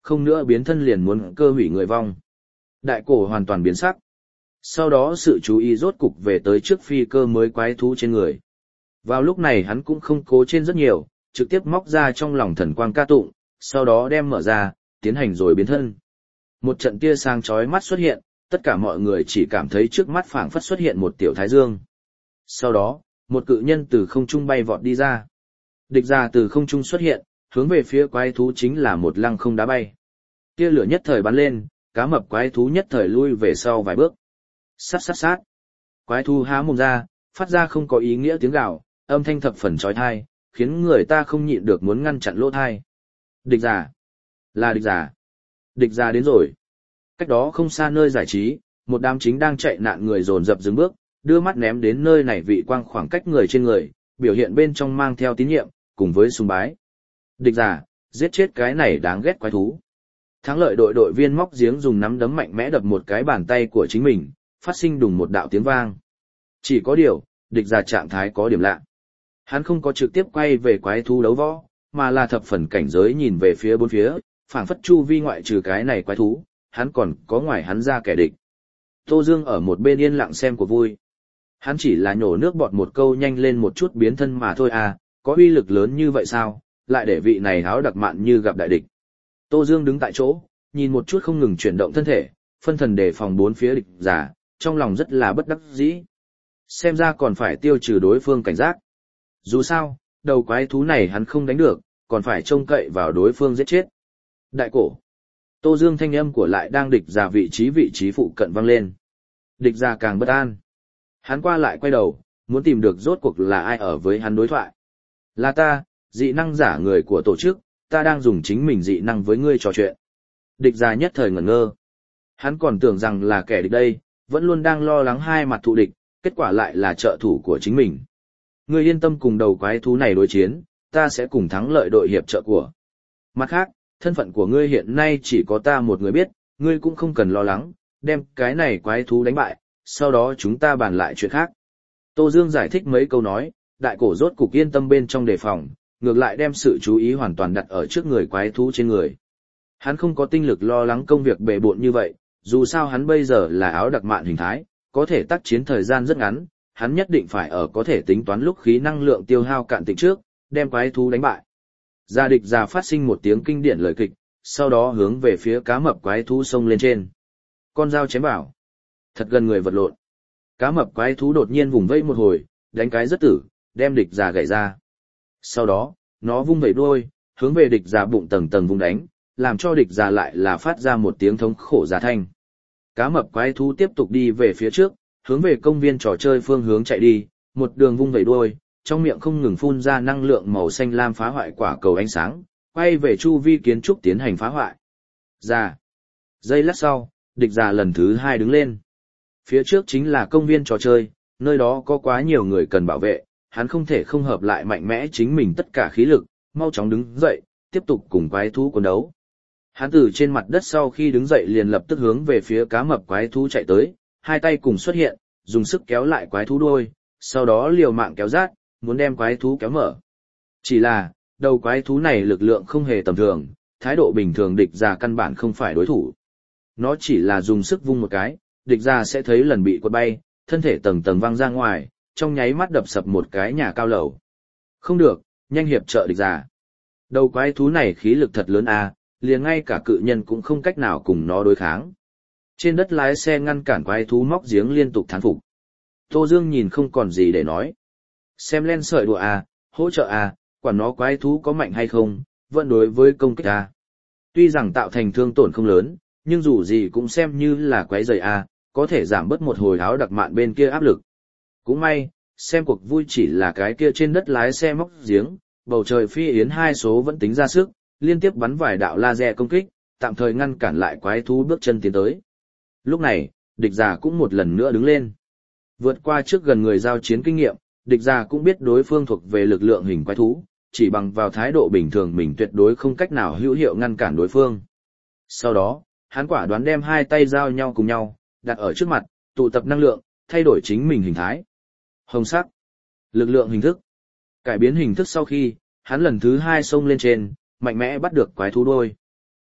A: không nữa biến thân liền muốn cơ hủy người vong. Đại cổ hoàn toàn biến sắc. Sau đó sự chú ý rốt cục về tới trước phi cơ mới quái thú trên người. Vào lúc này hắn cũng không cố trên rất nhiều, trực tiếp móc ra trong lòng thần quang ca tụng, sau đó đem mở ra, tiến hành rồi biến thân. Một trận tia sáng chói mắt xuất hiện, tất cả mọi người chỉ cảm thấy trước mắt phảng phất xuất hiện một tiểu thái dương. Sau đó, một cự nhân từ không trung bay vọt đi ra. Địch Già từ không trung xuất hiện, hướng về phía quái thú chính là một lăng không đá bay. Tia lửa nhất thời bắn lên, cá mập quái thú nhất thời lui về sau vài bước. Sát sát sát. Quái thú há mồm ra, phát ra không có ý nghĩa tiếng gào, âm thanh thập phần chói tai, khiến người ta không nhịn được muốn ngăn chặn lỗ tai. Địch Già, là Địch Già. Địch Già đến rồi. Cách đó không xa nơi giải trí, một đám chính đang chạy nạn người dồn dập dừng bước, đưa mắt ném đến nơi này vị quang khoảng cách người trên người, biểu hiện bên trong mang theo tín nhiệm, cùng với sùng bái. Địch Già, giết chết cái này đáng ghét quái thú. Thắng lợi đội đội viên móc giếng dùng nắm đấm mạnh mẽ đập một cái bàn tay của chính mình, phát sinh đùng một đạo tiếng vang. Chỉ có điều, Địch Già trạng thái có điểm lạ. Hắn không có trực tiếp quay về quái thú đấu võ, mà là thập phần cảnh giới nhìn về phía bốn phía, phảng phất chu vi ngoại trừ cái này quái thú, hắn còn có ngoài hắn ra kẻ địch. Tô Dương ở một bên yên lặng xem của vui. Hắn chỉ là nhổ nước bọt một câu nhanh lên một chút biến thân mà thôi à, có uy lực lớn như vậy sao, lại để vị này áo đặc mạn như gặp đại địch. Tô Dương đứng tại chỗ, nhìn một chút không ngừng chuyển động thân thể, phân thần đề phòng bốn phía Địch Già, trong lòng rất là bất đắc dĩ. Xem ra còn phải tiêu trừ đối phương cảnh giác. Dù sao, đầu quái thú này hắn không đánh được, còn phải trông cậy vào đối phương giết chết. Đại cổ. Tô Dương thanh âm của lại đang Địch Già vị trí phụ cận vang lên. Địch Già càng bất an. Hắn qua lại quay đầu, muốn tìm được rốt cuộc là ai ở với hắn đối thoại. Là ta, dị năng giả người của tổ chức, ta đang dùng chính mình dị năng với ngươi trò chuyện. Địch Già nhất thời ngẩn ngơ. Hắn còn tưởng rằng là kẻ địch đây, vẫn luôn đang lo lắng hai mặt thù địch, kết quả lại là trợ thủ của chính mình. Ngươi yên tâm cùng đầu quái thú này đối chiến, ta sẽ cùng thắng lợi đội hiệp trợ của. Mặt khác, thân phận của ngươi hiện nay chỉ có ta một người biết, ngươi cũng không cần lo lắng, đem cái này quái thú đánh bại, sau đó chúng ta bàn lại chuyện khác. Tô Dương giải thích mấy câu nói, đại cổ rốt cục yên tâm bên trong đề phòng, ngược lại đem sự chú ý hoàn toàn đặt ở trước người quái thú trên người. Hắn không có tinh lực lo lắng công việc bề bộn như vậy, dù sao hắn bây giờ là áo đặc mạn hình thái, có thể tác chiến thời gian rất ngắn, hắn nhất định phải ở có thể tính toán lúc khí năng lượng tiêu hao cạn tịnh trước, đem quái thú đánh bại. Gia Địch Già phát sinh một tiếng kinh điển lời kịch, sau đó hướng về phía cá mập quái thú xông lên trên. Con dao chém vào. Thật gần người vật lộn. Cá mập quái thú đột nhiên vùng vẫy một hồi, đánh cái rất tử, đem Địch Già gãy ra. Sau đó, nó vung vẩy đuôi, hướng về Địch Già bụng tầng tầng vung đánh, làm cho Địch Già lại là phát ra một tiếng thống khổ giá thanh. Cá mập quái thú tiếp tục đi về phía trước, hướng về công viên trò chơi phương hướng chạy đi, một đường vung vẩy đuôi, trong miệng không ngừng phun ra năng lượng màu xanh lam phá hoại quả cầu ánh sáng, quay về chu vi kiến trúc tiến hành phá hoại. Già. Giây lát sau, Địch Già lần thứ 2 đứng lên. Phía trước chính là công viên trò chơi, nơi đó có quá nhiều người cần bảo vệ, hắn không thể không hợp lại mạnh mẽ chính mình tất cả khí lực, mau chóng đứng dậy, tiếp tục cùng quái thú quân đấu. Hắn từ trên mặt đất sau khi đứng dậy liền lập tức hướng về phía cá mập quái thú chạy tới, hai tay cùng xuất hiện, dùng sức kéo lại quái thú đuôi, sau đó liều mạng kéo rát, muốn đem quái thú kéo mở. Chỉ là, đầu quái thú này lực lượng không hề tầm thường, thái độ bình thường Địch Già căn bản không phải đối thủ. Nó chỉ là dùng sức vung một cái, Địch Già sẽ thấy lần bị quật bay, thân thể tầng tầng văng ra ngoài, trong nháy mắt đập sập một cái nhà cao lầu. Không được, nhanh hiệp trợ Địch Già. Đầu quái thú này khí lực thật lớn à, liền ngay cả cự nhân cũng không cách nào cùng nó đối kháng. Trên đất lái xe ngăn cản quái thú móc giếng liên tục thán phục. Tô Dương nhìn không còn gì để nói. Xem len sợi đùa à, hỗ trợ à, quản nó quái thú có mạnh hay không, vẫn đối với công kích à. Tuy rằng tạo thành thương tổn không lớn, nhưng dù gì cũng xem như là quái rầy à, có thể giảm bớt một hồi áo đặc mạn bên kia áp lực. Cũng may, xem cuộc vui chỉ là cái kia trên đất lái xe móc giếng, bầu trời phi yến hai số vẫn tính ra sức, liên tiếp bắn vài đạo laser công kích, tạm thời ngăn cản lại quái thú bước chân tiến tới. Lúc này, Địch Già cũng một lần nữa đứng lên. Vượt qua trước gần người giao chiến kinh nghiệm, Địch Già cũng biết đối phương thuộc về lực lượng hình quái thú, chỉ bằng vào thái độ bình thường mình tuyệt đối không cách nào hữu hiệu ngăn cản đối phương. Sau đó, hắn quả đoán đem hai tay giao nhau cùng nhau, đặt ở trước mặt, tụ tập năng lượng, thay đổi chính mình hình thái. Hồng sắc, lực lượng hình thức. Cải biến hình thức sau khi, hắn lần thứ 2 xông lên trên, mạnh mẽ bắt được quái thú đuôi.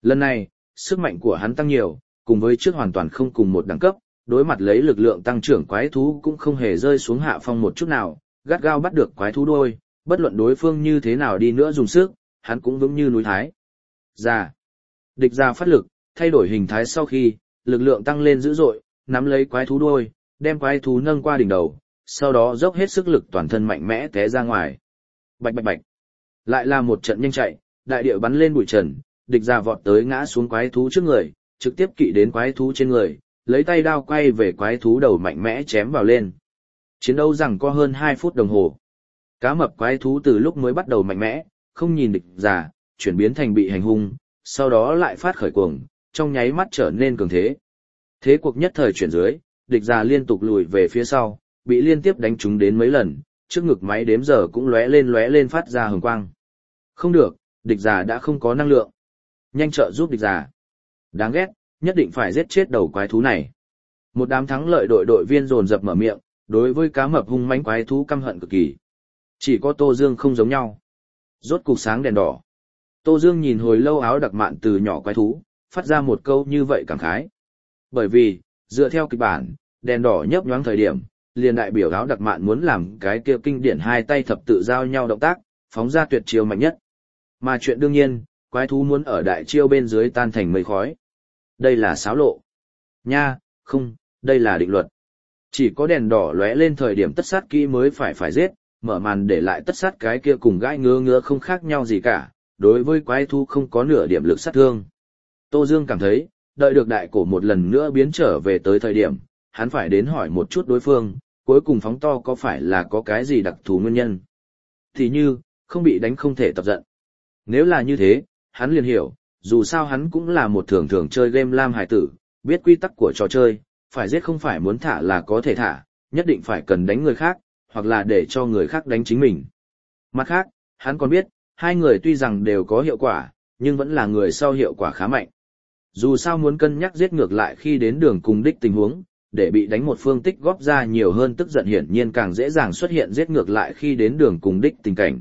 A: Lần này, sức mạnh của hắn tăng nhiều, cùng với trước hoàn toàn không cùng một đẳng cấp, đối mặt lấy lực lượng tăng trưởng quái thú cũng không hề rơi xuống hạ phong một chút nào, gắt gao bắt được quái thú đuôi, bất luận đối phương như thế nào đi nữa dùng sức, hắn cũng vững như núi thái. Ra. Địch ra phát lực, thay đổi hình thái sau khi, lực lượng tăng lên dữ dội, nắm lấy quái thú đuôi, đem quái thú nâng qua đỉnh đầu, sau đó dốc hết sức lực toàn thân mạnh mẽ té ra ngoài. Bạch bạch bạch. Lại là một trận nhanh chạy, đại địa bắn lên bụi trần, địch ra vọt tới ngã xuống quái thú trước người, trực tiếp kỵ đến quái thú trên người, lấy tay đao quay về quái thú đầu mạnh mẽ chém vào lên. Chiến đấu rằng có hơn 2 phút đồng hồ. Cá mập quái thú từ lúc mới bắt đầu mạnh mẽ, không nhìn địch ra, chuyển biến thành bị hành hung, sau đó lại phát khởi cuồng, trong nháy mắt trở nên cường thế. Thế cuộc nhất thời chuyển dưới, địch ra liên tục lùi về phía sau, bị liên tiếp đánh trúng đến mấy lần, trước ngực máy đếm giờ cũng lóe lên phát ra hồng quang. Không được, địch giả đã không có năng lượng. Nhanh trợ giúp địch giả. Đáng ghét, nhất định phải giết chết đầu quái thú này. Một đám thắng lợi đội viên dồn dập mở miệng, đối với cá mập hung mãnh quái thú căm hận cực kỳ. Chỉ có Tô Dương không giống nhau. Rốt cục sáng đèn đỏ. Tô Dương nhìn hồi lâu áo đặc mạn từ nhỏ quái thú, phát ra một câu như vậy cảm khái. Bởi vì, dựa theo kịch bản, đèn đỏ nhấp nhoáng thời điểm, liền đại biểu áo đặc mạn muốn làm cái kia kinh điển hai tay thập tự giao nhau động tác, phóng ra tuyệt chiêu mạnh nhất. Mà chuyện đương nhiên, quái thú muốn ở đại chiêu bên dưới tan thành mây khói. Đây là xáo lộ. Nha, không, đây là định luật. Chỉ có đèn đỏ lóe lên thời điểm tất sát kỹ mới phải giết, mở màn để lại tất sát cái kia cùng gãi ngứa không khác nhau gì cả, đối với quái thú không có nửa điểm lực sát thương. Tô Dương cảm thấy, đợi được đại cổ một lần nữa biến trở về tới thời điểm, hắn phải đến hỏi một chút đối phương, cuối cùng phóng to có phải là có cái gì đặc thù nguyên nhân. Thì như, không bị đánh không thể tập giận. Nếu là như thế, hắn liền hiểu, dù sao hắn cũng là một thường thường chơi game lam hải tử, biết quy tắc của trò chơi, phải giết không phải muốn thả là có thể thả, nhất định phải cần đánh người khác, hoặc là để cho người khác đánh chính mình. Mặt khác, hắn còn biết, hai người tuy rằng đều có hiệu quả, nhưng vẫn là người sau hiệu quả khá mạnh. Dù sao muốn cân nhắc giết ngược lại khi đến đường cùng đích tình huống, để bị đánh một phương tích góp ra nhiều hơn tức giận hiển nhiên càng dễ dàng xuất hiện giết ngược lại khi đến đường cùng đích tình cảnh.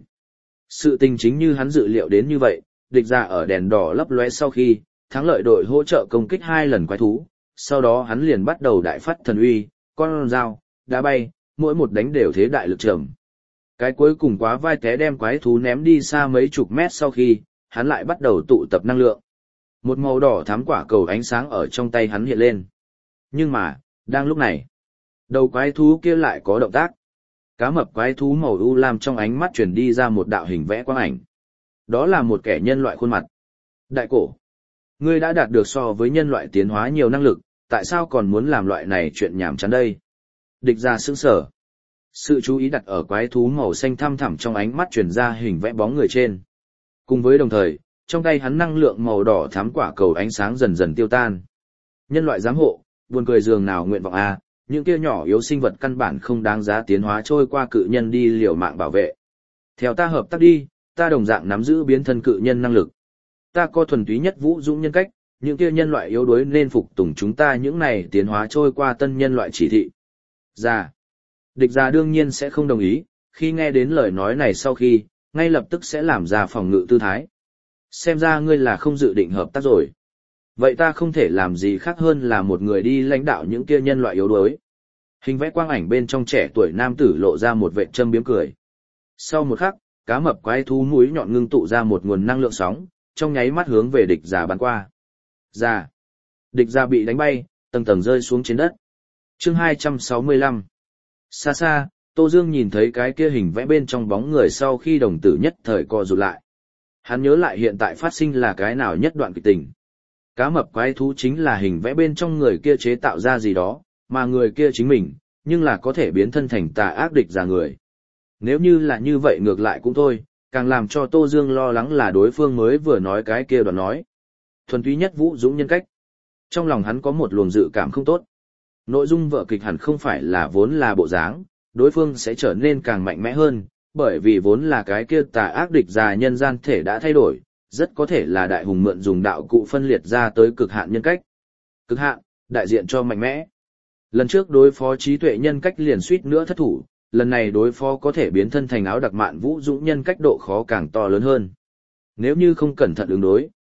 A: Sự tình chính như hắn dự liệu đến như vậy, địch ra ở đèn đỏ lấp lóe sau khi, thắng lợi đội hỗ trợ công kích 2 lần quái thú, sau đó hắn liền bắt đầu đại phát thần uy, con dao, đá bay, mỗi một đánh đều thế đại lực trầm. Cái cuối cùng quá vai té đem quái thú ném đi xa mấy chục mét sau khi, hắn lại bắt đầu tụ tập năng lượng. Một màu đỏ thắm quả cầu ánh sáng ở trong tay hắn hiện lên. Nhưng mà, đang lúc này, đầu quái thú kia lại có động tác. Cá mập quái thú màu u lam trong ánh mắt truyền đi ra một đạo hình vẽ quang ảnh. Đó là một kẻ nhân loại khuôn mặt. Đại cổ, ngươi đã đạt được so với nhân loại tiến hóa nhiều năng lực, tại sao còn muốn làm loại này chuyện nhảm chán đây? Địch ra sững sờ. Sự chú ý đặt ở quái thú màu xanh thăm thẳm trong ánh mắt truyền ra hình vẽ bóng người trên. Cùng với đồng thời, trong tay hắn năng lượng màu đỏ thắm quả cầu ánh sáng dần dần tiêu tan. Nhân loại giám hộ, buồn cười dường nào nguyện vọng a, những kia nhỏ yếu sinh vật căn bản không đáng giá tiến hóa trôi qua cự nhân đi liều mạng bảo vệ. Theo ta hợp tác đi, ta đồng dạng nắm giữ biến thân cự nhân năng lực. Ta có thuần túy nhất vũ dũng nhân cách, những kia nhân loại yếu đuối nên phục tùng chúng ta những này tiến hóa trôi qua tân nhân loại chỉ thị. Ra. Địch ra đương nhiên sẽ không đồng ý, khi nghe đến lời nói này sau khi, ngay lập tức sẽ làm ra phòng ngự tư thái. Xem ra ngươi là không dự định hợp tác rồi. Vậy ta không thể làm gì khác hơn là một người đi lãnh đạo những kia nhân loại yếu đuối. Hình vẽ quang ảnh bên trong trẻ tuổi nam tử lộ ra một vệt châm biếm cười. Sau một khắc, cá mập quái thú mũi nhọn ngưng tụ ra một nguồn năng lượng sóng, trong nháy mắt hướng về địch giả bắn qua. Ra. Địch giả bị đánh bay, tầng tầng rơi xuống trên đất. Chương 265. Xa xa, Tô Dương nhìn thấy cái kia hình vẽ bên trong bóng người sau khi đồng tử nhất thời co rụt lại. Hắn nhớ lại hiện tại phát sinh là cái nào nhất đoạn kịch tình. Cá mập quái thú chính là hình vẽ bên trong người kia chế tạo ra gì đó, mà người kia chính mình, nhưng là có thể biến thân thành tà ác địch giả người. Nếu như là như vậy ngược lại cũng thôi, càng làm cho Tô Dương lo lắng là đối phương mới vừa nói cái kia đoạn nói. Thuần túy nhất vũ dũng nhân cách. Trong lòng hắn có một luồng dự cảm không tốt. Nội dung vở kịch hẳn không phải là vốn là bộ dáng, đối phương sẽ trở nên càng mạnh mẽ hơn, bởi vì vốn là cái kia tà ác địch già nhân gian thể đã thay đổi, rất có thể là đại hùng mượn dùng đạo cụ phân liệt ra tới cực hạn nhân cách. Cực hạn, đại diện cho mạnh mẽ. Lần trước đối phó trí tuệ nhân cách liền suýt nữa thất thủ, lần này đối phó có thể biến thân thành áo đặc mạn vũ dũng nhân cách độ khó càng to lớn hơn. Nếu như không cẩn thận ứng đối,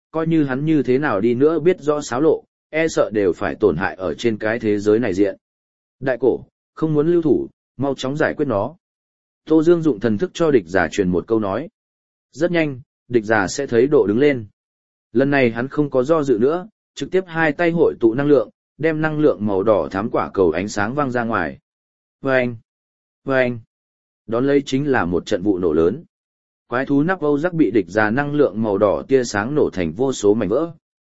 A: coi như hắn như thế nào đi nữa biết rõ xáo lộ, e sợ đều phải tổn hại ở trên cái thế giới này diện. Đại cổ, không muốn lưu thủ, mau chóng giải quyết nó. Tô Dương dụng thần thức cho địch giả truyền một câu nói. Rất nhanh, địch giả sẽ thấy độ đứng lên. Lần này hắn không có do dự nữa, trực tiếp hai tay hội tụ năng lượng, đem năng lượng màu đỏ thắm quả cầu ánh sáng văng ra ngoài. Vâng! Vâng! Đón lấy chính là một trận vụ nổ lớn. Quái thú nắp âu rắc bị địch giả năng lượng màu đỏ tia sáng nổ thành vô số mảnh vỡ.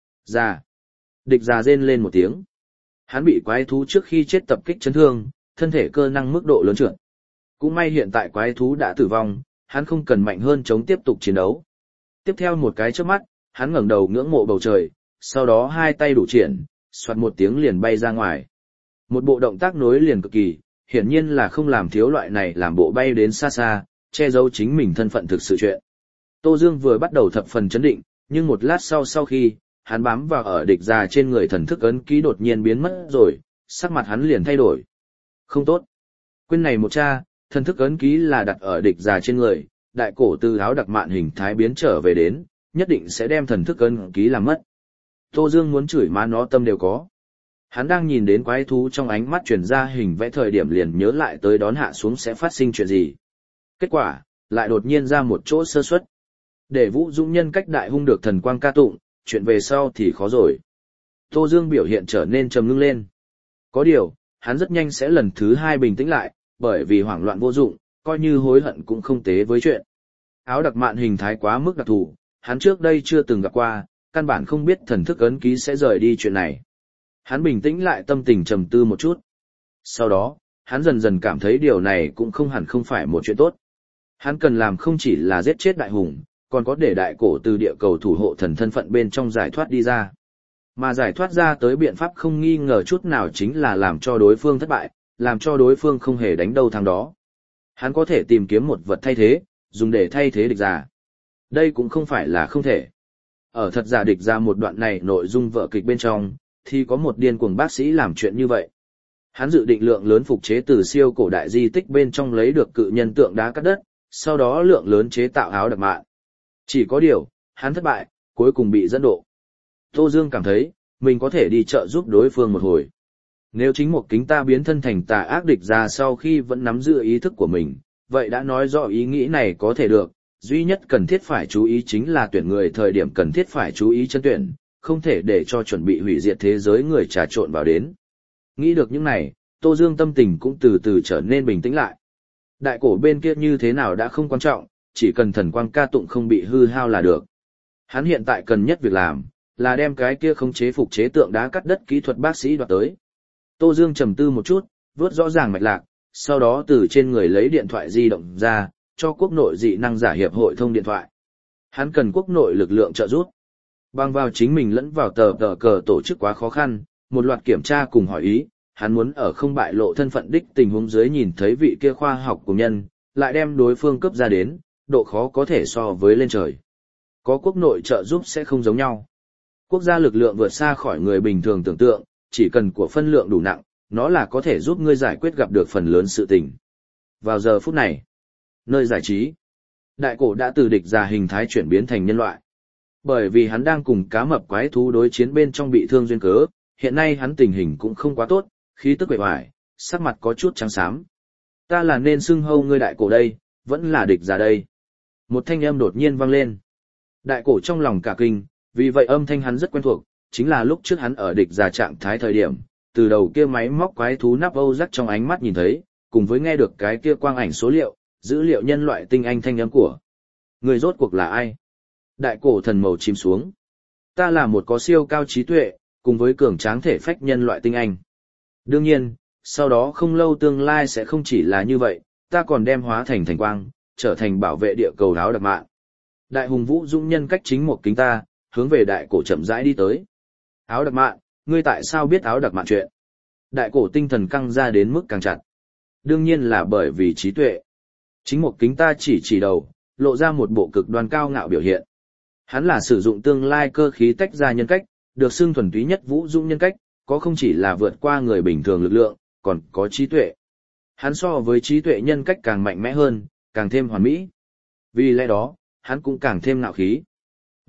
A: Ra! Địch giả rên lên một tiếng. Hắn bị quái thú trước khi chết tập kích chấn thương, thân thể cơ năng mức độ lớn trượt. Cũng may hiện tại quái thú đã tử vong, hắn không cần mạnh hơn chống tiếp tục chiến đấu. Tiếp theo một cái chớp mắt, hắn ngẩng đầu ngưỡng mộ bầu trời, sau đó hai tay đủ triển, xoạt một tiếng liền bay ra ngoài. Một bộ động tác nối liền cực kỳ, hiển nhiên là không làm thiếu loại này làm bộ bay đến xa xa, che giấu chính mình thân phận thực sự chuyện. Tô Dương vừa bắt đầu thập phần chấn định, nhưng một lát sau khi, hắn bám vào ở địch già trên người thần thức ấn ký đột nhiên biến mất rồi, sắc mặt hắn liền thay đổi. Không tốt. Quên này một cha, thần thức ấn ký là đặt ở địch già trên người, đại cổ từ áo đặc mạn hình thái biến trở về đến, nhất định sẽ đem thần thức ấn ký làm mất. Tô Dương muốn chửi má nó tâm đều có. Hắn đang nhìn đến quái thú trong ánh mắt truyền ra hình vẽ thời điểm liền nhớ lại tới đón hạ xuống sẽ phát sinh chuyện gì. Kết quả, lại đột nhiên ra một chỗ sơ suất. Để Vũ Dũng nhân cách đại hung được thần quang ca tụng, chuyện về sau thì khó rồi. Tô Dương biểu hiện trở nên trầm ngưng lên. Có điều, hắn rất nhanh sẽ lần thứ hai bình tĩnh lại, bởi vì hoảng loạn vô dụng, coi như hối hận cũng không tế với chuyện. Áo đặc mạn hình thái quá mức đặc thù, hắn trước đây chưa từng gặp qua, căn bản không biết thần thức ấn ký sẽ rời đi chuyện này. Hắn bình tĩnh lại tâm tình trầm tư một chút. Sau đó, hắn dần dần cảm thấy điều này cũng không hẳn không phải một chuyện tốt. Hắn cần làm không chỉ là giết chết đại hùng, còn có để đại cổ từ địa cầu thủ hộ thần thân phận bên trong giải thoát đi ra. Mà giải thoát ra tới biện pháp không nghi ngờ chút nào chính là làm cho đối phương thất bại, làm cho đối phương không hề đánh đâu thằng đó. Hắn có thể tìm kiếm một vật thay thế, dùng để thay thế địch giả. Đây cũng không phải là không thể. Ở thật giả địch ra một đoạn này nội dung vở kịch bên trong, thì có một điên cuồng bác sĩ làm chuyện như vậy. Hắn dự định lượng lớn phục chế từ siêu cổ đại di tích bên trong lấy được cự nhân tượng đá cắt đất, sau đó lượng lớn chế tạo áo đặc mạn. Chỉ có điều, hắn thất bại, cuối cùng bị dẫn độ. Tô Dương cảm thấy, mình có thể đi trợ giúp đối phương một hồi. Nếu chính một kính ta biến thân thành tà ác địch ra sau khi vẫn nắm giữ ý thức của mình, vậy đã nói rõ ý nghĩ này có thể được, duy nhất cần thiết phải chú ý chính là tuyển người thời điểm cần thiết phải chú ý chân tuyển, không thể để cho chuẩn bị hủy diệt thế giới người trà trộn vào đến. Nghĩ được những này, Tô Dương tâm tình cũng từ từ trở nên bình tĩnh lại. Đại cổ bên kia như thế nào đã không quan trọng, chỉ cần thần quang ca tụng không bị hư hao là được. Hắn hiện tại cần nhất việc làm, là đem cái kia khống chế phục chế tượng đá cắt đất kỹ thuật bác sĩ đoạt tới. Tô Dương trầm tư một chút, vớt rõ ràng mạch lạc, sau đó từ trên người lấy điện thoại di động ra, cho quốc nội dị năng giả hiệp hội thông điện thoại. Hắn cần quốc nội lực lượng trợ giúp. Bằng vào chính mình lẫn vào tờ cờ tổ chức quá khó khăn, một loạt kiểm tra cùng hỏi ý, hắn muốn ở không bại lộ thân phận đích tình huống dưới nhìn thấy vị kia khoa học của nhân, lại đem đối phương cấp ra đến, độ khó có thể so với lên trời. Có quốc nội trợ giúp sẽ không giống nhau. Quốc gia lực lượng vượt xa khỏi người bình thường tưởng tượng, chỉ cần của phân lượng đủ nặng, nó là có thể giúp ngươi giải quyết gặp được phần lớn sự tình. Vào giờ phút này, nơi giải trí, đại cổ đã từ địch già hình thái chuyển biến thành nhân loại. Bởi vì hắn đang cùng cá mập quái thú đối chiến bên trong bị thương duyên cớ, hiện nay hắn tình hình cũng không quá tốt, khí tức bề ngoài, sắc mặt có chút trắng xám. Ta là nên xưng hâu ngươi đại cổ đây, vẫn là địch già đây. Một thanh âm đột nhiên vang lên. Đại cổ trong lòng cả kinh, vì vậy âm thanh hắn rất quen thuộc, chính là lúc trước hắn ở địch già trạng thái thời điểm, từ đầu kia máy móc quái thú nắp âu rắc trong ánh mắt nhìn thấy, cùng với nghe được cái kia quang ảnh số liệu, dữ liệu nhân loại tinh anh thanh âm của. Người rốt cuộc là ai? Đại cổ thần màu chìm xuống. Ta là một có siêu cao trí tuệ, cùng với cường tráng thể phách nhân loại tinh anh. Đương nhiên, sau đó không lâu tương lai sẽ không chỉ là như vậy, ta còn đem hóa thành thành quang, trở thành bảo vệ địa cầu áo đặc mạn. Đại hùng Vũ Dũng nhân cách chính một kính ta, hướng về đại cổ chậm rãi đi tới. Áo đặc mạn, ngươi tại sao biết áo đặc mạn chuyện? Đại cổ tinh thần căng ra đến mức càng chặt. Đương nhiên là bởi vì trí tuệ. Chính một kính ta chỉ đầu, lộ ra một bộ cực đoan cao ngạo biểu hiện. Hắn là sử dụng tương lai cơ khí tách ra nhân cách, được xưng thuần túy nhất Vũ Dũng nhân cách, có không chỉ là vượt qua người bình thường lực lượng, còn có trí tuệ. Hắn so với trí tuệ nhân cách càng mạnh mẽ hơn, càng thêm hoàn mỹ. Vì lẽ đó, hắn cũng càng thêm ngạo khí.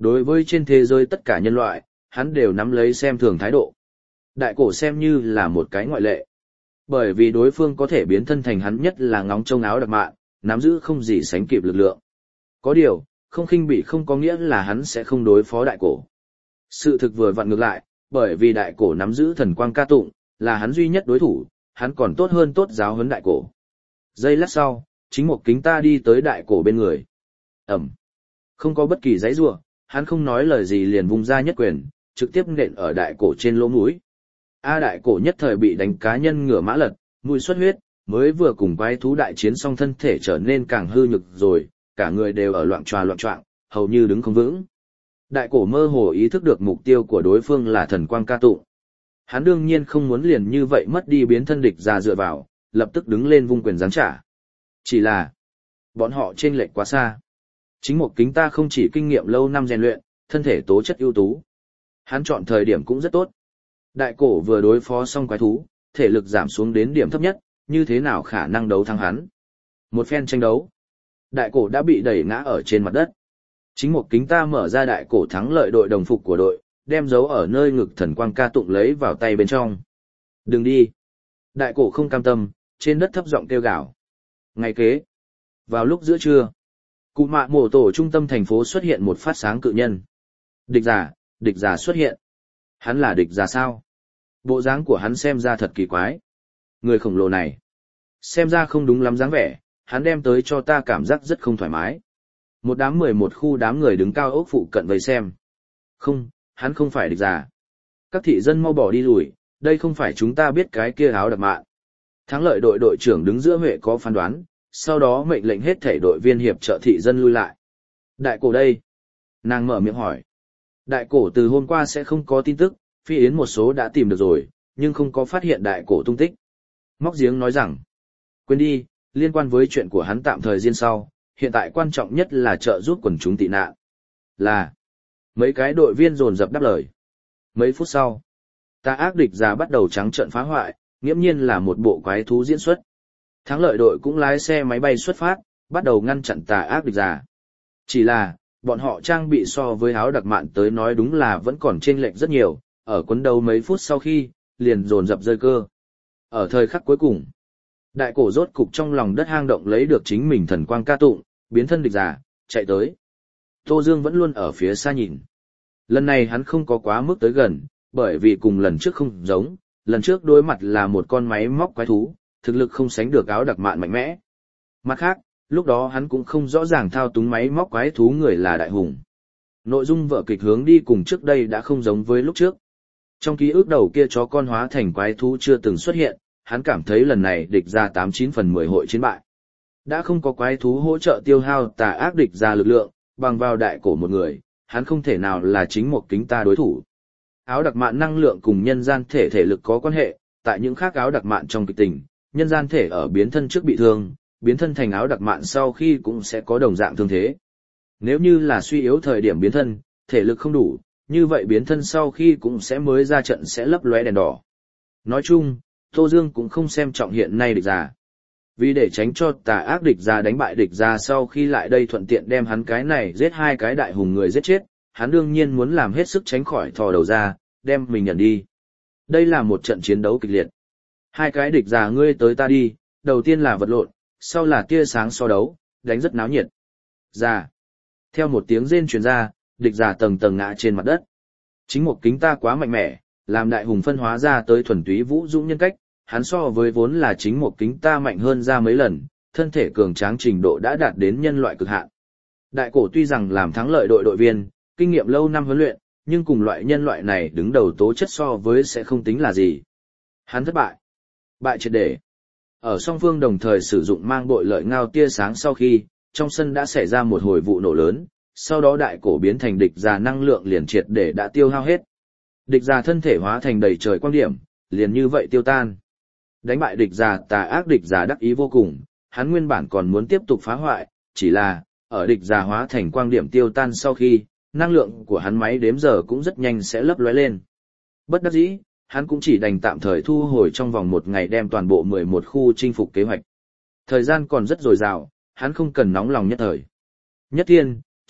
A: Đối với trên thế giới tất cả nhân loại, hắn đều nắm lấy xem thường thái độ. Đại cổ xem như là một cái ngoại lệ. Bởi vì đối phương có thể biến thân thành hắn nhất là ngóng trông áo đặc mạn, nắm giữ không gì sánh kịp lực lượng. Có điều, không khinh bị không có nghĩa là hắn sẽ không đối phó đại cổ. Sự thực vừa vặn ngược lại, bởi vì đại cổ nắm giữ thần quang ca tụng, là hắn duy nhất đối thủ, hắn còn tốt hơn tốt giáo huấn đại cổ. Giây lát sau, chính một kính ta đi tới đại cổ bên người. Ẩm. Không có bất kỳ giấy rủa, hắn không nói lời gì liền vung ra nhất quyền, trực tiếp nện ở đại cổ trên lỗ mũi. Đại cổ nhất thời bị đánh cá nhân ngửa mã lật, mũi xuất huyết, mới vừa cùng quái thú đại chiến xong thân thể trở nên càng hư nhược rồi, cả người đều ở loạng choạng, hầu như đứng không vững. Đại cổ mơ hồ ý thức được mục tiêu của đối phương là thần quang ca tụng. Hắn đương nhiên không muốn liền như vậy mất đi biến thân địch ra dựa vào, lập tức đứng lên vung quyền giáng trả. Chỉ là, bọn họ chênh lệch quá xa. Chính một kính ta không chỉ kinh nghiệm lâu năm rèn luyện, thân thể tố chất ưu tú. Hắn chọn thời điểm cũng rất tốt. Đại cổ vừa đối phó xong quái thú, thể lực giảm xuống đến điểm thấp nhất, như thế nào khả năng đấu thắng hắn. Một phen tranh đấu. Đại cổ đã bị đẩy ngã ở trên mặt đất. Chính một kính ta mở ra đại cổ thắng lợi đội đồng phục của đội, đem dấu ở nơi ngực thần quang ca tụng lấy vào tay bên trong. Đừng đi. Đại cổ không cam tâm, trên đất thấp giọng kêu gào. Ngày kế. Vào lúc giữa trưa, cụ mạ mổ tổ trung tâm thành phố xuất hiện một phát sáng cự nhân. Địch giả xuất hiện. Hắn là địch giả sao? Bộ dáng của hắn xem ra thật kỳ quái. Người khổng lồ này, xem ra không đúng lắm dáng vẻ, hắn đem tới cho ta cảm giác rất không thoải mái. Một đám 11 khu đám người đứng cao ốc phụ cận vây xem. Không, hắn không phải địch giả. Các thị dân mau bỏ đi lùi, đây không phải chúng ta biết cái kia áo đặc mạn. Thắng lợi đội đội trưởng đứng giữa huệ có phán đoán, sau đó mệnh lệnh hết thể đội viên hiệp trợ thị dân lui lại. Đại cổ đây. Nàng mở miệng hỏi. Đại cổ từ hôm qua sẽ không có tin tức, Phi Yến một số đã tìm được rồi, nhưng không có phát hiện đại cổ tung tích. Móc giếng nói rằng, quên đi, liên quan với chuyện của hắn tạm thời riêng sau, hiện tại quan trọng nhất là trợ giúp quần chúng tị nạn. Là, mấy cái đội viên dồn dập đáp lời. Mấy phút sau, tà ác địch giả bắt đầu trắng trợn phá hoại, nghiễm nhiên là một bộ quái thú diễn xuất. Thắng lợi đội cũng lái xe máy bay xuất phát, bắt đầu ngăn chặn tà ác địch giả. Chỉ là, bọn họ trang bị so với áo đặc mạn tới nói đúng là vẫn còn chênh lệch rất nhiều, ở quấn đầu mấy phút sau khi, liền dồn dập rơi cơ. Ở thời khắc cuối cùng, đại cổ rốt cục trong lòng đất hang động lấy được chính mình thần quang ca tụng, biến thân địch giả, chạy tới. Tô Dương vẫn luôn ở phía xa nhìn. Lần này hắn không có quá mức tới gần, bởi vì cùng lần trước không giống, lần trước đối mặt là một con máy móc quái thú, thực lực không sánh được áo đặc mạn mạnh mẽ. Mặt khác, lúc đó hắn cũng không rõ ràng thao túng máy móc quái thú người là đại hùng. Nội dung vở kịch hướng đi cùng trước đây đã không giống với lúc trước. Trong ký ức đầu kia chó con hóa thành quái thú chưa từng xuất hiện, hắn cảm thấy lần này địch ra 89/10 hội chiến bại. Đã không có quái thú hỗ trợ tiêu hao tà ác địch ra lực lượng, bằng vào đại cổ một người, hắn không thể nào là chính một kính ta đối thủ. Áo đặc mạn năng lượng cùng nhân gian thể thể lực có quan hệ, tại những khác áo đặc mạn trong kịch tình, nhân gian thể ở biến thân trước bị thương, biến thân thành áo đặc mạn sau khi cũng sẽ có đồng dạng thương thế. Nếu như là suy yếu thời điểm biến thân, thể lực không đủ, như vậy biến thân sau khi cũng sẽ mới ra trận sẽ lấp lóe đèn đỏ. Nói chung, Tô Dương cũng không xem trọng hiện nay địch giả. Vì để tránh cho tà ác địch giả đánh bại địch giả sau khi lại đây thuận tiện đem hắn cái này giết hai cái đại hùng người giết chết, hắn đương nhiên muốn làm hết sức tránh khỏi thò đầu ra, đem mình nhận đi. Đây là một trận chiến đấu kịch liệt. Hai cái địch giả ngươi tới ta đi, đầu tiên là vật lộn, sau là tia sáng so đấu, đánh rất náo nhiệt. Giả. Theo một tiếng rên truyền ra, địch giả tầng tầng ngã trên mặt đất. Chính một kính ta quá mạnh mẽ, làm đại hùng phân hóa ra tới thuần túy vũ dũng nhân cách, hắn so với vốn là chính một kính ta mạnh hơn ra mấy lần, thân thể cường tráng trình độ đã đạt đến nhân loại cực hạn. Đại cổ tuy rằng làm thắng lợi đội viên, kinh nghiệm lâu năm huấn luyện, nhưng cùng loại nhân loại này đứng đầu tố chất so với sẽ không tính là gì. Hắn thất bại. Bại triệt để. Ở song phương đồng thời sử dụng mang bội lợi ngao tia sáng sau khi, trong sân đã xảy ra một hồi vụ nổ lớn, sau đó đại cổ biến thành địch già năng lượng liền triệt để đã tiêu hao hết. Địch già thân thể hóa thành đầy trời quang điểm, liền như vậy tiêu tan. Đánh bại địch già tà ác địch già đắc ý vô cùng, hắn nguyên bản còn muốn tiếp tục phá hoại, chỉ là, ở địch già hóa thành quang điểm tiêu tan sau khi, năng lượng của hắn máy đếm giờ cũng rất nhanh sẽ lấp lóe lên. Bất đắc dĩ, hắn cũng chỉ đành tạm thời thu hồi trong vòng một ngày đem toàn bộ 11 khu chinh phục kế hoạch. Thời gian còn rất dồi dào, hắn không cần nóng lòng nhất thời. Nhất thiên,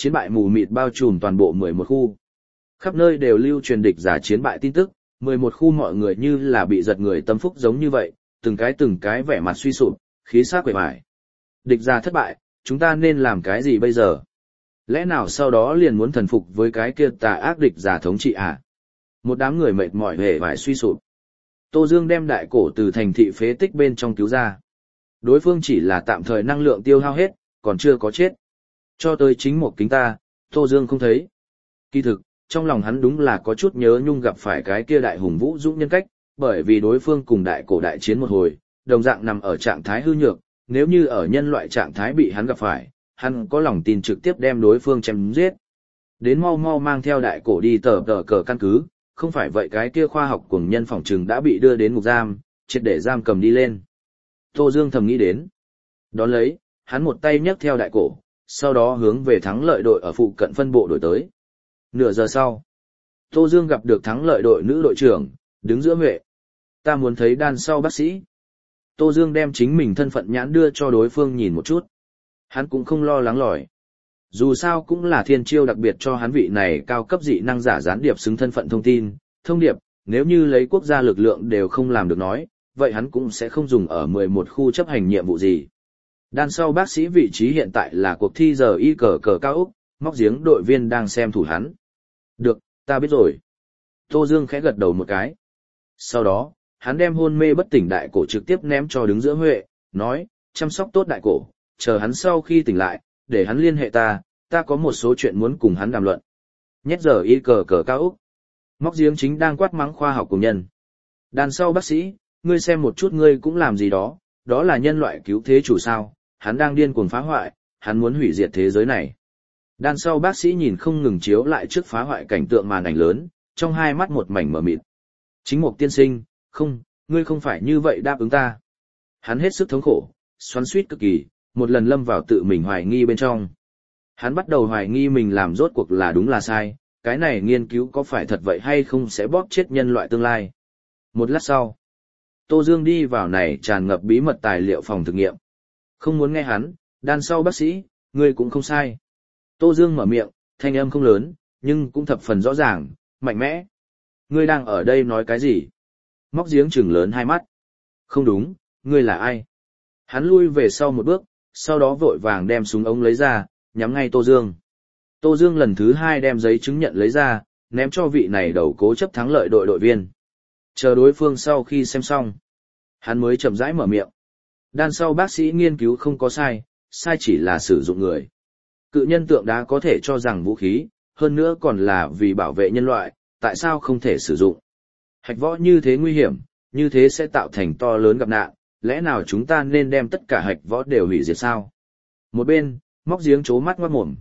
A: chiến bại mù mịt bao trùm toàn bộ 11 khu. Khắp nơi đều lưu truyền địch giả chiến bại tin tức, 11 khu mọi người như là bị giật người tâm phúc giống như vậy, từng cái vẻ mặt suy sụp, khí sắc quệ bại. Địch giả thất bại, chúng ta nên làm cái gì bây giờ? Lẽ nào sau đó liền muốn thần phục với cái kia tà ác địch giả thống trị à? Một đám người mệt mỏi hề vải suy sụp. Tô Dương đem đại cổ từ thành thị phế tích bên trong cứu ra. Đối phương chỉ là tạm thời năng lượng tiêu hao hết, còn chưa có chết. Cho tới chính một kính ta, Tô Dương không thấy. Kỳ thực, trong lòng hắn đúng là có chút nhớ nhung gặp phải cái kia đại hùng vũ dũng nhân cách, bởi vì đối phương cùng đại cổ đại chiến một hồi, đồng dạng nằm ở trạng thái hư nhược, nếu như ở nhân loại trạng thái bị hắn gặp phải, hắn có lòng tin trực tiếp đem đối phương chém giết. Đến mau mau mang theo đại cổ đi tờ cờ căn cứ, không phải vậy cái kia khoa học cuồng nhân phỏng trừng đã bị đưa đến ngục giam, triệt để giam cầm đi lên. Tô Dương thầm nghĩ đến. Đón lấy, hắn một tay nhấc theo đại cổ, sau đó hướng về thắng lợi đội ở phụ cận phân bộ đổi tới. Nửa giờ sau, Tô Dương gặp được thắng lợi đội nữ đội trưởng, đứng giữa Huệ. Ta muốn thấy đan sau bác sĩ. Tô Dương đem chính mình thân phận nhãn đưa cho đối phương nhìn một chút. Hắn cũng không lo lắng lỏi. Dù sao cũng là thiên chiêu đặc biệt cho hắn vị này cao cấp dị năng giả gián điệp xứng thân phận thông điệp, nếu như lấy quốc gia lực lượng đều không làm được nói, vậy hắn cũng sẽ không dùng ở 11 khu chấp hành nhiệm vụ gì. Đan sau bác sĩ vị trí hiện tại là cuộc thi giờ y cờ cao Úc, móc giếng đội viên đang xem thủ hắn. Được, ta biết rồi. Tô Dương khẽ gật đầu một cái. Sau đó, hắn đem hôn mê bất tỉnh đại cổ trực tiếp ném cho đứng giữa Huệ, nói, chăm sóc tốt đại cổ, chờ hắn sau khi tỉnh lại, để hắn liên hệ ta có một số chuyện muốn cùng hắn đàm luận. Nhét giờ y cờ cao Úc. Móc giếng chính đang quát mắng khoa học cùng nhân. Đàn sau bác sĩ, ngươi xem một chút ngươi cũng làm gì đó, đó là nhân loại cứu thế chủ sao, hắn đang điên cuồng phá hoại, hắn muốn hủy diệt thế giới này. Đàn sau bác sĩ nhìn không ngừng chiếu lại trước phá hoại cảnh tượng màn ảnh lớn, trong hai mắt một mảnh mờ mịt. Chính một tiên sinh, không, ngươi không phải như vậy đáp ứng ta. Hắn hết sức thống khổ, xoắn xuýt cực kỳ, một lần lâm vào tự mình hoài nghi bên trong. Hắn bắt đầu hoài nghi mình làm rốt cuộc là đúng là sai, cái này nghiên cứu có phải thật vậy hay không sẽ bóp chết nhân loại tương lai. Một lát sau, Tô Dương đi vào này tràn ngập bí mật tài liệu phòng thực nghiệm. Không muốn nghe hắn, đan sau bác sĩ, ngươi cũng không sai. Tô Dương mở miệng, thanh âm không lớn, nhưng cũng thập phần rõ ràng, mạnh mẽ. Ngươi đang ở đây nói cái gì? Móc giếng trừng lớn hai mắt. Không đúng, ngươi là ai? Hắn lui về sau một bước, sau đó vội vàng đem súng ống lấy ra, nhắm ngay Tô Dương. Tô Dương lần thứ hai đem giấy chứng nhận lấy ra, ném cho vị này đầu cố chấp thắng lợi đội viên. Chờ đối phương sau khi xem xong, hắn mới chậm rãi mở miệng. Đan sau bác sĩ nghiên cứu không có sai, sai chỉ là sử dụng người. Cự nhân tượng đá có thể cho rằng vũ khí, hơn nữa còn là vì bảo vệ nhân loại, tại sao không thể sử dụng? Hạch võ như thế nguy hiểm, như thế sẽ tạo thành to lớn gặp nạn, lẽ nào chúng ta nên đem tất cả hạch võ đều hủy diệt sao? Một bên, móc giếng trố mắt ngoát mồm.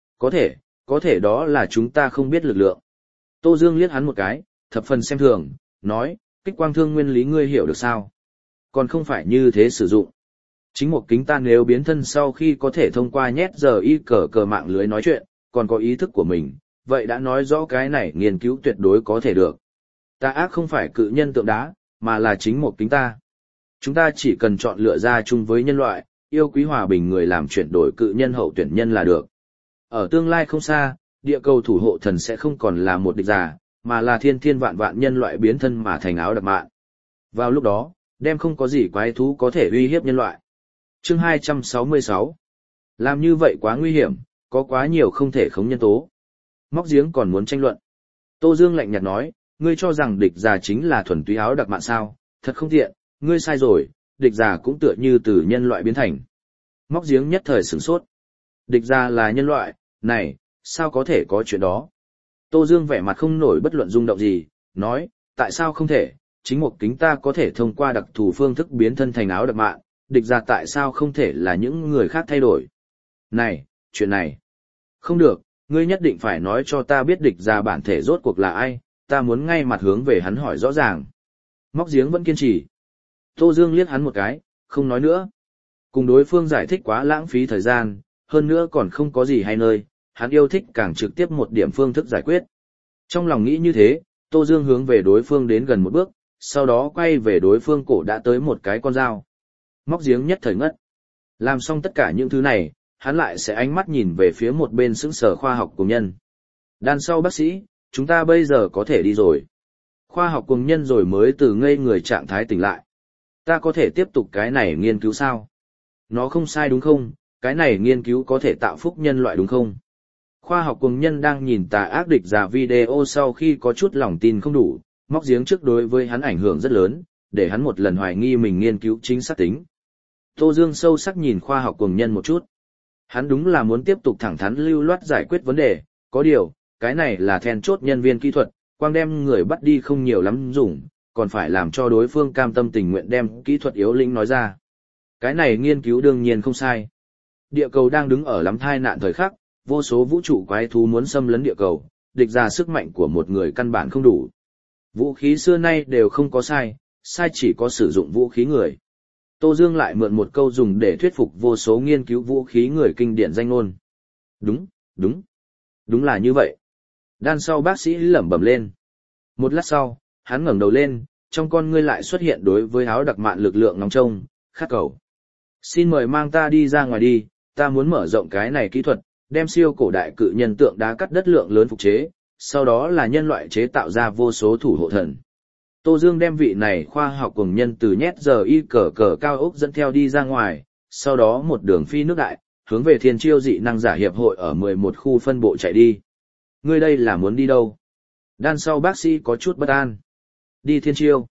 A: Có thể đó là chúng ta không biết lực lượng. Tô Dương liếc hắn một cái, thập phần xem thường, nói, kích quang thương nguyên lý ngươi hiểu được sao? Còn không phải như thế sử dụng. Chính một kính ta nếu biến thân sau khi có thể thông qua nhét giờ y cờ mạng lưới nói chuyện, còn có ý thức của mình, vậy đã nói rõ cái này nghiên cứu tuyệt đối có thể được. Ta ác không phải cự nhân tượng đá, mà là chính một kính ta. Chúng ta chỉ cần chọn lựa ra chung với nhân loại, yêu quý hòa bình người làm chuyển đổi cự nhân hậu tuyển nhân là được. Ở tương lai không xa, địa cầu thủ hộ thần sẽ không còn là một địch giả, mà là thiên thiên vạn vạn nhân loại biến thân mà thành áo đặc mạn. Vào lúc đó, đem không có gì quái thú có thể uy hiếp nhân loại. Chương 266. Làm như vậy quá nguy hiểm, có quá nhiều không thể khống nhân tố. Móc giếng còn muốn tranh luận. Tô Dương lạnh nhạt nói, ngươi cho rằng địch giả chính là thuần túy áo đặc mạn sao, thật không tiện, ngươi sai rồi, địch giả cũng tựa như từ nhân loại biến thành. Móc giếng nhất thời sửng sốt. Địch giả là nhân loại, này, sao có thể có chuyện đó? Tô Dương vẻ mặt không nổi bất luận rung động gì, nói, tại sao không thể, chính một kính ta có thể thông qua đặc thù phương thức biến thân thành áo đặc mạn, địch giả tại sao không thể là những người khác thay đổi? Này, chuyện này, không được, ngươi nhất định phải nói cho ta biết địch giả bản thể rốt cuộc là ai, ta muốn ngay mặt hướng về hắn hỏi rõ ràng. Móc giếng vẫn kiên trì. Tô Dương liếc hắn một cái, không nói nữa. Cùng đối phương giải thích quá lãng phí thời gian, hơn nữa còn không có gì hay nơi, hắn yêu thích càng trực tiếp một điểm phương thức giải quyết. Trong lòng nghĩ như thế, Tô Dương hướng về đối phương đến gần một bước, sau đó quay về đối phương cổ đã tới một cái con dao. Móc giếng nhất thời ngất. Làm xong tất cả những thứ này, hắn lại sẽ ánh mắt nhìn về phía một bên xứng sở khoa học cùng nhân. Đằng sau bác sĩ, chúng ta bây giờ có thể đi rồi. Khoa học cùng nhân rồi mới từ ngây người trạng thái tỉnh lại. Ta có thể tiếp tục cái này nghiên cứu sao? Nó không sai đúng không? Cái này nghiên cứu có thể tạo phúc nhân loại đúng không? Khoa học cùng nhân đang nhìn tà ác địch giả video sau khi có chút lòng tin không đủ, móc giếng trước đối với hắn ảnh hưởng rất lớn, để hắn một lần hoài nghi mình nghiên cứu chính xác tính. Tô Dương sâu sắc nhìn khoa học cùng nhân một chút. Hắn đúng là muốn tiếp tục thẳng thắn lưu loát giải quyết vấn đề, có điều, cái này là then chốt nhân viên kỹ thuật, quang đem người bắt đi không nhiều lắm dùng, còn phải làm cho đối phương cam tâm tình nguyện đem kỹ thuật yếu lĩnh nói ra. Cái này nghiên cứu đương nhiên không sai. Địa cầu đang đứng ở lắm thai nạn thời khắc, vô số vũ trụ quái thú muốn xâm lấn địa cầu, địch ra sức mạnh của một người căn bản không đủ. Vũ khí xưa nay đều không có sai, sai chỉ có sử dụng vũ khí người. Tô Dương lại mượn một câu dùng để thuyết phục vô số nghiên cứu vũ khí người kinh điển danh ngôn. Đúng là như vậy. Đằng sau bác sĩ lẩm bẩm lên. Một lát sau, hắn ngẩng đầu lên, trong con ngươi lại xuất hiện đối với áo đặc mạn lực lượng nóng trông, khát cầu. Xin mời mang ta đi ra ngoài đi, ta muốn mở rộng cái này kỹ thuật, đem siêu cổ đại cự nhân tượng đá cắt đất lượng lớn phục chế, sau đó là nhân loại chế tạo ra vô số thủ hộ thần. Tô Dương đem vị này khoa học cùng nhân từ nhét giờ y cờ cao ốc dẫn theo đi ra ngoài, sau đó một đường phi nước đại, hướng về Thiên Chiêu dị năng giả hiệp hội ở 11 khu phân bộ chạy đi. Ngươi đây là muốn đi đâu? Đằng sau bác sĩ có chút bất an. Đi Thiên Chiêu.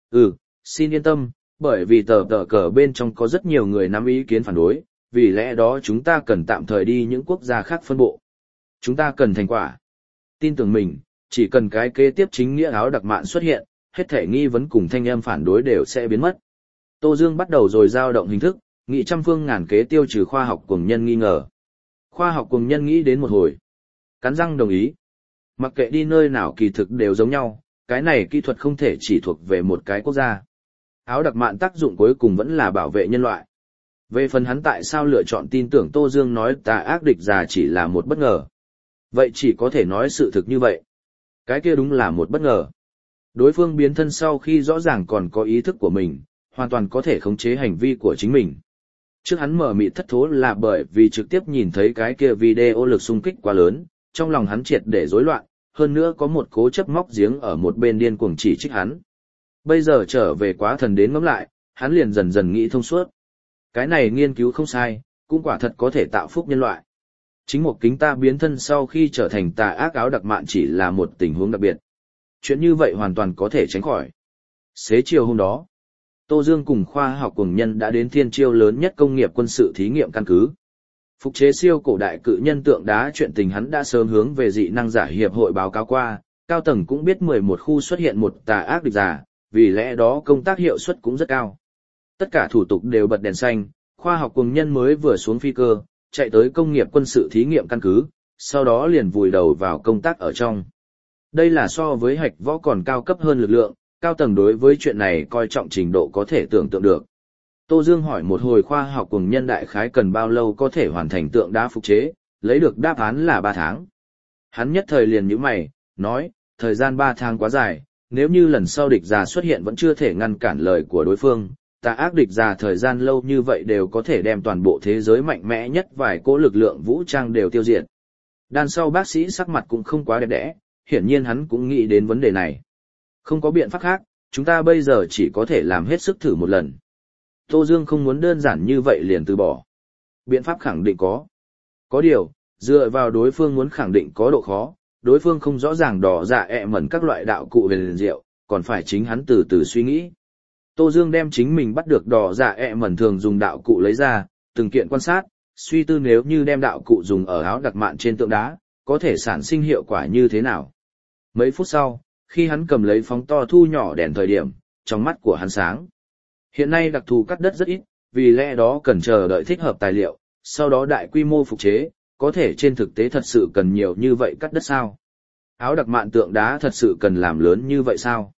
A: Xin yên tâm, bởi vì tờ cờ bên trong có rất nhiều người nắm ý kiến phản đối, vì lẽ đó chúng ta cần tạm thời đi những quốc gia khác phân bộ. Chúng ta cần thành quả. Tin tưởng mình, chỉ cần cái kế tiếp chính nghĩa áo đặc mạn xuất hiện, hết thể nghi vấn cùng thanh âm phản đối đều sẽ biến mất. Tô Dương bắt đầu rồi dao động hình thức, nghị trăm phương ngàn kế tiêu trừ khoa học cuồng nhân nghi ngờ. Khoa học cuồng nhân nghĩ đến một hồi, cắn răng đồng ý. Mặc kệ đi nơi nào kỳ thực đều giống nhau, cái này kỹ thuật không thể chỉ thuộc về một cái quốc gia. Áo đặc mạn tác dụng cuối cùng vẫn là bảo vệ nhân loại. Về phần hắn tại sao lựa chọn tin tưởng Tô Dương nói tà ác địch già chỉ là một bất ngờ. Vậy chỉ có thể nói sự thực như vậy. Cái kia đúng là một bất ngờ. Đối phương biến thân sau khi rõ ràng còn có ý thức của mình, hoàn toàn có thể khống chế hành vi của chính mình. Trước hắn mở mịt thất thố là bởi vì trực tiếp nhìn thấy cái kia video lực xung kích quá lớn, trong lòng hắn triệt để rối loạn, hơn nữa có một cố chấp móc giếng ở một bên điên cuồng chỉ trích hắn. Bây giờ trở về quá thần đến ngẫm lại, hắn liền dần dần nghĩ thông suốt. Cái này nghiên cứu không sai, cũng quả thật có thể tạo phúc nhân loại. Chính một kính ta biến thân sau khi trở thành tà ác áo đặc mạn chỉ là một tình huống đặc biệt. Chuyện như vậy hoàn toàn có thể tránh khỏi. Xế chiều hôm đó, Tô Dương cùng khoa học cùng nhân đã đến Thiên Chiêu lớn nhất công nghiệp quân sự thí nghiệm căn cứ. Phục chế siêu cổ đại cự nhân tượng đá chuyện tình hắn đã sớm hướng về dị năng giả hiệp hội báo cáo qua, cao tầng cũng biết 11 khu xuất hiện một tà ác địch giả, vì lẽ đó công tác hiệu suất cũng rất cao. Tất cả thủ tục đều bật đèn xanh, khoa học cùng nhân mới vừa xuống phi cơ, chạy tới công nghiệp quân sự thí nghiệm căn cứ, sau đó liền vùi đầu vào công tác ở trong. Đây là so với hạch võ còn cao cấp hơn lực lượng, cao tầng đối với chuyện này coi trọng trình độ có thể tưởng tượng được. Tô Dương hỏi một hồi khoa học cùng nhân đại khái cần bao lâu có thể hoàn thành tượng đá phục chế, lấy được đáp án là 3 tháng. Hắn nhất thời liền nhíu mày, nói, thời gian 3 tháng quá dài, nếu như lần sau địch già xuất hiện vẫn chưa thể ngăn cản lời của đối phương, tà ác địch già thời gian lâu như vậy đều có thể đem toàn bộ thế giới mạnh mẽ nhất vài cỗ lực lượng vũ trang đều tiêu diệt. Đằng sau bác sĩ sắc mặt cũng không quá đẹp đẽ, hiển nhiên hắn cũng nghĩ đến vấn đề này. Không có biện pháp khác, chúng ta bây giờ chỉ có thể làm hết sức thử một lần. Tô Dương không muốn đơn giản như vậy liền từ bỏ. Biện pháp khẳng định có. Có điều, dựa vào đối phương muốn khẳng định có độ khó, đối phương không rõ ràng đỏ dạ mẩn các loại đạo cụ về liền diệu, còn phải chính hắn từ từ suy nghĩ. Tô Dương đem chính mình bắt được đỏ dạ mẩn thường dùng đạo cụ lấy ra, từng kiện quan sát, suy tư nếu như đem đạo cụ dùng ở áo đặc mạn trên tượng đá, có thể sản sinh hiệu quả như thế nào. Mấy phút sau, khi hắn cầm lấy phóng to thu nhỏ đèn thời điểm, trong mắt của hắn sáng. Hiện nay đặc thù cắt đất rất ít, vì lẽ đó cần chờ đợi thích hợp tài liệu, sau đó đại quy mô phục chế, có thể trên thực tế thật sự cần nhiều như vậy cắt đất sao? Áo đặc mạn tượng đá thật sự cần làm lớn như vậy sao?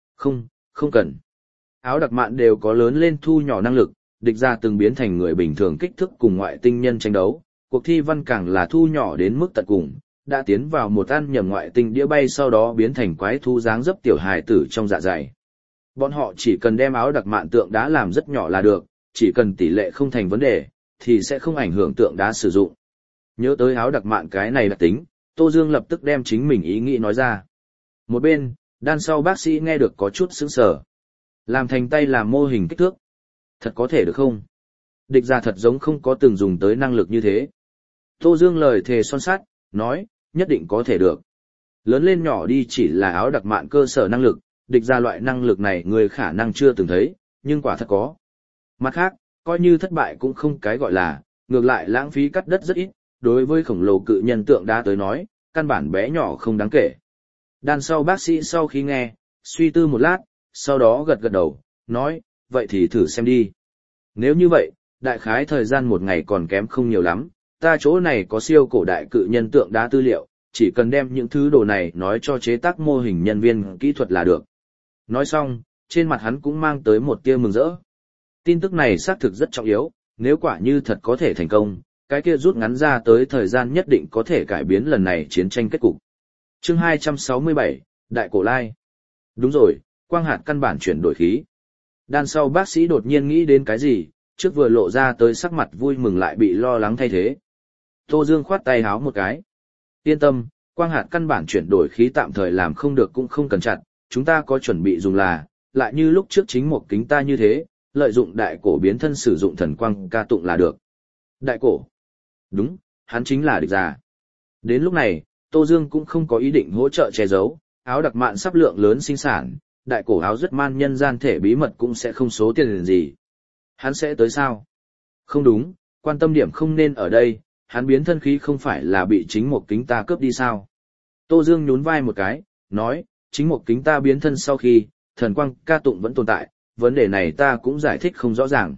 A: Không cần. Áo đặc mạn đều có lớn lên thu nhỏ năng lực, địch ra từng biến thành người bình thường kích thước cùng ngoại tinh nhân tranh đấu, cuộc thi văn càng là thu nhỏ đến mức tận cùng, đã tiến vào một ăn nhầm ngoại tinh đĩa bay sau đó biến thành quái thú dáng dấp tiểu hài tử trong dạ dày. Bọn họ chỉ cần đem áo đặc mạn tượng đá làm rất nhỏ là được, chỉ cần tỷ lệ không thành vấn đề, thì sẽ không ảnh hưởng tượng đá sử dụng. Nhớ tới áo đặc mạn cái này đặc tính, Tô Dương lập tức đem chính mình ý nghĩ nói ra. Một bên, đan sau bác sĩ nghe được có chút sững sờ. Làm thành tay làm mô hình kích thước. Thật có thể được không? Địch giả thật giống không có từng dùng tới năng lực như thế. Tô Dương lời thề son sắt, nói, nhất định có thể được. Lớn lên nhỏ đi chỉ là áo đặc mạn cơ sở năng lực, địch ra loại năng lực này người khả năng chưa từng thấy, nhưng quả thật có. Mặt khác, coi như thất bại cũng không cái gọi là, ngược lại lãng phí cắt đất rất ít, đối với khổng lồ cự nhân tượng đá tới nói, căn bản bé nhỏ không đáng kể. Đan sau bác sĩ sau khi nghe, suy tư một lát, sau đó gật gật đầu, nói, vậy thì thử xem đi. Nếu như vậy, đại khái thời gian một ngày còn kém không nhiều lắm, ta chỗ này có siêu cổ đại cự nhân tượng đá tư liệu, chỉ cần đem những thứ đồ này nói cho chế tác mô hình nhân viên kỹ thuật là được. Nói xong, trên mặt hắn cũng mang tới một tia mừng rỡ. Tin tức này xác thực rất trọng yếu, nếu quả như thật có thể thành công, cái kia rút ngắn ra tới thời gian nhất định có thể cải biến lần này chiến tranh kết cục. Chương 267, Đại Cổ Lai. Đúng rồi, quang hạt căn bản chuyển đổi khí. Đan sau bác sĩ đột nhiên nghĩ đến cái gì, trước vừa lộ ra tới sắc mặt vui mừng lại bị lo lắng thay thế. Tô Dương khoát tay háo một cái. Yên tâm, quang hạt căn bản chuyển đổi khí tạm thời làm không được cũng không cần chặt, chúng ta có chuẩn bị dùng là, lại như lúc trước chính một kính ta như thế, lợi dụng đại cổ biến thân sử dụng thần quang ca tụng là được. Đại cổ. Đúng, hắn chính là địch giả. Đến lúc này, Tô Dương cũng không có ý định hỗ trợ che giấu, áo đặc mạn sắp lượng lớn sinh sản, đại cổ áo rất man nhân gian thể bí mật cũng sẽ không số tiền gì. Hắn sẽ tới sao? Không đúng, quan tâm điểm không nên ở đây, hắn biến thân khí không phải là bị chính một kính ta cướp đi sao? Tô Dương nhún vai một cái, nói, chính một kính ta biến thân sau khi, thần quang ca tụng vẫn tồn tại, vấn đề này ta cũng giải thích không rõ ràng.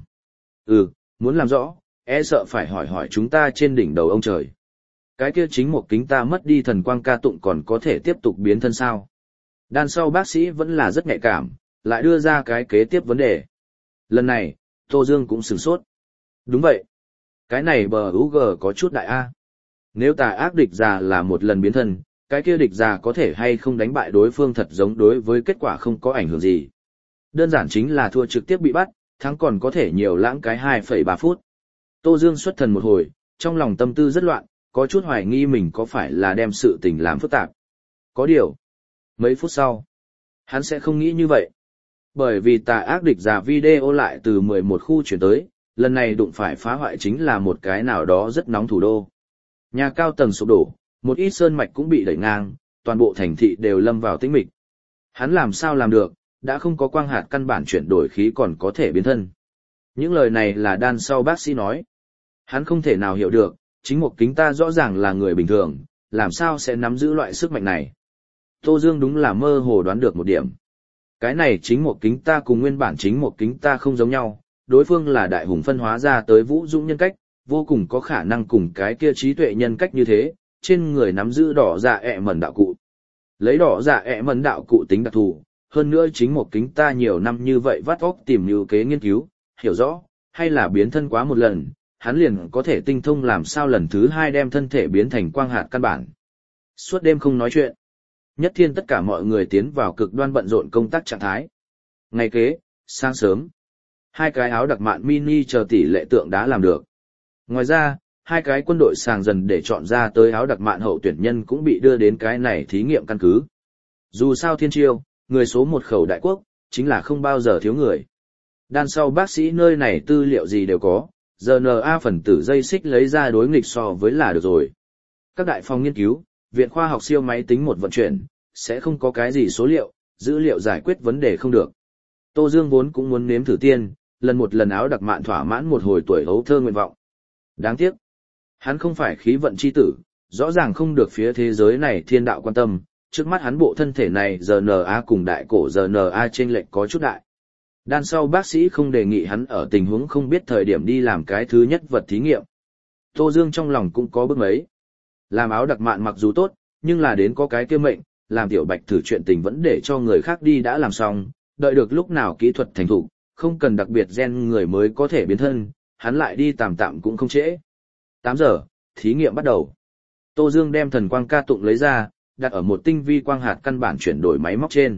A: Muốn làm rõ, e sợ phải hỏi hỏi chúng ta trên đỉnh đầu ông trời. Cái kia chính một kính ta mất đi thần quang ca tụng còn có thể tiếp tục biến thân sao? Đằng sau bác sĩ vẫn là rất nhạy cảm, lại đưa ra cái kế tiếp vấn đề. Lần này, Tô Dương cũng sửng sốt. Đúng vậy. Cái này bờ UG có chút đại A. Nếu tà ác địch già là một lần biến thân, cái kia địch già có thể hay không đánh bại đối phương thật giống đối với kết quả không có ảnh hưởng gì. Đơn giản chính là thua trực tiếp bị bắt, thắng còn có thể nhiều lãng cái 2,3 phút. Tô Dương xuất thần một hồi, trong lòng tâm tư rất loạn, có chút hoài nghi mình có phải là đem sự tình làm phức tạp. Có điều. Mấy phút sau, hắn sẽ không nghĩ như vậy. Bởi vì tà ác địch già video lại từ 11 khu chuyển tới, lần này đụng phải phá hoại chính là một cái nào đó rất nóng thủ đô. Nhà cao tầng sụp đổ, một ít sơn mạch cũng bị đẩy ngang, toàn bộ thành thị đều lâm vào tĩnh mịch. Hắn làm sao làm được, đã không có quang hạt căn bản chuyển đổi khí còn có thể biến thân. Những lời này là đan sau bác sĩ nói. Hắn không thể nào hiểu được, chính một kính ta rõ ràng là người bình thường, làm sao sẽ nắm giữ loại sức mạnh này. Tô Dương đúng là mơ hồ đoán được một điểm. Cái này chính một kính ta cùng nguyên bản chính một kính ta không giống nhau, đối phương là đại hùng phân hóa ra tới vũ dũng nhân cách, vô cùng có khả năng cùng cái kia trí tuệ nhân cách như thế, trên người nắm giữ đỏ dạ ẹ mẩn đạo cụ. Lấy đỏ dạ ẹ mẩn đạo cụ tính đặc thù, hơn nữa chính một kính ta nhiều năm như vậy vắt óc tìm như kế nghiên cứu, hiểu rõ, hay là biến thân quá một lần, hắn liền có thể tinh thông làm sao lần thứ hai đem thân thể biến thành quang hạt căn bản. Suốt đêm không nói chuyện. Nhất thiên tất cả mọi người tiến vào cực đoan bận rộn công tác trạng thái. Ngày kế, sáng sớm, hai cái áo đặc mạn mini chờ tỷ lệ tượng đã làm được. Ngoài ra, hai cái quân đội sàng dần để chọn ra tới áo đặc mạn hậu tuyển nhân cũng bị đưa đến cái này thí nghiệm căn cứ. Dù sao thiên chiêu, người số một khẩu đại quốc, chính là không bao giờ thiếu người. Đằng sau bác sĩ nơi này tư liệu gì đều có, RNA phần tử dây xích lấy ra đối nghịch so với là được rồi. Các đại phòng nghiên cứu, viện khoa học siêu máy tính một vận chuyển, sẽ không có cái gì số liệu, dữ liệu giải quyết vấn đề không được. Tô Dương vốn cũng muốn nếm thử tiên, lần một lần áo đặc mạn thỏa mãn một hồi tuổi hấu thơ nguyện vọng. Đáng tiếc, hắn không phải khí vận chi tử, rõ ràng không được phía thế giới này thiên đạo quan tâm, trước mắt hắn bộ thân thể này RNA cùng đại cổ RNA chênh lệch có chút đại. Đan sau bác sĩ không đề nghị hắn ở tình huống không biết thời điểm đi làm cái thứ nhất vật thí nghiệm. Tô Dương trong lòng cũng có bước mấy. Làm áo đặc mạn mặc dù tốt, nhưng là đến có cái kia mệnh, làm tiểu bạch thử chuyện tình vẫn để cho người khác đi đã làm xong, đợi được lúc nào kỹ thuật thành thục, không cần đặc biệt gen người mới có thể biến thân, hắn lại đi tạm tạm cũng không trễ. 8 giờ, thí nghiệm bắt đầu. Tô Dương đem thần quang ca tụng lấy ra, đặt ở một tinh vi quang hạt căn bản chuyển đổi máy móc trên.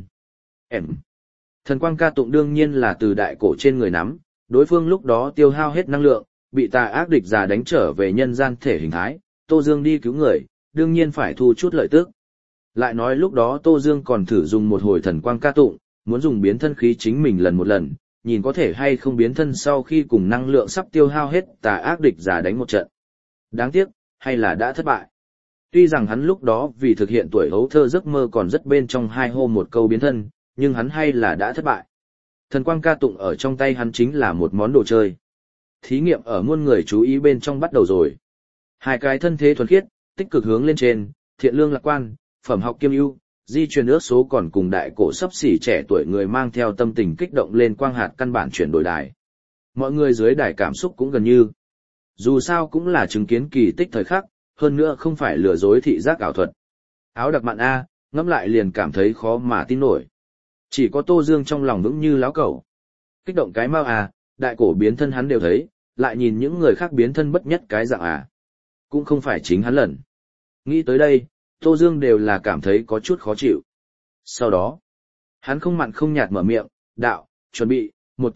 A: Thần quang ca tụng đương nhiên là từ đại cổ trên người nắm, đối phương lúc đó tiêu hao hết năng lượng, bị tà ác địch già đánh trở về nhân gian thể hình thái, Tô Dương đi cứu người, đương nhiên phải thu chút lợi tức. Lại nói lúc đó Tô Dương còn thử dùng một hồi thần quang ca tụng, muốn dùng biến thân khí chính mình lần một lần, nhìn có thể hay không biến thân sau khi cùng năng lượng sắp tiêu hao hết tà ác địch già đánh một trận. Đáng tiếc, hay là đã thất bại. Tuy rằng hắn lúc đó vì thực hiện tuổi hấu thơ giấc mơ còn rất bên trong hai hô một câu biến thân, nhưng hắn hay là đã thất bại. Thần quang ca tụng ở trong tay hắn chính là một món đồ chơi. Thí nghiệm ở muôn người chú ý bên trong bắt đầu rồi. Hai cái thân thế thuần khiết, tích cực hướng lên trên, thiện lương lạc quan, phẩm học kiêm ưu, di truyền ước số còn cùng đại cổ sắp xỉ trẻ tuổi người mang theo tâm tình kích động lên quang hạt căn bản chuyển đổi đài. Mọi người dưới đài cảm xúc cũng gần như. Dù sao cũng là chứng kiến kỳ tích thời khắc, hơn nữa không phải lừa dối thị giác ảo thuật. Áo đặc mạn A, ngẫm lại liền cảm thấy khó mà tin nổi. Chỉ có Tô Dương trong lòng vững như láo cẩu. Kích động cái mau à, đại cổ biến thân hắn đều thấy, lại nhìn những người khác biến thân bất nhất cái dạng à. Cũng không phải chính hắn lần. Nghĩ tới đây, Tô Dương đều là cảm thấy có chút khó chịu. Sau đó, hắn không mặn không nhạt mở miệng, đạo, chuẩn bị,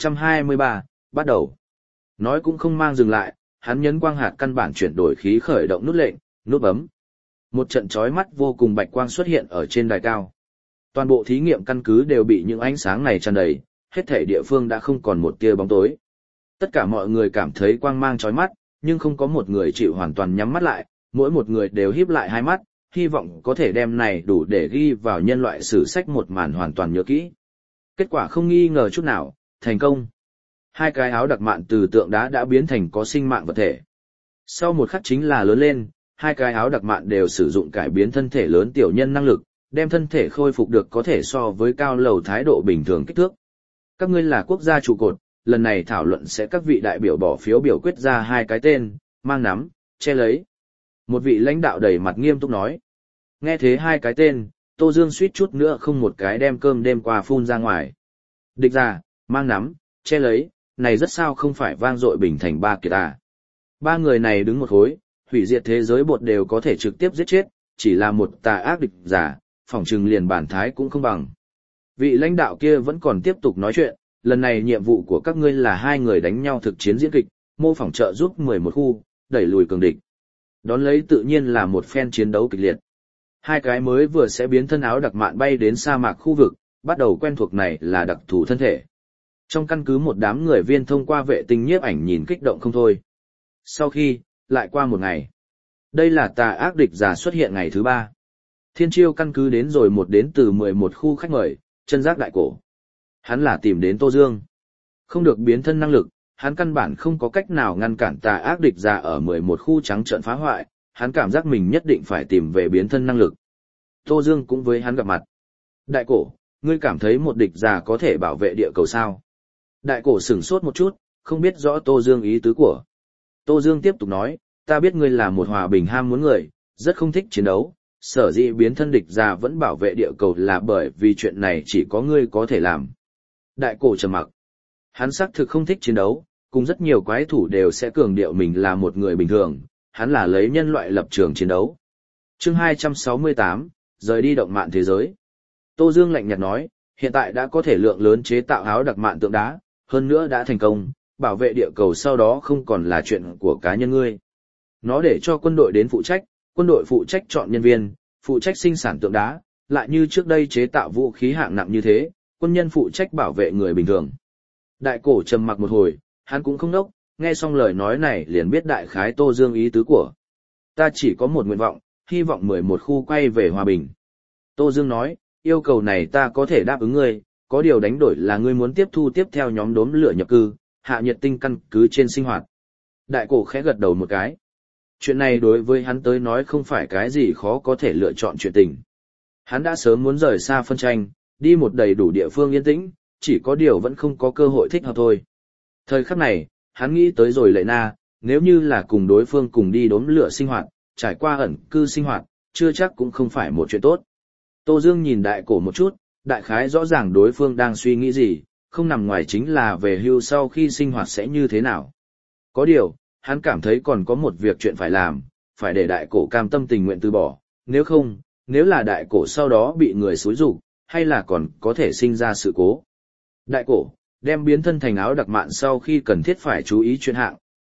A: 123, bắt đầu. Nói cũng không mang dừng lại, hắn nhấn quang hạt căn bản chuyển đổi khí khởi động nút lệnh, nút bấm. Một trận chói mắt vô cùng bạch quang xuất hiện ở trên đài cao. Toàn bộ thí nghiệm căn cứ đều bị những ánh sáng này tràn đầy, hết thảy địa phương đã không còn một tia bóng tối. Tất cả mọi người cảm thấy quang mang chói mắt, nhưng không có một người chịu hoàn toàn nhắm mắt lại, mỗi một người đều híp lại hai mắt, hy vọng có thể đem này đủ để ghi vào nhân loại sử sách một màn hoàn toàn nhớ kỹ. Kết quả không nghi ngờ chút nào, thành công. Hai cái áo đặc mạn từ tượng đá đã biến thành có sinh mạng vật thể. Sau một khắc chính là lớn lên, hai cái áo đặc mạn đều sử dụng cải biến thân thể lớn tiểu nhân năng lực, đem thân thể khôi phục được có thể so với cao lầu thái độ bình thường kích thước. Các ngươi là quốc gia trụ cột, lần này thảo luận sẽ các vị đại biểu bỏ phiếu biểu quyết ra hai cái tên, mang nắm, che lấy. Một vị lãnh đạo đầy mặt nghiêm túc nói. Nghe thế hai cái tên, Tô Dương suýt chút nữa không một cái đem cơm đêm qua phun ra ngoài. Địch ra, mang nắm, che lấy, này rất sao không phải vang dội bình thành ba kiệt à. Ba người này đứng một khối, hủy diệt thế giới bột đều có thể trực tiếp giết chết, chỉ là một tà ác địch giả, phỏng chừng liền bản thái cũng không bằng. Vị lãnh đạo kia vẫn còn tiếp tục nói chuyện, lần này nhiệm vụ của các ngươi là hai người đánh nhau thực chiến diễn kịch, mô phỏng trợ giúp 11 khu, đẩy lùi cường địch. Đón lấy tự nhiên là một phen chiến đấu kịch liệt. Hai cái mới vừa sẽ biến thân áo đặc mạn bay đến sa mạc khu vực, bắt đầu quen thuộc này là đặc thù thân thể. Trong căn cứ một đám người viên thông qua vệ tinh nhiếp ảnh nhìn kích động không thôi. Sau khi, lại qua một ngày. Đây là tà ác địch giả xuất hiện ngày thứ 3. Thiên Chiêu căn cứ đến rồi đến từ 11 khu khách mời, chân giác đại cổ. Hắn là tìm đến Tô Dương. Không được biến thân năng lực, hắn căn bản không có cách nào ngăn cản tà ác địch giả ở 11 khu trắng trợn phá hoại, hắn cảm giác mình nhất định phải tìm về biến thân năng lực. Tô Dương cũng với hắn gặp mặt. Đại cổ, ngươi cảm thấy một địch giả có thể bảo vệ địa cầu sao? Đại cổ sửng sốt một chút, không biết rõ Tô Dương ý tứ của. Tô Dương tiếp tục nói, ta biết ngươi là một hòa bình ham muốn người, rất không thích chiến đấu, sở dĩ biến thân địch giả vẫn bảo vệ địa cầu là bởi vì chuyện này chỉ có ngươi có thể làm. Đại cổ trầm mặc. Hắn xác thực không thích chiến đấu, cùng rất nhiều quái thủ đều sẽ cường điệu mình là một người bình thường, hắn là lấy nhân loại lập trường chiến đấu. Chương 268, rời đi động mạn thế giới. Tô Dương lạnh nhạt nói, hiện tại đã có thể lượng lớn chế tạo áo đặc mạn tượng đá, hơn nữa đã thành công, bảo vệ địa cầu sau đó không còn là chuyện của cá nhân ngươi. Nó để cho quân đội đến phụ trách, quân đội phụ trách chọn nhân viên, phụ trách sinh sản tượng đá, lại như trước đây chế tạo vũ khí hạng nặng như thế, quân nhân phụ trách bảo vệ người bình thường. Đại cổ trầm mặc một hồi, hắn cũng không đốc, nghe xong lời nói này liền biết đại khái Tô Dương ý tứ của. Ta chỉ có một nguyện vọng, hy vọng 11 khu quay về hòa bình. Tô Dương nói, yêu cầu này ta có thể đáp ứng ngươi, có điều đánh đổi là ngươi muốn tiếp thu tiếp theo nhóm đốm lửa nhập cư, hạ nhiệt tinh căn cứ trên sinh hoạt. Đại cổ khẽ gật đầu một cái. Chuyện này đối với hắn tới nói không phải cái gì khó có thể lựa chọn chuyện tình. Hắn đã sớm muốn rời xa phân tranh, đi một đầy đủ địa phương yên tĩnh, chỉ có điều vẫn không có cơ hội thích hợp thôi. Thời khắc này, hắn nghĩ tới rồi Lệ Na, nếu như là cùng đối phương cùng đi đốm lửa sinh hoạt, trải qua ẩn cư sinh hoạt, chưa chắc cũng không phải một chuyện tốt. Tô Dương nhìn đại cổ một chút, đại khái rõ ràng đối phương đang suy nghĩ gì, không nằm ngoài chính là về hưu sau khi sinh hoạt sẽ như thế nào. Có điều, hắn cảm thấy còn có một việc chuyện phải làm, phải để đại cổ cam tâm tình nguyện từ bỏ, nếu không, nếu là đại cổ sau đó bị người xúi rục, hay là còn có thể sinh ra sự cố. Đại cổ, đem biến thân thành áo đặc mạn sau khi cần thiết phải chú ý chuyện hạng,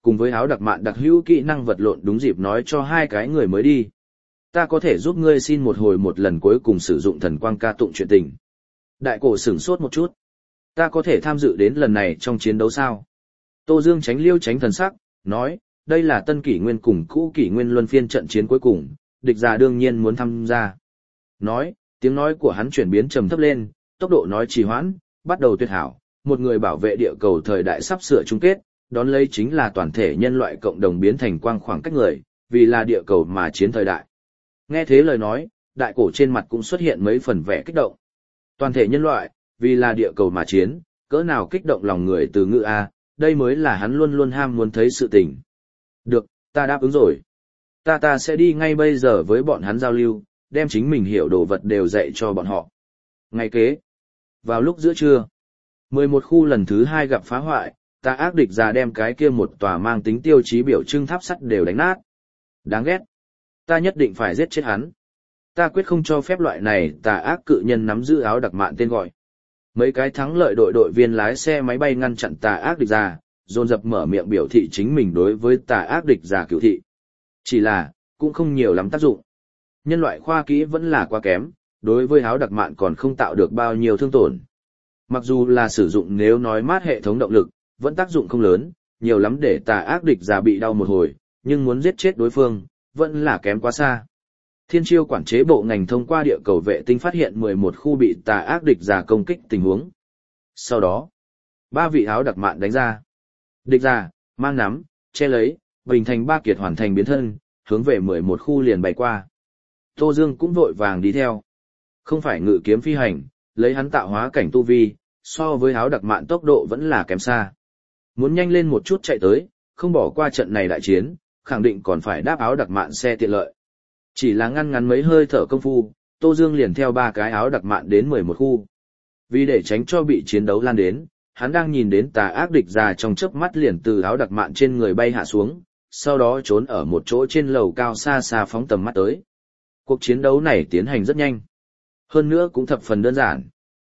A: cùng với áo đặc mạn đặc hữu kỹ năng vật lộn đúng dịp nói cho hai cái người mới đi. Ta có thể giúp ngươi xin một hồi một lần cuối cùng sử dụng thần quang ca tụng chuyện tình. Đại cổ sửng sốt một chút. Ta có thể tham dự đến lần này trong chiến đấu sao? Tô Dương tránh liêu tránh thần sắc, nói, đây là tân kỷ nguyên cùng cũ kỷ nguyên luân phiên trận chiến cuối cùng, địch già đương nhiên muốn tham gia. Nói, tiếng nói của hắn chuyển biến trầm thấp lên, tốc độ nói trì hoãn, bắt đầu tuyệt hảo, một người bảo vệ địa cầu thời đại sắp sửa chung kết, đón lấy chính là toàn thể nhân loại cộng đồng biến thành quang khoảng cách người, vì là địa cầu mà chiến thời đại. Nghe thế lời nói, đại cổ trên mặt cũng xuất hiện mấy phần vẻ kích động. Toàn thể nhân loại, vì là địa cầu mà chiến, cỡ nào kích động lòng người từ ngữ A, đây mới là hắn luôn luôn ham muốn thấy sự tình. Được, ta đáp ứng rồi. Ta sẽ đi ngay bây giờ với bọn hắn giao lưu, đem chính mình hiểu đồ vật đều dạy cho bọn họ. Ngày kế, vào lúc giữa trưa, 11 khu lần thứ 2 gặp phá hoại, ta ác địch già đem cái kia một tòa mang tính tiêu chí biểu trưng tháp sắt đều đánh nát. Đáng ghét. Ta nhất định phải giết chết hắn. Ta quyết không cho phép loại này tà ác cự nhân nắm giữ áo đặc mạn tên gọi. Mấy cái thắng lợi đội viên lái xe máy bay ngăn chặn tà ác địch già, dồn dập mở miệng biểu thị chính mình đối với tà ác địch già cửu thị. Chỉ là, cũng không nhiều lắm tác dụng. Nhân loại khoa kỹ vẫn là quá kém, đối với áo đặc mạn còn không tạo được bao nhiêu thương tổn. Mặc dù là sử dụng nếu nói mát hệ thống động lực, vẫn tác dụng không lớn, nhiều lắm để tà ác địch già bị đau một hồi, nhưng muốn giết chết đối phương, vẫn là kém quá xa. Thiên Chiêu quản chế bộ ngành thông qua địa cầu vệ tinh phát hiện 11 khu bị tà ác địch già công kích tình huống. Sau đó, 3 vị áo đặc mạn đánh ra. Địch già, mang nắm, che lấy, bình thành ba kiệt hoàn thành biến thân, hướng về 11 khu liền bay qua. Tô Dương cũng vội vàng đi theo. Không phải ngự kiếm phi hành, lấy hắn tạo hóa cảnh tu vi, so với áo đặc mạn tốc độ vẫn là kém xa. Muốn nhanh lên một chút chạy tới, không bỏ qua trận này đại chiến, khẳng định còn phải đáp áo đặc mạn xe tiện lợi. Chỉ là ngăn mấy hơi thở công phu, Tô Dương liền theo 3 cái áo đặc mạn đến 11 khu. Vì để tránh cho bị chiến đấu lan đến, hắn đang nhìn đến tà ác địch già trong chớp mắt liền từ áo đặc mạn trên người bay hạ xuống, sau đó trốn ở một chỗ trên lầu cao xa xa phóng tầm mắt tới. Cuộc chiến đấu này tiến hành rất nhanh. Hơn nữa cũng thập phần đơn giản.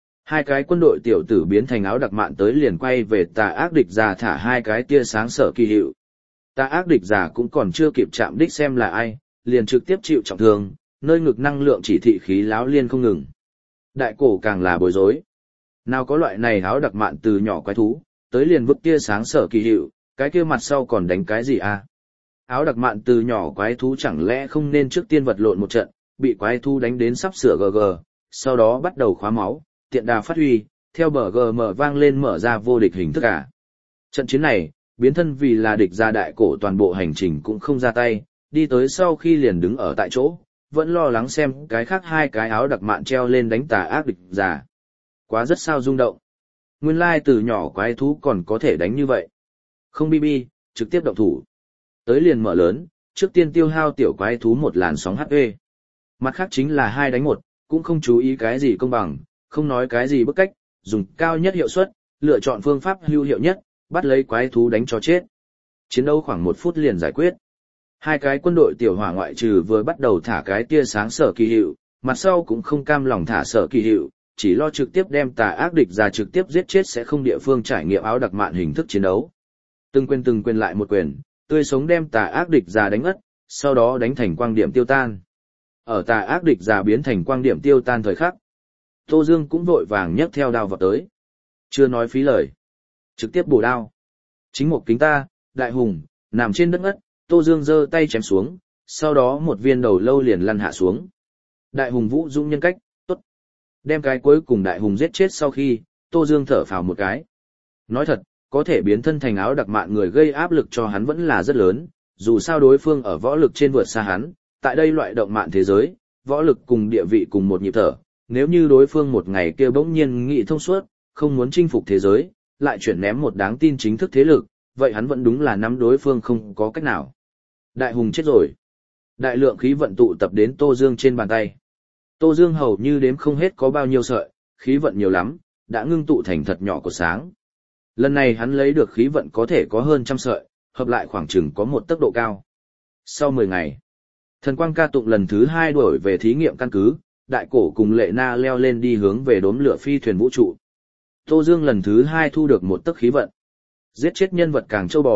A: 2 cái quân đội tiểu tử biến thành áo đặc mạn tới liền quay về tà ác địch già thả 2 cái tia sáng sở kỳ hiệu. Tà ác địch già cũng còn chưa kịp chạm đích xem là ai, liền trực tiếp chịu trọng thương, nơi ngực năng lượng chỉ thị khí láo liên không ngừng. Đại cổ càng là bối rối. Nào có loại này áo đặc mạn từ nhỏ quái thú, tới liền vứt tia sáng sở kỳ hiệu, cái kia mặt sau còn đánh cái gì à? Áo đặc mạn từ nhỏ quái thú chẳng lẽ không nên trước tiên vật lộn một trận, bị quái thú đánh đến sắp sửa GG, sau đó bắt đầu khóa máu, tiện đà phát huy, theo bờ GM vang lên mở ra vô địch hình thức cả. Trận chiến này, biến thân vì là địch gia đại cổ toàn bộ hành trình cũng không ra tay, đi tới sau khi liền đứng ở tại chỗ, vẫn lo lắng xem cái khác 2 cái áo đặc mạn treo lên đánh tà ác địch già. Quá rất sao rung động. Nguyên lai từ nhỏ quái thú còn có thể đánh như vậy. Không BB, trực tiếp động thủ. Tới liền mở lớn, trước tiên tiêu hao tiểu quái thú một làn sóng HP. Mặt khác chính là 2 đánh 1, cũng không chú ý cái gì công bằng, không nói cái gì bức cách, dùng cao nhất hiệu suất, lựa chọn phương pháp hữu hiệu nhất, bắt lấy quái thú đánh cho chết. Chiến đấu khoảng 1 phút liền giải quyết. 2 cái quân đội tiểu hỏa ngoại trừ vừa bắt đầu thả cái tia sáng sở kỳ hiệu, mặt sau cũng không cam lòng thả sở kỳ hiệu, chỉ lo trực tiếp đem tà ác địch ra trực tiếp giết chết sẽ không địa phương trải nghiệm áo đặc mạn hình thức chiến đấu. Từng quyền lại một quyền, tươi sống đem tà ác địch ra đánh ngất, sau đó đánh thành quang điểm tiêu tan. Ở tà ác địch ra biến thành quang điểm tiêu tan thời khắc, Tô Dương cũng vội vàng nhấc theo đao vào tới. Chưa nói phí lời, trực tiếp bổ đao. Chính một kính ta, đại hùng, nằm trên đất ngất, Tô Dương giơ tay chém xuống, sau đó một viên đầu lâu liền lăn hạ xuống. Đại hùng vũ dũng nhân cách, tốt. Đem cái cuối cùng đại hùng giết chết sau khi, Tô Dương thở phào một cái. Nói thật, có thể biến thân thành áo đặc mạn người gây áp lực cho hắn vẫn là rất lớn, dù sao đối phương ở võ lực trên vượt xa hắn, tại đây loại động mạn thế giới, võ lực cùng địa vị cùng một nhịp thở, nếu như đối phương một ngày kia bỗng nhiên nghị thông suốt, không muốn chinh phục thế giới, lại chuyển ném một đáng tin chính thức thế lực, vậy hắn vẫn đúng là nắm đối phương không có cách nào. Đại hùng chết rồi. Đại lượng khí vận tụ tập đến Tô Dương trên bàn tay. Tô Dương hầu như đếm không hết có bao nhiêu sợi, khí vận nhiều lắm, đã ngưng tụ thành thật nhỏ của sáng. Lần này hắn lấy được khí vận có thể có hơn 100 sợi, hợp lại khoảng chừng có một tốc độ cao. Sau 10 ngày, thần quang ca tụng lần thứ 2 đổi về thí nghiệm căn cứ, đại cổ cùng Lệ Na leo lên đi hướng về đốm lửa phi thuyền vũ trụ. Tô Dương lần thứ 2 thu được một tấc khí vận. Giết chết nhân vật càng châu bò,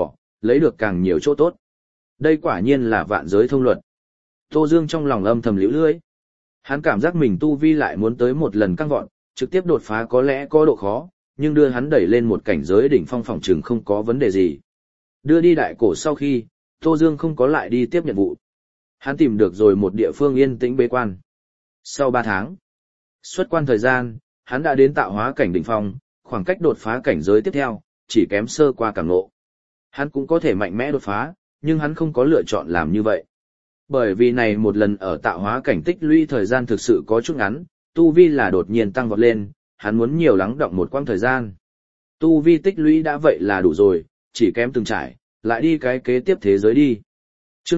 A: lấy được càng nhiều chỗ tốt. Đây quả nhiên là vạn giới thông luật. Tô Dương trong lòng âm thầm liễu lưỡi. Hắn cảm giác mình tu vi lại muốn tới một lần căng vọt, trực tiếp đột phá có lẽ có độ khó, nhưng đưa hắn đẩy lên một cảnh giới đỉnh phong phỏng chừng không có vấn đề gì. Đưa đi đại cổ sau khi, Tô Dương không có lại đi tiếp nhận vụ. Hắn tìm được rồi một địa phương yên tĩnh bế quan. Sau 3 tháng, xuất quan thời gian, hắn đã đến tạo hóa cảnh đỉnh phong, khoảng cách đột phá cảnh giới tiếp theo, chỉ kém sơ qua cảm ngộ. Hắn cũng có thể mạnh mẽ đột phá, nhưng hắn không có lựa chọn làm như vậy. Bởi vì này một lần ở tạo hóa cảnh tích lũy thời gian thực sự có chút ngắn, tu vi là đột nhiên tăng vọt lên, hắn muốn nhiều lắng động một quãng thời gian. Tu vi tích lũy đã vậy là đủ rồi, chỉ kém từng trải, lại đi cái kế tiếp thế giới đi. Chương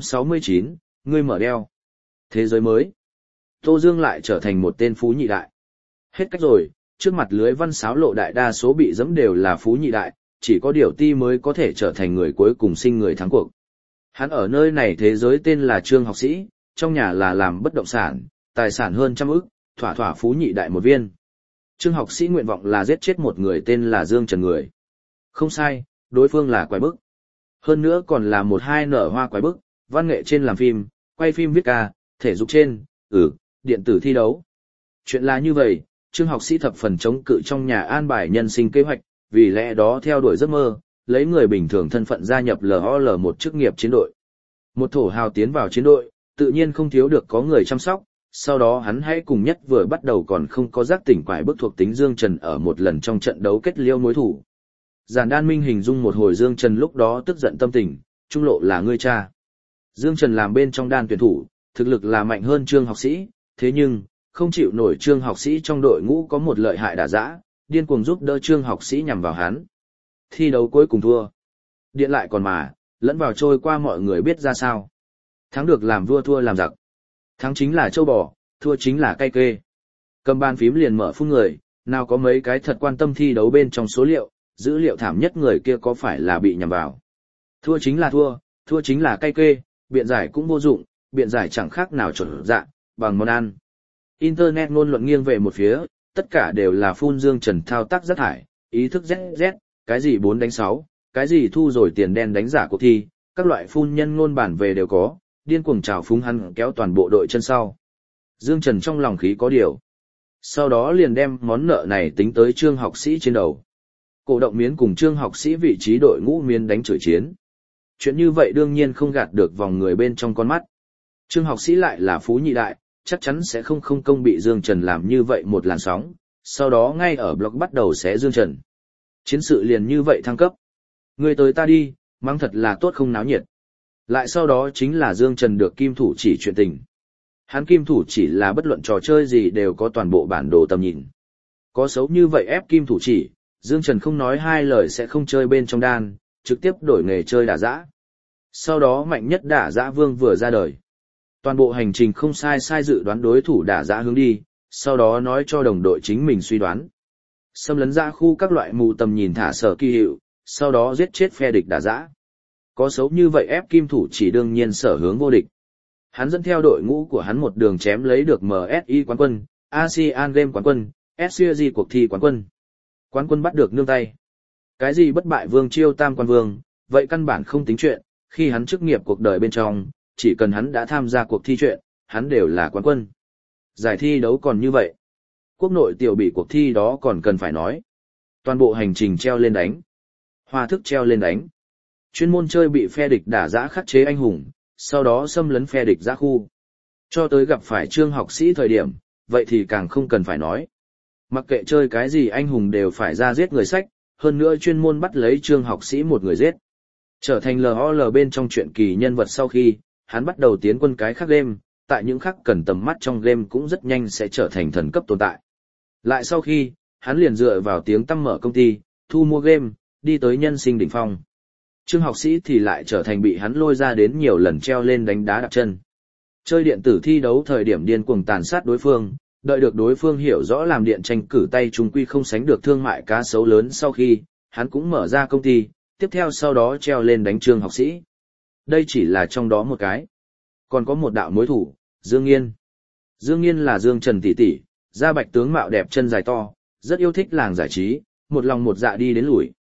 A: 269, ngươi mở đeo. Thế giới mới. Tô Dương lại trở thành một tên phú nhị đại. Hết cách rồi, trước mặt lưới văn sáo lộ đại đa số bị dẫm đều là phú nhị đại, chỉ có Điểu Ti mới có thể trở thành người cuối cùng sinh người thắng cuộc. Hắn ở nơi này thế giới tên là Trương Học Sĩ, trong nhà là làm bất động sản, tài sản hơn 100 ức, thỏa thỏa phú nhị đại một viên. Trương Học Sĩ nguyện vọng là giết chết một người tên là Dương Trần người. Không sai, đối phương là quái bức. Hơn nữa còn là một hai nở hoa quái bức, văn nghệ trên làm phim, quay phim viết ca, thể dục trên, điện tử thi đấu. Chuyện là như vậy, Trương Học Sĩ thập phần chống cự trong nhà an bài nhân sinh kế hoạch, vì lẽ đó theo đuổi giấc mơ, lấy người bình thường thân phận gia nhập LOL một chức nghiệp chiến đội. Một thổ hào tiến vào chiến đội, tự nhiên không thiếu được có người chăm sóc, sau đó hắn hãy cùng nhất vừa bắt đầu còn không có giác tỉnh quải bức thuộc tính Dương Trần ở một lần trong trận đấu kết liêu mối thủ. Giản Đan Minh hình dung một hồi Dương Trần lúc đó tức giận tâm tình, trung lộ là ngươi cha. Dương Trần làm bên trong đan tuyển thủ, thực lực là mạnh hơn Trương Học Sĩ, thế nhưng, không chịu nổi Trương Học Sĩ trong đội ngũ có một lợi hại đả dã, điên cuồng giúp đỡ Trương Học Sĩ nhằm vào hắn. Thi đấu cuối cùng thua. Điện lại còn mà, lẫn vào trôi qua mọi người biết ra sao. Thắng được làm vua thua làm giặc. Thắng chính là châu bò, thua chính là cay kê. Cầm bàn phím liền mở phun người, nào có mấy cái thật quan tâm thi đấu bên trong số liệu, dữ liệu thảm nhất người kia có phải là bị nhằm vào. Thua chính là thua chính là cay kê, biện giải cũng vô dụng, biện giải chẳng khác nào chuẩn dạ, bằng món ăn. Internet ngôn luận nghiêng về một phía, tất cả đều là phun Dương Trần thao tác rất thải, ý thức ZZ, cái gì 4 đánh 6, cái gì thu rồi tiền đen đánh giả cuộc thi, các loại phun nhân ngôn bản về đều có, điên cuồng trào phúng hắn kéo toàn bộ đội chân sau. Dương Trần trong lòng khí có điều. Sau đó liền đem món nợ này tính tới Trương Học Sĩ trên đầu. Cổ động miến cùng Trương Học Sĩ vị trí đội ngũ miến đánh chửi chiến. Chuyện như vậy đương nhiên không gạt được vòng người bên trong con mắt. Trương Học Sĩ lại là phú nhị đại, chắc chắn sẽ không công bị Dương Trần làm như vậy một làn sóng, sau đó ngay ở blog bắt đầu xé Dương Trần. Chiến sự liền như vậy thăng cấp. Người tới ta đi, mang thật là tốt không náo nhiệt. Lại sau đó chính là Dương Trần được kim thủ chỉ chuyện tình. Hắn kim thủ chỉ là bất luận trò chơi gì đều có toàn bộ bản đồ tầm nhìn. Có xấu như vậy ép kim thủ chỉ, Dương Trần không nói hai lời sẽ không chơi bên trong đan, trực tiếp đổi nghề chơi đả dã. Sau đó mạnh nhất đả dã vương vừa ra đời. Toàn bộ hành trình không sai dự đoán đối thủ đả dã hướng đi, sau đó nói cho đồng đội chính mình suy đoán. Xâm lấn ra khu các loại mù tầm nhìn thả sở kỳ hiệu, sau đó giết chết phe địch đả dã. Có xấu như vậy ép kim thủ chỉ đương nhiên sở hướng vô địch. Hắn dẫn theo đội ngũ của hắn một đường chém lấy được MSI quán quân, ASEAN Game quán quân, SCG cuộc thi quán quân. Quán quân bắt được nương tay. Cái gì bất bại vương chiêu tam quan vương, vậy căn bản không tính chuyện, khi hắn chức nghiệp cuộc đời bên trong, chỉ cần hắn đã tham gia cuộc thi chuyện, hắn đều là quán quân. Giải thi đấu còn như vậy. Quốc nội tiểu bị cuộc thi đó còn cần phải nói. Toàn bộ hành trình treo lên đánh. Hoa thức treo lên đánh. Chuyên môn chơi bị phe địch đả dã khắc chế anh hùng, sau đó xâm lấn phe địch dã khu. Cho tới gặp phải Trương Học Sĩ thời điểm, vậy thì càng không cần phải nói. Mặc kệ chơi cái gì anh hùng đều phải ra giết người sách, hơn nữa chuyên môn bắt lấy Trương Học Sĩ một người giết. Trở thành LOL bên trong truyện kỳ nhân vật sau khi, hắn bắt đầu tiến quân cái khác game, tại những khác cần tầm mắt trong game cũng rất nhanh sẽ trở thành thần cấp tồn tại. Lại sau khi, hắn liền dựa vào tiếng tăm mở công ty, thu mua game, đi tới nhân sinh đỉnh phong. Trương Học Sĩ thì lại trở thành bị hắn lôi ra đến nhiều lần treo lên đánh đá đạp chân. Chơi điện tử thi đấu thời điểm điên cuồng tàn sát đối phương, đợi được đối phương hiểu rõ làm điện tranh cử tay chúng quy không sánh được thương mại cá sấu lớn sau khi, hắn cũng mở ra công ty, tiếp theo sau đó treo lên đánh Trương Học Sĩ. Đây chỉ là trong đó một cái. Còn có một đạo mối thủ, Dương Nghiên. Dương Nghiên là Dương Trần tỷ tỷ, da bạch tướng mạo đẹp chân dài to, rất yêu thích làng giải trí, một lòng một dạ đi đến lùi.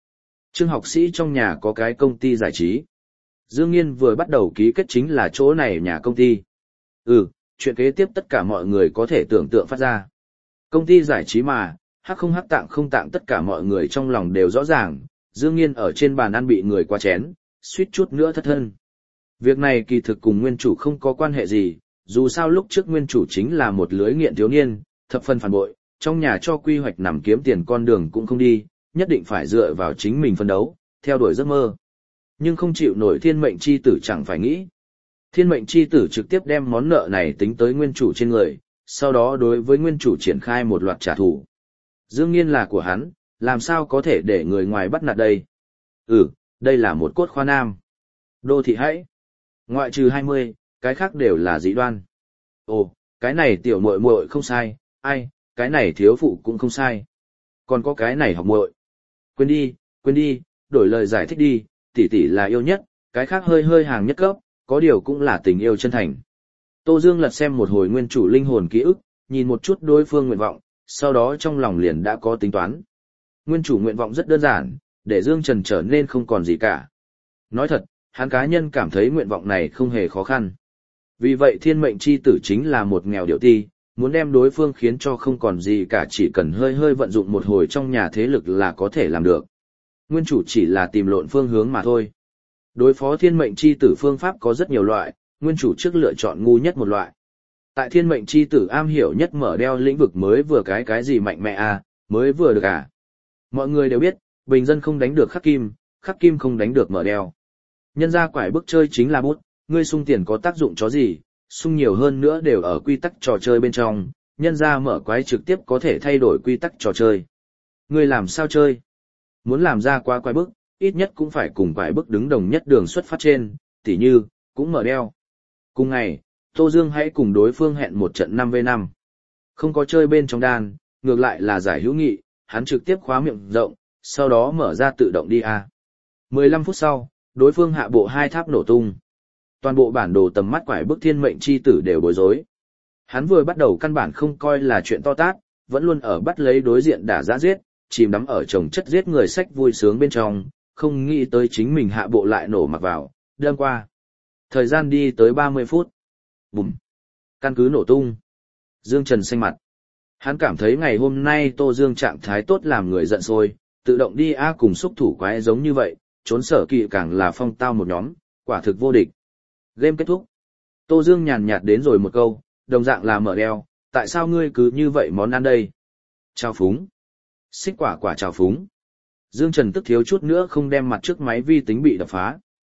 A: Trương học sĩ trong nhà có cái công ty giải trí. Dương Nghiên vừa bắt đầu ký kết chính là chỗ này nhà công ty. Chuyện kế tiếp tất cả mọi người có thể tưởng tượng phát ra. Công ty giải trí mà, hắc không hắc tạng không tạng tất cả mọi người trong lòng đều rõ ràng, Dương Nghiên ở trên bàn ăn bị người qua chén, suýt chút nữa thất thân. Việc này kỳ thực cùng nguyên chủ không có quan hệ gì, dù sao lúc trước nguyên chủ chính là một lưới nghiện thiếu niên, thập phần phản bội, trong nhà cho quy hoạch nằm kiếm tiền con đường cũng không đi, nhất định phải dựa vào chính mình phấn đấu, theo đuổi giấc mơ. Nhưng không chịu nổi thiên mệnh chi tử chẳng phải nghĩ. Thiên mệnh chi tử trực tiếp đem món nợ này tính tới nguyên chủ trên người, sau đó đối với nguyên chủ triển khai một loạt trả thù. Dương Nghiên là của hắn, làm sao có thể để người ngoài bắt nạt đây? Đây là một cốt khoa nam. Đô thị hãy. Ngoại trừ 20, cái khác đều là dị đoan. Ồ, cái này tiểu muội muội không sai, ai, cái này thiếu phụ cũng không sai. Còn có cái này học muội. Quên đi, đổi lời giải thích đi, tỷ tỷ là yêu nhất, cái khác hơi hơi hàng nhất cấp, có điều cũng là tình yêu chân thành. Tô Dương lật xem một hồi nguyên chủ linh hồn ký ức, nhìn một chút đối phương nguyện vọng, sau đó trong lòng liền đã có tính toán. Nguyên chủ nguyện vọng rất đơn giản, để Dương Trần trở nên không còn gì cả. Nói thật, hắn cá nhân cảm thấy nguyện vọng này không hề khó khăn. Vì vậy thiên mệnh chi tử chính là một nghèo điệu ti, muốn đem đối phương khiến cho không còn gì cả, chỉ cần hơi hơi vận dụng một hồi trong nhà thế lực là có thể làm được. Nguyên chủ chỉ là tìm lộn phương hướng mà thôi. Đối phó thiên mệnh chi tử phương pháp có rất nhiều loại, nguyên chủ trước lựa chọn ngu nhất một loại. Tại thiên mệnh chi tử am hiểu nhất mở đeo lĩnh vực mới vừa cái gì mạnh mẽ à, mới vừa được à. Mọi người đều biết, bình dân không đánh được khắc kim không đánh được mở đeo. Nhân ra quải bức chơi chính là bút, ngươi sung tiền có tác dụng chó gì, sung nhiều hơn nữa đều ở quy tắc trò chơi bên trong, nhân ra mở quái trực tiếp có thể thay đổi quy tắc trò chơi. Ngươi làm sao chơi? Muốn làm ra quá quái bức, ít nhất cũng phải cùng quái bức đứng đồng nhất đường xuất phát trên, tỉ như, cũng mở đeo. Cùng ngày, Tô Dương hãy cùng đối phương hẹn một trận 5v5. Không có chơi bên trong đan, ngược lại là giải hữu nghị, hắn trực tiếp khóa miệng rộng, sau đó mở ra tự động đi a. 15 phút sau, đối phương hạ bộ 2 tháp nổ tung. Toàn bộ bản đồ tầm mắt quải bức thiên mệnh chi tử đều bối rối. Hắn vừa bắt đầu căn bản không coi là chuyện to tát, vẫn luôn ở bắt lấy đối diện đả giã giết, chìm đắm ở chồng chất giết người sách vui sướng bên trong, không nghĩ tới chính mình hạ bộ lại nổ mặc vào, đâm qua. Thời gian đi tới 30 phút. Bùm. Căn cứ nổ tung. Dương Trần xanh mặt. Hắn cảm thấy ngày hôm nay Tô Dương trạng thái tốt làm người giận sôi, tự động đi A cùng xúc thủ quái giống như vậy, trốn sở kỵ càng là phong tao một nhóm, quả thực vô địch. Game kết thúc. Tô Dương nhàn nhạt đến rồi một câu, đồng dạng là mở đeo, tại sao ngươi cứ như vậy món ăn đây? Chào phúng. Xích quả chào phúng. Dương Trần tức thiếu chút nữa không đem mặt trước máy vi tính bị đập phá.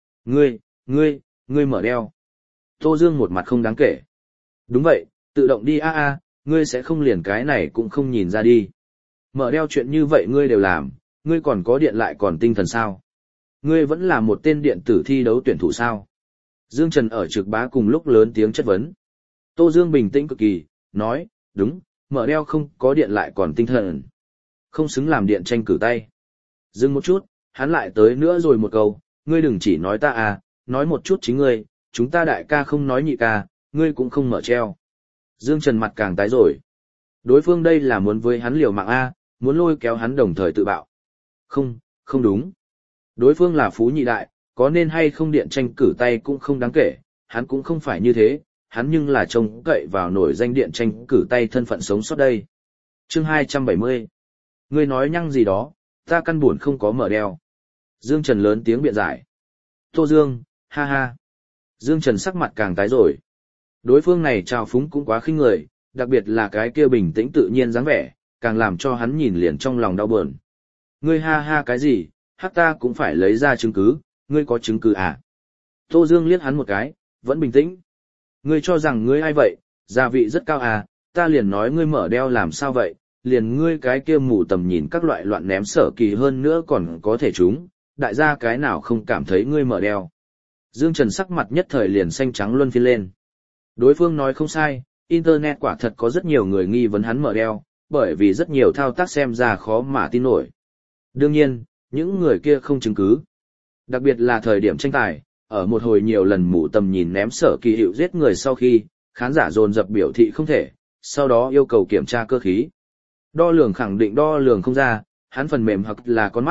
A: Ngươi mở đeo. Tô Dương một mặt không đáng kể. Đúng vậy, tự động đi ngươi sẽ không liền cái này cũng không nhìn ra đi. Mở đeo chuyện như vậy ngươi đều làm, ngươi còn có điện lại còn tinh thần sao? Ngươi vẫn là một tên điện tử thi đấu tuyển thủ sao? Dương Trần ở trực bá cùng lúc lớn tiếng chất vấn. Tô Dương bình tĩnh cực kỳ, nói, đúng, mở đeo không có điện lại còn tinh thần. Không xứng làm điện tranh cử tay. Dừng một chút, hắn lại tới nữa rồi một câu, ngươi đừng chỉ nói ta nói một chút chính ngươi, chúng ta đại ca không nói nhị ca, ngươi cũng không mở treo. Dương Trần mặt càng tái rồi. Đối phương đây là muốn với hắn liều mạng muốn lôi kéo hắn đồng thời tự bạo. Không đúng. Đối phương là phú nhị đại, có nên hay không điện tranh cử tay cũng không đáng kể, hắn cũng không phải như thế, hắn nhưng là trông cậy vào nổi danh điện tranh cử tay thân phận sống sót đây. Chương 270. Ngươi nói nhăng gì đó, ta căn buồn không có mở đeo. Dương Trần lớn tiếng biện giải. Tô Dương, ha ha. Dương Trần sắc mặt càng tái rồi. Đối phương này trào phúng cũng quá khinh người, đặc biệt là cái kia bình tĩnh tự nhiên dáng vẻ, càng làm cho hắn nhìn liền trong lòng đau buồn. Ngươi ha ha cái gì, hắc ta cũng phải lấy ra chứng cứ, ngươi có chứng cứ à? Tô Dương liếc hắn một cái, vẫn bình tĩnh. Ngươi cho rằng ngươi ai vậy, gia vị rất cao à, ta liền nói ngươi mở đeo làm sao vậy, liền ngươi cái kia mù tầm nhìn các loại loạn ném sở kỳ hơn nữa còn có thể trúng, đại gia cái nào không cảm thấy ngươi mở đeo. Dương Trần sắc mặt nhất thời liền xanh trắng luân phiên lên. Đối phương nói không sai, Internet quả thật có rất nhiều người nghi vấn hắn mở đeo, bởi vì rất nhiều thao tác xem ra khó mà tin nổi. Đương nhiên, những người kia không chứng cứ. Đặc biệt là thời điểm tranh tài, ở một hồi nhiều lần mù tầm nhìn ném sở kỳ hiệu giết người sau khi, khán giả dồn dập biểu thị không thể, sau đó yêu cầu kiểm tra cơ khí. Đo lường khẳng định đo lường không ra, hắn phần mềm hoặc là con mắt,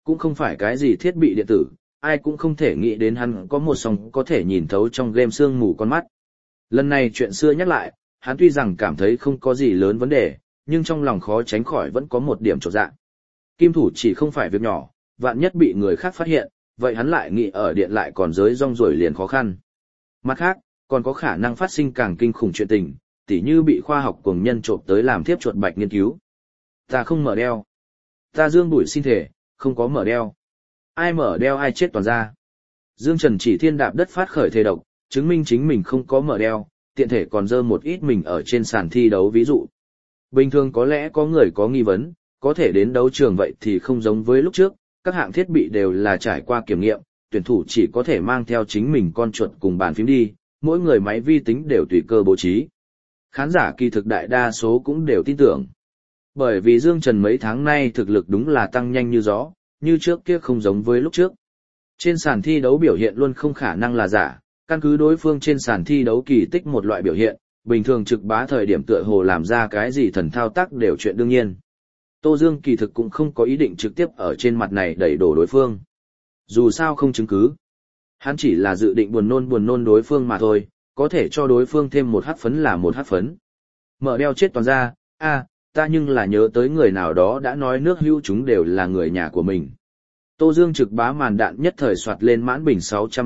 A: cũng không phải cái gì thiết bị điện tử, ai cũng không thể nghĩ đến hắn có một song có thể nhìn thấu trong game sương mù con mắt. Lần này chuyện xưa nhắc lại, hắn tuy rằng cảm thấy không có gì lớn vấn đề, nhưng trong lòng khó tránh khỏi vẫn có một điểm chột dạ. Kim thủ chỉ không phải việc nhỏ, vạn nhất bị người khác phát hiện, vậy hắn lại nghĩ ở điện lại còn giới rong ruổi liền khó khăn. Mặt khác, còn có khả năng phát sinh càng kinh khủng chuyện tình, tỉ như bị khoa học cuồng nhân trộm tới làm thiếp chuột bạch nghiên cứu. Ta không mở đeo. Ta Dương Bụi xin thể, không có mở đeo. Ai mở đeo ai chết toàn ra. Dương Trần chỉ thiên đạp đất phát khởi thề độc, chứng minh chính mình không có mở đeo, tiện thể còn dơ một ít mình ở trên sàn thi đấu ví dụ. Bình thường có lẽ có người có nghi vấn, có thể đến đấu trường vậy thì không giống với lúc trước, các hạng thiết bị đều là trải qua kiểm nghiệm, tuyển thủ chỉ có thể mang theo chính mình con chuột cùng bàn phím đi, mỗi người máy vi tính đều tùy cơ bố trí. Khán giả kỳ thực đại đa số cũng đều tin tưởng. Bởi vì Dương Trần mấy tháng nay thực lực đúng là tăng nhanh như gió, như trước kia không giống với lúc trước. Trên sàn thi đấu biểu hiện luôn không khả năng là giả, căn cứ đối phương trên sàn thi đấu kỳ tích một loại biểu hiện, bình thường trực bá thời điểm tựa hồ làm ra cái gì thần thao tác đều chuyện đương nhiên. Tô Dương kỳ thực cũng không có ý định trực tiếp ở trên mặt này đẩy đổ đối phương. Dù sao không chứng cứ. Hắn chỉ là dự định buồn nôn đối phương mà thôi, có thể cho đối phương thêm một hắc phấn là một hắc phấn. Mở đeo chết toàn ra, ta nhưng là nhớ tới người nào đó đã nói nước hưu chúng đều là người nhà của mình. Tô Dương trực bá màn đạn nhất thời soạt lên mãn bình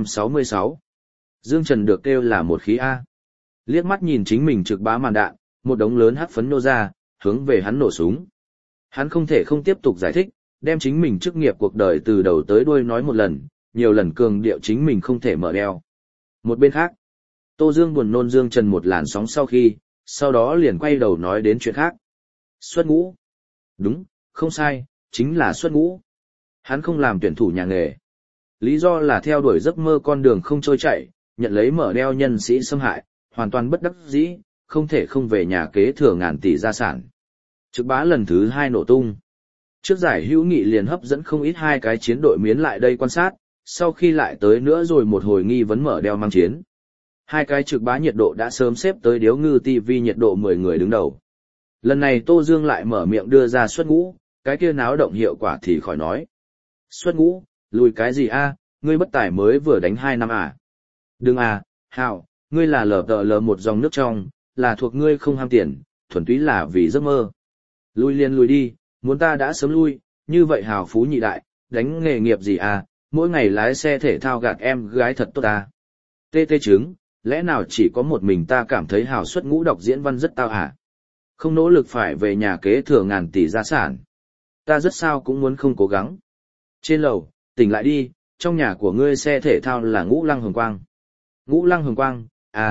A: 666. Dương Trần được kêu là một khí A. Liếc mắt nhìn chính mình trực bá màn đạn, một đống lớn hắc phấn nô ra, hướng về hắn nổ súng. Hắn không thể không tiếp tục giải thích, đem chính mình chức nghiệp cuộc đời từ đầu tới đuôi nói một lần, nhiều lần cường điệu chính mình không thể mở đeo. Một bên khác, Tô Dương buồn nôn Dương Trần một làn sóng sau đó liền quay đầu nói đến chuyện khác. Xuất ngũ. Đúng, không sai, chính là xuất ngũ. Hắn không làm tuyển thủ nhà nghề. Lý do là theo đuổi giấc mơ con đường không trôi chạy, nhận lấy mở đeo nhân sĩ xâm hại, hoàn toàn bất đắc dĩ, không thể không về nhà kế thừa ngàn tỷ gia sản. Trực bá lần thứ 2 nổ tung. Trước giải hữu nghị liền hấp dẫn không ít hai cái chiến đội miến lại đây quan sát, sau khi lại tới nữa rồi một hồi nghi vấn mở đeo mang chiến. Hai cái trực bá nhiệt độ đã sớm xếp tới Điếu Ngư TV nhiệt độ 10 người đứng đầu. Lần này Tô Dương lại mở miệng đưa ra xuất ngũ, cái kia náo động hiệu quả thì khỏi nói. Xuất ngũ, lùi cái gì ngươi bất tài mới vừa đánh 2 năm à? Đừng Hảo, ngươi là LPL một dòng nước trong, là thuộc ngươi không ham tiền, thuần túy là vì giấc mơ. Lui liền lùi đi, muốn ta đã sớm lui, như vậy hào phú nhị đại, đánh nghề nghiệp gì mỗi ngày lái xe thể thao gạt em gái thật tốt Tê chứng, lẽ nào chỉ có một mình ta cảm thấy hào xuất ngũ đọc diễn văn rất tao Không nỗ lực phải về nhà kế thừa ngàn tỷ gia sản. Ta rất sao cũng muốn không cố gắng. Trên lầu, tỉnh lại đi, trong nhà của ngươi xe thể thao là Ngũ Lăng Hồng Quang. Ngũ Lăng Hồng Quang,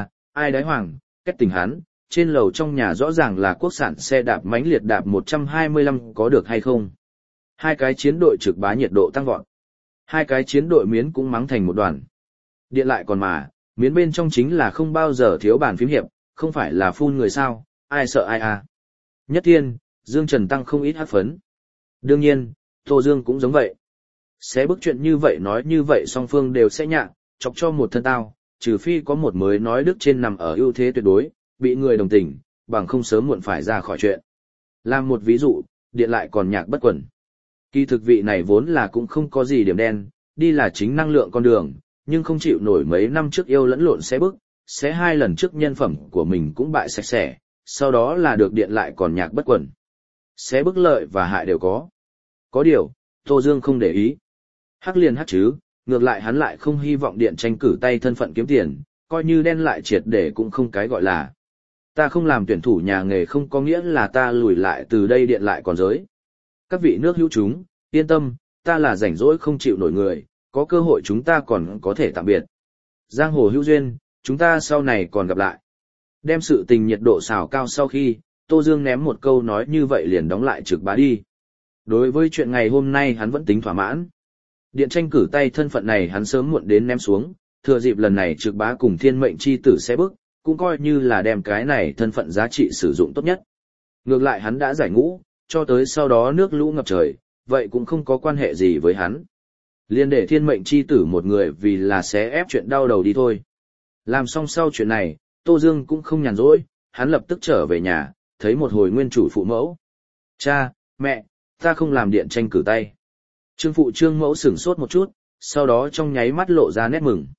A: ai đái hoàng, cách tỉnh hắn, trên lầu trong nhà rõ ràng là quốc sản xe đạp mãnh liệt đạp 125 có được hay không? Hai cái chiến đội trực bá nhiệt độ tăng vọt. Hai cái chiến đội miến cũng mắng thành một đoàn. Điện lại còn mà, miến bên trong chính là không bao giờ thiếu bàn phím hiệp, không phải là phun người sao, ai sợ ai Nhất Thiên, Dương Trần tăng không ít hắc phấn. Đương nhiên, Tô Dương cũng giống vậy. Sẽ bức chuyện như vậy nói như vậy song phương đều sẽ nhạ, chọc cho một thân tao, trừ phi có một mới nói đức trên nằm ở ưu thế tuyệt đối, bị người đồng tình, bằng không sớm muộn phải ra khỏi chuyện. Làm một ví dụ, điện lại còn nhạc bất quẩn. Kỳ thực vị này vốn là cũng không có gì điểm đen, đi là chính năng lượng con đường, nhưng không chịu nổi mấy năm trước yêu lẫn lộn sẽ bức, sẽ 2 lần trước nhân phẩm của mình cũng bại sạch sẽ, sau đó là được điện lại còn nhạc bất quẩn. Sẽ bức lợi và hại đều có. Có điều, Tô Dương không để ý. Hắc liền hắc chứ, ngược lại hắn lại không hy vọng điện tranh cử tay thân phận kiếm tiền, coi như đen lại triệt để cũng không cái gọi là. Ta không làm tuyển thủ nhà nghề không có nghĩa là ta lùi lại từ đây điện lại còn giới. Các vị nước hữu chúng, yên tâm, ta là rảnh rỗi không chịu nổi người, có cơ hội chúng ta còn có thể tạm biệt. Giang hồ hữu duyên, chúng ta sau này còn gặp lại. Đem sự tình nhiệt độ xào cao sau khi, Tô Dương ném một câu nói như vậy liền đóng lại trực bá đi. Đối với chuyện ngày hôm nay hắn vẫn tính thỏa mãn. Điện tranh cử tay thân phận này hắn sớm muộn đến ném xuống, thừa dịp lần này trực bá cùng thiên mệnh chi tử sẽ bước, cũng coi như là đem cái này thân phận giá trị sử dụng tốt nhất. Ngược lại hắn đã giải ngũ, cho tới sau đó nước lũ ngập trời, vậy cũng không có quan hệ gì với hắn. Liên để thiên mệnh chi tử một người vì là xé ép chuyện đau đầu đi thôi. Làm xong sau chuyện này, Tô Dương cũng không nhàn rỗi, hắn lập tức trở về nhà, thấy một hồi nguyên chủ phụ mẫu. Cha, mẹ, ta không làm điện tranh cử tay. Trương phụ Trương mẫu sửng sốt một chút, sau đó trong nháy mắt lộ ra nét mừng.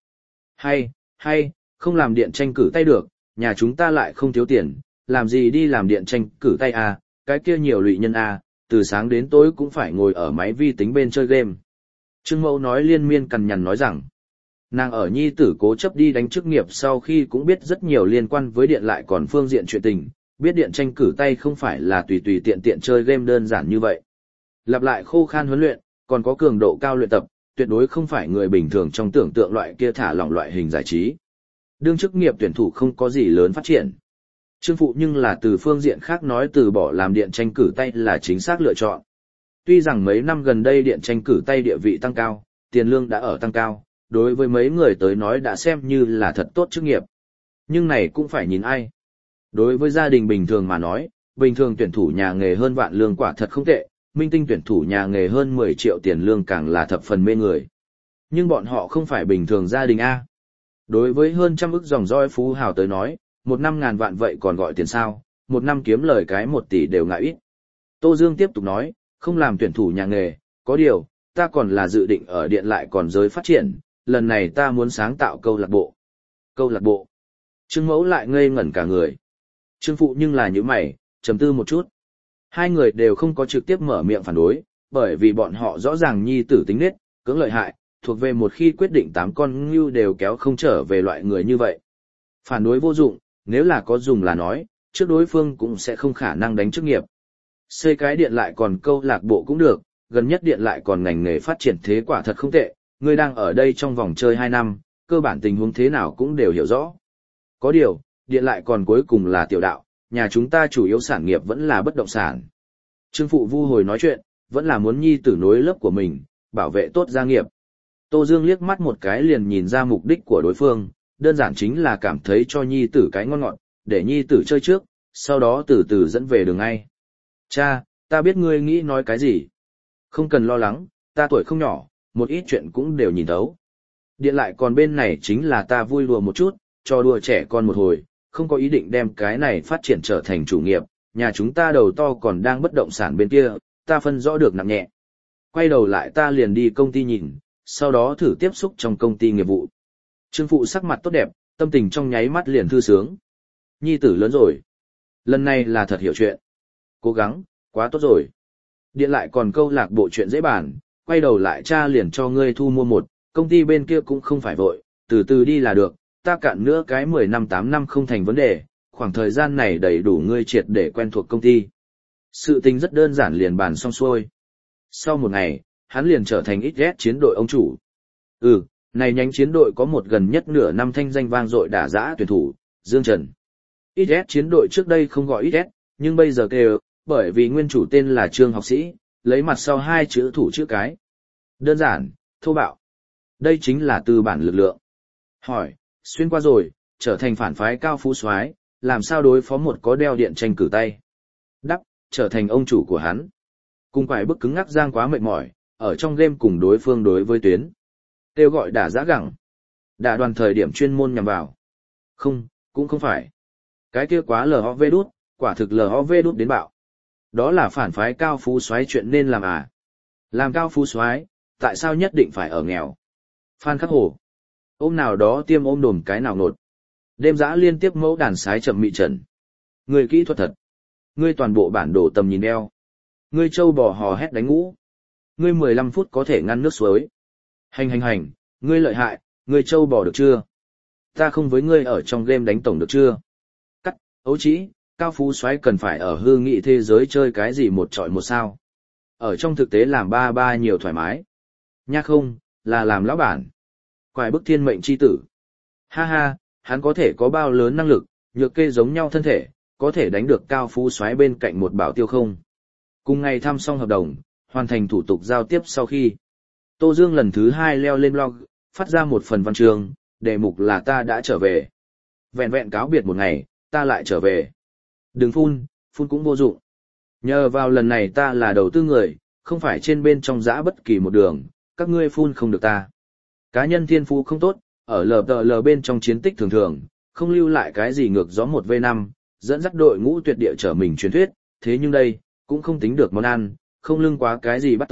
A: Hay, không làm điện tranh cử tay được, nhà chúng ta lại không thiếu tiền, làm gì đi làm điện tranh cử tay à, cái kia nhiều lụy nhân à, từ sáng đến tối cũng phải ngồi ở máy vi tính bên chơi game. Trương mẫu nói liên miên cằn nhằn nói rằng, nàng ở nhi tử cố chấp đi đánh chức nghiệp sau khi cũng biết rất nhiều liên quan với điện lại còn phương diện chuyện tình, biết điện tranh cử tay không phải là tùy tùy tiện tiện chơi game đơn giản như vậy. Lặp lại khô khan huấn luyện, còn có cường độ cao luyện tập, tuyệt đối không phải người bình thường trong tưởng tượng loại kia thả lỏng loại hình giải trí. Đương chức nghiệp tuyển thủ không có gì lớn phát triển. Trương phụ nhưng là từ phương diện khác nói từ bỏ làm điện tranh cử tay là chính xác lựa chọn. Tuy rằng mấy năm gần đây điện tranh cử tay địa vị tăng cao, tiền lương đã ở tăng cao, đối với mấy người tới nói đã xem như là thật tốt chức nghiệp. Nhưng này cũng phải nhìn ai. Đối với gia đình bình thường mà nói, bình thường tuyển thủ nhà nghề hơn vạn lương quả thật không tệ, minh tinh tuyển thủ nhà nghề hơn 10 triệu tiền lương càng là thập phần mê người. Nhưng bọn họ không phải bình thường gia đình A. Đối với hơn trăm ức dòng roi phú hào tới nói, một năm ngàn vạn vậy còn gọi tiền sao, một năm kiếm lời cái 1 tỷ đều ngại ít. Tô Dương tiếp tục nói, không làm tuyển thủ nhà nghề, có điều, ta còn là dự định ở điện lại còn giới phát triển, lần này ta muốn sáng tạo câu lạc bộ. Câu lạc bộ. Trương mẫu lại ngây ngẩn cả người. Trương phụ nhưng là như mày, trầm tư một chút. Hai người đều không có trực tiếp mở miệng phản đối, bởi vì bọn họ rõ ràng nhi tử tính nết, cưỡng lợi hại, thuộc về một khi quyết định 8 con ngưu đều kéo không trở về loại người như vậy. Phản đối vô dụng, nếu là có dùng là nói, trước đối phương cũng sẽ không khả năng đánh chức nghiệp. Xây cái điện lại còn câu lạc bộ cũng được, gần nhất điện lại còn ngành nghề phát triển thế quả thật không tệ, người đang ở đây trong vòng chơi 2 năm, cơ bản tình huống thế nào cũng đều hiểu rõ. Có điều, điện lại còn cuối cùng là tiểu đạo, nhà chúng ta chủ yếu sản nghiệp vẫn là bất động sản. Trương phụ vu hồi nói chuyện, vẫn là muốn nhi tử nối lớp của mình, bảo vệ tốt gia nghiệp. Tô Dương liếc mắt một cái liền nhìn ra mục đích của đối phương, đơn giản chính là cảm thấy cho nhi tử cái ngon ngọt, để nhi tử chơi trước, sau đó từ từ dẫn về đường ngay. Cha, ta biết ngươi nghĩ nói cái gì. Không cần lo lắng, ta tuổi không nhỏ, một ít chuyện cũng đều nhìn thấu. Điện lại còn bên này chính là ta vui đùa một chút, cho đùa trẻ con một hồi, không có ý định đem cái này phát triển trở thành chủ nghiệp, nhà chúng ta đầu to còn đang bất động sản bên kia, ta phân rõ được nặng nhẹ. Quay đầu lại ta liền đi công ty nhìn, sau đó thử tiếp xúc trong công ty nghiệp vụ. Trương phụ sắc mặt tốt đẹp, tâm tình trong nháy mắt liền thư sướng. Nhi tử lớn rồi. Lần này là thật hiểu chuyện. Cố gắng, quá tốt rồi. Điện lại còn câu lạc bộ chuyện dễ bàn, quay đầu lại cha liền cho ngươi thu mua một, công ty bên kia cũng không phải vội, từ từ đi là được, ta cạn nữa cái 10 năm 8 năm không thành vấn đề, khoảng thời gian này đầy đủ ngươi triệt để quen thuộc công ty. Sự tình rất đơn giản liền bàn xong xuôi. Sau một ngày, hắn liền trở thành XS chiến đội ông chủ. Này nhánh chiến đội có một gần nhất nửa năm thanh danh vang dội đả dã tuyển thủ, Dương Trần. XS chiến đội trước đây không gọi XS, nhưng bây giờ kêu, bởi vì nguyên chủ tên là Trương học sĩ, lấy mặt sau 2 chữ thủ chữ cái. Đơn giản, thô bạo. Đây chính là tư bản lực lượng. Hỏi, xuyên qua rồi, trở thành phản phái cao phú soái, làm sao đối phó một có đeo điện tranh cử tay? Đắp, trở thành ông chủ của hắn. Cùng quải bức cứng ngắc giang quá mệt mỏi, ở trong game cùng đối phương đối với tuyến. Kêu gọi đả giã gẳng. Đả đoàn thời điểm chuyên môn nhằm vào. Không, cũng không phải. Cái kia quá LOV đút, quả thực LOV đút đến bạo. Đó là phản phái cao phú soái chuyện nên làm à? Làm cao phú soái, tại sao nhất định phải ở nghèo? Phan Khắc Hồ. Ôm nào đó tiêm ôm đồm cái nào nột. Đêm dã liên tiếp mẫu đàn sái chậm mị trần. Người kỹ thuật thật. Ngươi toàn bộ bản đồ tầm nhìn đeo. Ngươi trâu bò hò hét đánh ngũ. Ngươi 15 phút có thể ngăn nước suối. Hành, ngươi lợi hại, ngươi trâu bò được chưa? Ta không với ngươi ở trong game đánh tổng được chưa? Cắt, ấu trĩ, cao phú soái cần phải ở hư nghị thế giới chơi cái gì một trọi một sao? Ở trong thực tế làm ba nhiều thoải mái. Nha không, là làm lão bản. Quải bức thiên mệnh chi tử. Ha ha, hắn có thể có bao lớn năng lực, nhược kê giống nhau thân thể, có thể đánh được cao phú soái bên cạnh một bảo tiêu không? Cùng ngày thăm xong hợp đồng, hoàn thành thủ tục giao tiếp sau khi. Tô Dương lần thứ 2 leo lên blog, phát ra một phần văn chương, đề mục là ta đã trở về. Vẹn vẹn cáo biệt một ngày, ta lại trở về. Đừng phun cũng vô dụng. Nhờ vào lần này ta là đầu tư người, không phải trên bên trong giã bất kỳ một đường, các ngươi phun không được ta. Cá nhân thiên phú không tốt, ở LPL bên trong chiến tích thường thường, không lưu lại cái gì ngược gió 1v5, dẫn dắt đội ngũ tuyệt địa trở mình truyền thuyết, thế nhưng đây, cũng không tính được món ăn, không lưng quá cái gì bắt tô,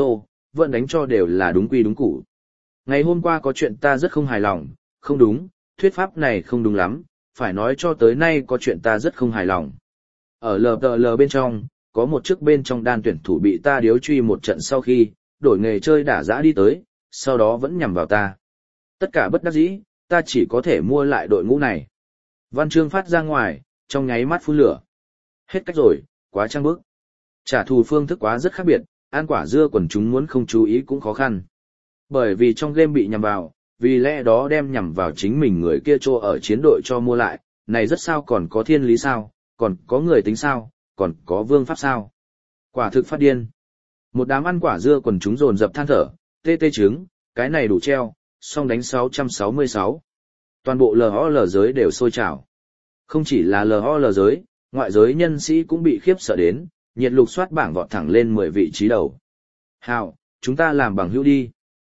A: vẫn đánh cho đều là đúng quy đúng củ. Ngày hôm qua có chuyện ta rất không hài lòng, không đúng, thuyết pháp này không đúng lắm, phải nói cho tới nay có chuyện ta rất không hài lòng. Ở LPL bên trong, có một chức bên trong đan tuyển thủ bị ta điếu truy một trận sau khi, đổi nghề chơi đả giã đi tới, sau đó vẫn nhằm vào ta. Tất cả bất đắc dĩ, ta chỉ có thể mua lại đội ngũ này. Văn chương phát ra ngoài, trong nháy mắt phun lửa. Hết cách rồi, quá trăng bức. Trả thù phương thức quá rất khác biệt, ăn quả dưa quần chúng muốn không chú ý cũng khó khăn. Bởi vì trong game bị nhằm vào, vì lẽ đó đem nhằm vào chính mình người kia trô ở chiến đội cho mua lại, này rất sao còn có thiên lý sao, còn có người tính sao, còn có vương pháp sao. Quả thực phát điên. Một đám ăn quả dưa quần chúng dồn dập than thở, tê tê trứng, cái này đủ treo, song đánh 666. Toàn bộ LOL giới đều sôi trào. Không chỉ là LOL giới, ngoại giới nhân sĩ cũng bị khiếp sợ đến, nhiệt lục soát bảng vọt thẳng lên 10 vị trí đầu. Hào, chúng ta làm bằng hữu đi.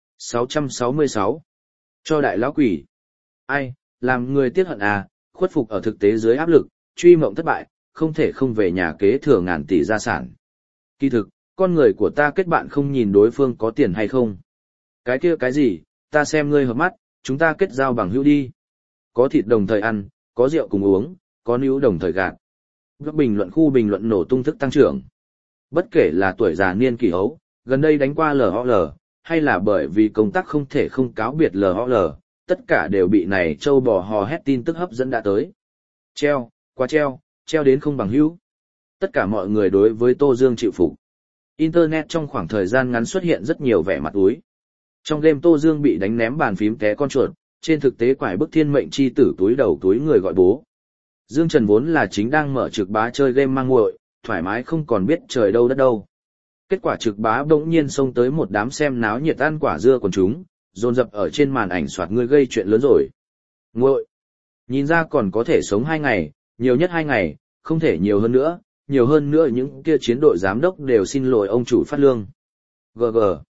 A: 666. Cho đại lão quỷ. Ai, làm người tiếc hận à, khuất phục ở thực tế dưới áp lực, truy mộng thất bại, không thể không về nhà kế thừa ngàn tỷ gia sản. Kỳ thực, con người của ta kết bạn không nhìn đối phương có tiền hay không. Cái kia cái gì, ta xem ngươi hợp mắt, chúng ta kết giao bằng hữu đi. Có thịt đồng thời ăn, có rượu cùng uống, có níu đồng thời gạt. Các bình luận khu bình luận nổ tung thức tăng trưởng. Bất kể là tuổi già niên kỷ hấu, gần đây đánh qua LOL, hay là bởi vì công tác không thể không cáo biệt LOL, tất cả đều bị này châu bò hò hét tin tức hấp dẫn đã tới. Treo, quá treo, treo đến không bằng hữu. Tất cả mọi người đối với Tô Dương chịu phục. Internet trong khoảng thời gian ngắn xuất hiện rất nhiều vẻ mặt úi. Trong game Tô Dương bị đánh ném bàn phím té con chuột, trên thực tế quải bức thiên mệnh chi tử túi đầu túi người gọi bố. Dương Trần vốn là chính đang mở trực bá chơi game mang nguội, thoải mái không còn biết trời đâu đất đâu. Kết quả trực bá bỗng nhiên xông tới một đám xem náo nhiệt ăn quả dưa quần chúng, dồn dập ở trên màn ảnh soạt người gây chuyện lớn rồi. Nguội. Nhìn ra còn có thể sống 2 ngày, nhiều nhất 2 ngày, không thể nhiều hơn nữa những kia chiến đội giám đốc đều xin lỗi ông chủ phát lương. GG.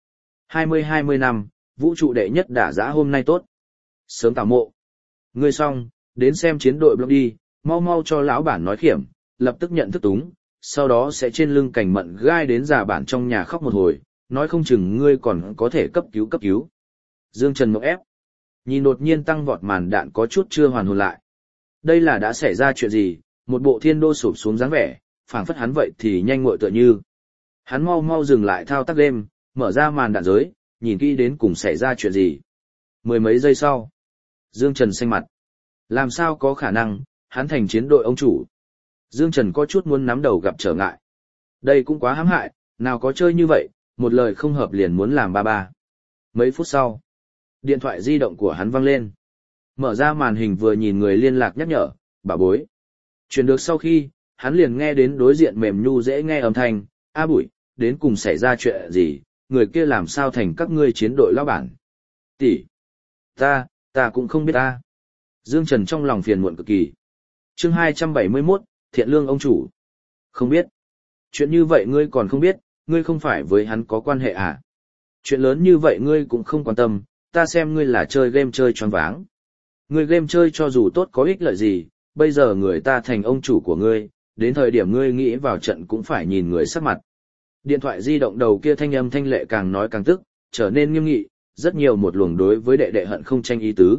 A: 20-20 năm, vũ trụ đệ nhất đả giã hôm nay tốt. Sớm tào mộ. Ngươi xong, đến xem chiến đội blog đi, mau mau cho lão bản nói khiểm, lập tức nhận thức túng, sau đó sẽ trên lưng cảnh mận gai đến già bản trong nhà khóc một hồi, nói không chừng ngươi còn có thể cấp cứu. Dương Trần mộng ép. Nhìn đột nhiên tăng vọt màn đạn có chút chưa hoàn hồn lại. Đây là đã xảy ra chuyện gì, một bộ thiên đô sụp xuống dáng vẻ, phảng phất hắn vậy thì nhanh nguội tựa như. Hắn mau mau dừng lại thao tác game, mở ra màn đạn giới, nhìn kỹ đến cùng xảy ra chuyện gì. 10 mấy giây sau, Dương Trần xanh mặt. Làm sao có khả năng, hắn thành chiến đội ông chủ. Dương Trần có chút muốn nắm đầu gặp trở ngại. Đây cũng quá hãm hại, nào có chơi như vậy, một lời không hợp liền muốn làm ba. Mấy phút sau, điện thoại di động của hắn vang lên. Mở ra màn hình vừa nhìn người liên lạc nhắc nhở, bà bối. Chuyển được sau khi, hắn liền nghe đến đối diện mềm nhu dễ nghe âm thanh, A Bụi, đến cùng xảy ra chuyện gì, người kia làm sao thành các ngươi chiến đội lão bản. Tỷ, ta cũng không biết ta. Dương Trần trong lòng phiền muộn cực kỳ. Chương 271, thiện lương ông chủ. Không biết. Chuyện như vậy ngươi còn không biết, ngươi không phải với hắn có quan hệ à? Chuyện lớn như vậy ngươi cũng không quan tâm, ta xem ngươi là chơi game chơi choáng váng. Ngươi game chơi cho dù tốt có ích lợi gì, bây giờ người ta thành ông chủ của ngươi, đến thời điểm ngươi nghĩ vào trận cũng phải nhìn người sắc mặt. Điện thoại di động đầu kia thanh âm thanh lệ càng nói càng tức, trở nên nghiêm nghị, rất nhiều một luồng đối với đệ đệ hận không tranh ý tứ.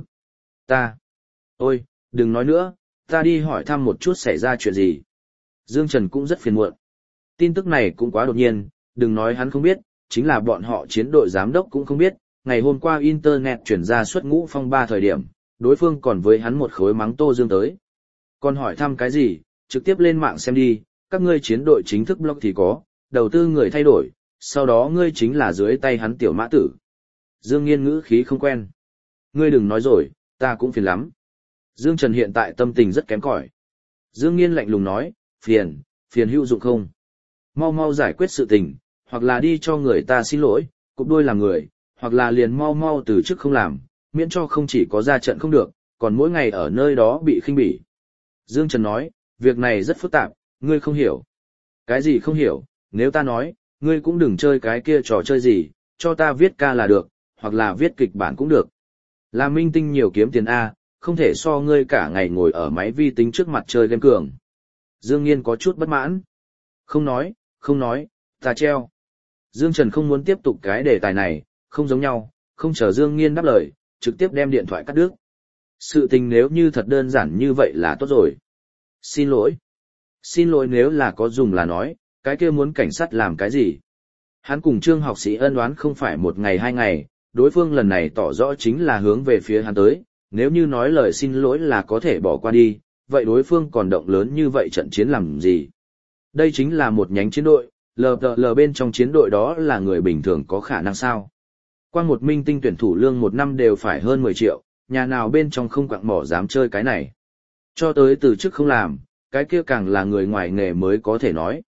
A: Ôi, đừng nói nữa, ta đi hỏi thăm một chút xảy ra chuyện gì. Dương Trần cũng rất phiền muộn. Tin tức này cũng quá đột nhiên, đừng nói hắn không biết, chính là bọn họ chiến đội giám đốc cũng không biết. Ngày hôm qua Internet chuyển ra xuất ngũ phong 3 thời điểm, đối phương còn với hắn một khối mắng Tô Dương tới. Còn hỏi thăm cái gì, trực tiếp lên mạng xem đi, các ngươi chiến đội chính thức blog thì có, đầu tư người thay đổi, sau đó ngươi chính là dưới tay hắn tiểu mã tử. Dương Nghiên ngữ khí không quen. Ngươi đừng nói rồi, ta cũng phiền lắm. Dương Trần hiện tại tâm tình rất kém cỏi. Dương Nghiên lạnh lùng nói, phiền hữu dụng không? Mau mau giải quyết sự tình, hoặc là đi cho người ta xin lỗi, cụp đuôi làm người, hoặc là liền mau mau từ chức không làm, miễn cho không chỉ có ra trận không được, còn mỗi ngày ở nơi đó bị khinh bỉ. Dương Trần nói, việc này rất phức tạp, ngươi không hiểu. Cái gì không hiểu, nếu ta nói, ngươi cũng đừng chơi cái kia trò chơi gì, cho ta viết ca là được, hoặc là viết kịch bản cũng được. Làm minh tinh nhiều kiếm tiền A, không thể so ngươi cả ngày ngồi ở máy vi tính trước mặt chơi game cường. Dương Nghiên có chút bất mãn. Không nói, ta treo. Dương Trần không muốn tiếp tục cái đề tài này, không giống nhau, không chờ Dương Nghiên đáp lời, trực tiếp đem điện thoại cắt đứt. Sự tình nếu như thật đơn giản như vậy là tốt rồi. Xin lỗi. Xin lỗi nếu là có dùng là nói, cái kia muốn cảnh sát làm cái gì? Hắn cùng Trương học sĩ ân oán không phải một ngày hai ngày, đối phương lần này tỏ rõ chính là hướng về phía hắn tới, nếu như nói lời xin lỗi là có thể bỏ qua đi, vậy đối phương còn động lớn như vậy trận chiến làm gì? Đây chính là một nhánh chiến đội, LPL bên trong chiến đội đó là người bình thường có khả năng sao? Quang một minh tinh tuyển thủ lương một năm đều phải hơn 10 triệu, nhà nào bên trong không quặng mỏ dám chơi cái này. Cho tới từ chức không làm, cái kia càng là người ngoài nghề mới có thể nói.